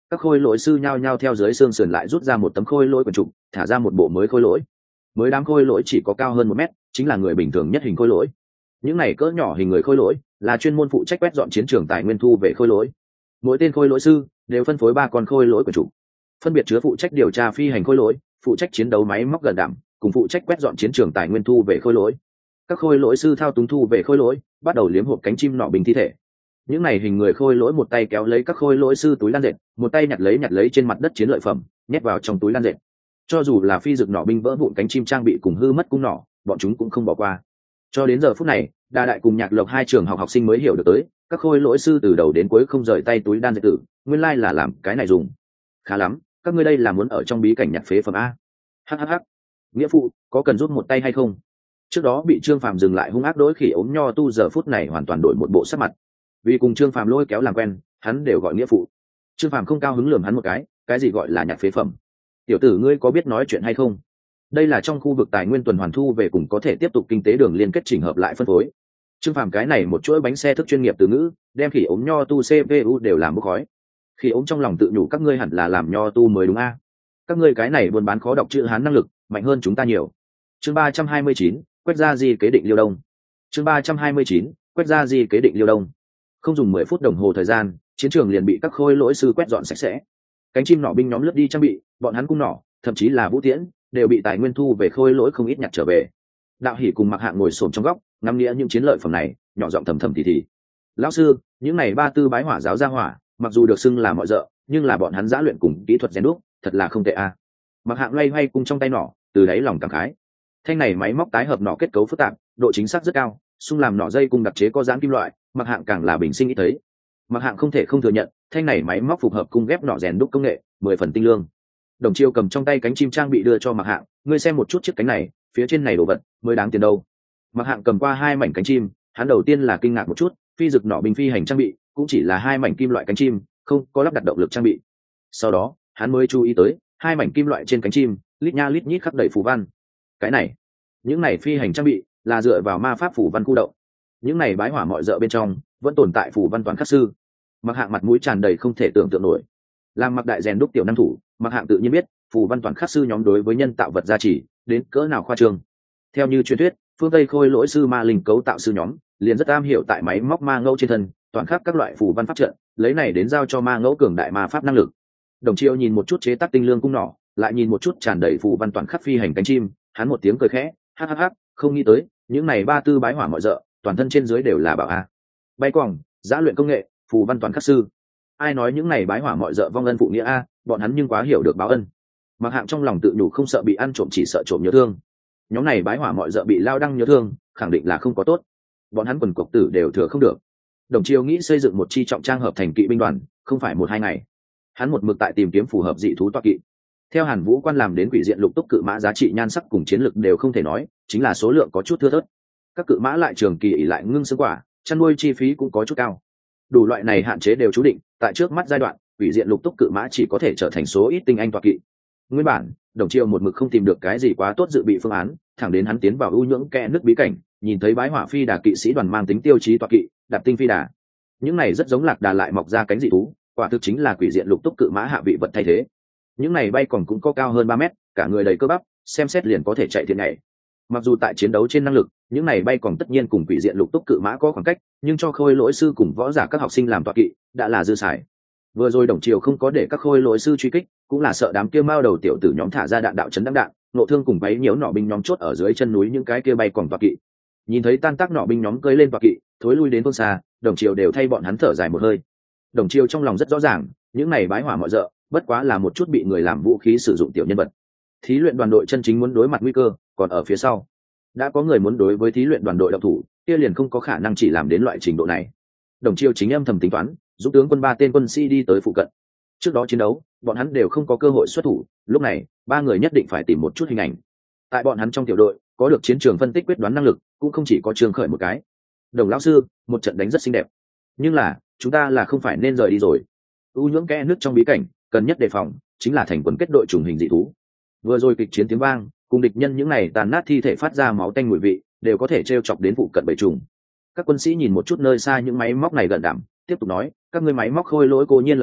các khôi lỗi sư nhao nhao theo dưới xương sườn lại rút ra một tấm khôi lỗi quần trục, thả ra một bộ mới khôi lỗi. Mới đám khôi lỗi chỉ có cao hơn 1 mét, chính là người bình thường nhất hình khôi lỗi. Những này cỡ nhỏ hình người khôi lỗi là chuyên môn phụ trách quét dọn chiến trường tài nguyên thu về khôi lỗi. Mỗi tên khôi lỗi sư đều phân phối 3 con khôi lỗi quần trục, phân biệt chứa phụ trách điều tra phi hành khôi lỗi, phụ trách chiến đấu máy móc gần đảm, cùng phụ trách quét dọn chiến trường tài nguyên thu về khôi lỗi. Các khôi lỗi sư thao túng thu về khôi lỗi, bắt đầu liếm hộp cánh chim nọ bình thi thể. Những này hình người khôi lỗi một tay kéo lấy các khôi lỗi sư túi lan dệt, một tay nhặt lấy trên mặt đất chiến lợi phẩm, nhét vào trong túi lan dệt. Cho dù là phi dược nỏ binh vỡ vụn cánh chim trang bị cùng hư mất cung nỏ, bọn chúng cũng không bỏ qua. Cho đến giờ phút này, Đa Đại cùng Nhạc Lộc 2 trường học học sinh mới hiểu được tới, các khôi lỗi sư từ đầu đến cuối không rời tay túi đan dệt tử, nguyên lai là làm cái này dùng. Khá lắm, các ngươi đây là muốn ở trong bí cảnh nhặt phế phẩm a? Hắc. Nghĩa phụ, có cần giúp một tay hay không? Trước đó bị Trương Phàm dừng lại hung ác đối khỉ ốm nho tu giờ phút này hoàn toàn đổi một bộ sắc mặt. Vì cùng Trương Phàm lôi kéo làm quen, hắn đều gọi nghĩa phụ. Trương Phàm không cao hứng lườm hắn một cái gì gọi là nhặt phế phẩm? Tiểu tử ngươi có biết nói chuyện hay không? Đây là trong khu vực tài nguyên tuần hoàn thu về cùng có thể tiếp tục kinh tế đường liên kết chỉnh hợp lại phân phối. Trương Phàm cái này một chuỗi bánh xe thức chuyên nghiệp từ ngữ, đem khỉ ốm nho tu CPU đều làm bốc khói. Khỉ ốm trong lòng tự nhủ các ngươi hẳn là làm nho tu mới đúng a? Các ngươi cái này buôn bán khó đọc chữ Hán năng lực mạnh hơn chúng ta nhiều. Chương 329, quét ra di kế định Liêu Đông. Chương 329, quét ra di kế định Liêu Đông. Không dùng 10 phút đồng hồ thời gian, chiến trường liền bị các khôi lỗi sư quét dọn sạch sẽ. Cánh chim nỏ binh nhóm lướt đi trang bị, bọn hắn cung nỏ, thậm chí là vũ tiễn, đều bị tài nguyên thu về khôi lỗi không ít nhặt trở về. Đạo Hỉ cùng Mặc Hạng ngồi xổm trong góc, ngắm nghĩa những chiến lợi phẩm này, nhỏ giọng thầm thầm thì. Lão sư, những này ba tư bái hỏa giáo gia hỏa, mặc dù được xưng là mọi dợ, nhưng là bọn hắn giã luyện cùng kỹ thuật rèn đúc, thật là không tệ a. Mặc Hạng loay hoay cung trong tay nỏ, từ đáy lòng cảm khái. Thanh này máy móc tái hợp nỏ kết cấu phức tạp, độ chính xác rất cao, xung làm nỏ dây cung đặc chế có dáng kim loại, Mặc Hạng càng là bình sinh ít thấy. Mặc Hạng không thể không thừa nhận, thanh này máy móc phục hợp cung ghép nỏ rèn đúc công nghệ, 10 phần tinh lương. Đồng Chiêu cầm trong tay cánh chim trang bị đưa cho Mặc Hạng, ngươi xem một chút chiếc cánh này, phía trên này đồ vật mới đáng tiền đâu. Mặc Hạng cầm qua 2 mảnh cánh chim, hắn đầu tiên là kinh ngạc một chút, phi dực nỏ binh phi hành trang bị cũng chỉ là 2 mảnh kim loại cánh chim, không có lắp đặt động lực trang bị. Sau đó hắn mới chú ý tới 2 mảnh kim loại trên cánh chim lít nha lít nhít khắc đầy phù văn. Cái này, những này phi hành trang bị là dựa vào ma pháp phù văn khu động. Những này bái hỏa mọi dợ bên trong vẫn tồn tại phù văn toán khắc sư. Mặc Hạng mặt mũi tràn đầy không thể tưởng tượng nổi. Làm Mặc Đại rèn đúc tiểu năng thủ, Mặc Hạng tự nhiên biết phù văn toán khắc sư nhóm đối với nhân tạo vật gia trì đến cỡ nào khoa trương. Theo như truyền thuyết, phương Tây khôi lỗi sư ma linh cấu tạo sư nhóm liền rất am hiểu tại máy móc ma ngẫu trên thân toán khắc các loại phù văn pháp trận, lấy này đến giao cho ma ngẫu cường đại ma pháp năng lực. Đồng Chiêu nhìn một chút chế tác tinh lương cung nỏ, lại nhìn một chút tràn đầy phù văn toán khắc phi hành cánh chim, hắn một tiếng cười khẽ, hắc, không nghĩ tới những này ba tư bái hỏa mọi dợ toàn thân trên dưới đều là bảo a. Bay quòng, giã luyện công nghệ, phù văn toán khắc sư. Ai nói những này bái hỏa mọi dợ vong ân phụ nghĩa a, bọn hắn nhưng quá hiểu được báo ân. Mặc Hạng trong lòng tự nhủ không sợ bị ăn trộm chỉ sợ trộm nhớ thương. Nhóm này bái hỏa mọi dợ bị lao đăng nhớ thương, khẳng định là không có tốt. Bọn hắn quần cộc tử đều thừa không được. Đồng Chiêu nghĩ xây dựng một chi trọng trang hợp thành kỵ binh đoàn, không phải 1-2 ngày. Hắn một mực tại tìm kiếm phù hợp dị thú toa kỵ. Theo Hàn Vũ Quan làm đến quỷ diện lục túc cự mã giá trị nhan sắc cùng chiến lực đều không thể nói, chính là số lượng có chút thưa thớt. Các cự mã lại trường kỳ ỷ lại ngưng xương quả, chăn nuôi chi phí cũng có chút cao. Đủ loại này hạn chế đều chú định, tại trước mắt giai đoạn, quỷ diện lục túc cự mã chỉ có thể trở thành số ít tinh anh toa kỵ. Nguyên bản, Đồng Chiêu một mực không tìm được cái gì quá tốt dự bị phương án, thẳng đến hắn tiến vào ưu nhưỡng kẽ nước bí cảnh, nhìn thấy bái hỏa phi đà kỵ sĩ đoàn mang tính tiêu chí toa kỵ, đạp tinh phi đà. Những này rất giống lạc đà lại mọc ra cánh dị thú, quả thực chính là quỷ diện lục túc cự mã hạ vị vật thay thế. Những này bay còn cũng có cao hơn 3 mét, cả người đầy cơ bắp, xem xét liền có thể chạy thiện nhảy. Mặc dù tại chiến đấu trên năng lực, những này bay còn tất nhiên cùng quỷ diện lục túc cự mã có khoảng cách, nhưng cho khôi lỗi sư cùng võ giả các học sinh làm toa kỵ đã là dư xài. Vừa rồi Đồng Chiêu không có để các khôi lỗi sư truy kích, cũng là sợ đám kia mao đầu tiểu tử nhóm thả ra đạn đạo chấn đăng đạn, nộ thương cùng bấy nhiễu nỏ binh nhóm chốt ở dưới chân núi những cái kia bay còn toa kỵ. Nhìn thấy tan tác nỏ binh nhóm cưỡi lên toa kỵ, thối lui đến phương xa, Đồng Chiêu đều thay bọn hắn thở dài một hơi. Đồng Chiêu trong lòng rất rõ ràng, những này bái hỏa mọi dợ bất quá là một chút bị người làm vũ khí sử dụng tiểu nhân vật. Thí luyện đoàn đội chân chính muốn đối mặt nguy cơ còn ở phía sau. Đã có người muốn đối với thí luyện đoàn đội động thủ, kia liền không có khả năng chỉ làm đến loại trình độ này. Đồng Chiêu chính âm thầm tính toán, giúp tướng quân 3 tên quân sĩ đi tới phụ cận. Trước đó chiến đấu, bọn hắn đều không có cơ hội xuất thủ, lúc này 3 người nhất định phải tìm một chút hình ảnh. Tại bọn hắn trong tiểu đội, có được chiến trường phân tích quyết đoán năng lực, cũng không chỉ có Trương Khởi một cái. Đồng lão sư, một trận đánh rất xinh đẹp, nhưng là chúng ta là không phải nên rời đi rồi. U nhưỡng kẽ nước trong bí cảnh, cần nhất đề phòng chính là thành quần kết đội trùng hình dị thú. Vừa rồi kịch chiến tiếng vang, cùng địch nhân những này tàn nát thi thể phát ra máu tanh mùi vị, đều có thể trêu chọc đến vụ cận bầy trùng. Các quân sĩ nhìn một chút nơi xa những máy móc này gần đảm, tiếp tục nói, các ngươi máy móc khôi lỗi cố nhiên lợi hại,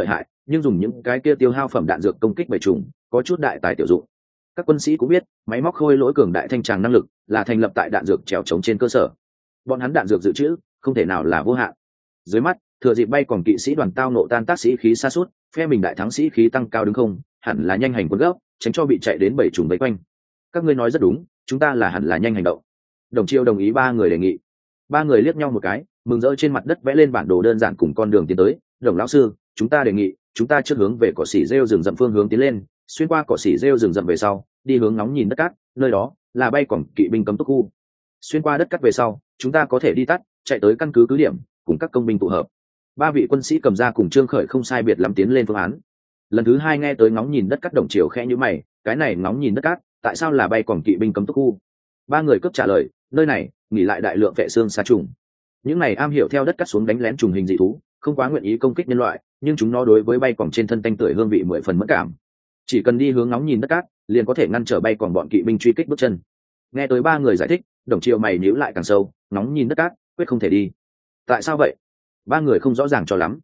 nhưng dùng những cái kia tiêu hao phẩm đạn dược công kích bầy trùng có chút đại tài tiểu dụng. Các quân sĩ cũng biết máy móc khôi lỗi cường đại thanh tràng năng lực là thành lập tại đạn dược trèo trống trên cơ sở, bọn hắn đạn dược dự trữ không thể nào là vô hạn. Dưới mắt thừa dịp bay còn kỵ sĩ đoàn tao nộ tan tác sĩ khí sa sút, phe mình đại thắng sĩ khí tăng cao đứng không, hẳn là nhanh hành quân gấp, tránh cho bị chạy đến bầy trùng vây quanh. Các ngươi nói rất đúng, chúng ta là hẳn là nhanh hành động. Đồng Chiêu đồng ý ba người đề nghị. Ba người liếc nhau một cái, mừng rỡ trên mặt đất vẽ lên bản đồ đơn giản cùng con đường tiến tới. Đồng lão sư, chúng ta đề nghị chúng ta trước hướng về cỏ xỉ rêu rừng rậm phương hướng tiến lên, xuyên qua cỏ xỉ rêu rừng rậm về sau đi hướng ngóng nhìn đất cát, nơi đó là bay còn kỵ binh cấm túc khu. Xuyên qua đất cát về sau chúng ta có thể đi tắt chạy tới căn cứ cứ điểm cùng các công binh tụ hợp. Ba vị quân sĩ cầm ra cùng Trương Khởi không sai biệt lắm tiến lên phương án. Lần thứ hai nghe tới ngóng nhìn đất cát, Đồng Chiều khẽ nhíu mày, cái này ngóng nhìn đất cát tại sao là bay còn kỵ binh cấm túc khu? Ba người cướp trả lời, nơi này nghỉ lại đại lượng vệ xương sa trùng. Những này am hiểu theo đất cát xuống đánh lén trùng hình dị thú, không quá nguyện ý công kích nhân loại, nhưng chúng nó đối với bay còn trên thân tanh tưởi hương vị 10 phần mẫn cảm. Chỉ cần đi hướng ngóng nhìn đất cát, liền có thể ngăn trở bay còn bọn kỵ binh truy kích bước chân. Nghe tới ba người giải thích, Đồng Chiều mày nhíu lại càng sâu, ngóng nhìn đất cát, quyết không thể đi. Tại sao vậy? Ba người không rõ ràng cho lắm.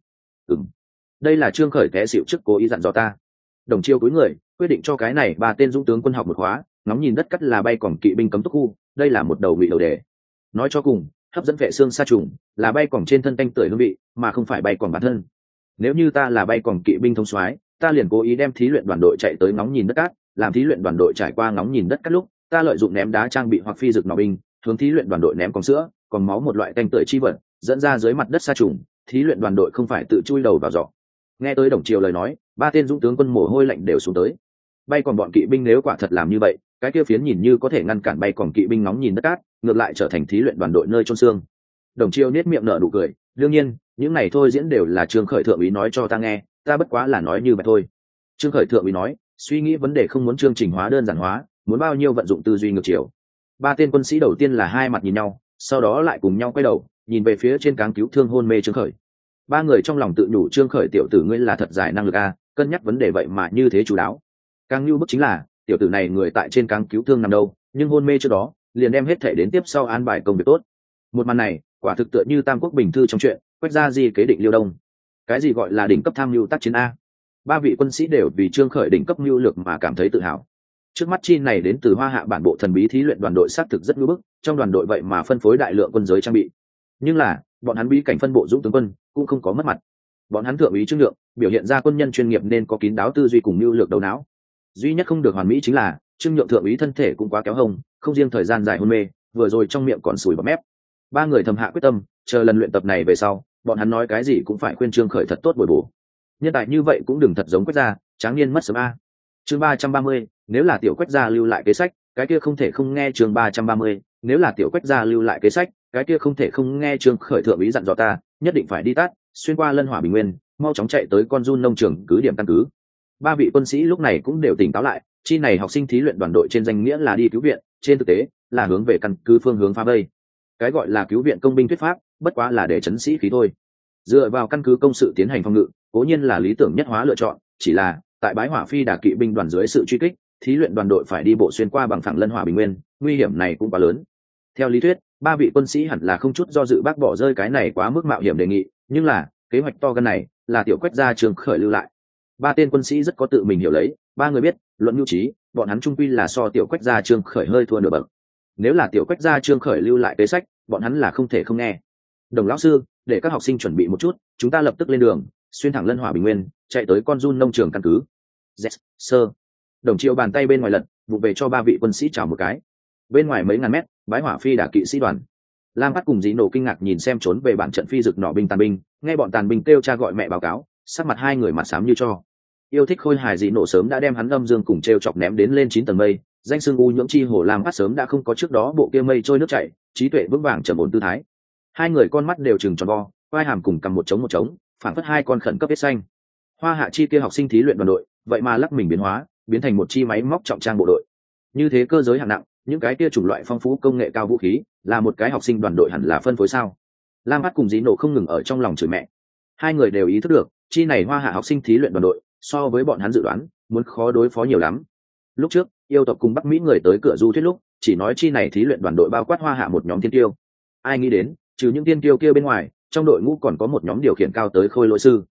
Đây là Trương Khởi té xịu trước cố ý dặn dò ta. Đồng Chiêu cúi người quyết định cho cái này ba tên dũng tướng quân học một khóa, ngóng nhìn đất cắt là bay còn kỵ binh cấm túc khu, đây là một đầu ngụy đầu đề. Nói cho cùng, hấp dẫn vệ xương sa trùng là bay còn trên thân tanh tưởi hương vị, mà không phải bay còn bản thân. Nếu như ta là bay còn kỵ binh thông soái, ta liền cố ý đem thí luyện đoàn đội chạy tới ngóng nhìn đất cát, làm thí luyện đoàn đội trải qua ngóng nhìn đất cát lúc, ta lợi dụng ném đá trang bị hoặc phi dược nỏ binh, hướng thí luyện đoàn đội ném con sữa, còn máu một loại tanh tưởi chi vật, dẫn ra dưới mặt đất sa trùng, thí luyện đoàn đội không phải tự chui đầu vào giỏ. Nghe tới Đồng Chiều lời nói, ba tên dũng tướng quân mồ hôi lạnh đều xuống tới. Bay còn bọn kỵ binh nếu quả thật làm như vậy, cái kia phiến nhìn như có thể ngăn cản bay còn kỵ binh ngóng nhìn đất cát, ngược lại trở thành thí luyện đoàn đội nơi chôn xương. Đồng Chiêu nét miệng nở nụ cười, đương nhiên những này thôi diễn đều là Trương Khởi thượng úy nói cho ta nghe, ta bất quá là nói như vậy thôi. Trương Khởi thượng úy nói, suy nghĩ vấn đề không muốn chương trình hóa đơn giản hóa, muốn bao nhiêu vận dụng tư duy ngược chiều. Ba tên quân sĩ đầu tiên là hai mặt nhìn nhau, sau đó lại cùng nhau quay đầu nhìn về phía trên cáng cứu thương hôn mê Trương Khởi. Ba người trong lòng tự nhủ, Trương Khởi tiểu tử ngươi là thật giải năng lực a, cân nhắc vấn đề vậy mà như thế chú đáo. Càng như bức chính là tiểu tử này người tại trên cáng cứu thương nằm đâu, nhưng hôn mê trước đó liền đem hết thể đến tiếp sau an bài công việc tốt. Một màn này quả thực tựa như Tam Quốc Bình Thư trong chuyện Quách Gia Di kế định Liêu Đông. Cái gì gọi là đỉnh cấp tham mưu tác chiến a? Ba vị quân sĩ đều vì Trương Khởi đỉnh cấp mưu lược mà cảm thấy tự hào. Trước mắt chi này đến từ Hoa Hạ bản bộ thần bí thí luyện đoàn đội xác thực rất ngưỡng bức, trong đoàn đội vậy mà phân phối đại lượng quân giới trang bị. Nhưng là bọn hắn bí cảnh phân bộ dũng tướng quân cũng không có mất mặt. Bọn hắn thượng úy Trương Nhượng biểu hiện ra quân nhân chuyên nghiệp nên có kín đáo tư duy cùng mưu lược đầu não. Duy nhất không được hoàn mỹ chính là Trương Nhượng thượng úy thân thể cũng quá kéo hông, không riêng thời gian dài hôn mê, vừa rồi trong miệng còn sùi bọt mép. Ba người thầm hạ quyết tâm, chờ lần luyện tập này về sau, bọn hắn nói cái gì cũng phải khuyên Trương Khởi thật tốt bồi bổ. Nhân tài như vậy cũng đừng thật giống Quách Gia, tráng niên mất sớm a. Chương 330, nếu là tiểu Quách Gia lưu lại kế sách, cái kia không thể không nghe. Chương 330, nếu là tiểu Quách Gia lưu lại kế sách, cái kia không thể không nghe. Trương Khởi thượng úy dặn dò ta, nhất định phải đi tát, xuyên qua Lân Hỏa Bình Nguyên, mau chóng chạy tới con Jun nông trường cứ điểm căn cứ. Ba vị quân sĩ lúc này cũng đều tỉnh táo lại, chi này học sinh thí luyện đoàn đội trên danh nghĩa là đi cứu viện, trên thực tế là hướng về căn cứ phương hướng phá vây. Cái gọi là cứu viện công binh thuyết pháp, bất quá là để trấn sĩ khí thôi. Dựa vào căn cứ công sự tiến hành phòng ngự, cố nhiên là lý tưởng nhất hóa lựa chọn, chỉ là tại Bái Hỏa Phi Đà kỵ binh đoàn dưới sự truy kích, thí luyện đoàn đội phải đi bộ xuyên qua bằng phẳng Lân Hỏa Bình Nguyên, nguy hiểm này cũng quá lớn. Theo lý thuyết, ba vị quân sĩ hẳn là không chút do dự bác bỏ rơi cái này quá mức mạo hiểm đề nghị, nhưng là kế hoạch to gan này là tiểu Quách Gia Trương Khởi lưu lại. Ba tên quân sĩ rất có tự mình hiểu lấy, ba người biết luận nhu trí, bọn hắn trung quy là so tiểu Quách Gia Trương Khởi hơi thua nửa bậc. Nếu là tiểu Quách Gia Trương Khởi lưu lại kế sách, bọn hắn là không thể không nghe. Đồng lão sư, để các học sinh chuẩn bị một chút, chúng ta lập tức lên đường, xuyên thẳng Lân Hỏa Bình Nguyên, chạy tới con Jun nông trường căn cứ. Yes, sir. Đồng Triệu bàn tay bên ngoài lật, vụ về cho ba vị quân sĩ chào một cái. Bên ngoài mấy ngàn mét, Bái Hỏa Phi Đà kỵ sĩ đoàn. Lam Phát cùng Dĩ Nổ kinh ngạc nhìn xem trốn về bản trận phi dực nỏ binh tàn binh, nghe bọn tàn binh kêu cha gọi mẹ báo cáo, sắc mặt hai người mặt xám như cho. Yêu thích khôi hài Dĩ Nổ sớm đã đem hắn âm dương cùng treo chọc ném đến lên 9 tầng mây, danh xưng u nhưỡng chi hổ Lam Phát sớm đã không có trước đó bộ kia mây trôi nước chảy, trí tuệ vững vàng trầm ổn tư thái. Hai người con mắt đều trừng tròn vo, vai hàm cùng cầm một trống, phảng phất hai con khẩn cấp vết xanh. Hoa Hạ chi kia học sinh thí luyện đoàn đội, vậy mà lắc mình biến hóa, biến thành một chi máy móc trọng trang bộ đội. Như thế cơ giới hạng nặng, những cái kia chủng loại phong phú công nghệ cao vũ khí, là một cái học sinh đoàn đội hẳn là phân phối sao? Lam Phát cùng Dĩ Nổ không ngừng ở trong lòng chửi mẹ. Hai người đều ý thức được, chi này Hoa Hạ học sinh thí luyện đoàn đội, so với bọn hắn dự đoán, muốn khó đối phó nhiều lắm. Lúc trước, yêu tộc cùng Bắc Mỹ người tới cửa du thuyết lúc, chỉ nói chi này thí luyện đoàn đội bao quát Hoa Hạ một nhóm thiên tiêu. Ai nghĩ đến, trừ những thiên tiêu kia bên ngoài, trong đội ngũ còn có một nhóm điều khiển cao tới khôi lỗi sư.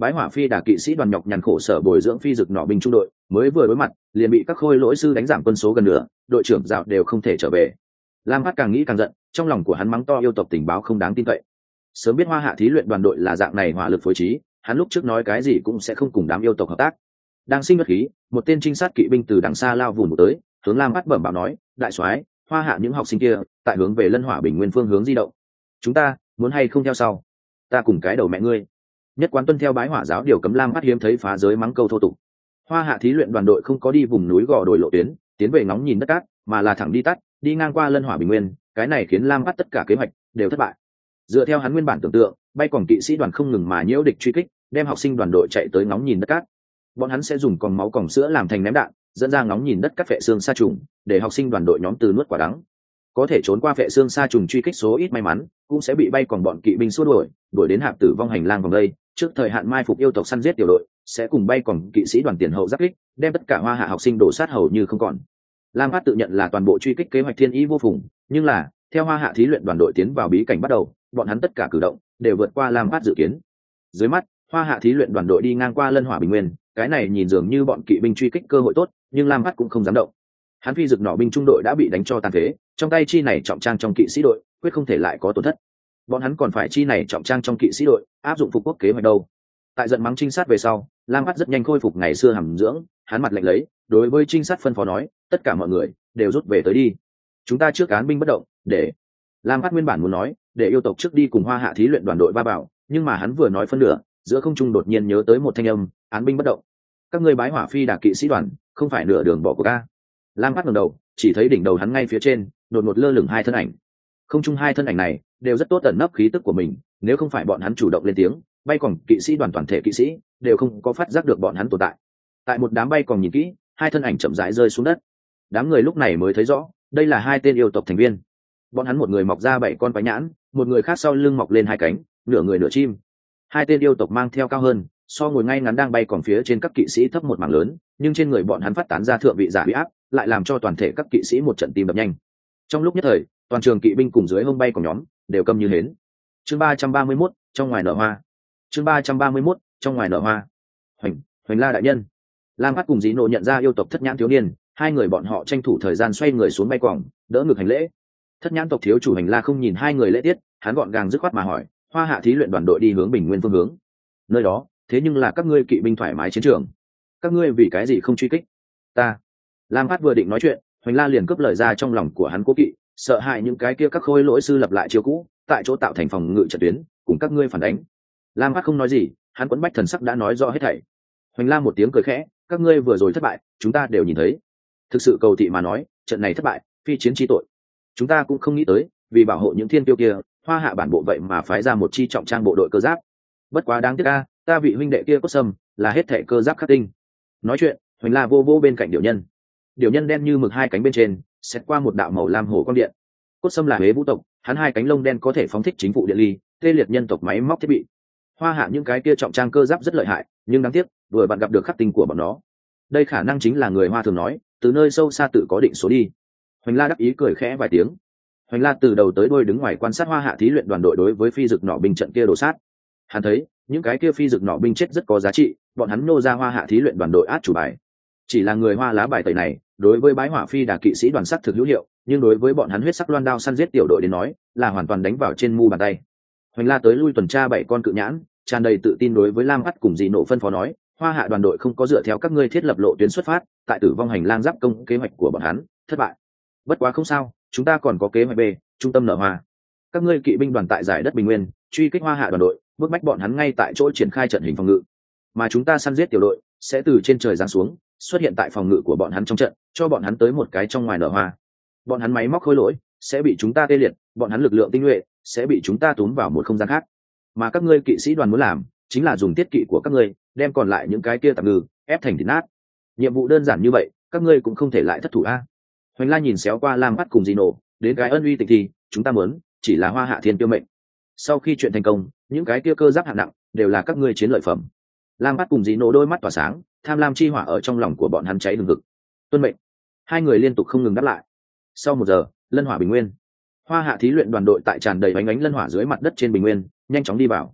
bái hỏa phi đà kỵ sĩ đoàn nhọc nhằn khổ sở bồi dưỡng phi dực nỏ binh trung đội mới vừa đối mặt liền bị các khôi lỗi sư đánh giảm quân số gần nửa, đội trưởng dạo đều không thể trở về. Lam Phát càng nghĩ càng giận, trong lòng của hắn mắng to yêu tộc tình báo không đáng tin cậy. Sớm biết Hoa Hạ thí luyện đoàn đội là dạng này hỏa lực phối trí, hắn lúc trước nói cái gì cũng sẽ không cùng đám yêu tộc hợp tác. Đang sinh bất khí, một tên trinh sát kỵ binh từ đằng xa lao vùn một tới, hướng Lam Phát bẩm báo nói, đại soái, Hoa Hạ những học sinh kia tại hướng về Lân Hỏa Bình Nguyên phương hướng di động. Chúng ta muốn hay không theo sau? Ta cùng cái đầu mẹ ngươi. Nhất quán tuân theo bái hỏa giáo điều cấm, Lam Phát hiếm thấy phá giới mắng câu thô tục. Hoa Hạ thí luyện đoàn đội không có đi vùng núi gò đồi lộ tuyến, tiến về ngóng nhìn đất cát, mà là thẳng đi tắt, đi ngang qua Lân Hỏa Bình Nguyên, cái này khiến Lam Phát tất cả kế hoạch đều thất bại. Dựa theo hắn nguyên bản tưởng tượng, bay còn kỵ sĩ đoàn không ngừng mà nhiễu địch truy kích, đem học sinh đoàn đội chạy tới ngóng nhìn đất cát. Bọn hắn sẽ dùng còng máu còng sữa làm thành ném đạn, dẫn ra ngóng nhìn đất cát phệ xương sa trùng, để học sinh đoàn đội nhóm từ nuốt quả đắng. Có thể trốn qua phệ xương sa trùng truy kích số ít may mắn, cũng sẽ bị bay còn bọn kỵ binh xua đuổi đến hạp tử vong hành lang vòng đây, trước thời hạn mai phục yêu tộc săn giết tiểu đội, sẽ cùng bay còn kỵ sĩ đoàn tiền hậu giáp kích, đem tất cả Hoa Hạ học sinh đổ sát hầu như không còn. Lam Phát tự nhận là toàn bộ truy kích kế hoạch thiên ý vô phùng, nhưng là theo Hoa Hạ thí luyện đoàn đội tiến vào bí cảnh bắt đầu, bọn hắn tất cả cử động đều vượt qua Lam Phát dự kiến. Dưới mắt, Hoa Hạ thí luyện đoàn đội đi ngang qua Lân Hỏa Bình Nguyên, cái này nhìn dường như bọn kỵ binh truy kích cơ hội tốt, nhưng Lam Phát cũng không dám động. Hắn phi dực nỏ binh trung đội đã bị đánh cho tàn phế, trong tay chi này trọng trang trong kỵ sĩ đội, quyết không thể lại có tổn thất. Bọn hắn còn phải chi này trọng trang trong kỵ sĩ đội, áp dụng phục quốc kế hoạch đâu. Tại giận mắng trinh sát về sau, Lam Phát rất nhanh khôi phục ngày xưa hàm dưỡng, hắn mặt lạnh lấy, đối với trinh sát phân phó nói, tất cả mọi người đều rút về tới đi. Chúng ta trước án binh bất động, để Lam Phát nguyên bản muốn nói, để yêu tộc trước đi cùng Hoa Hạ thí luyện đoàn đội va bảo, nhưng mà hắn vừa nói phân nửa, giữa không trung đột nhiên nhớ tới một thanh âm, án binh bất động. Các ngươi bái hỏa phi đà kỵ sĩ đoàn, không phải nửa đường bỏ cuộc a. Lam Phát ngẩng đầu, chỉ thấy đỉnh đầu hắn ngay phía trên, đột ngột lơ lửng hai thân ảnh. Không chung hai thân ảnh này đều rất tốt ẩn nấp khí tức của mình, nếu không phải bọn hắn chủ động lên tiếng, bay còn kỵ sĩ đoàn toàn thể kỵ sĩ đều không có phát giác được bọn hắn tồn tại. Tại một đám bay còn nhìn kỹ, hai thân ảnh chậm rãi rơi xuống đất. Đám người lúc này mới thấy rõ, đây là hai tên yêu tộc thành viên. Bọn hắn một người mọc ra 7 con quái nhãn, một người khác sau lưng mọc lên 2 cánh, nửa người nửa chim. Hai tên yêu tộc mang theo cao hơn, so ngồi ngay ngắn đang bay còn phía trên các kỵ sĩ thấp một mảng lớn, nhưng trên người bọn hắn phát tán ra thượng vị giả uy áp, lại làm cho toàn thể các kỵ sĩ một trận tim đập nhanh. Trong lúc nhất thời, toàn trường kỵ binh cùng dưới hông bay của nhóm đều câm như hến. Chương 331, trong ngoài nở hoa. Chương 331, trong ngoài nở hoa. Hoành La đại nhân. Lam Phát cùng Dĩ Nộ nhận ra yêu tộc Thất Nhãn thiếu niên, hai người bọn họ tranh thủ thời gian xoay người xuống bay quòng, đỡ ngực hành lễ. Thất Nhãn tộc thiếu chủ Hoành La không nhìn hai người lễ tiết, hắn gọn gàng dứt khoát mà hỏi, Hoa Hạ thí luyện đoàn đội đi hướng Bình Nguyên phương hướng. Nơi đó, thế nhưng là các ngươi kỵ binh thoải mái chiến trường. Các ngươi vì cái gì không truy kích? Ta. Lam Phát vừa định nói chuyện, Hoành La liền cướp lời ra trong lòng của hắn cố kỵ, sợ hại những cái kia các khôi lỗi sư lập lại chiêu cũ, tại chỗ tạo thành phòng ngự trận tuyến, cùng các ngươi phản đánh. Lam Phát không nói gì, hắn quấn bách thần sắc đã nói rõ hết thảy. Hoành La một tiếng cười khẽ, các ngươi vừa rồi thất bại, chúng ta đều nhìn thấy. Thực sự cầu thị mà nói, trận này thất bại, phi chiến chi tội. Chúng ta cũng không nghĩ tới, vì bảo hộ những thiên tiêu kia, Hoa Hạ bản bộ vậy mà phái ra một chi trọng trang bộ đội cơ giáp. Bất quá đáng tiếc a, ta vị huynh đệ kia Cốt Sâm, là hết thảy cơ giáp khắc tinh. Nói chuyện, Hoành La vô vô bên cạnh Điểu Nhân. Điểu Nhân đen như mực hai cánh bên trên, xét qua một đạo màu lam hồ quang điện. Cốt Sâm là Huế Vũ tộc, hắn hai cánh lông đen có thể phóng thích chính vụ điện ly, tê liệt nhân tộc máy móc thiết bị. Hoa Hạ những cái kia trọng trang cơ giáp rất lợi hại, nhưng đáng tiếc, vừa bạn gặp được khắc tinh của bọn nó. Đây khả năng chính là người Hoa thường nói, từ nơi sâu xa tự có định số đi. Hoành La đắc ý cười khẽ vài tiếng. Hoành La từ đầu tới đuôi đứng ngoài quan sát Hoa Hạ thí luyện đoàn đội đối với phi dực nỏ binh trận kia đổ sát. Hắn thấy, những cái kia phi dực nỏ binh chết rất có giá trị, bọn hắn nô ra Hoa Hạ thí luyện đoàn đội át chủ bài. Chỉ là người Hoa lá bài tẩy này, đối với bái hỏa phi đà kỵ sĩ đoàn sắc thực hữu hiệu, nhưng đối với bọn hắn huyết sắc loan đao săn giết tiểu đội đến nói, là hoàn toàn đánh vào trên mu bàn tay. Hoành La tới lui tuần tra 7 con cự nhãn, tràn đầy tự tin đối với Lam Phát cùng Dĩ Nộ phân phó nói, Hoa Hạ đoàn đội không có dựa theo các ngươi thiết lập lộ tuyến xuất phát, tại tử vong hành lang giáp công kế hoạch của bọn hắn thất bại. Bất quá không sao, chúng ta còn có kế hoạch B, trung tâm nở hoa. Các ngươi kỵ binh đoàn tại giải đất Bình Nguyên, truy kích Hoa Hạ đoàn đội, bức bách bọn hắn ngay tại chỗ triển khai trận hình phòng ngự. Mà chúng ta săn giết tiểu đội, sẽ từ trên trời giáng xuống, xuất hiện tại phòng ngự của bọn hắn trong trận, cho bọn hắn tới một cái trong ngoài nở hoa. Bọn hắn máy móc khối lỗi sẽ bị chúng ta tê liệt, bọn hắn lực lượng tinh nhuệ sẽ bị chúng ta túm vào một không gian khác. Mà các ngươi kỵ sĩ đoàn muốn làm, chính là dùng tiết kỵ của các ngươi, đem còn lại những cái kia tạm ngư ép thành thịt nát. Nhiệm vụ đơn giản như vậy, các ngươi cũng không thể lại thất thủ a. Hoành La nhìn xéo qua Lam Phát cùng Dĩ Nộ, đến cái ân uy tịch thì chúng ta muốn chỉ là Hoa Hạ thiên tiêu mệnh. Sau khi chuyện thành công, những cái kia cơ giáp hạng nặng đều là các ngươi chiến lợi phẩm. Lam Phát cùng Dĩ Nộ đôi mắt tỏa sáng, tham lam chi hỏa ở trong lòng của bọn hắn cháy hừng hực. Tuân mệnh. Hai người liên tục không ngừng đáp lại. Sau 1 giờ, Lân Hỏa Bình Nguyên. Hoa Hạ thí luyện đoàn đội tại tràn đầy bánh ánh lân hỏa dưới mặt đất trên bình nguyên, nhanh chóng đi vào.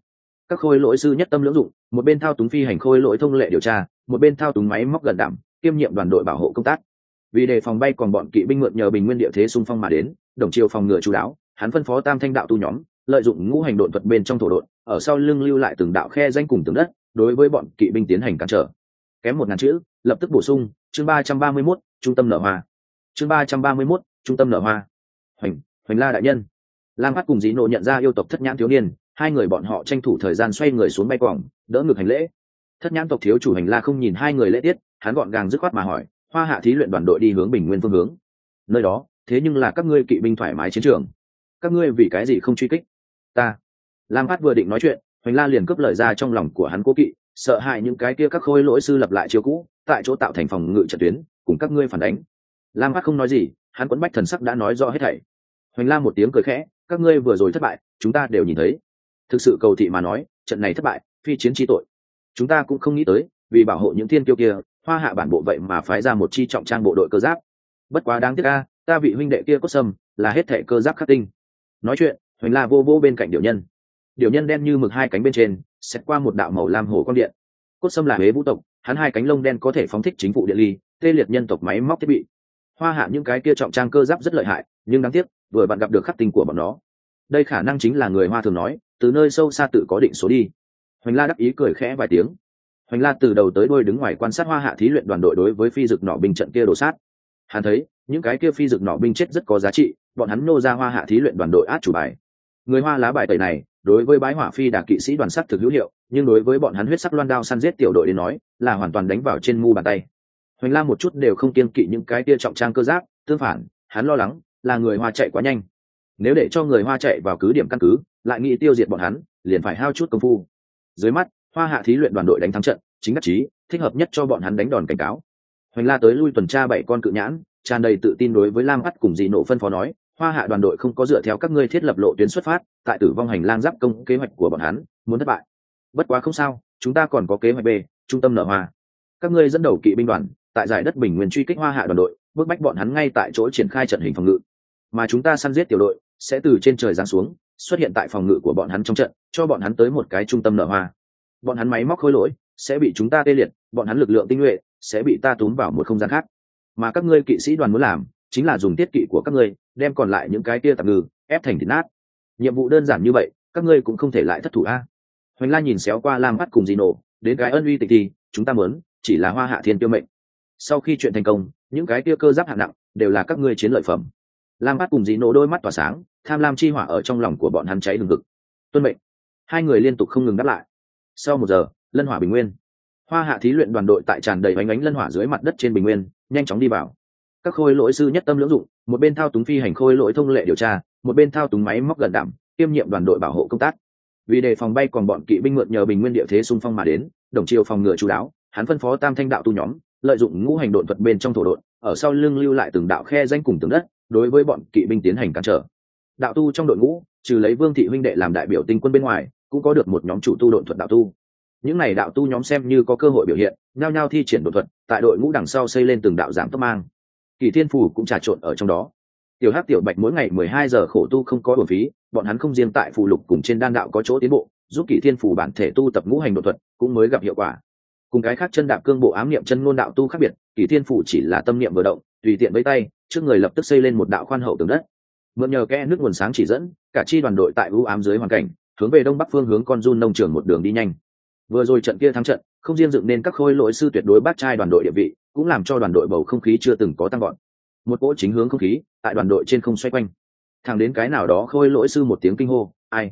các khôi lỗi sư nhất tâm lưỡng dụng, một bên thao túng phi hành khôi lỗi thông lệ điều tra, một bên thao túng máy móc gần đảm kiêm nhiệm đoàn đội bảo hộ công tác. Vì đề phòng bay còn bọn kỵ binh mượn nhờ bình nguyên địa thế xung phong mà đến, Đồng Triều phòng ngừa chú đáo, hắn phân phó tam thanh đạo tu nhóm lợi dụng ngũ hành độn thuật bên trong thổ độn, ở sau lưng lưu lại từng đạo khe danh cùng tường đất, đối với bọn kỵ binh tiến hành cản trở. Kém 1000 chữ, lập tức bổ sung, chương 331, trung tâm nở hoa. Chương 331, trung tâm nở hoa. Hoành La đại nhân. Lam Phát cùng Dĩ Nộ nhận ra yêu tộc Thất Nhãn thiếu niên, hai người bọn họ tranh thủ thời gian xoay người xuống bay quòng, đỡ ngực hành lễ. Thất Nhãn tộc thiếu chủ Hành La không nhìn hai người lễ tiết, hắn gọn gàng dứt khoát mà hỏi, Hoa Hạ thí luyện đoàn đội đi hướng Bình Nguyên phương hướng. Nơi đó, thế nhưng là các ngươi kỵ binh thoải mái chiến trường, các ngươi vì cái gì không truy kích ta? Lam Phát vừa định nói chuyện, Hoành La liền cướp lời ra trong lòng của hắn cố kỵ, sợ hại những cái kia các khôi lỗi sư lập lại chiêu cũ, tại chỗ tạo thành phòng ngự trận tuyến, cùng các ngươi phản đánh. Lam Phát không nói gì, hắn quấn bách thần sắc đã nói rõ hết thảy. Hoành La một tiếng cười khẽ, các ngươi vừa rồi thất bại, chúng ta đều nhìn thấy. Thực sự cầu thị mà nói, trận này thất bại, phi chiến chi tội. Chúng ta cũng không nghĩ tới, vì bảo hộ những thiên kiêu kia, Hoa Hạ bản bộ vậy mà phái ra một chi trọng trang bộ đội cơ giáp. Bất quá đáng tiếc a, ta vị huynh đệ kia Cốt Sâm, là hết thảy cơ giáp khắc tinh. Nói chuyện, Hoành La vô vô bên cạnh Điểu Nhân. Điểu Nhân đen như mực hai cánh bên trên, xẹt qua một đạo màu lam hồ quang điện. Cốt Sâm là Huế vũ tộc, hắn hai cánh lông đen có thể phóng thích chính vụ điện ly, tê liệt nhân tộc máy móc thiết bị. Hoa Hạ những cái kia trọng trang cơ giáp rất lợi hại, nhưng đáng tiếc, vừa bạn gặp được khắc tinh của bọn nó. Đây khả năng chính là người Hoa thường nói, từ nơi sâu xa tự có định số đi. Hoành La đắc ý cười khẽ vài tiếng. Hoành La từ đầu tới đuôi đứng ngoài quan sát Hoa Hạ thí luyện đoàn đội đối với phi dực nỏ binh trận kia đổ sát. Hắn thấy, những cái kia phi dực nỏ binh chết rất có giá trị, bọn hắn nô ra Hoa Hạ thí luyện đoàn đội át chủ bài. Người Hoa lá bài tẩy này, đối với bái hỏa phi đà kỵ sĩ đoàn sắc thực hữu hiệu, nhưng đối với bọn hắn huyết sắc loan đao săn giết tiểu đội đến nói, là hoàn toàn đánh vào trên mu bàn tay. Hoành La một chút đều không kiêng kỵ những cái kia trọng trang cơ giáp, tương phản, hắn lo lắng là người Hoa chạy quá nhanh. Nếu để cho người Hoa chạy vào cứ điểm căn cứ, lại nghĩ tiêu diệt bọn hắn, liền phải hao chút công phu. Dưới mắt, Hoa Hạ thí luyện đoàn đội đánh thắng trận, chính đắc chí, thích hợp nhất cho bọn hắn đánh đòn cảnh cáo. Hoành La tới lui tuần tra 7 con cự nhãn, tràn đầy tự tin đối với Lam Phát cùng Dị Nộ phân phó nói, Hoa Hạ đoàn đội không có dựa theo các ngươi thiết lập lộ tuyến xuất phát, tại tử vong hành lang giáp công kế hoạch của bọn hắn, muốn thất bại. Bất quá không sao, chúng ta còn có kế hoạch B, trung tâm nở hoa. Các ngươi dẫn đầu kỵ binh đoàn, tại giải đất Bình Nguyên truy kích Hoa Hạ đoàn đội, bức bách bọn hắn ngay tại chỗ triển khai trận hình phòng ngự. Mà chúng ta săn giết tiểu đội, sẽ từ trên trời giáng xuống, xuất hiện tại phòng ngự của bọn hắn trong trận, cho bọn hắn tới một cái trung tâm nở hoa. Bọn hắn máy móc khối lỗi sẽ bị chúng ta tê liệt, bọn hắn lực lượng tinh nhuệ sẽ bị ta túm vào một không gian khác. Mà các ngươi kỵ sĩ đoàn muốn làm, chính là dùng tiết kỵ của các ngươi, đem còn lại những cái kia tạm ngư ép thành thịt nát. Nhiệm vụ đơn giản như vậy, các ngươi cũng không thể lại thất thủ a. Hoành La nhìn xéo qua Lam Phát cùng Dị Nộ, đến cái ân uy tịch thì chúng ta muốn chỉ là Hoa Hạ thiên tiêu mệnh. Sau khi chuyện thành công, những cái kia cơ giáp hạng nặng đều là các ngươi chiến lợi phẩm. Lam Phát cùng Dị Nộ đôi mắt tỏa sáng, tham lam chi hỏa ở trong lòng của bọn hắn cháy hừng hực. Tuân mệnh. Hai người liên tục không ngừng đáp lại. Sau 1 giờ, lân hỏa bình nguyên. Hoa Hạ thí luyện đoàn đội tại tràn đầy ánh ánh lân hỏa dưới mặt đất trên bình nguyên, nhanh chóng đi vào. Các khôi lỗi sư nhất tâm lưỡng dụng, một bên thao túng phi hành khôi lỗi thông lệ điều tra, một bên thao túng máy móc gần đảm kiêm nhiệm đoàn đội bảo hộ công tác. Vì đề phòng bay còn bọn kỵ binh mượn nhờ bình nguyên địa thế xung phong mà đến, Đồng Triều phòng ngừa chú đáo, hắn phân phó tam thanh đạo tu nhóm lợi dụng ngũ hành độn thuật bên trong thổ độn, ở sau lưng lưu lại từng đạo khe danh cùng tường đất, đối với bọn kỵ binh tiến hành cản trở. Đạo tu trong đội ngũ, trừ lấy Vương thị huynh đệ làm đại biểu tinh quân bên ngoài, cũng có được một nhóm chủ tu độn thuật đạo tu. Những này đạo tu nhóm xem như có cơ hội biểu hiện, nhao nhao thi triển độn thuật, tại đội ngũ đằng sau xây lên từng đạo giảm tốc mang. Kỳ Thiên Phủ cũng trà trộn ở trong đó. Tiểu Hắc Tiểu Bạch mỗi ngày 12 giờ khổ tu không có uổng phí, bọn hắn không riêng tại phù lục cùng trên đan đạo có chỗ tiến bộ, giúp Kỳ Thiên Phủ bản thể tu tập ngũ hành độn thuật cũng mới gặp hiệu quả. Cùng cái khác chân đạp cương bộ ám niệm chân ngôn đạo tu khác biệt, Kỳ Thiên Phủ chỉ là tâm niệm vừa động, tùy tiện với tay, trước người lập tức xây lên một đạo khoan hậu tường đất. Mượn nhờ kẽ nước nguồn sáng chỉ dẫn, cả chi đoàn đội tại u ám dưới hoàn cảnh, hướng về đông bắc phương hướng con Jun nông trường một đường đi nhanh. Vừa rồi trận kia thắng trận, không riêng dựng nên các khôi lỗi sư tuyệt đối bát trai đoàn đội địa vị, cũng làm cho đoàn đội bầu không khí chưa từng có tăng gọn. Một cỗ chính hướng không khí tại đoàn đội trên không xoay quanh, thẳng đến cái nào đó khôi lỗi sư một tiếng kinh hô, ai?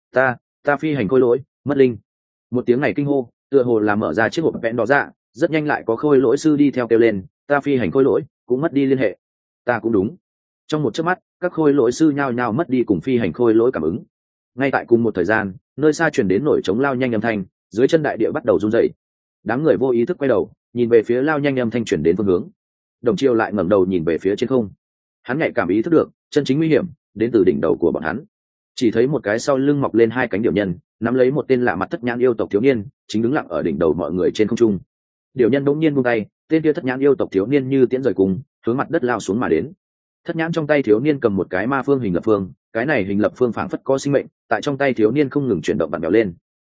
Ta phi hành khôi lỗi mất linh. Một tiếng này kinh hô tựa hồ là mở ra chiếc hộp vẽn đó ra, rất nhanh lại có khôi lỗi sư đi theo kêu lên, ta phi hành khôi lỗi cũng mất đi liên hệ. Ta cũng đúng. Trong một chớp mắt, các khôi lỗi sư nhao nhao mất đi cùng phi hành khôi lỗi cảm ứng. Ngay tại cùng một thời gian, nơi xa truyền đến nổi trống lao nhanh âm thanh, dưới chân đại địa bắt đầu run rẩy. Đám người vô ý thức quay đầu, nhìn về phía lao nhanh âm thanh truyền đến phương hướng. Đồng Chiêu lại ngẩng đầu nhìn về phía trên không. Hắn nhạy cảm ý thức được, chân chính nguy hiểm đến từ đỉnh đầu của bọn hắn. Chỉ thấy một cái sau lưng mọc lên hai cánh điểu nhân, nắm lấy một tên lạ mặt thất nhãn yêu tộc thiếu niên, chính đứng lặng ở đỉnh đầu mọi người trên không trung. Điểu nhân bỗng nhiên buông tay, tên kia thất nhãn yêu tộc thiếu niên như tiễn rời cùng, hướng mặt đất lao xuống mà đến. Thất nhãn trong tay thiếu niên cầm một cái ma phương hình lập phương, cái này hình lập phương phảng phất có sinh mệnh, tại trong tay thiếu niên không ngừng chuyển động vặn vẹo lên.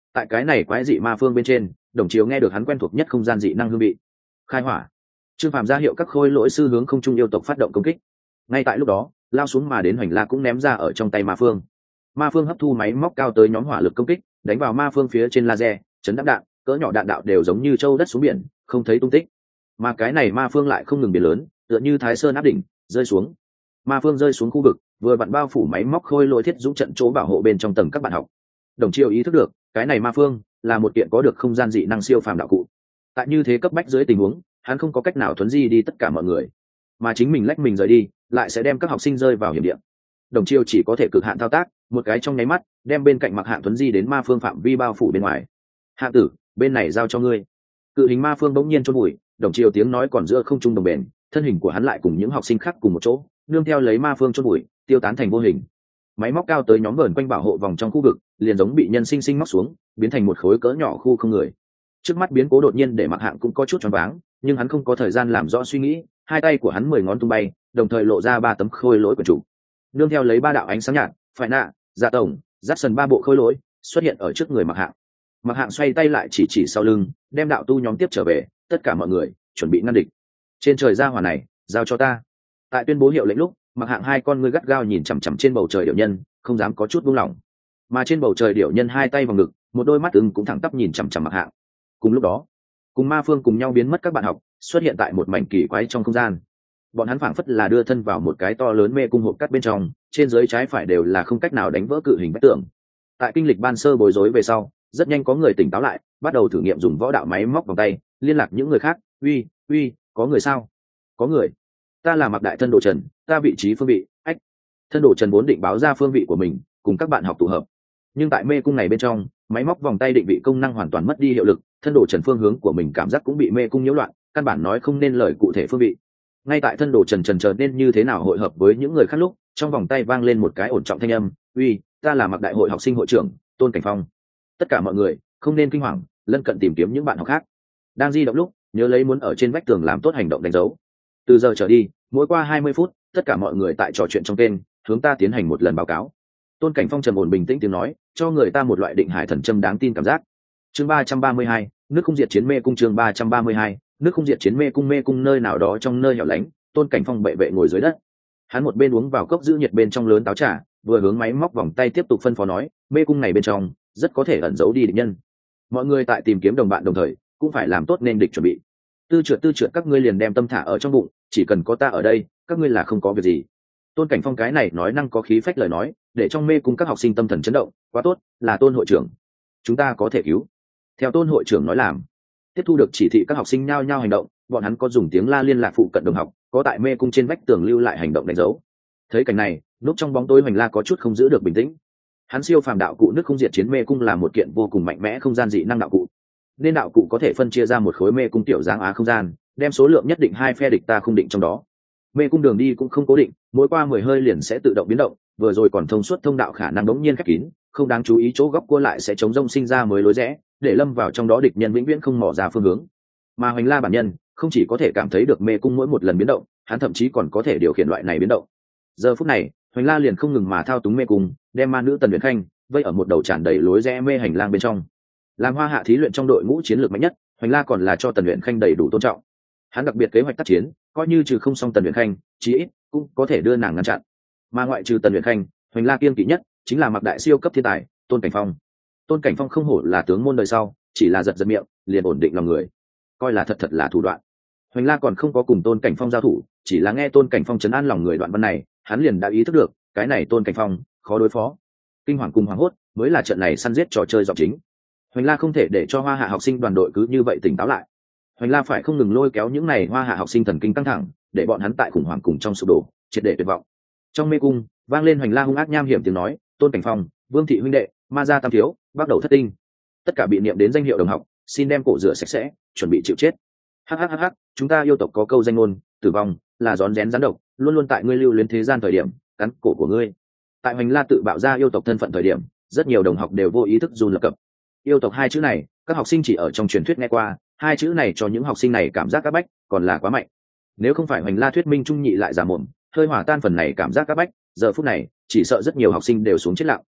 Tại cái này quái dị ma phương bên trên, Đồng Chiếu nghe được hắn quen thuộc nhất không gian dị năng hương vị. Khai hỏa. Trương Phàm ra hiệu các khôi lỗi sư hướng không trung yêu tộc phát động công kích. Ngay tại lúc đó, lao xuống mà đến Hoành La cũng ném ra ở trong tay ma phương. Ma phương hấp thu máy móc cao tới nhóm hỏa lực công kích, đánh vào ma phương phía trên laser, chấn đắp đạn, cỡ nhỏ đạn đạo đều giống như châu đất xuống biển, không thấy tung tích. Mà cái này ma phương lại không ngừng biến lớn, tựa như Thái Sơn áp đỉnh, rơi xuống. Ma phương rơi xuống khu vực, vừa vặn bao phủ máy móc khôi lỗi thiết dũng trận chỗ bảo hộ bên trong tầng các bạn học. Đồng Chiêu ý thức được, cái này ma phương là một kiện có được không gian dị năng siêu phàm đạo cụ. Tại như thế cấp bách dưới tình huống, hắn không có cách nào thuấn di đi tất cả mọi người, mà chính mình lách mình rời đi, lại sẽ đem các học sinh rơi vào hiểm địa. Đồng Chiêu chỉ có thể cực hạn thao tác, một cái trong nháy mắt, đem bên cạnh Mặc Hạng thuấn di đến ma phương phạm vi bao phủ bên ngoài. Hạ tử, bên này giao cho ngươi. Cự hình ma phương bỗng nhiên chôn bụi, Đồng Chiêu tiếng nói còn giữa không trung đồng bền, thân hình của hắn lại cùng những học sinh khác cùng một chỗ, nương theo lấy ma phương chôn bụi, tiêu tán thành vô hình. Máy móc cao tới nhóm vờn quanh bảo hộ vòng trong khu vực, liền giống bị nhân sinh sinh móc xuống, biến thành một khối cỡ nhỏ khu không người. Trước mắt biến cố đột nhiên để Mặc Hạng cũng có chút choáng váng, nhưng hắn không có thời gian làm rõ suy nghĩ, hai tay của hắn 10 ngón tung bay, đồng thời lộ ra 3 tấm khôi lỗi của chủ. Nương theo lấy 3 đạo ánh sáng nhạt, phải nạ, dạ tổng, dắt sần 3 bộ khôi lỗi xuất hiện ở trước người Mặc Hạng. Mặc Hạng xoay tay lại chỉ sau lưng, đem đạo tu nhóm tiếp trở về, tất cả mọi người chuẩn bị ngăn địch. Trên trời ra hỏa này, giao cho ta. Tại tuyên bố hiệu lệnh lúc, Mặc Hạng hai con ngươi gắt gao nhìn chằm chằm trên bầu trời điểu nhân, không dám có chút buông lỏng. Mà trên bầu trời điểu nhân hai tay vào ngực, một đôi mắt ưng cũng thẳng tắp nhìn chằm chằm Mặc Hạng. Cùng lúc đó, cùng ma phương cùng nhau biến mất các bạn học xuất hiện tại một mảnh kỳ quái trong không gian. Bọn hắn phảng phất là đưa thân vào một cái to lớn mê cung hộp cắt bên trong, trên dưới trái phải đều là không cách nào đánh vỡ cự hình vách tường. Tại kinh lịch ban sơ bối rối về sau, rất nhanh có người tỉnh táo lại, bắt đầu thử nghiệm dùng võ đạo máy móc vòng tay liên lạc những người khác. Uy, có người sao? Có người. Ta là Mặc Đại Thân Đồ Trần, ta vị trí phương vị. Ách. Thân Đồ Trần vốn định báo ra phương vị của mình, cùng các bạn học tụ hợp. Nhưng tại mê cung này bên trong, máy móc vòng tay định vị công năng hoàn toàn mất đi hiệu lực, Thân Đồ Trần phương hướng của mình cảm giác cũng bị mê cung nhiễu loạn, căn bản nói không nên lời cụ thể phương vị. Ngay tại Thân Đồ Trần chần chờ nên như thế nào hội hợp với những người khác lúc, trong vòng tay vang lên một cái ổn trọng thanh âm. Uy, ta là Mặc Đại hội học sinh hội trưởng Tôn Cảnh Phong. Tất cả mọi người không nên kinh hoàng, lân cận tìm kiếm những bạn học khác. Đang di động lúc, nhớ lấy muốn ở trên vách tường làm tốt hành động đánh dấu. Từ giờ trở đi, mỗi qua 20 phút, tất cả mọi người tại trò chuyện trong kênh hướng ta tiến hành một lần báo cáo. Tôn Cảnh Phong trầm ổn bình tĩnh tiếng nói, cho người ta một loại định hải thần châm đáng tin cảm giác. Chương 332, nước không diệt chiến mê cung. Chương 332, nước không diệt chiến mê cung nơi nào đó trong nơi hẻo lánh, Tôn Cảnh Phong bệ vệ ngồi dưới đất. Hắn một bên uống vào cốc giữ nhiệt bên trong lớn táo trà, vừa hướng máy móc vòng tay tiếp tục phân phó nói, mê cung này bên trong rất có thể ẩn giấu đi địch nhân. Mọi người tại tìm kiếm đồng bạn đồng thời, cũng phải làm tốt nên địch chuẩn bị. Tư trượt các ngươi liền đem tâm thả ở trong bụng, chỉ cần có ta ở đây, các ngươi là không có việc gì. Tôn Cảnh Phong cái này nói năng có khí phách lời nói, để trong mê cung các học sinh tâm thần chấn động. Quá tốt, là Tôn hội trưởng, chúng ta có thể cứu. Theo Tôn hội trưởng nói làm. Tiếp thu được chỉ thị các học sinh nhao nhao hành động, bọn hắn có dùng tiếng la liên lạc phụ cận đồng học, có tại mê cung trên vách tường lưu lại hành động đánh dấu. Thấy cảnh này, núp trong bóng tối Hoành La có chút không giữ được bình tĩnh. Hắn siêu phàm đạo cụ nước không diệt chiến mê cung là một kiện vô cùng mạnh mẽ không gian dị năng đạo cụ, nên đạo cụ có thể phân chia ra một khối mê cung tiểu dáng á không gian, đem số lượng nhất định hai phe địch ta không định trong đó. Mê cung đường đi cũng không cố định, mỗi qua 10 hơi liền sẽ tự động biến động, vừa rồi còn thông suốt thông đạo khả năng đống nhiên khép kín, không đáng chú ý chỗ góc cua lại sẽ chống rông sinh ra mới lối rẽ, để lâm vào trong đó địch nhân vĩnh viễn không mò ra phương hướng. Mà Hoành La bản nhân không chỉ có thể cảm thấy được mê cung mỗi một lần biến động, hắn thậm chí còn có thể điều khiển loại này biến động. Giờ phút này, Hoành La liền không ngừng mà thao túng mê cung, đem ma nữ Tần Uyển Khanh vây ở một đầu tràn đầy lối rẽ mê hành lang bên trong. Làm Hoa Hạ thí luyện trong đội ngũ chiến lược mạnh nhất, Hoành La còn là cho Tần Uyển Khanh đầy đủ tôn trọng. Hắn đặc biệt kế hoạch tác chiến, coi như trừ không xong Tần Uyển Khanh, chí ít cũng có thể đưa nàng ngăn chặn. Mà ngoại trừ Tần Uyển Khanh, Hoành La kiêng kỵ nhất chính là Mặc Đại siêu cấp thiên tài Tôn Cảnh Phong. Tôn Cảnh Phong không hổ là tướng môn đời sau, chỉ là giật giật miệng liền ổn định lòng người, coi là thật là thủ đoạn. Hoành La còn không có cùng Tôn Cảnh Phong giao thủ, chỉ là nghe Tôn Cảnh Phong trấn an lòng người đoạn văn này, hắn liền đã ý thức được cái này Tôn Cảnh Phong khó đối phó. Kinh hoàng cùng hoảng hốt mới là trận này săn giết trò chơi giọng chính. Hoành La không thể để cho Hoa Hạ học sinh đoàn đội cứ như vậy tỉnh táo lại. Hoành La phải không ngừng lôi kéo những này Hoa Hạ học sinh thần kinh căng thẳng, để bọn hắn tại khủng hoảng cùng trong sụp đổ, triệt để tuyệt vọng. Trong mê cung vang lên Hoành La hung ác nham hiểm tiếng nói, Tôn Cảnh Phong, Vương thị huynh đệ, Ma gia tam thiếu, bắt đầu thất tinh, tất cả bị niệm đến danh hiệu đồng học, xin đem cổ rửa sạch sẽ, chuẩn bị chịu chết. Hắc, chúng ta yêu tộc có câu danh ngôn, tử vong là rón rén rắn độc, luôn luôn tại ngươi lưu luyến thế gian thời điểm cắn cổ của ngươi. Tại Hoành La tự bạo ra yêu tộc thân phận thời điểm, rất nhiều đồng học đều vô ý thức run lập cập. Yêu tộc hai chữ này, các học sinh chỉ ở trong truyền thuyết nghe qua, hai chữ này cho những học sinh này cảm giác áp bách, còn là quá mạnh. Nếu không phải Hoành La thuyết minh trung nhị lại giả mồm, hơi hòa tan phần này cảm giác áp bách, giờ phút này, chỉ sợ rất nhiều học sinh đều xuống chết lặng.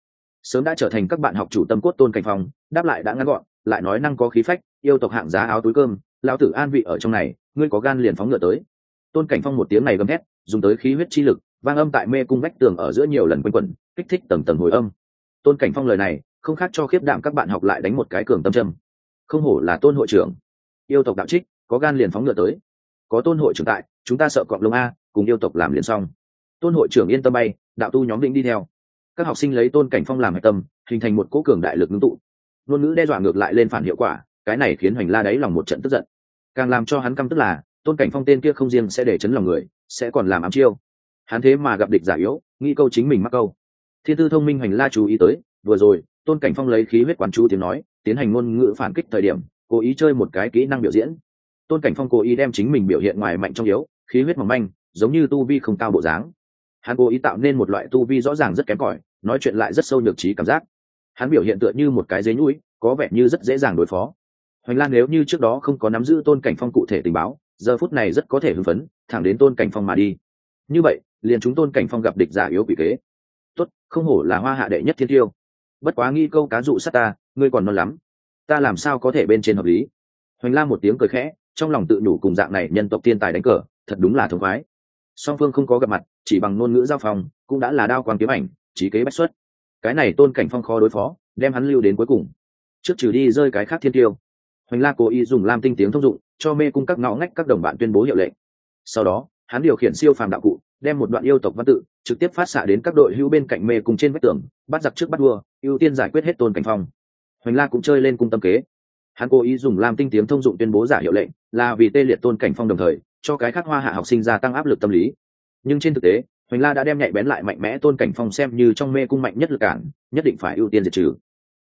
sớm đã trở thành các bạn học chủ tâm cốt Tôn Cảnh Phong đáp lại đã ngắn gọn, lại nói năng có khí phách, yêu tộc hạng giá áo túi cơm, lão tử an vị ở trong này, ngươi có gan liền phóng ngựa tới. Tôn Cảnh Phong một tiếng này gầm hét, dùng tới khí huyết chi lực, vang âm tại mê cung vách tường ở giữa nhiều lần quanh quẩn, kích thích tầng tầng hồi âm. Tôn Cảnh Phong lời này không khác cho khiếp đảm các bạn học lại đánh một cái cường tâm châm. Không hổ là Tôn hội trưởng, yêu tộc đạo trích, có gan liền phóng ngựa tới. Có Tôn hội trưởng tại, chúng ta sợ cọp lông a, cùng yêu tộc làm liền xong. Tôn hội trưởng yên tâm bay, đạo tu nhóm định đi theo. Các học sinh lấy Tôn Cảnh Phong làm hạch tâm, hình thành một cỗ cường đại lực ngưng tụ. Ngôn ngữ đe dọa ngược lại lên phản hiệu quả, cái này khiến Hoành La đáy lòng một trận tức giận. Càng làm cho hắn căm tức là, Tôn Cảnh Phong tên kia không riêng sẽ để chấn lòng người, sẽ còn làm ám chiêu. Hắn thế mà gặp địch giả yếu, nghĩ câu chính mình mắc câu. Thiên tư thông minh Hoành La chú ý tới, vừa rồi Tôn Cảnh Phong lấy khí huyết quán chú tiếng nói, tiến hành ngôn ngữ phản kích thời điểm, cố ý chơi một cái kỹ năng biểu diễn. Tôn Cảnh Phong cố ý đem chính mình biểu hiện ngoài mạnh trong yếu, khí huyết mỏng manh, giống như tu vi không cao bộ dáng. Hắn cố ý tạo nên một loại tu vi rõ ràng rất kém cỏi, nói chuyện lại rất sâu nhược trí cảm giác. Hắn biểu hiện tựa như một cái dế nhũi, có vẻ như rất dễ dàng đối phó. Hoành Lan nếu như trước đó không có nắm giữ Tôn Cảnh Phong cụ thể tình báo, giờ phút này rất có thể hưng phấn, thẳng đến Tôn Cảnh Phong mà đi. Như vậy, liền chúng Tôn Cảnh Phong gặp địch giả yếu quỷ kế. Tốt, không hổ là Hoa Hạ đệ nhất thiên tiêu. Bất quá nghi câu cá dụ sát ta, ngươi còn non lắm. Ta làm sao có thể bên trên hợp lý? Hoành Lan một tiếng cười khẽ, trong lòng tự nhủ cùng dạng này nhân tộc thiên tài đánh cờ, thật đúng là thống khoái. Song phương không có gặp mặt, chỉ bằng ngôn ngữ giao phong, cũng đã là đao quang kiếm ảnh, chí kế bách xuất. Cái này Tôn Cảnh Phong khó đối phó, đem hắn lưu đến cuối cùng. Trước trừ đi rơi cái khác thiên tiêu, Hoành La cố ý dùng lam tinh tiếng thông dụng, cho mê cung các ngõ ngách các đồng bạn tuyên bố hiệu lệnh. Sau đó, hắn điều khiển siêu phàm đạo cụ, đem một đoạn yêu tộc văn tự trực tiếp phát xạ đến các đội hữu bên cạnh mê cung trên vách tường, bắt giặc trước bắt vua, ưu tiên giải quyết hết Tôn Cảnh Phong. Hoành La cũng chơi lên cung tâm kế. Hắn cố ý dùng lam tinh tiếng thông dụng tuyên bố giả hiệu lệnh, là vì tê liệt Tôn Cảnh Phong đồng thời cho cái khác Hoa Hạ học sinh gia tăng áp lực tâm lý. Nhưng trên thực tế, Hoành La đã đem nhạy bén lại mạnh mẽ Tôn Cảnh Phong xem như trong mê cung mạnh nhất lực cản, nhất định phải ưu tiên diệt trừ.